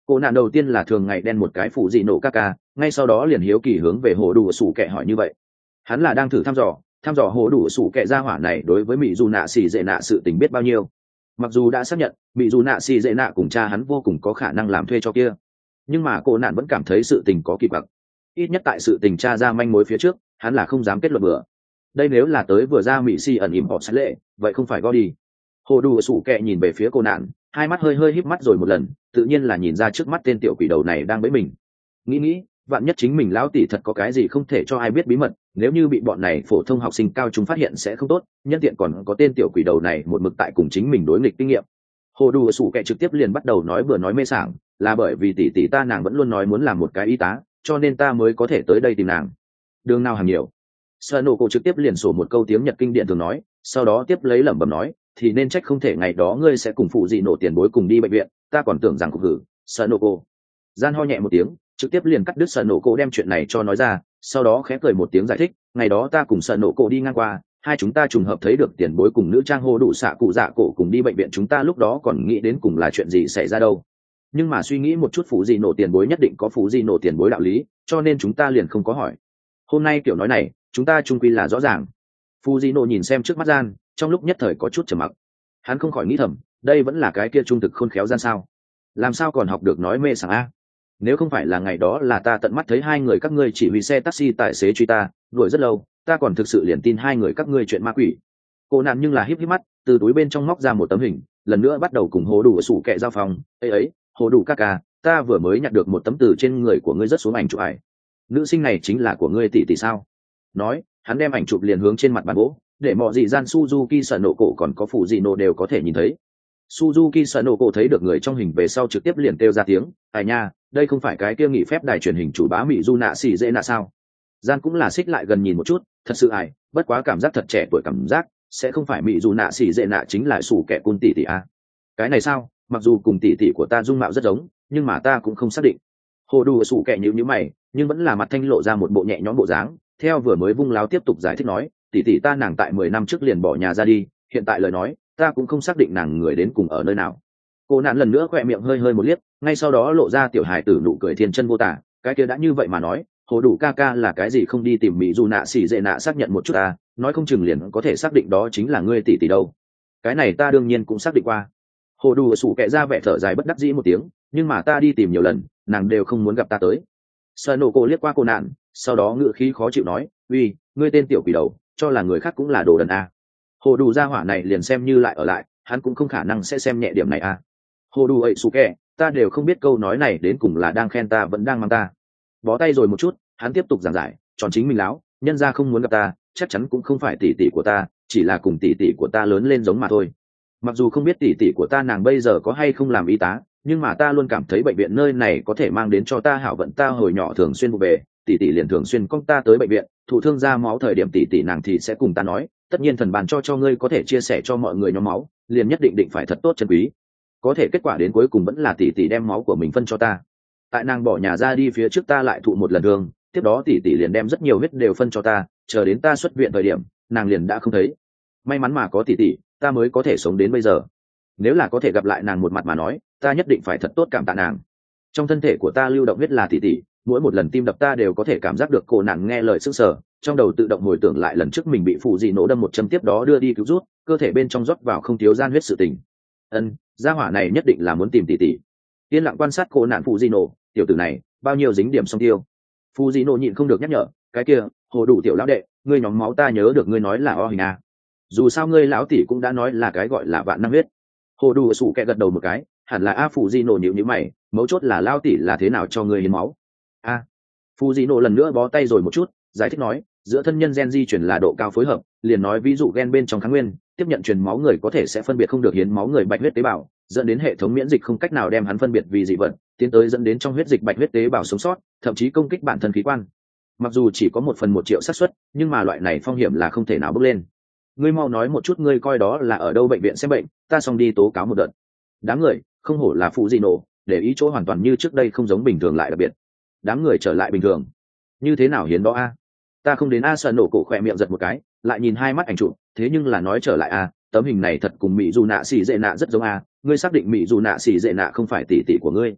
Cô nạn đầu tiên là thường ngày đen một cái phụ dị nổ ca ca, ngay sau đó liền hiếu kỳ hướng về hồ đủ sủ kẹ hỏi như vậy. Hắn là đang thử thăm dò thăm dò hồ đủ sủ kẹ ra hỏa này đối với mỹ dù nạ xì dệ nạ sự tình biết bao nhiêu. Mặc dù đã xác nhận mỹ dù nạ xì dệ nạ cùng cha hắn vô cùng có khả năng làm thuê cho kia, nhưng mà cô nạn vẫn cảm thấy sự tình có kỳ quặc. Ít nhất tại sự tình cha ra manh mối phía trước, hắn là không dám kết luận bừa. Đây nếu là tới vừa ra mỹ si ẩn ỉm họ sẽ lệ, vậy không phải go đi. Hồ đủ sủ kẹ nhìn về phía cô nạn, hai mắt hơi hơi híp mắt rồi một lần, tự nhiên là nhìn ra trước mắt tên tiểu quỷ đầu này đang bẫy mình. Nghĩ nghĩ, vạn nhất chính mình lão tỷ thật có cái gì không thể cho ai biết bí mật, nếu như bị bọn này phổ thông học sinh cao trung phát hiện sẽ không tốt, nhân tiện còn có tên tiểu quỷ đầu này một mực tại cùng chính mình đối nghịch kinh nghiệm. Hồ đủ sủ kẹ trực tiếp liền bắt đầu nói bừa nói mê sảng, là bởi vì tỷ tỷ ta nàng vẫn luôn nói muốn làm một cái y tá, cho nên ta mới có thể tới đây tìm nàng. Đường nào hàng nhiều. Sợ nổ cổ trực tiếp liền sổ một câu tiếng Nhật kinh điển thường nói, sau đó tiếp lấy lẩm bẩm nói, thì nên trách không thể ngày đó ngươi sẽ cùng phụ dị nổ tiền bối cùng đi bệnh viện, ta còn tưởng rằng cục hử. Sợ nổ cổ gian ho nhẹ một tiếng, trực tiếp liền cắt đứt sợ nổ cổ đem chuyện này cho nói ra, sau đó khẽ cười một tiếng giải thích, ngày đó ta cùng sợ nổ cổ đi ngang qua, hai chúng ta trùng hợp thấy được tiền bối cùng nữ trang hô đủ xạ cụ dạ cổ cùng đi bệnh viện, chúng ta lúc đó còn nghĩ đến cùng là chuyện gì xảy ra đâu, nhưng mà suy nghĩ một chút phụ dị nổ tiền bối nhất định có phụ dị nổ tiền bối đạo lý, cho nên chúng ta liền không có hỏi. Hôm nay kiểu nói này chúng ta trung quy là rõ ràng. Phụ dị nổ nhìn xem trước mắt gian, trong lúc nhất thời có chút trầm mặc. Hắn không khỏi nghĩ thầm, đây vẫn là cái kia trung thực khôn khéo gian sao, làm sao còn học được nói mê sảng a. Nếu không phải là ngày đó là ta tận mắt thấy hai người các ngươi chỉ huy xe taxi tài xế truy ta đuổi rất lâu, ta còn thực sự liền tin hai người các ngươi chuyện ma quỷ. Cô nạn nhưng là híp híp mắt, từ túi bên trong móc ra một tấm hình, lần nữa bắt đầu cùng hồ đủ sủ kẹ giao phòng. Ấy ấy, hồ đủ ca ca, ta vừa mới nhặt được một tấm từ trên người của ngươi rất xuống ảnh chụp ảnh. Nữ sinh này chính là của ngươi tỷ tỷ sao? Nói, hắn đem ảnh chụp liền hướng trên mặt bàn gỗ, để mọi dị gian Suzuki sợ nổ cổ còn có phụ dị nổ đều có thể nhìn thấy. Suzuki sợ nổ cổ thấy được người trong hình về sau trực tiếp liền kêu ra tiếng, ai nha, đây không phải cái kia nghỉ phép đài truyền hình chủ bá mỹ du nạ xì dễ nạ sao? Gian cũng là xích lại gần nhìn một chút, thật sự ải, bất quá cảm giác thật trẻ tuổi cảm giác, sẽ không phải mỹ du nạ xì dễ nạ chính là sủ kẻ cun tỷ tỷ à? Cái này sao? Mặc dù cùng tỷ tỷ của ta dung mạo rất giống, nhưng mà ta cũng không xác định. Hồ đủ sủ kẻ nhíu nhíu mày, nhưng vẫn là mặt thanh lộ ra một bộ nhẹ nhõm bộ dáng, theo vừa mới vung láo tiếp tục giải thích nói, tỷ tỷ ta nàng tại mười năm trước liền bỏ nhà ra đi, hiện tại lời nói, ta cũng không xác định nàng người đến cùng ở nơi nào. Cô nạn lần nữa khỏe miệng hơi hơi một liếc, ngay sau đó lộ ra tiểu hài tử nụ cười thiên chân vô tả, cái kia đã như vậy mà nói, hồ đủ ca ca là cái gì không đi tìm mỹ dù nạ xỉ dệ nạ xác nhận một chút à, nói không chừng liền có thể xác định đó chính là ngươi tỷ tỷ đâu. Cái này ta đương nhiên cũng xác định qua. Hồ đủ sủ kẹ ra vẻ thở dài bất đắc dĩ một tiếng, nhưng mà ta đi tìm nhiều lần, nàng đều không muốn gặp ta tới. Sợ nổ cô liếc qua cô nạn, sau đó ngựa khí khó chịu nói, uy, ngươi tên tiểu quỷ đầu, cho là người khác cũng là đồ đần à. Hồ đủ gia hỏa này liền xem như lại ở lại, hắn cũng không khả năng sẽ xem nhẹ điểm này à. Hồ đủ ấy sủ kẹ, ta đều không biết câu nói này đến cùng là đang khen ta vẫn đang mang ta. Bó tay rồi một chút, hắn tiếp tục giảng giải, tròn chính mình láo, nhân ra không muốn gặp ta, chắc chắn cũng không phải tỷ tỷ của ta, chỉ là cùng tỷ tỷ của ta lớn lên giống mà thôi. Mặc dù không biết tỷ tỷ của ta nàng bây giờ có hay không làm y tá, nhưng mà ta luôn cảm thấy bệnh viện nơi này có thể mang đến cho ta hảo vận, ta hồi nhỏ thường xuyên vụ về, tỷ tỷ liền thường xuyên con ta tới bệnh viện, thụ thương ra máu thời điểm tỷ tỷ nàng thì sẽ cùng ta nói, tất nhiên thần bàn cho cho ngươi có thể chia sẻ cho mọi người nhóm máu, liền nhất định định phải thật tốt chân quý. Có thể kết quả đến cuối cùng vẫn là tỷ tỷ đem máu của mình phân cho ta. Tại nàng bỏ nhà ra đi phía trước ta lại thụ một lần thương, tiếp đó tỷ tỷ liền đem rất nhiều huyết đều phân cho ta, chờ đến ta xuất viện thời điểm, nàng liền đã không thấy. May mắn mà có tỷ tỷ, ta mới có thể sống đến bây giờ. Nếu là có thể gặp lại nàng một mặt mà nói, ta nhất định phải thật tốt cảm tạ nàng. Trong thân thể của ta lưu động huyết là tỷ tỷ, mỗi một lần tim đập ta đều có thể cảm giác được cô nàng nghe lời sức sở, trong đầu tự động hồi tưởng lại lần trước mình bị phụ dị nổ đâm một châm tiếp đó đưa đi cứu rút, cơ thể bên trong rót vào không thiếu gian huyết sự tình. Ân, gia hỏa này nhất định là muốn tìm tỷ tỷ. Yên lặng quan sát cô nạn phụ dị nổ, tiểu tử này bao nhiêu dính điểm song tiêu. Phụ dị nổ nhịn không được nhắc nhở, cái kia, hồ đủ tiểu lão đệ, ngươi nhóm máu ta nhớ được ngươi nói là o hình a. Dù sao ngươi lão tỷ cũng đã nói là cái gọi là vạn năng huyết. Hồ đủ sủ kẹ gật đầu một cái, hẳn là a phụ dị nổ nhịu nhíu mày, mấu chốt là lão tỷ là thế nào cho ngươi hiến máu. A. À, phụ dị nổ lần nữa bó tay rồi một chút, giải thích nói, giữa thân nhân gen di chuyển là độ cao phối hợp, liền nói ví dụ gen bên trong kháng nguyên tiếp nhận truyền máu người có thể sẽ phân biệt không được hiến máu người bạch huyết tế bào, dẫn đến hệ thống miễn dịch không cách nào đem hắn phân biệt vì dị vật, tiến tới dẫn đến trong huyết dịch bạch huyết tế bào sống sót, thậm chí công kích bản thân khí quan. Mặc dù chỉ có một phần một triệu xác suất, nhưng mà loại này phong hiểm là không thể nào bước lên. Ngươi mau nói một chút ngươi coi đó là ở đâu bệnh viện xem bệnh, ta xong đi tố cáo một đợt. Đám người không hổ là phụ dị nổ, để ý chỗ hoàn toàn như trước đây không giống bình thường lại đặc biệt. Đám người trở lại bình thường. Như thế nào hiến đó a? Ta không đến a. Sợ nổ cổ khỏe miệng giật một cái, lại nhìn hai mắt ảnh chụp, thế nhưng là nói trở lại a, tấm hình này thật cùng mỹ dù nạ xỉ dệ nạ rất giống a, ngươi xác định mỹ dù nạ xỉ dệ nạ không phải tỷ tỷ của ngươi?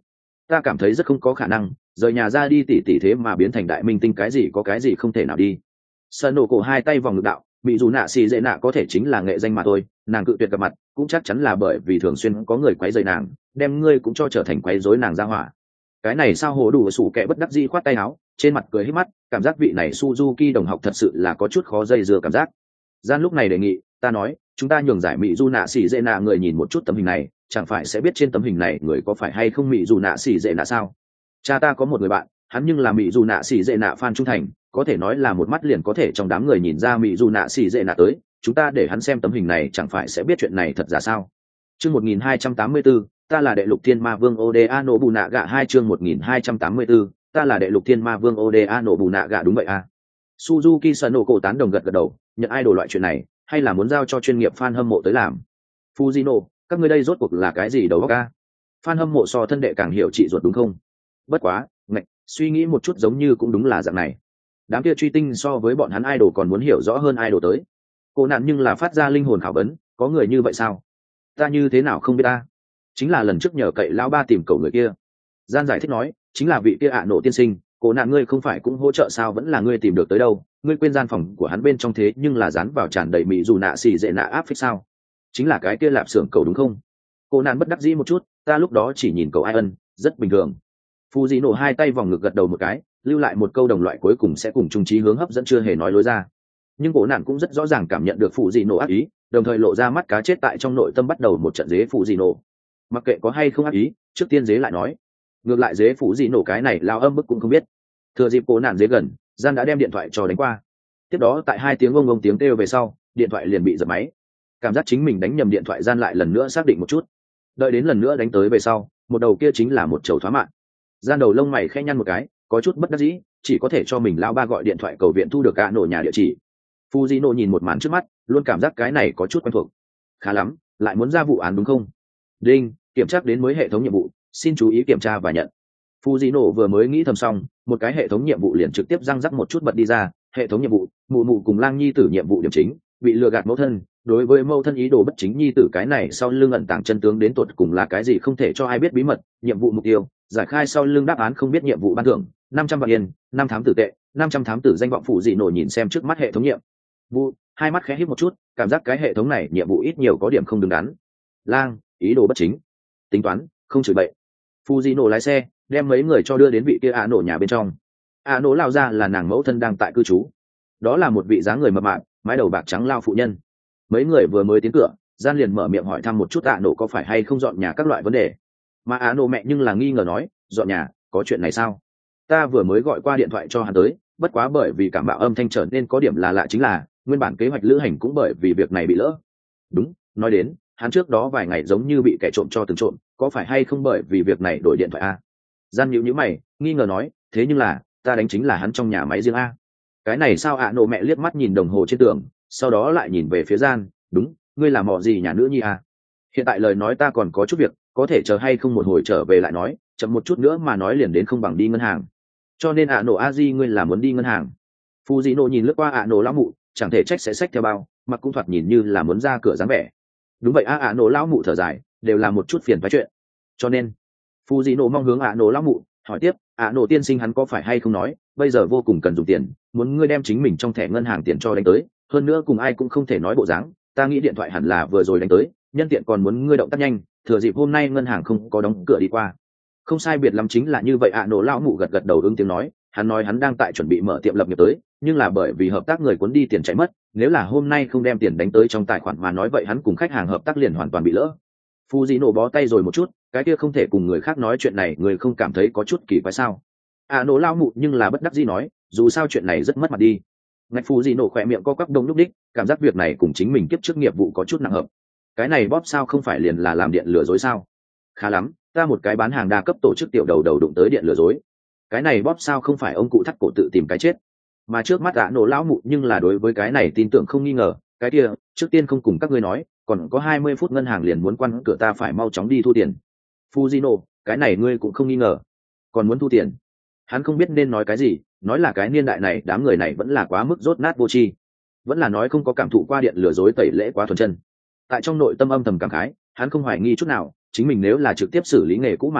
ta cảm thấy rất không có khả năng rời nhà ra đi tỉ tỉ thế mà biến thành đại minh tinh, cái gì có cái gì không thể nào đi. Sợ nổ cổ hai tay vòng ngực đạo, bị dù nạ xì dễ nạ có thể chính là nghệ danh mà thôi, nàng cự tuyệt gặp mặt cũng chắc chắn là bởi vì thường xuyên có người quấy rầy nàng, đem ngươi cũng cho trở thành quấy rối nàng ra hỏa. Cái này sao hồ đủ sủ kẻ bất đắc dĩ khoát tay áo, trên mặt cười hết mắt, cảm giác vị này Suzuki đồng học thật sự là có chút khó dây dưa cảm giác. Gian lúc này đề nghị, ta nói, chúng ta nhường giải mỹ du nạ xì dễ nạ người nhìn một chút tấm hình này, chẳng phải sẽ biết trên tấm hình này người có phải hay không mỹ du nạ xì dễ nạ sao? Cha ta có một người bạn, hắn nhưng là mỹ du nạ xì dễ nạ fan trung thành, có thể nói là một mắt liền có thể trong đám người nhìn ra mỹ du nạ xì dễ nạ tới, chúng ta để hắn xem tấm hình này chẳng phải sẽ biết chuyện này thật giả sao? Chương một nghìn hai trăm tám mươi tư, ta là đệ lục thiên ma vương Oda Nobunaga hai chương một nghìn hai trăm tám mươi tư, ta là đệ lục thiên ma vương Oda Nobunaga đúng vậy à? Suzuki Sanoko tán đồng gật gật đầu, nhận idol loại chuyện này, hay là muốn giao cho chuyên nghiệp fan hâm mộ tới làm. Fujino, các ngươi đây rốt cuộc là cái gì đầu óc a? Fan hâm mộ so thân đệ càng hiểu chị ruột đúng không? Bất quá, ngạch, suy nghĩ một chút giống như cũng đúng là dạng này. Đám kia truy tinh so với bọn hắn idol còn muốn hiểu rõ hơn idol tới. Cô nạn nhưng là phát ra linh hồn khảo vấn, có người như vậy sao? Ta như thế nào không biết ta? Chính là lần trước nhờ cậy lão ba tìm cậu người kia. Gian giải thích nói, chính là vị kia ạ nộ tiên sinh, cô nạn ngươi không phải cũng hỗ trợ sao, vẫn là ngươi tìm được tới đâu, ngươi quên gian phòng của hắn bên trong thế nhưng là dán vào tràn đầy mỹ dù nạ xì dễ nạ áp phích sao? Chính là cái kia lạp xưởng cầu đúng không? Cô nạn bất đắc dĩ một chút, ta lúc đó chỉ nhìn cậu ai ân, rất bình thường. Fujino hai tay vòng ngực gật đầu một cái, lưu lại một câu đồng loại cuối cùng sẽ cùng chung chí hướng hấp dẫn chưa hề nói lối ra. Nhưng cô nạn cũng rất rõ ràng cảm nhận được Fujino ác ý, đồng thời lộ ra mắt cá chết tại trong nội tâm bắt đầu một trận dế Fujino. Mặc kệ có hay không ác ý, trước tiên dế lại nói. Ngược lại dế Fujino cái này lao âm bức cũng không biết. Thừa dịp cô nạn dế gần, Gian đã đem điện thoại cho đánh qua. Tiếp đó tại hai tiếng ông ông tiếng kêu về sau, điện thoại liền bị giật máy. Cảm giác chính mình đánh nhầm điện thoại, Gian lại lần nữa xác định một chút. Đợi đến lần nữa đánh tới về sau, một đầu kia chính là một chầu thoá mạng. Gian đầu lông mày khẽ nhăn một cái, có chút bất đắc dĩ, chỉ có thể cho mình lão ba gọi điện thoại cầu viện thu được cả nổ nhà địa chỉ. Fujino nhìn một màn trước mắt, luôn cảm giác cái này có chút quen thuộc. Khá lắm, lại muốn ra vụ án đúng không? Đinh, kiểm tra đến mới hệ thống nhiệm vụ, xin chú ý kiểm tra và nhận. Fujino vừa mới nghĩ thầm xong, một cái hệ thống nhiệm vụ liền trực tiếp răng rắc một chút bật đi ra. Hệ thống nhiệm vụ, mụ mụ cùng lang nhi tử nhiệm vụ điểm chính, bị lừa gạt mẫu thân. Đối với mẫu thân ý đồ bất chính nhi tử cái này sau lưng ẩn tàng chân tướng đến tột cùng là cái gì không thể cho ai biết bí mật. Nhiệm vụ mục tiêu, giải khai sau lưng đáp án không biết nhiệm vụ ban thưởng năm trăm vạn yên, năm thám tử tệ, năm trăm thám tử danh vọng. Fujino nhìn xem trước mắt hệ thống nhiệm vụ, hai mắt khẽ híp một chút, cảm giác cái hệ thống này nhiệm vụ ít nhiều có điểm không đứng đắn. Lang, ý đồ bất chính, tính toán, không chửi bậy. Fujino lái xe đem mấy người cho đưa đến vị kia ạ nổ nhà bên trong. ạ nổ lao ra là nàng mẫu thân đang tại cư trú, đó là một vị dáng người mập mạp, mái đầu bạc trắng lao phụ nhân. Mấy người vừa mới tiến cửa, Gian liền mở miệng hỏi thăm một chút ạ nổ có phải hay không dọn nhà các loại vấn đề. Mà ạ nổ mẹ nhưng là nghi ngờ nói, dọn nhà, có chuyện này sao? Ta vừa mới gọi qua điện thoại cho hắn tới, bất quá bởi vì cảm bạo âm thanh trở nên có điểm là lạ, chính là nguyên bản kế hoạch lữ hành cũng bởi vì việc này bị lỡ. Đúng, nói đến hắn trước đó vài ngày giống như bị kẻ trộm cho từng trộm, có phải hay không bởi vì việc này đổi điện thoại a? Gian nhíu nhíu mày, nghi ngờ nói, thế nhưng là ta đánh chính là hắn trong nhà máy riêng a. Cái này sao ạ? Nổ mẹ liếc mắt nhìn đồng hồ trên tường, sau đó lại nhìn về phía Gian, đúng, ngươi làm mọ gì nhà nữ nhi a? Hiện tại lời nói ta còn có chút việc, có thể chờ hay không một hồi trở về lại nói, chậm một chút nữa mà nói liền đến không bằng đi ngân hàng. Cho nên ạ nổ a di ngươi là muốn đi ngân hàng. Fujino nhìn lướt qua ạ nổ lão mụ, chẳng thể trách sẽ xách theo bao, mặc cũng thoạt nhìn như là muốn ra cửa dáng vẻ. Đúng vậy a, ạ nổ lão mụ thở dài, đều là một chút phiền phái chuyện. Cho nên Fujino mong hướng ạ nổ lão mụ, hỏi tiếp, ạ nổ tiên sinh hắn có phải hay không nói bây giờ vô cùng cần dùng tiền, muốn ngươi đem chính mình trong thẻ ngân hàng tiền cho đánh tới, hơn nữa cùng ai cũng không thể nói bộ dáng. Ta nghĩ điện thoại hẳn là vừa rồi đánh tới, nhân tiện còn muốn ngươi động tác nhanh, thừa dịp hôm nay ngân hàng không có đóng cửa đi qua. Không sai biệt lắm chính là như vậy ạ. Nổ lão mụ gật gật đầu ứng tiếng nói, hắn nói hắn đang tại chuẩn bị mở tiệm lập nghiệp tới, nhưng là bởi vì hợp tác người cuốn đi tiền chạy mất, nếu là hôm nay không đem tiền đánh tới trong tài khoản mà nói vậy hắn cùng khách hàng hợp tác liền hoàn toàn bị lỡ. Fujino bó tay rồi một chút, cái kia không thể cùng người khác nói chuyện này, người không cảm thấy có chút kỳ quái sao? ạ. Nổ lão mụ nhưng là bất đắc dĩ nói, dù sao chuyện này rất mất mặt đi. Ngạch Fujino khỏe miệng co quắp đông lúc đích, cảm giác việc này cùng chính mình kiếp trước nghiệp vụ có chút nặng hợp. Cái này bóp sao không phải liền là làm điện lừa dối sao? Khá lắm, ta một cái bán hàng đa cấp tổ chức tiểu đầu đầu đụng tới điện lừa dối, cái này bóp sao không phải ông cụ thắt cổ tự tìm cái chết. Mà trước mắt ạ nổ lão mụ nhưng là đối với cái này tin tưởng không nghi ngờ, cái kia trước tiên không cùng các ngươi nói, còn có hai mươi phút ngân hàng liền muốn quan cửa, ta phải mau chóng đi thu tiền. Fujino, cái này ngươi cũng không nghi ngờ, còn muốn thu tiền? Hắn không biết nên nói cái gì, nói là cái niên đại này đám người này vẫn là quá mức rốt nát vô tri, vẫn là nói không có cảm thụ qua điện lừa dối tẩy lễ quá thuần chân. Tại trong nội tâm âm thầm cảm khái, hắn không hoài nghi chút nào, chính mình nếu là trực tiếp xử lý nghề cũ mà nói,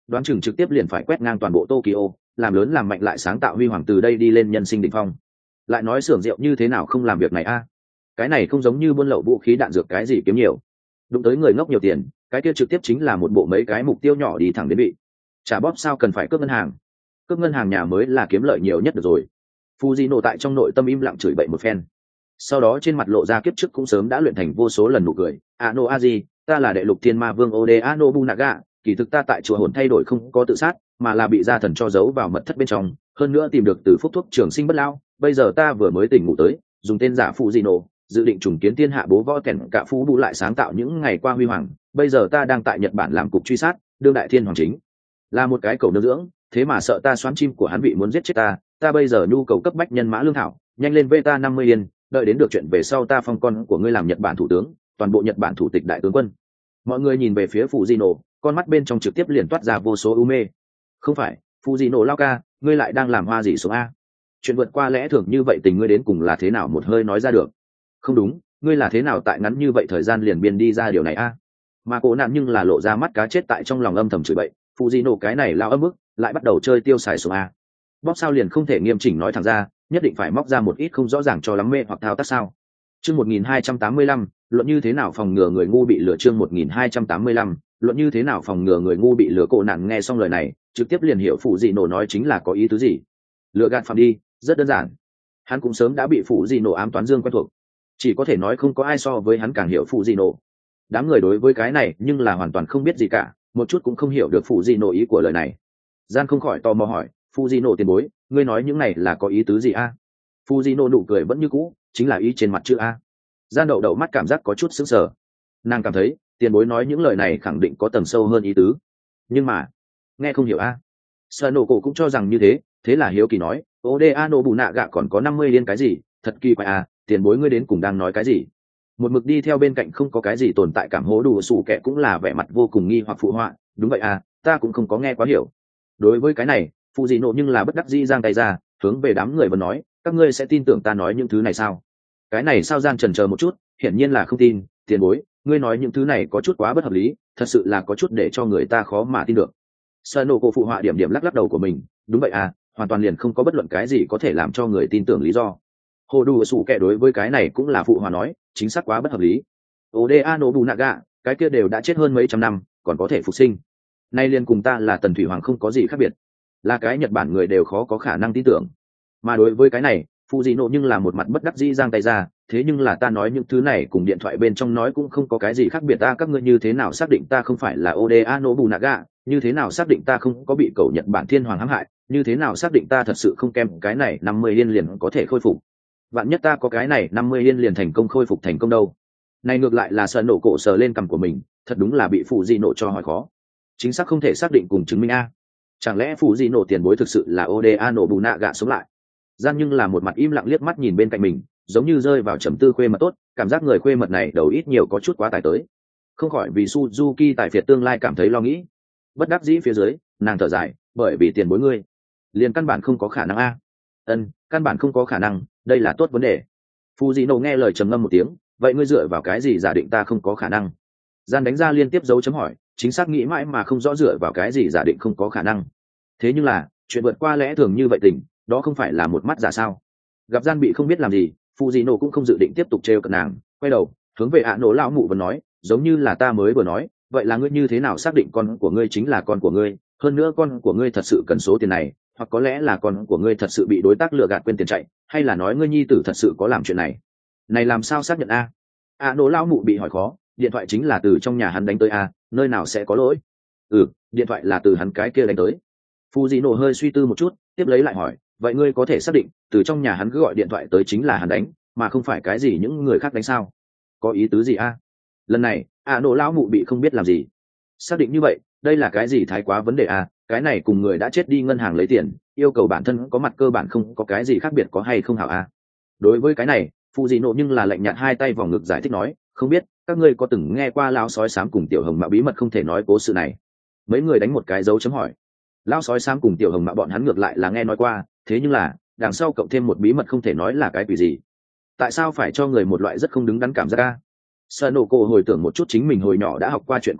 đoán chừng trực tiếp liền phải quét ngang toàn bộ Tokyo, làm lớn làm mạnh lại sáng tạo huy hoàng từ đây đi lên nhân sinh đỉnh phong. Lại nói xưởng rượu như thế nào không làm việc này a? Cái này không giống như buôn lậu vũ khí đạn dược cái gì kiếm nhiều. Đụng tới người ngốc nhiều tiền, cái kia trực tiếp chính là một bộ mấy cái mục tiêu nhỏ đi thẳng đến bị. Trả bóp sao cần phải cướp ngân hàng? Cướp ngân hàng nhà mới là kiếm lợi nhiều nhất được rồi. Fujino tại trong nội tâm im lặng chửi bậy một phen. Sau đó trên mặt lộ ra kiếp trước cũng sớm đã luyện thành vô số lần nụ cười. Ano Aji, ta là đệ lục thiên ma vương Ode Nobunaga, kỳ thực ta tại chùa hồn thay đổi không có tự sát, mà là bị gia thần cho giấu vào mật thất bên trong, hơn nữa tìm được từ phúc thuốc trường sinh bất lao. Bây giờ ta vừa mới tỉnh ngủ tới, dùng tên giả Fujino, dự định trùng kiến thiên hạ bố võ kẻn cả phú bù lại sáng tạo những ngày qua huy hoàng. Bây giờ ta đang tại Nhật Bản làm cục truy sát, đương đại thiên hoàng chính, là một cái cầu nương dưỡng, thế mà sợ ta xoắn chim của hắn bị muốn giết chết ta. Ta bây giờ nhu cầu cấp bách nhân mã lương thảo, nhanh lên vê ta năm mươi yên, đợi đến được chuyện về sau ta phong con của ngươi làm Nhật Bản thủ tướng, toàn bộ Nhật Bản thủ tịch đại tướng quân. Mọi người nhìn về phía Fujino, con mắt bên trong trực tiếp liền toát ra vô số u mê. Không phải, Fujino lao ca, ngươi lại đang làm hoa gì xuống a? Chuyện vượt qua lẽ thường như vậy tình ngươi đến cùng là thế nào một hơi nói ra được? Không đúng, ngươi là thế nào tại ngắn như vậy thời gian liền biên đi ra điều này a? Mà cổ nạn nhưng là lộ ra mắt cá chết tại trong lòng âm thầm chửi bậy, Fujino cái này lao âm ức, lại bắt đầu chơi tiêu xài xuống a. Bóp sao liền không thể nghiêm chỉnh nói thẳng ra, nhất định phải móc ra một ít không rõ ràng cho lắm mê hoặc thao tác sao. Chương một nghìn hai trăm tám mươi lăm, luận như thế nào phòng ngừa người ngu bị lừa. Chương một nghìn hai trăm tám mươi lăm, luận như thế nào phòng ngừa người ngu bị lừa. Cổ nạn nghe xong lời này, trực tiếp liền hiểu phụ dị nổ nói chính là có ý tứ gì. Lừa gạt phạm đi, rất đơn giản. Hắn cũng sớm đã bị phụ dị nổ ám toán dương quen thuộc, chỉ có thể nói không có ai so với hắn càng hiểu phụ dị nổ. Đám người đối với cái này nhưng là hoàn toàn không biết gì cả, một chút cũng không hiểu được phụ dị nổ ý của lời này. Gian không khỏi tò mò hỏi, Fujino tiền bối, ngươi nói những này là có ý tứ gì a? À? Fujino nụ cười vẫn như cũ, chính là ý trên mặt chữ a. Gian đậu đậu mắt cảm giác có chút sững sờ. Nàng cảm thấy, tiền bối nói những lời này khẳng định có tầng sâu hơn ý tứ. Nhưng mà, nghe không hiểu a. À? Sanoco cũng cho rằng như thế, thế là hiếu kỳ nói, Oda Nobunaga còn có năm mươi liên cái gì, thật kỳ quái a, tiền bối ngươi đến cùng đang nói cái gì? Một mực đi theo bên cạnh không có cái gì tồn tại cảm hố đủ sủ kẻ cũng là vẻ mặt vô cùng nghi hoặc phụ họa, đúng vậy à, ta cũng không có nghe quá hiểu. Đối với cái này, phụ dị nộ nhưng là bất đắc dĩ giang tay ra, hướng về đám người vẫn nói, các ngươi sẽ tin tưởng ta nói những thứ này sao? Cái này sao? Gian chần chờ một chút, hiển nhiên là không tin. Tiền bối, ngươi nói những thứ này có chút quá bất hợp lý, thật sự là có chút để cho người ta khó mà tin được. Sanoco phụ họa điểm điểm lắc lắc đầu của mình, đúng vậy à, hoàn toàn liền không có bất luận cái gì có thể làm cho người tin tưởng lý do. Hồ đủ sủ kẻ đối với cái này cũng là phụ họa nói, chính xác quá bất hợp lý. Oda Nobunaga, cái kia đều đã chết hơn mấy trăm năm, còn có thể phục sinh. Nay liền cùng ta là Tần Thủy Hoàng không có gì khác biệt, là cái Nhật Bản người đều khó có khả năng tin tưởng. Mà đối với cái này, Fujino nhưng là một mặt bất đắc dĩ giang tay ra, thế nhưng là ta nói những thứ này cùng điện thoại bên trong nói cũng không có cái gì khác biệt. Ta các ngươi như thế nào xác định ta không phải là Oda Nobunaga, như thế nào xác định ta không có bị cầu Nhật Bản thiên hoàng hãm hại, như thế nào xác định ta thật sự không kèm cái này năm mươi yên liền có thể khôi phục. Vạn nhất ta có cái này năm mươi yên liền thành công khôi phục thành công đâu. Này ngược lại là Sơn nổ cổ sờ lên cằm của mình, thật đúng là bị Fujino cho hỏi khó. Chính xác không thể xác định cùng chứng minh a. Chẳng lẽ Fujino tiền bối thực sự là Oda Nobunaga sống lại? Gian nhưng là một mặt im lặng liếc mắt nhìn bên cạnh mình, giống như rơi vào trầm tư khuê mật tốt, cảm giác người khuê mật này đầu ít nhiều có chút quá tải tới. Không khỏi vì Suzuki tài phiệt tương lai cảm thấy lo nghĩ. Bất đắc dĩ phía dưới, nàng thở dài, bởi vì tiền bối ngươi, liền căn bản không có khả năng a. Ân, căn bản không có khả năng, đây là tốt vấn đề. Fujino nghe lời trầm ngâm một tiếng, vậy ngươi dựa vào cái gì giả định ta không có khả năng? Gian đánh ra liên tiếp dấu chấm hỏi, chính xác nghĩ mãi mà không rõ dựa vào cái gì giả định không có khả năng. Thế nhưng là, chuyện vượt qua lẽ thường như vậy tình, đó không phải là một mắt giả sao? Gặp Gian bị không biết làm gì, Fujino cũng không dự định tiếp tục trêu cợt nàng, quay đầu, hướng về ạ nổ lão mụ vẫn nói, giống như là ta mới vừa nói, vậy là ngươi như thế nào xác định con của ngươi chính là con của ngươi, hơn nữa con của ngươi thật sự cần số tiền này, hoặc có lẽ là con của ngươi thật sự bị đối tác lừa gạt quên tiền chạy, hay là nói ngươi nhi tử thật sự có làm chuyện này? Này làm sao xác nhận a? ạ nổ lão mụ bị hỏi khó, điện thoại chính là từ trong nhà hắn đánh tới a, nơi nào sẽ có lỗi? Ừ, điện thoại là từ hắn cái kia đánh tới. Fujino hơi suy tư một chút, tiếp lấy lại hỏi, vậy ngươi có thể xác định từ trong nhà hắn cứ gọi điện thoại tới chính là hắn đánh, mà không phải cái gì những người khác đánh sao? Có ý tứ gì a? Lần này ạ nổ lão mụ bị không biết làm gì. Xác định như vậy, đây là cái gì thái quá vấn đề a? Cái này cùng người đã chết đi ngân hàng lấy tiền, yêu cầu bản thân có mặt cơ bản không có cái gì khác biệt có hay không hảo a? Đối với cái này, Fujino nhưng là lạnh nhạt hai tay vòng ngực giải thích nói, không biết các ngươi có từng nghe qua lão sói xám cùng tiểu hồng mạo bí mật không thể nói cố sự này? Mấy người đánh một cái dấu chấm hỏi. Lão sói xám cùng tiểu hồng mạo bọn hắn ngược lại là nghe nói qua, thế nhưng là đằng sau cộng thêm một bí mật không thể nói là cái quỷ gì? Tại sao phải cho người một loại rất không đứng đắn cảm giác a? Sanoco hồi tưởng một chút chính mình hồi nhỏ đã học qua chuyện cổ tích,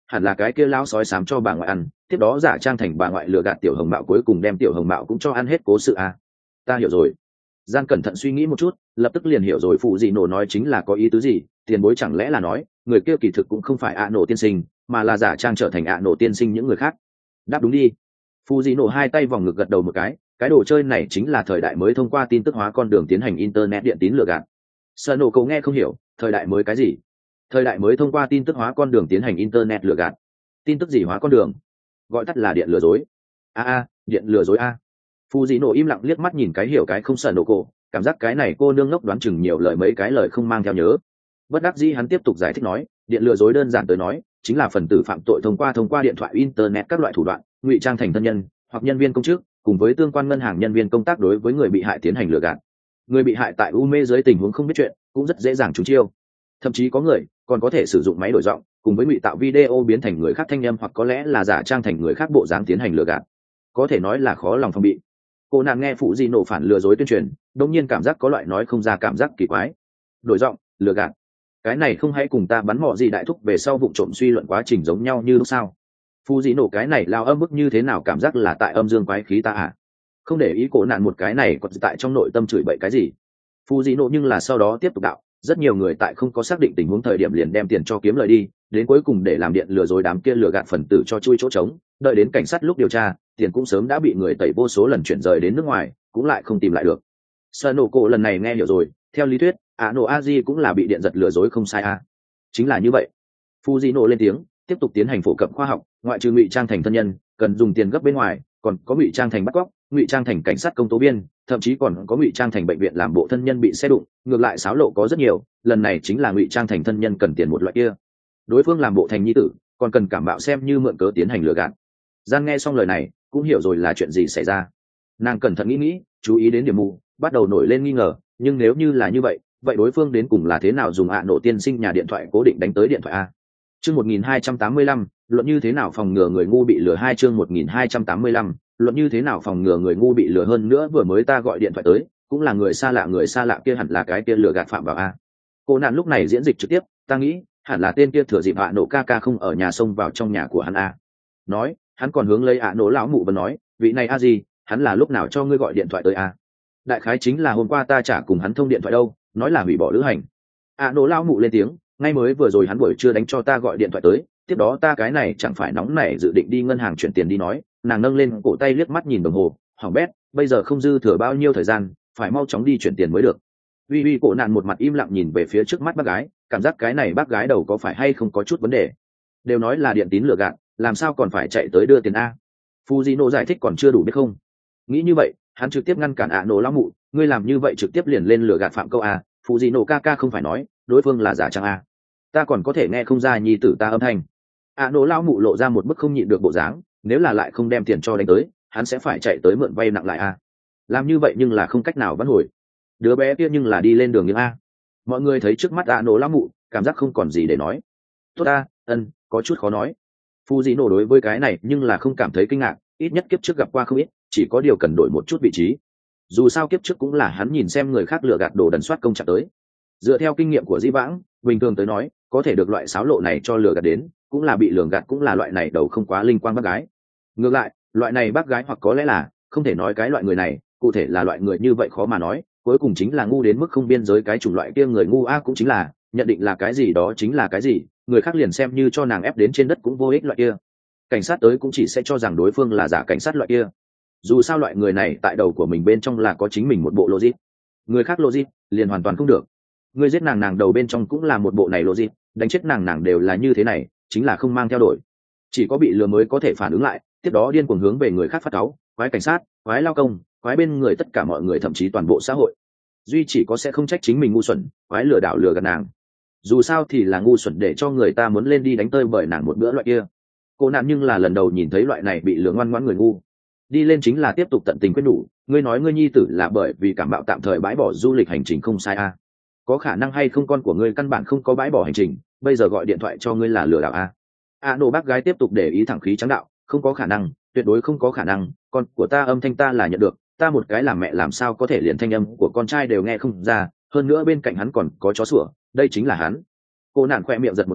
hẳn là cái kia lão sói sám cho bà ngoại ăn, tiếp đó giả trang thành bà ngoại lừa gạt tiểu hồng mạo, cuối cùng đem tiểu hồng mạo cũng cho ăn hết cố sự à. Ta hiểu rồi. Gian cẩn thận suy nghĩ một chút, lập tức liền hiểu rồi phụ dị nổ nói chính là có ý tứ gì. Tiền bối chẳng lẽ là nói người kia kỳ thực cũng không phải ạ nổ tiên sinh, mà là giả trang trở thành ạ nổ tiên sinh những người khác. Đáp đúng đi. Phụ dị nổ hai tay vòng ngực gật đầu một cái, cái đồ chơi này chính là thời đại mới thông qua tin tức hóa con đường tiến hành internet điện tín lừa gạt. Sợ nổ cậu nghe không hiểu, thời đại mới cái gì? Thời đại mới thông qua tin tức hóa con đường tiến hành internet lừa gạt. Tin tức gì hóa con đường? Gọi tắt là điện lừa dối. A a, điện lừa dối a. Phù dị nổ im lặng liếc mắt nhìn cái hiểu cái không. Sợ nổ cổ cảm giác cái này cô nương ngốc đoán chừng nhiều lời mấy cái lời không mang theo nhớ. Bất đắc dĩ hắn tiếp tục giải thích nói, điện lừa dối đơn giản tới nói chính là phần tử phạm tội thông qua thông qua điện thoại internet các loại thủ đoạn ngụy trang thành thân nhân hoặc nhân viên công chức cùng với tương quan ngân hàng nhân viên công tác đối với người bị hại tiến hành lừa gạt. Người bị hại tại u mê dưới tình huống không biết chuyện cũng rất dễ dàng trúng chiêu, thậm chí có người còn có thể sử dụng máy đổi giọng cùng với ngụy tạo video biến thành người khác thanh âm, hoặc có lẽ là giả trang thành người khác bộ dáng tiến hành lừa gạt, có thể nói là khó lòng phòng bị. Cô nàng nghe phụ dị nổ phản lừa dối tuyên truyền, đột nhiên cảm giác có loại nói không ra cảm giác kỳ quái. Đổi giọng, lừa gạt, cái này không hãy cùng ta bắn mỏ gì đại thúc về sau vụ trộm suy luận quá trình giống nhau như lúc sao? Phụ dị nổ cái này lao âm bức như thế nào, cảm giác là tại âm dương quái khí ta à? Không để ý cổ nạn một cái này còn tại trong nội tâm chửi bậy cái gì. Phụ dị nổ nhưng là sau đó tiếp tục đạo, rất nhiều người tại không có xác định tình huống thời điểm liền đem tiền cho kiếm lời đi, đến cuối cùng để làm điện lừa dối đám kia lừa gạt phần tử cho chui chỗ trống, đợi đến cảnh sát lúc điều tra, tiền cũng sớm đã bị người tẩy vô số lần chuyển rời đến nước ngoài, cũng lại không tìm lại được. Sơ nổ cổ lần này nghe hiểu rồi, theo lý thuyết ạ nổ a di cũng là bị điện giật lừa dối không sai à. Chính là như vậy. Phụ dị nổ lên tiếng tiếp tục tiến hành phổ cập khoa học, ngoại trừ ngụy trang thành thân nhân cần dùng tiền gấp bên ngoài, còn có ngụy trang thành bắt cóc, ngụy trang thành cảnh sát công tố viên, thậm chí còn có ngụy trang thành bệnh viện làm bộ thân nhân bị xe đụng, ngược lại xáo lộ có rất nhiều, lần này chính là ngụy trang thành thân nhân cần tiền một loại kia. Đối phương làm bộ thành nhi tử, còn cần cảm bạo xem như mượn cớ tiến hành lừa gạt. Gian nghe xong lời này cũng hiểu rồi là chuyện gì xảy ra, nàng cẩn thận nghĩ nghĩ, chú ý đến điểm mù, bắt đầu nổi lên nghi ngờ, nhưng nếu như là như vậy, vậy đối phương đến cùng là thế nào dùng ạ nổ tiên sinh nhà điện thoại cố định đánh tới điện thoại a? Chương một nghìn hai trăm tám mươi lăm, luận như thế nào phòng ngừa người ngu bị lừa. Hai chương một nghìn hai trăm tám mươi lăm, luận như thế nào phòng ngừa người ngu bị lừa. Hơn nữa vừa mới ta gọi điện thoại tới cũng là người xa lạ, người xa lạ kia hẳn là cái kia lừa gạt phạm vào a. Cô nạn lúc này diễn dịch trực tiếp, ta nghĩ hẳn là tên kia thừa dịp ạ nổ ca ca không ở nhà xông vào trong nhà của hắn a. Nói hắn còn hướng lấy ạ nổ lão mụ và nói, vị này a gì, hắn là lúc nào cho ngươi gọi điện thoại tới a? Đại khái chính là hôm qua ta chả cùng hắn thông điện thoại đâu, nói là hủy bỏ lữ hành. ạ nổ lão mụ lên tiếng, ngay mới vừa rồi hắn buổi trưa đánh cho ta gọi điện thoại tới, tiếp đó ta cái này chẳng phải nóng nảy dự định đi ngân hàng chuyển tiền đi. Nói nàng nâng lên cổ tay liếc mắt nhìn đồng hồ, hỏng bét, bây giờ không dư thừa bao nhiêu thời gian, phải mau chóng đi chuyển tiền mới được. uy uy cổ nạn một mặt im lặng nhìn về phía trước mắt bác gái, cảm giác cái này bác gái đầu có phải hay không có chút vấn đề. Đều nói là điện tín lừa gạt, làm sao còn phải chạy tới đưa tiền a? Fujino giải thích còn chưa đủ biết không? Nghĩ như vậy hắn trực tiếp ngăn cản ạ nổ lão mụ, ngươi làm như vậy trực tiếp liền lên lừa gạt phạm câu a. Fujino ca ca không phải nói đối phương là giả trang a? Ta còn có thể nghe không ra nhi tử ta âm thanh. ạ nổ lão mụ lộ ra một bức không nhịn được bộ dáng, nếu là lại không đem tiền cho đánh tới, hắn sẽ phải chạy tới mượn vay nặng lại a. Làm như vậy nhưng là không cách nào vãn hồi. Đứa bé kia nhưng là đi lên đường những a. Mọi người thấy trước mắt ạ nổ lão mụ, cảm giác không còn gì để nói. Tốt a, ân, có chút khó nói. Fujino đối với cái này nhưng là không cảm thấy kinh ngạc, ít nhất kiếp trước gặp qua không ít, chỉ có điều cần đổi một chút vị trí. Dù sao kiếp trước cũng là hắn nhìn xem người khác lừa gạt đồ đần soát công trạng tới. Dựa theo kinh nghiệm của Di Vãng, bình thường tới nói, có thể được loại xáo lộ này cho lừa gạt đến, cũng là bị lường gạt, cũng là loại này đầu không quá linh quang bác gái. Ngược lại, loại này bác gái hoặc có lẽ là, không thể nói cái loại người này, cụ thể là loại người như vậy khó mà nói, cuối cùng chính là ngu đến mức không biên giới, cái chủng loại kia người ngu a cũng chính là, nhận định là cái gì đó chính là cái gì, người khác liền xem như cho nàng ép đến trên đất cũng vô ích loại kia. Cảnh sát tới cũng chỉ sẽ cho rằng đối phương là giả cảnh sát loại kia. Dù sao loại người này tại đầu của mình bên trong là có chính mình một bộ logic, người khác logic liền hoàn toàn không được. Người giết nàng nàng đầu bên trong cũng là một bộ này logic, đánh chết nàng nàng đều là như thế này, chính là không mang theo đổi. Chỉ có bị lừa mới có thể phản ứng lại, tiếp đó điên cuồng hướng về người khác phát cáu, quái cảnh sát, quái lao công, quái bên người tất cả mọi người, thậm chí toàn bộ xã hội. Duy chỉ có sẽ không trách chính mình ngu xuẩn, quái lừa đảo lừa gạt nàng. Dù sao thì là ngu xuẩn để cho người ta muốn lên đi đánh tơi bởi nàng một bữa loại kia. Cô nạn nhưng là lần đầu nhìn thấy loại này bị lừa ngoan ngoãn người ngu. Đi lên chính là tiếp tục tận tình quyết nhủ, ngươi nói ngươi nhi tử là bởi vì cảm bạo tạm thời bãi bỏ du lịch hành trình không sai a? Có khả năng hay không con của ngươi căn bản không có bãi bỏ hành trình, bây giờ gọi điện thoại cho ngươi là lừa đảo a? A nô bác gái tiếp tục để ý thẳng khí trắng đạo, không có khả năng, tuyệt đối không có khả năng, con của ta âm thanh ta là nhận được, ta một cái làm mẹ làm sao có thể liền thanh âm của con trai đều nghe không ra, hơn nữa bên cạnh hắn còn có chó sủa, đây chính là hắn. Cô nạn khoe miệng giật một cái,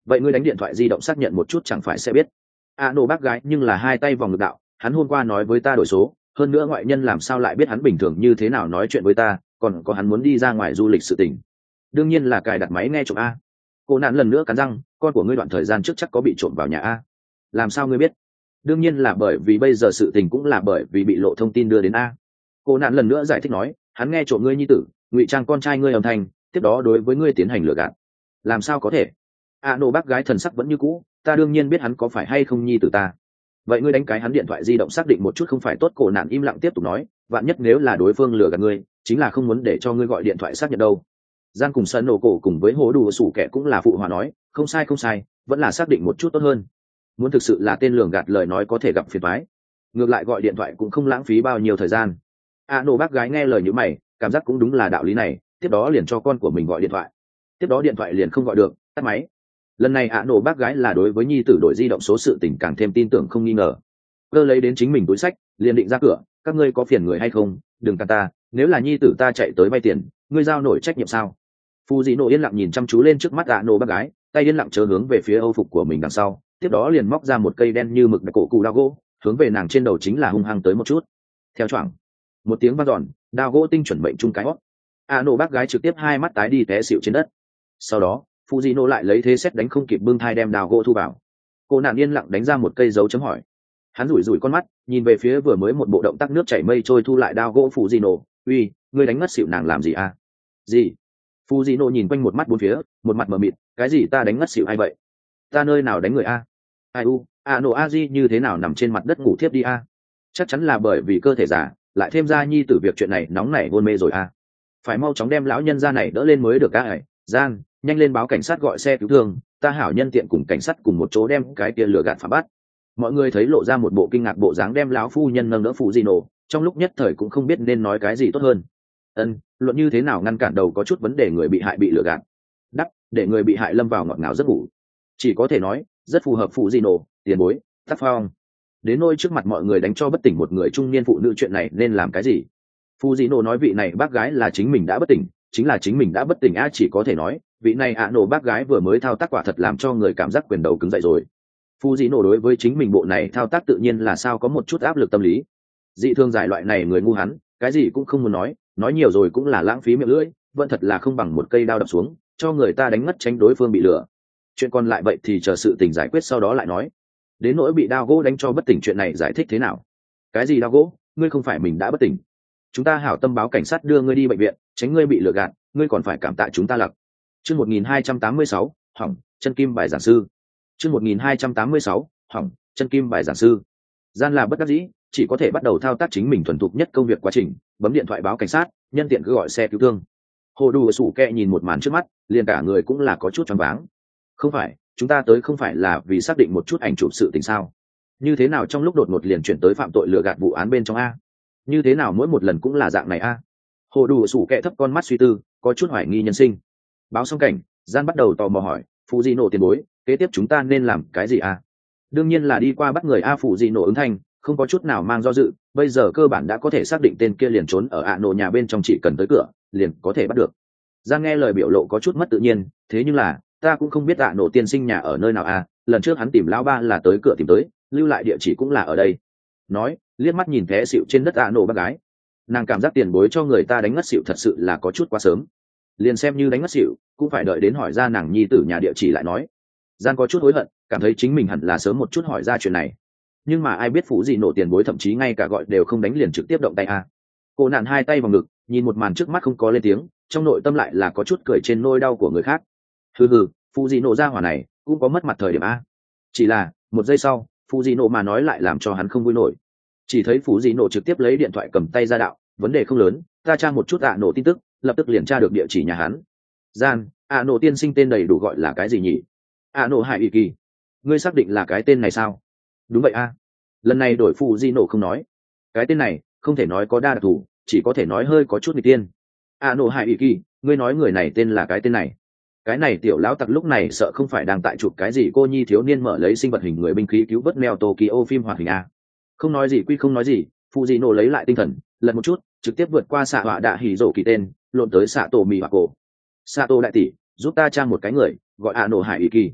vậy ngươi đánh điện thoại di động xác nhận một chút chẳng phải sẽ biết. A nô bác gái nhưng là hai tay vòng ngực đạo, hắn hôm qua nói với ta đổi số, hơn nữa ngoại nhân làm sao lại biết hắn bình thường như thế nào nói chuyện với ta, còn có hắn muốn đi ra ngoài du lịch sự tình. Đương nhiên là cài đặt máy nghe trộm a. Cô nạn lần nữa cắn răng, con của ngươi đoạn thời gian trước chắc có bị trộm vào nhà a. Làm sao ngươi biết? Đương nhiên là bởi vì bây giờ sự tình cũng là bởi vì bị lộ thông tin đưa đến a. Cô nạn lần nữa giải thích nói, hắn nghe trộm ngươi nhi tử, ngụy trang con trai ngươi âm thanh, tiếp đó đối với ngươi tiến hành lừa gạt. Làm sao có thể? A nô bác gái thần sắc vẫn như cũ, ta đương nhiên biết hắn có phải hay không nhi tử ta. Vậy ngươi đánh cái hắn điện thoại di động xác định một chút không phải tốt. Cổ nạn im lặng tiếp tục nói, vạn nhất nếu là đối phương lừa gạt ngươi, chính là không muốn để cho ngươi gọi điện thoại xác nhận đâu. Gian cùng sân nổ cổ cùng với hố đủ sủ kẻ cũng là phụ hòa nói, không sai không sai, vẫn là xác định một chút tốt hơn. Muốn thực sự là tên lường gạt lời nói có thể gặp phiền toái. Ngược lại gọi điện thoại cũng không lãng phí bao nhiêu thời gian. A nô bác gái nghe lời như mày, cảm giác cũng đúng là đạo lý này, tiếp đó liền cho con của mình gọi điện thoại. Tiếp đó điện thoại liền không gọi được, tắt máy. Lần này A nô bác gái là đối với nhi tử đổi di động số sự tình càng thêm tin tưởng không nghi ngờ. Cơ lấy đến chính mình túi sách, liền định ra cửa, các ngươi có phiền người hay không, đừng cản ta, nếu là nhi tử ta chạy tới vay tiền, ngươi giao nổi trách nhiệm sao? Phu Dĩ Nộ yên lặng nhìn chăm chú lên trước mắt A nô bác gái, tay yên lặng chớ hướng về phía âu phục của mình đằng sau, tiếp đó liền móc ra một cây đen như mực đặc cổ cụ đao gỗ, hướng về nàng trên đầu chính là hung hăng tới một chút. Theo choảng, một tiếng vang dọn, đao gỗ tinh chuẩn mệnh trung cái hót. A nô bác gái trực tiếp hai mắt tái đi té xỉu trên đất. Sau đó, Phu Dĩ Nộ lại lấy thế xét đánh không kịp bưng thai đem đao gỗ thu vào. Cô nạn yên lặng đánh ra một cây dấu chấm hỏi. Hắn rủi rủi con mắt, nhìn về phía vừa mới một bộ động tác nước chảy mây trôi thu lại đao gỗ Phu Dĩ Nộ, uy, ngươi đánh ngất xỉu nàng làm gì à? Gì? Phu Dĩ Nộ nhìn quanh một mắt bốn phía, một mặt mờ mịt, cái gì ta đánh ngất xỉu ai vậy? Ta nơi nào đánh người a? Ai u, a nổ a di như thế nào nằm trên mặt đất ngủ thiếp đi a? Chắc chắn là bởi vì cơ thể già, lại thêm ra nhi tử việc chuyện này nóng nảy hôn mê rồi a. Phải mau chóng đem lão nhân gia này đỡ lên mới được. Các ải Gian, nhanh lên báo cảnh sát gọi xe cứu thương, ta hảo nhân tiện cùng cảnh sát cùng một chỗ đem cái kia lừa gạt phá bắt. Mọi người thấy lộ ra một bộ kinh ngạc bộ dáng đem lão phu nhân nâng đỡ Phụ Di Nổ, trong lúc nhất thời cũng không biết nên nói cái gì tốt hơn. Ân, luận như thế nào ngăn cản đầu có chút vấn đề người bị hại bị lừa gạt. Đắp, để người bị hại lâm vào ngọt ngào giấc ngủ. Chỉ có thể nói, rất phù hợp Phụ Di Nổ, tiền bối, tác phong. Đến nôi trước mặt mọi người đánh cho bất tỉnh một người trung niên phụ nữ chuyện này nên làm cái gì? Phụ Di Nổ nói vị này bác gái là chính mình đã bất tỉnh, chính là chính mình đã bất tỉnh a, chỉ có thể nói, vị này ạ nổ bác gái vừa mới thao tác quả thật làm cho người cảm giác quyền đầu cứng dậy rồi. Phụ Di Nổ đối với chính mình bộ này thao tác tự nhiên là sao có một chút áp lực tâm lý. Dị thương giải loại này người ngu hắn, cái gì cũng không muốn nói, nói nhiều rồi cũng là lãng phí miệng lưỡi, vẫn thật là không bằng một cây đao đập xuống, cho người ta đánh ngất tránh đối phương bị lừa. Chuyện còn lại vậy thì chờ sự tình giải quyết sau đó lại nói. Đến nỗi bị đao gỗ đánh cho bất tỉnh chuyện này giải thích thế nào? Cái gì đao gỗ? Ngươi không phải mình đã bất tỉnh? Chúng ta hảo tâm báo cảnh sát đưa ngươi đi bệnh viện, tránh ngươi bị lừa gạt, ngươi còn phải cảm tạ chúng ta lặc. Chương một nghìn hai trăm tám mươi sáu, hỏng, chân kim bài giảng sư. Chương một nghìn hai trăm tám mươi sáu, hỏng, chân kim bài giảng sư. Gian là bất đắc dĩ, chỉ có thể bắt đầu thao tác chính mình thuần thục nhất công việc quá trình, bấm điện thoại báo cảnh sát, nhân tiện cứ gọi xe cứu thương. Hồ Đủ Sủ Kẹ nhìn một màn trước mắt, liền cả người cũng là có chút choáng váng. Không phải, chúng ta tới không phải là vì xác định một chút ảnh chụp sự tình sao? Như thế nào trong lúc đột ngột liền chuyển tới phạm tội lừa gạt vụ án bên trong a? Như thế nào mỗi một lần cũng là dạng này a? Hồ Đủ Sủ Kẹ thấp con mắt suy tư, có chút hoài nghi nhân sinh. Báo xong cảnh, Gian bắt đầu tò mò hỏi, Phụ Di Nổ tiền bối, kế tiếp chúng ta nên làm cái gì a? Đương nhiên là đi qua bắt người a. Phụ Di Nổ ứng thanh, không có chút nào mang do dự, bây giờ cơ bản đã có thể xác định tên kia liền trốn ở ạ nổ nhà bên trong, chỉ cần tới cửa liền có thể bắt được. Giang nghe lời biểu lộ có chút mất tự nhiên, thế nhưng là ta cũng không biết ạ nổ tiên sinh nhà ở nơi nào à, lần trước hắn tìm lão ba là tới cửa tìm tới, lưu lại địa chỉ cũng là ở đây. Nói, liếc mắt nhìn té xịu trên đất ạ nổ bác gái, nàng cảm giác tiền bối cho người ta đánh ngất xịu thật sự là có chút quá sớm, liền xem như đánh ngất xịu cũng phải đợi đến hỏi ra nàng nhi tử nhà địa chỉ lại nói. Giang có chút hối hận, cảm thấy chính mình hẳn là sớm một chút hỏi ra chuyện này, nhưng mà ai biết Phụ Di Nổ tiền bối thậm chí ngay cả gọi đều không đánh liền trực tiếp động tay à. Cô nạn hai tay vào ngực, nhìn một màn trước mắt không có lên tiếng, trong nội tâm lại là có chút cười trên nỗi đau của người khác. Hừ hừ, Phụ Di Nổ ra hỏa này cũng có mất mặt thời điểm a. Chỉ là một giây sau, Phụ Di Nổ mà nói lại làm cho hắn không vui nổi. Chỉ thấy Phụ Di Nổ trực tiếp lấy điện thoại cầm tay ra đạo, vấn đề không lớn, ta tra một chút ạ nổ tin tức, lập tức liền tra được địa chỉ nhà hắn. Gian, ạ nổ tiên sinh tên đầy đủ gọi là cái gì nhỉ? ạ nổ Hải Ủy Kỳ. Ngươi xác định là cái tên này sao? Đúng vậy a. Lần này đổi Phụ Di Nổ không nói, cái tên này không thể nói có đa đặc thù, chỉ có thể nói hơi có chút nghịch tiên. A nổ Hải Ủy Kỳ, ngươi nói người này tên là cái tên này? Cái này tiểu lão tặc lúc này sợ không phải đang tại chụp cái gì cô nhi thiếu niên mở lấy sinh vật hình người binh khí cứu vớt mèo Tokyo phim hoạt hình a. Không nói gì quy không nói gì, Phụ Di Nổ lấy lại tinh thần, lần một chút, trực tiếp vượt qua xạ họa đạ hỉ rổ kỳ tên, lộn tới xạ tổ mì hoặc cổ. Xạ tổ đại tỷ, giúp ta tra một cái người, gọi A nổ Hải Ủy Kỳ.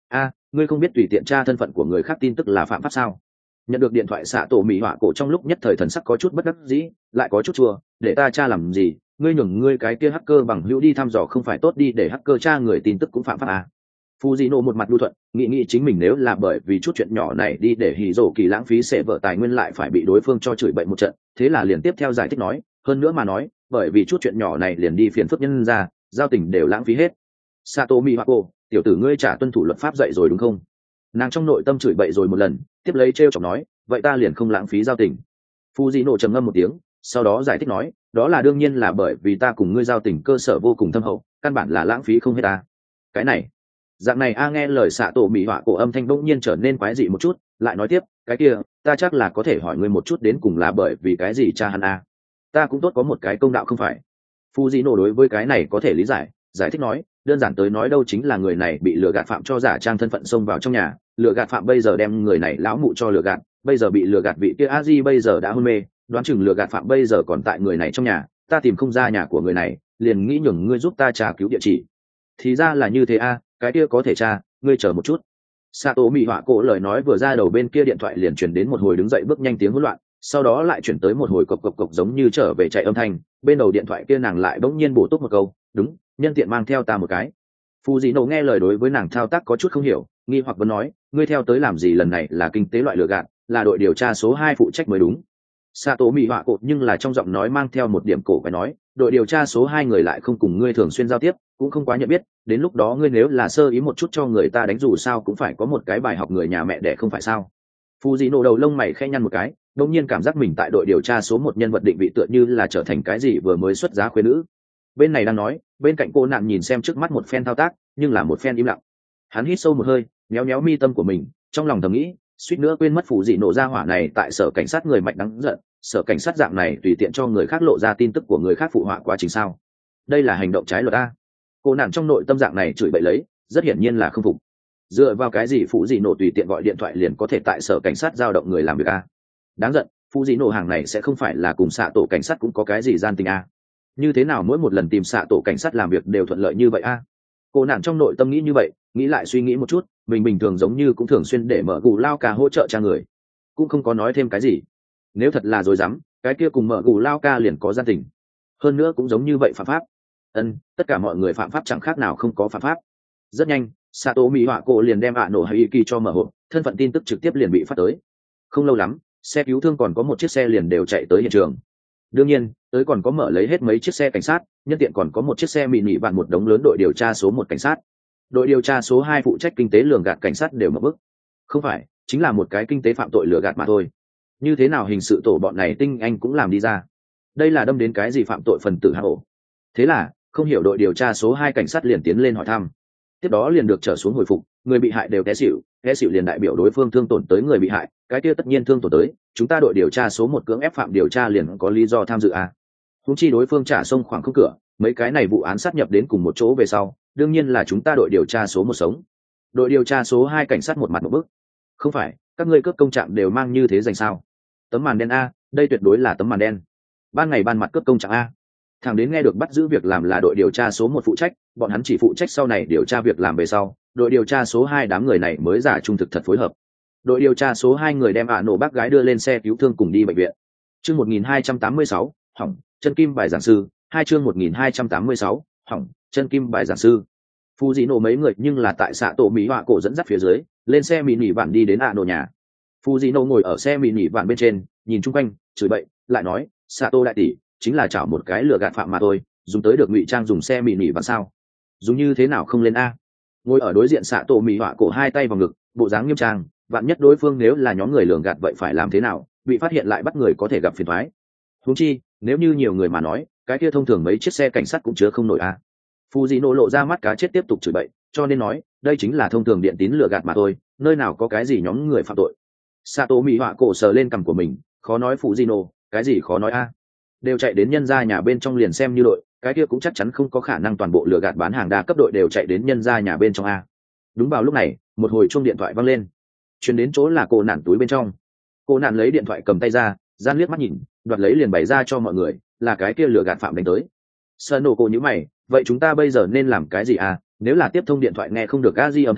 a ngươi không biết tùy tiện tra thân phận của người khác tin tức là phạm pháp sao? Nhận được điện thoại xạ tổ mỹ họa cổ trong lúc nhất thời thần sắc có chút bất đắc dĩ, lại có chút chua, để ta tra làm gì? Ngươi nhường ngươi cái kia hacker bằng hữu đi thăm dò không phải tốt đi, để hacker tra người tin tức cũng phạm pháp à? Fujino một mặt đu thuận, nghĩ nghĩ chính mình nếu là bởi vì chút chuyện nhỏ này đi để hỉ rổ kỳ lãng phí sẽ vợ tài nguyên lại phải bị đối phương cho chửi bậy một trận, thế là liền tiếp theo giải thích nói, hơn nữa mà nói, bởi vì chút chuyện nhỏ này liền đi phiền phức nhân ra, giao tình đều lãng phí hết. Sato Miyako, tiểu tử ngươi trả tuân thủ luật pháp dạy rồi đúng không? Nàng trong nội tâm chửi bậy rồi một lần, tiếp lấy trêu chọc nói, vậy ta liền không lãng phí giao tình. Fujino trầm ngâm một tiếng, sau đó giải thích nói, đó là đương nhiên là bởi vì ta cùng ngươi giao tình cơ sở vô cùng thâm hậu, căn bản là lãng phí không hết ta. Cái này, dạng này a nghe lời xạ tổ mỹ họa cổ âm thanh bỗng nhiên trở nên quái dị một chút, lại nói tiếp, cái kia, ta chắc là có thể hỏi ngươi một chút đến cùng là bởi vì cái gì cha hắn a? Ta cũng tốt có một cái công đạo không phải? Fujino đối với cái này có thể lý giải, giải thích nói, đơn giản tới nói đâu chính là người này bị lừa gạt phạm cho giả trang thân phận xông vào trong nhà, lừa gạt phạm bây giờ đem người này lão mụ cho lừa gạt, bây giờ bị lừa gạt vị kia a di bây giờ đã hôn mê, đoán chừng lừa gạt phạm bây giờ còn tại người này trong nhà, ta tìm không ra nhà của người này, liền nghĩ nhường ngươi giúp ta tra cứu địa chỉ. Thì ra là như thế a, cái kia có thể tra, ngươi chờ một chút. Sato Mị Họa cổ lời nói vừa ra đầu bên kia điện thoại liền truyền đến một hồi đứng dậy bước nhanh tiếng hỗn loạn, sau đó lại chuyển tới một hồi cộc cộc cộc giống như trở về chạy âm thanh, bên đầu điện thoại kia nàng lại bỗng nhiên bổ túc một câu, đúng, nhân tiện mang theo ta một cái. Fujino nghe lời đối với nàng thao tác có chút không hiểu, nghi hoặc vẫn nói, ngươi theo tới làm gì lần này là kinh tế loại lừa gạt, là đội điều tra số hai phụ trách mới đúng. Sato Mị Họa cổ nhưng là trong giọng nói mang theo một điểm cổ phải nói, đội điều tra số hai người lại không cùng ngươi thường xuyên giao tiếp, cũng không quá nhận biết, đến lúc đó ngươi nếu là sơ ý một chút cho người ta đánh dù sao cũng phải có một cái bài học người nhà mẹ đẻ không phải sao? Fujino đầu lông mày khẽ nhăn một cái, đột nhiên cảm giác mình tại đội điều tra số một nhân vật định vị tựa như là trở thành cái gì vừa mới xuất giá khuê nữ. Bên này đang nói, bên cạnh cô nạn nhìn xem trước mắt một phen thao tác, nhưng là một phen im lặng. Hắn hít sâu một hơi, méo méo mi tâm của mình, trong lòng thầm nghĩ, suýt nữa quên mất Fujino ra hỏa này tại sở cảnh sát người mạnh đáng giận, sở cảnh sát dạng này tùy tiện cho người khác lộ ra tin tức của người khác phụ họa quá trình sao? Đây là hành động trái luật a. Cô nạn trong nội tâm dạng này chửi bậy lấy, rất hiển nhiên là không phục. Dựa vào cái gì phụ gì nổ tùy tiện gọi điện thoại liền có thể tại sở cảnh sát giao động người làm việc a? Đáng giận, phụ gì nổ hàng này sẽ không phải là cùng xạ tổ cảnh sát cũng có cái gì gian tình a? Như thế nào mỗi một lần tìm xạ tổ cảnh sát làm việc đều thuận lợi như vậy a? Cô nạn trong nội tâm nghĩ như vậy, nghĩ lại suy nghĩ một chút, mình bình thường giống như cũng thường xuyên để mở gù lao ca hỗ trợ cha người, cũng không có nói thêm cái gì. Nếu thật là dối dám, cái kia cùng mở gù lao ca liền có gian tình. Hơn nữa cũng giống như vậy phạm pháp. Ân, tất cả mọi người phạm pháp chẳng khác nào không có phạm pháp. Rất nhanh, Sato Mỹ Họa cổ liền đem ạ nổ hay kỳ cho mở hộp, thân phận tin tức trực tiếp liền bị phát tới. Không lâu lắm, xe cứu thương còn có một chiếc xe liền đều chạy tới hiện trường. Đương nhiên, tới còn có mở lấy hết mấy chiếc xe cảnh sát, nhân tiện còn có một chiếc xe mini vạn một đống lớn đội điều tra số một cảnh sát. Đội điều tra số hai phụ trách kinh tế lường gạt cảnh sát đều mở bức. Không phải, chính là một cái kinh tế phạm tội lừa gạt mà thôi. Như thế nào hình sự tổ bọn này tinh anh cũng làm đi ra. Đây là đâm đến cái gì phạm tội phần tử hạ ổ. Thế là, không hiểu đội điều tra số hai cảnh sát liền tiến lên hỏi thăm. Tiếp đó liền được trở xuống hồi phục, người bị hại đều té xỉu, té xỉu liền đại biểu đối phương thương tổn tới người bị hại, cái kia tất nhiên thương tổn tới, chúng ta đội điều tra số một cưỡng ép phạm điều tra liền có lý do tham dự à. Húng chi đối phương trả sông khoảng không cửa, mấy cái này vụ án sát nhập đến cùng một chỗ về sau, đương nhiên là chúng ta đội điều tra số một sống. Đội điều tra số hai cảnh sát một mặt một bức. Không phải, các ngươi cướp công trạng đều mang như thế dành sao? Tấm màn đen a, đây tuyệt đối là tấm màn đen. Ban ngày ban mặt cướp công trạng a. Thằng đến nghe được bắt giữ việc làm là đội điều tra số một phụ trách, bọn hắn chỉ phụ trách sau này điều tra việc làm về sau, đội điều tra số hai đám người này mới giả trung thực thật phối hợp. Đội điều tra số hai người đem ạ nổ bác gái đưa lên xe cứu thương cùng đi bệnh viện. Chương một nghìn hai trăm tám mươi sáu, hỏng, chân kim bài giảng sư, hai chương một nghìn hai trăm tám mươi sáu, hỏng, chân kim bài giảng sư. Fujino mấy người nhưng là tại xạ tổ Mỹ Họa cổ dẫn dắt phía dưới, lên xe mini vạn đi đến ạ nổ nhà. Fujino ngồi ở xe mini vạn bên trên, nhìn chung quanh, chửi bậy, lại nói, Sato đại tỷ, chính là chảo một cái lừa gạt phạm mà thôi, dùng tới được ngụy trang dùng xe mini vạn sao? Dùng như thế nào không lên a? Ngồi ở đối diện xạ tổ Mỹ Họa cổ hai tay vào ngực, bộ dáng nghiêm trang, vạn nhất đối phương nếu là nhóm người lường gạt vậy phải làm thế nào? Bị phát hiện lại bắt người có thể gặp phiền toái. Huống chi, nếu như nhiều người mà nói, cái kia thông thường mấy chiếc xe cảnh sát cũng chứa không nổi a. Fujino lộ ra mắt cá chết tiếp tục chửi bậy, cho nên nói, đây chính là thông thường điện tín lừa gạt mà thôi, nơi nào có cái gì nhóm người phạm tội. Sato Mỹ Họa cổ sờ lên cằm của mình, khó nói Fujino, cái gì khó nói a? Đều chạy đến nhân gia nhà bên trong liền xem như đội, cái kia cũng chắc chắn không có khả năng toàn bộ lừa gạt bán hàng đa cấp đội đều chạy đến nhân gia nhà bên trong a. Đúng vào lúc này, một hồi chuông điện thoại vang lên, truyền đến chỗ là cô nạn túi bên trong. Cô nạn lấy điện thoại cầm tay ra, gian liếc mắt nhìn, đoạt lấy liền bày ra cho mọi người, là cái kia lừa gạt phạm đánh tới. Sơn nổ cô nhíu mày, vậy chúng ta bây giờ nên làm cái gì à? Nếu là tiếp thông điện thoại nghe không được a di âm thanh,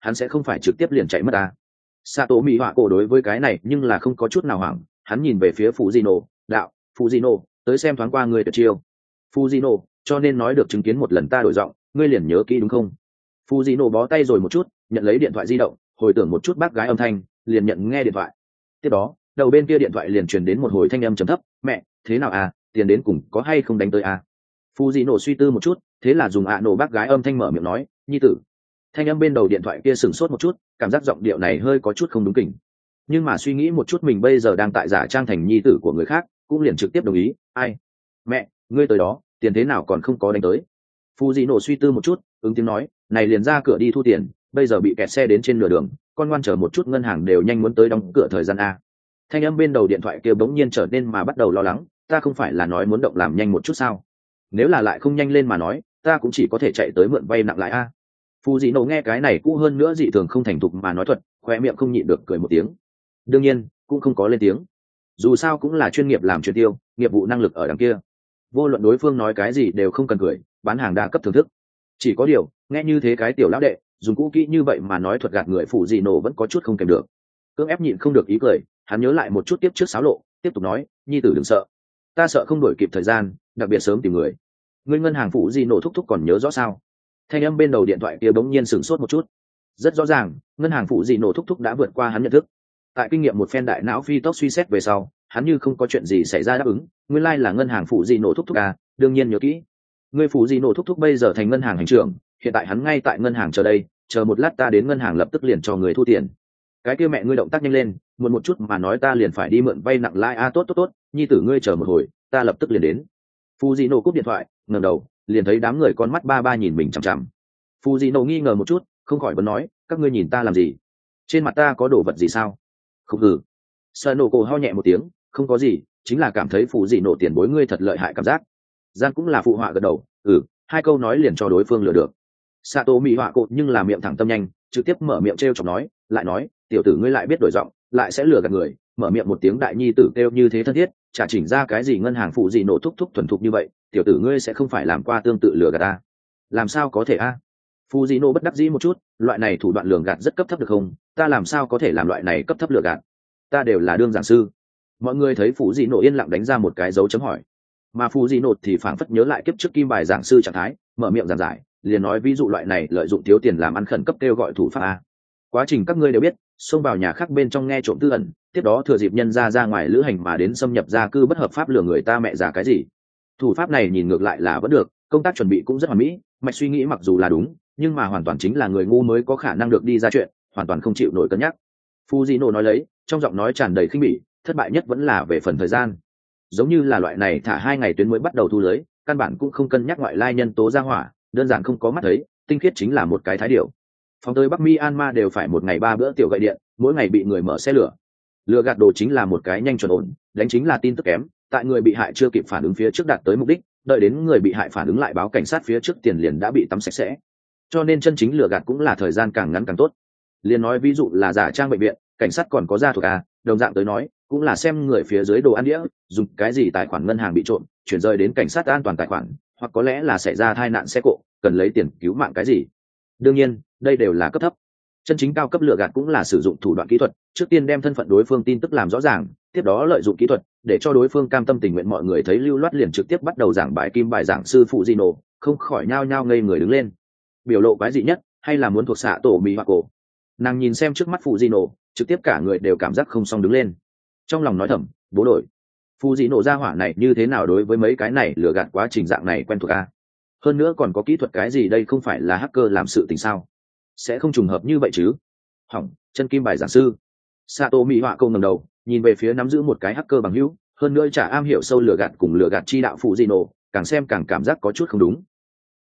hắn sẽ không phải trực tiếp liền chạy mất ta. Sato Mỹ Họa cổ đối với cái này nhưng là không có chút nào hoảng, hắn nhìn về phía Fujino, đạo, Fujino, tới xem thoáng qua người tuyệt chiêu. Fujino, cho nên nói được chứng kiến một lần ta đổi giọng, ngươi liền nhớ kỹ đúng không? Fujino bó tay rồi một chút, nhận lấy điện thoại di động, hồi tưởng một chút bác gái âm thanh, liền nhận nghe điện thoại. Tiếp đó, đầu bên kia điện thoại liền truyền đến một hồi thanh âm trầm thấp, mẹ, thế nào à, tiền đến cùng có hay không đánh tới à? Fujino suy tư một chút, thế là dùng ạ nổ bác gái âm thanh mở miệng nói, nhi tử. Thanh âm bên đầu điện thoại kia sửng sốt một chút, cảm giác giọng điệu này hơi có chút không đúng kỉnh. Nhưng mà suy nghĩ một chút mình bây giờ đang tại giả trang thành nhi tử của người khác, cũng liền trực tiếp đồng ý, ai? Mẹ, ngươi tới đó, tiền thế nào còn không có đánh tới? Fujino suy tư một chút, ứng tiếng nói, này liền ra cửa đi thu tiền, bây giờ bị kẹt xe đến trên nửa đường, con ngoan chờ một chút ngân hàng đều nhanh muốn tới đóng cửa thời gian a. Thanh âm bên đầu điện thoại kia bỗng nhiên trở nên mà bắt đầu lo lắng, ta không phải là nói muốn động làm nhanh một chút sao? Nếu là lại không nhanh lên mà nói, ta cũng chỉ có thể chạy tới mượn vay nặng lãi a. Fujino nghe cái này cũ hơn nữa dị thường không thành thục mà nói thuật, khóe miệng không nhịn được cười một tiếng. Đương nhiên, cũng không có lên tiếng. Dù sao cũng là chuyên nghiệp làm truyền tiêu, nghiệp vụ năng lực ở đằng kia. Vô luận đối phương nói cái gì đều không cần cười, bán hàng đa cấp thưởng thức. Chỉ có điều, nghe như thế cái tiểu lão đệ, dùng cũ kỹ như vậy mà nói thuật gạt người Fujino vẫn có chút không kèm được. Cưỡng ép nhịn không được ý cười, hắn nhớ lại một chút tiếp trước xáo lộ, tiếp tục nói, nhi tử đừng sợ. Ta sợ không đổi kịp thời gian, đặc biệt sớm tìm người. Ngươi ngân hàng Fujino thúc thúc còn nhớ rõ sao? Thanh âm bên đầu điện thoại kia bỗng nhiên sửng sốt một chút. Rất rõ ràng, ngân hàng Fujino thúc thúc đã vượt qua hắn nhận thức. Tại kinh nghiệm một phen đại não phi tốc suy xét về sau, hắn như không có chuyện gì xảy ra đáp ứng, nguyên lai like là ngân hàng Fujino thúc thúc à, đương nhiên nhớ kỹ. Ngươi Fujino thúc thúc bây giờ thành ngân hàng hành trưởng, hiện tại hắn ngay tại ngân hàng chờ đây, chờ một lát ta đến ngân hàng lập tức liền cho người thu tiền. Cái kia mẹ ngươi động tác nhanh lên, muộn một chút mà nói ta liền phải đi mượn vay nặng lãi a. À, tốt tốt tốt, nhi tử ngươi chờ một hồi, ta lập tức liền đến. Fujino cúp điện thoại, ngẩng đầu, liền thấy đám người con mắt ba ba nhìn mình chằm chằm. Fujino nghi ngờ một chút, không khỏi vấn nói, các ngươi nhìn ta làm gì? Trên mặt ta có đồ vật gì sao? Không hử. Sanoco ho nhẹ một tiếng, không có gì, chính là cảm thấy Fujino tiền bối ngươi thật lợi hại cảm giác. Gian cũng là phụ họa gật đầu, ừ, hai câu nói liền cho đối phương lừa được. Sato Mỹ họa cột nhưng là miệng thẳng tâm nhanh, trực tiếp mở miệng trêu chọc nói, lại nói, tiểu tử ngươi lại biết đổi giọng, lại sẽ lừa gạt người, mở miệng một tiếng đại nhi tử kêu như thế thân thiết, chả chỉnh ra cái gì ngân hàng phụ gì nổ thúc thúc thuần thục như vậy, tiểu tử ngươi sẽ không phải làm qua tương tự lừa gạt ta? Làm sao có thể a? À? Fujino bất đắc dĩ một chút, loại này thủ đoạn lừa gạt rất cấp thấp được không? Ta làm sao có thể làm loại này cấp thấp lừa gạt? Ta đều là đương giảng sư. Mọi người thấy Fujino yên lặng đánh ra một cái dấu chấm hỏi, mà Fujino thì phảng phất nhớ lại kiếp trước kim bài giảng sư trạng thái, mở miệng giảng giải, liền nói ví dụ loại này lợi dụng thiếu tiền làm ăn khẩn cấp kêu gọi thủ pháp a. Quá trình các ngươi đều biết, xông vào nhà khác bên trong nghe trộm tư ẩn, tiếp đó thừa dịp nhân ra ra ngoài lữ hành mà đến xâm nhập gia cư bất hợp pháp lừa người ta mẹ già cái gì. Thủ pháp này nhìn ngược lại là vẫn được, công tác chuẩn bị cũng rất hoàn mỹ, mạch suy nghĩ mặc dù là đúng, nhưng mà hoàn toàn chính là người ngu mới có khả năng được đi ra chuyện, hoàn toàn không chịu nổi cân nhắc. Fujino nói lấy, trong giọng nói tràn đầy khinh bỉ, thất bại nhất vẫn là về phần thời gian. Giống như là loại này thả hai ngày tuyến mới bắt đầu thu lưới, căn bản cũng không cân nhắc ngoại lai nhân tố ra hỏa, đơn giản không có mắt thấy, tinh khiết chính là một cái thái điệu. Phóng tới Bắc Myanmar đều phải một ngày ba bữa tiểu gậy điện, mỗi ngày bị người mở xe lửa. Lừa gạt đồ chính là một cái nhanh chuẩn ổn, đánh chính là tin tức kém, tại người bị hại chưa kịp phản ứng phía trước đạt tới mục đích, đợi đến người bị hại phản ứng lại báo cảnh sát phía trước tiền liền đã bị tắm sạch sẽ. Cho nên chân chính lừa gạt cũng là thời gian càng ngắn càng tốt. Liên nói ví dụ là giả trang bệnh viện, cảnh sát còn có ra thuộc à, đồng dạng tới nói, cũng là xem người phía dưới đồ ăn đĩa, dùng cái gì tài khoản ngân hàng bị trộm, chuyển rời đến cảnh sát an toàn tài khoản, hoặc có lẽ là xảy ra tai nạn xe cộ, cần lấy tiền cứu mạng cái gì. Đương nhiên, đây đều là cấp thấp. Chân chính cao cấp lừa gạt cũng là sử dụng thủ đoạn kỹ thuật, trước tiên đem thân phận đối phương tin tức làm rõ ràng, tiếp đó lợi dụng kỹ thuật để cho đối phương cam tâm tình nguyện. Mọi người thấy lưu loát liền trực tiếp bắt đầu giảng bài kim bài giảng sư Fujino, không khỏi nhao nhao ngây người đứng lên. Biểu lộ quái dị nhất, hay là muốn thuộc xạ tổ mì hoặc cổ. Nàng nhìn xem trước mắt Fujino, trực tiếp cả người đều cảm giác không xong đứng lên. Trong lòng nói thầm, bố đổi. Fujino ra hỏa này như thế nào đối với mấy cái này lừa gạt quá trình dạng này quen thuộc a? Hơn nữa còn có kỹ thuật cái gì, đây không phải là hacker làm sự tình sao? Sẽ không trùng hợp như vậy chứ? Hỏng, chân kim bài giảng sư. Sato Mỹ họa câu ngẩng đầu, nhìn về phía nắm giữ một cái hacker bằng hữu, hơn nữa chả am hiểu sâu lừa gạt cùng lừa gạt chi đạo Fujino, càng xem càng cảm giác có chút không đúng.